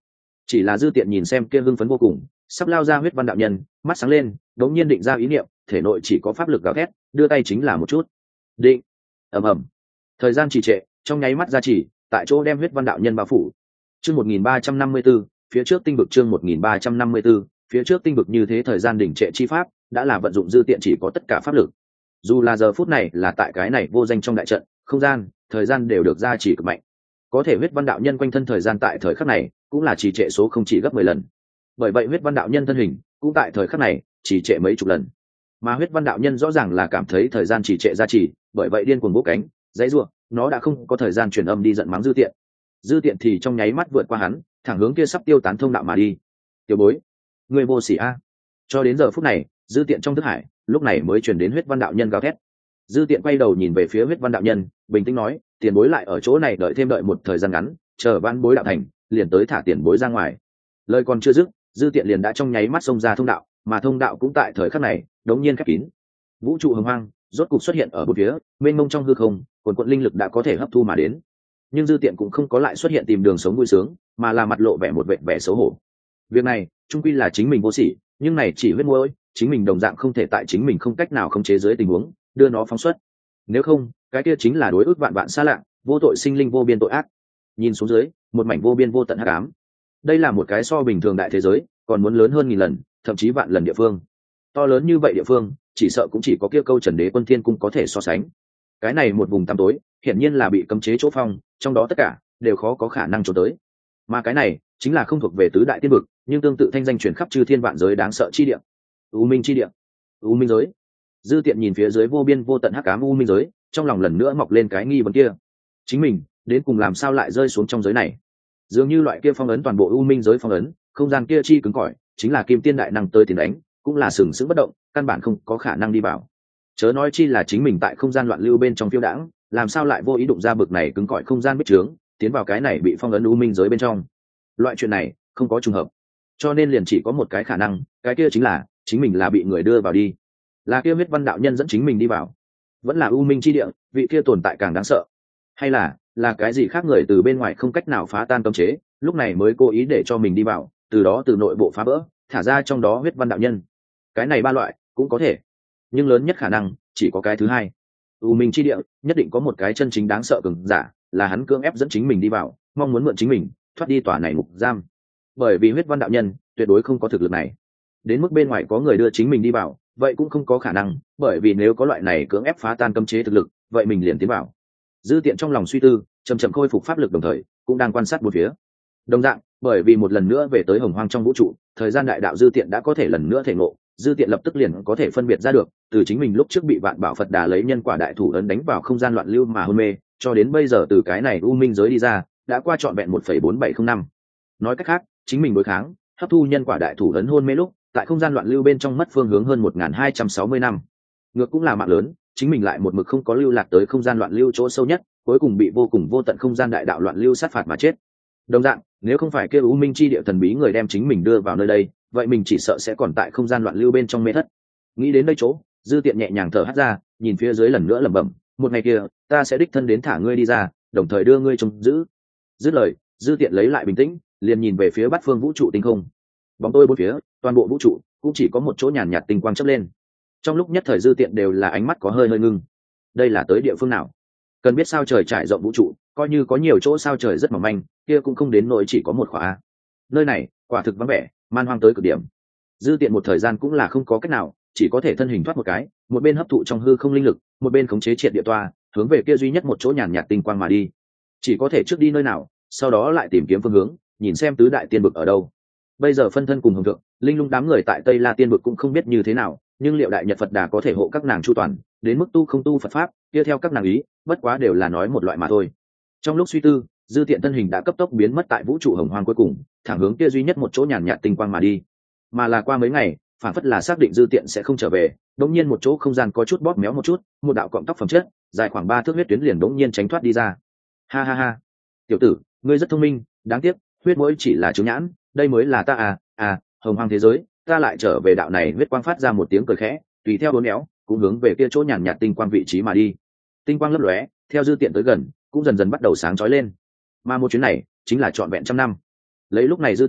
A: Chỉ là dư tiện nhìn xem kia hưng phấn vô cùng sắp lao ra huyết văn đạo nhân, mắt sáng lên đống nhiên định ra ý niệm, thể nội chỉ có pháp lực gào thét, đưa tay chính là một chút định. Ầm ầm, thời gian trì trệ trong nháy mắt ra chỉ tại chỗ đem huyết văn đạo nhân bao phủ. Chương một nghìn ba trăm năm mươi b ố, phía trước tinh vực. Chương một nghìn ba trăm năm mươi b ố, phía trước tinh vực. Như thế thời gian đỉnh trệ chi pháp đã là vận dụng dư tiện chỉ có tất cả pháp lực. Dù là giờ phút này là tại cái này vô danh trong đại trận, không gian, thời gian đều được gia trì cực mạnh. Có thể huyết văn đạo nhân quanh thân thời gian tại thời khắc này cũng là trì trệ số không chỉ gấp mười lần. Bởi vậy huyết văn đạo nhân thân hình cũng tại thời khắc này trì trệ mấy chục lần. Mà huyết văn đạo nhân rõ ràng là cảm thấy thời gian trì trệ gia trì, bởi vậy điên cuồng vỗ cánh, dãy rủa, nó đã không có thời gian truyền âm đi giận mắng dư tiện. Dư tiện thì trong nháy mắt vượt qua hắn, thẳng hướng kia sắp tiêu tán thông đạo mà đi. Tiểu bối, người vô sỉ a! Cho đến giờ phút này, dư tiện trong thức hải lúc này mới truyền đến huyết văn đạo nhân gào thét. Dư tiện quay đầu nhìn về phía huyết văn đạo nhân, bình tĩnh nói, tiền bối lại ở chỗ này đợi thêm đợi một thời gian ngắn, chờ văn bối đạo thành liền tới thả tiền bối ra ngoài. Lời còn chưa dứt, dư tiện liền đã trong nháy mắt xông ra thông đạo, mà thông đạo cũng tại thời khắc này đống nhiên khép kín. Vũ trụ hồng hoang rốt cục xuất hiện ở bốn phía, mênh mông trong hư không, quần quận linh lực đã có thể hấp thu mà đến. Nhưng dư tiện cũng không có lại xuất hiện tìm đường sống vui sướng, mà là mặt lộ vẻ một vẻ vẻ xấu hổ. Việc này trung quy là chính mình vô sỉ, nhưng này chỉ huyết muối, chính mình đồng dạng không thể tại chính mình không cách nào khống chế dưới tình huống đưa nó phóng xuất. Nếu không, cái kia chính là đối ức vạn vạn xa lạ, vô tội sinh linh vô biên tội ác. Nhìn xuống dưới, một mảnh vô biên vô tận hắc ám. Đây là một cái so bình thường đại thế giới còn muốn lớn hơn nghìn lần, thậm chí vạn lần địa phương. To lớn như vậy địa phương, chỉ sợ cũng chỉ có kia câu Trần Đế Quân Thiên Cung có thể so sánh. Cái này một vùng tăm tối, hiển nhiên là bị cấm chế chỗ phong, trong đó tất cả đều khó có khả năng trốn tới. Mà cái này chính là không thuộc về tứ đại tiên vực, nhưng tương tự thanh danh truyền khắp chư thiên vạn giới đáng sợ chi địa. U Minh chi địa, U Minh giới. Dư tiện nhìn phía dưới vô biên vô tận hắc ám U Minh giới, trong lòng lần nữa mọc lên cái nghi vấn kia. Chính mình đến cùng làm sao lại rơi xuống trong giới này? Dường như loại kia phong ấn toàn bộ U Minh giới phong ấn, không gian kia chi cứng cỏi, chính là kim tiên đại năng tới tiền đánh, cũng là sừng sững bất động, căn bản không có khả năng đi vào. Chớ nói chi là chính mình tại không gian loạn lưu bên trong phiêu đãng, làm sao lại vô ý đụng ra bực này cứng cỏi không gian bích trướng, tiến vào cái này bị phong ấn U Minh giới bên trong. Loại chuyện này không có trùng hợp, cho nên liền chỉ có một cái khả năng, cái kia chính là chính mình là bị người đưa vào đi, là kia huyết văn đạo nhân dẫn chính mình đi vào, vẫn là U Minh chi địa, vị kia tồn tại càng đáng sợ, hay là là cái gì khác người từ bên ngoài không cách nào phá tan cấm chế, lúc này mới cố ý để cho mình đi vào, từ đó từ nội bộ phá vỡ, thả ra trong đó huyết văn đạo nhân. Cái này ba loại cũng có thể, nhưng lớn nhất khả năng chỉ có cái thứ hai. U Minh chi địa nhất định có một cái chân chính đáng sợ cường giả, là hắn cưỡng ép dẫn chính mình đi vào, mong muốn mượn chính mình thoát đi tòa này ngục giam. Bởi vì huyết văn đạo nhân tuyệt đối không có thực lực này, đến mức bên ngoài có người đưa chính mình đi vào, vậy cũng không có khả năng, bởi vì nếu có loại này cưỡng ép phá tan cấm chế thực lực, vậy mình liền tiến vào. Dư tiện trong lòng suy tư, chậm chậm khôi phục pháp lực, đồng thời cũng đang quan sát bốn phía. Đồng dạng, bởi vì một lần nữa về tới hồng hoang trong vũ trụ, thời gian đại đạo dư tiện đã có thể lần nữa thể ngộ, dư tiện lập tức liền có thể phân biệt ra được, từ chính mình lúc trước bị vạn bảo Phật Đà lấy nhân quả đại thủ ấn đánh vào không gian loạn lưu mà hôn mê, cho đến bây giờ từ cái này U Minh giới đi ra, đã qua trọn vẹn một phẩy bốn bảy không năm. Nói cách khác, chính mình đối kháng, hấp thu nhân quả đại thủ ấn hôn mê lúc, tại không gian loạn lưu bên trong mất phương hướng hơn một nghìn hai trăm sáu mươi năm. Ngược cũng là mạng lớn, chính mình lại một mực không có lưu lạc tới không gian loạn lưu chỗ sâu nhất, cuối cùng bị vô cùng vô tận không gian đại đạo loạn lưu sát phạt mà chết. Đồng dạng, nếu không phải kêu U Minh chi địa thần bí người đem chính mình đưa vào nơi đây, vậy mình chỉ sợ sẽ còn tại không gian loạn lưu bên trong mê thất. Nghĩ đến đây chỗ, dư tiện nhẹ nhàng thở hắt ra, nhìn phía dưới lần nữa lẩm bẩm, một ngày kia ta sẽ đích thân đến thả ngươi đi ra, đồng thời đưa ngươi trông giữ. Dứt lời, dư tiện lấy lại bình tĩnh, liền nhìn về phía bát phương vũ trụ tinh không. Bóng tôi bốn phía, toàn bộ vũ trụ cũng chỉ có một chỗ nhàn nhạt tinh quang chớp lên. Trong lúc nhất thời dư tiện đều là ánh mắt có hơi hơi ngưng. Đây là tới địa phương nào? Cần biết sao trời trải rộng vũ trụ, coi như có nhiều chỗ sao trời rất mỏng manh, kia cũng không đến nỗi chỉ có một khóa. Nơi này quả thực vắng vẻ, man hoang tới cực điểm. Dư tiện một thời gian cũng là không có cách nào, chỉ có thể thân hình thoát một cái, một bên hấp thụ trong hư không linh lực, một bên khống chế triệt địa toa, hướng về kia duy nhất một chỗ nhàn nhạt tinh quang mà đi. Chỉ có thể trước đi nơi nào, sau đó lại tìm kiếm phương hướng, nhìn xem tứ đại tiên vực ở đâu. Bây giờ phân thân cùng hồng thượng, linh lung đám người tại Tây La tiên vực cũng không biết như thế nào, nhưng liệu đại nhật Phật Đà có thể hộ các nàng chu toàn, đến mức tu không tu Phật pháp, kia theo các nàng ý, bất quá đều là nói một loại mà thôi. Trong lúc suy tư, dư tiện thân hình đã cấp tốc biến mất tại vũ trụ hồng hoang cuối cùng, thẳng hướng kia duy nhất một chỗ nhàn nhạt tinh quang mà đi. Mà là qua mấy ngày, phản phất là xác định dư tiện sẽ không trở về, đột nhiên một chỗ không gian có chút bóp méo một chút, một đạo cọng tóc phẩm chất, dài khoảng ba thước huyết tuyến liền đột nhiên tránh thoát đi ra. Ha ha ha, tiểu tử, ngươi rất thông minh, đáng tiếc, huyết mũi chỉ là chứng nhãn, đây mới là ta à, à, hồng hoang thế giới, ta lại trở về đạo này. Huyết quang phát ra một tiếng cười khẽ, tùy theo đốn éo, cũng hướng về kia chỗ nhàn nhạt tinh quang vị trí mà đi. Tinh quang lấp lóe, theo dư tiện tới gần, cũng dần dần bắt đầu sáng chói lên. Mà một chuyến này chính là trọn vẹn trăm năm. Lấy lúc này dư tiện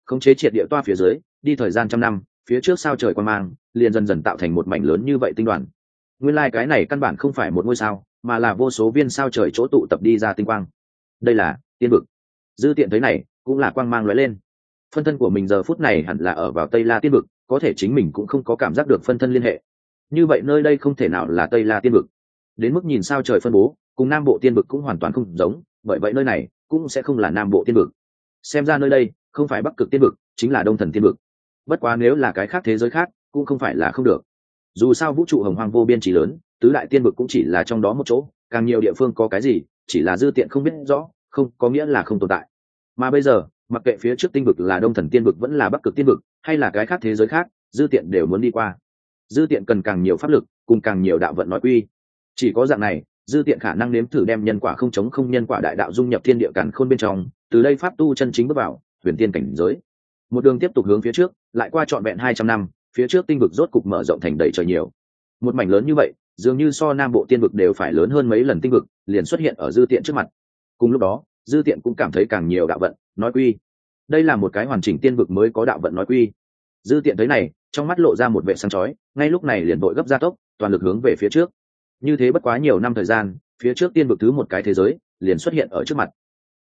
A: khống chế triệt địa toa phía dưới, đi thời gian trăm năm, phía trước sao trời quang mang liền dần dần tạo thành một mảnh lớn như vậy tinh đoàn. Nguyên lai like cái này căn bản không phải một ngôi sao, mà là vô số viên sao trời chỗ tụ tập đi ra tinh quang. Đây là tiên vực. Dư Tiện thấy này cũng là quang mang lóe lên. Phân thân của mình giờ phút này hẳn là ở vào Tây La tiên vực, có thể chính mình cũng không có cảm giác được phân thân liên hệ. Như vậy nơi đây không thể nào là Tây La tiên vực. Đến mức nhìn sao trời phân bố, cùng Nam Bộ tiên vực cũng hoàn toàn không giống, bởi vậy nơi này cũng sẽ không là Nam Bộ tiên vực. Xem ra nơi đây không phải Bắc Cực tiên vực, chính là Đông Thần tiên vực. Bất quá nếu là cái khác thế giới khác, cũng không phải là không được. Dù sao vũ trụ hồng hoang vô biên trí lớn, tứ đại tiên vực cũng chỉ là trong đó một chỗ, càng nhiều địa phương có cái gì, chỉ là Dư Tiện không biết rõ, không có nghĩa là không tồn tại. Mà bây giờ, mặc kệ phía trước tinh vực là Đông Thần tiên vực vẫn là Bắc Cực tiên vực, hay là cái khác thế giới khác, Dư Tiện đều muốn đi qua. Dư Tiện cần càng nhiều pháp lực, cùng càng nhiều đạo vận nói quy. Chỉ có dạng này, Dư Tiện khả năng nếm thử đem nhân quả không chống không nhân quả đại đạo dung nhập thiên địa càn khôn bên trong, từ đây pháp tu chân chính bước vào huyền tiên cảnh giới. Một đường tiếp tục hướng phía trước, lại qua trọn vẹn hai trăm năm, phía trước tinh vực rốt cục mở rộng thành đầy trời nhiều. Một mảnh lớn như vậy, dường như so Nam Bộ tiên vực đều phải lớn hơn mấy lần tinh vực, liền xuất hiện ở Dư Tiện trước mặt. Cùng lúc đó, Dư Tiện cũng cảm thấy càng nhiều đạo vận nói quy. Đây là một cái hoàn chỉnh tiên vực mới có đạo vận nói quy. Dư Tiện thấy này, trong mắt lộ ra một vẻ sáng chói, ngay lúc này liền vội gấp gia tốc, toàn lực hướng về phía trước. Như thế bất quá nhiều năm thời gian, phía trước tiên vực thứ một cái thế giới liền xuất hiện ở trước mặt.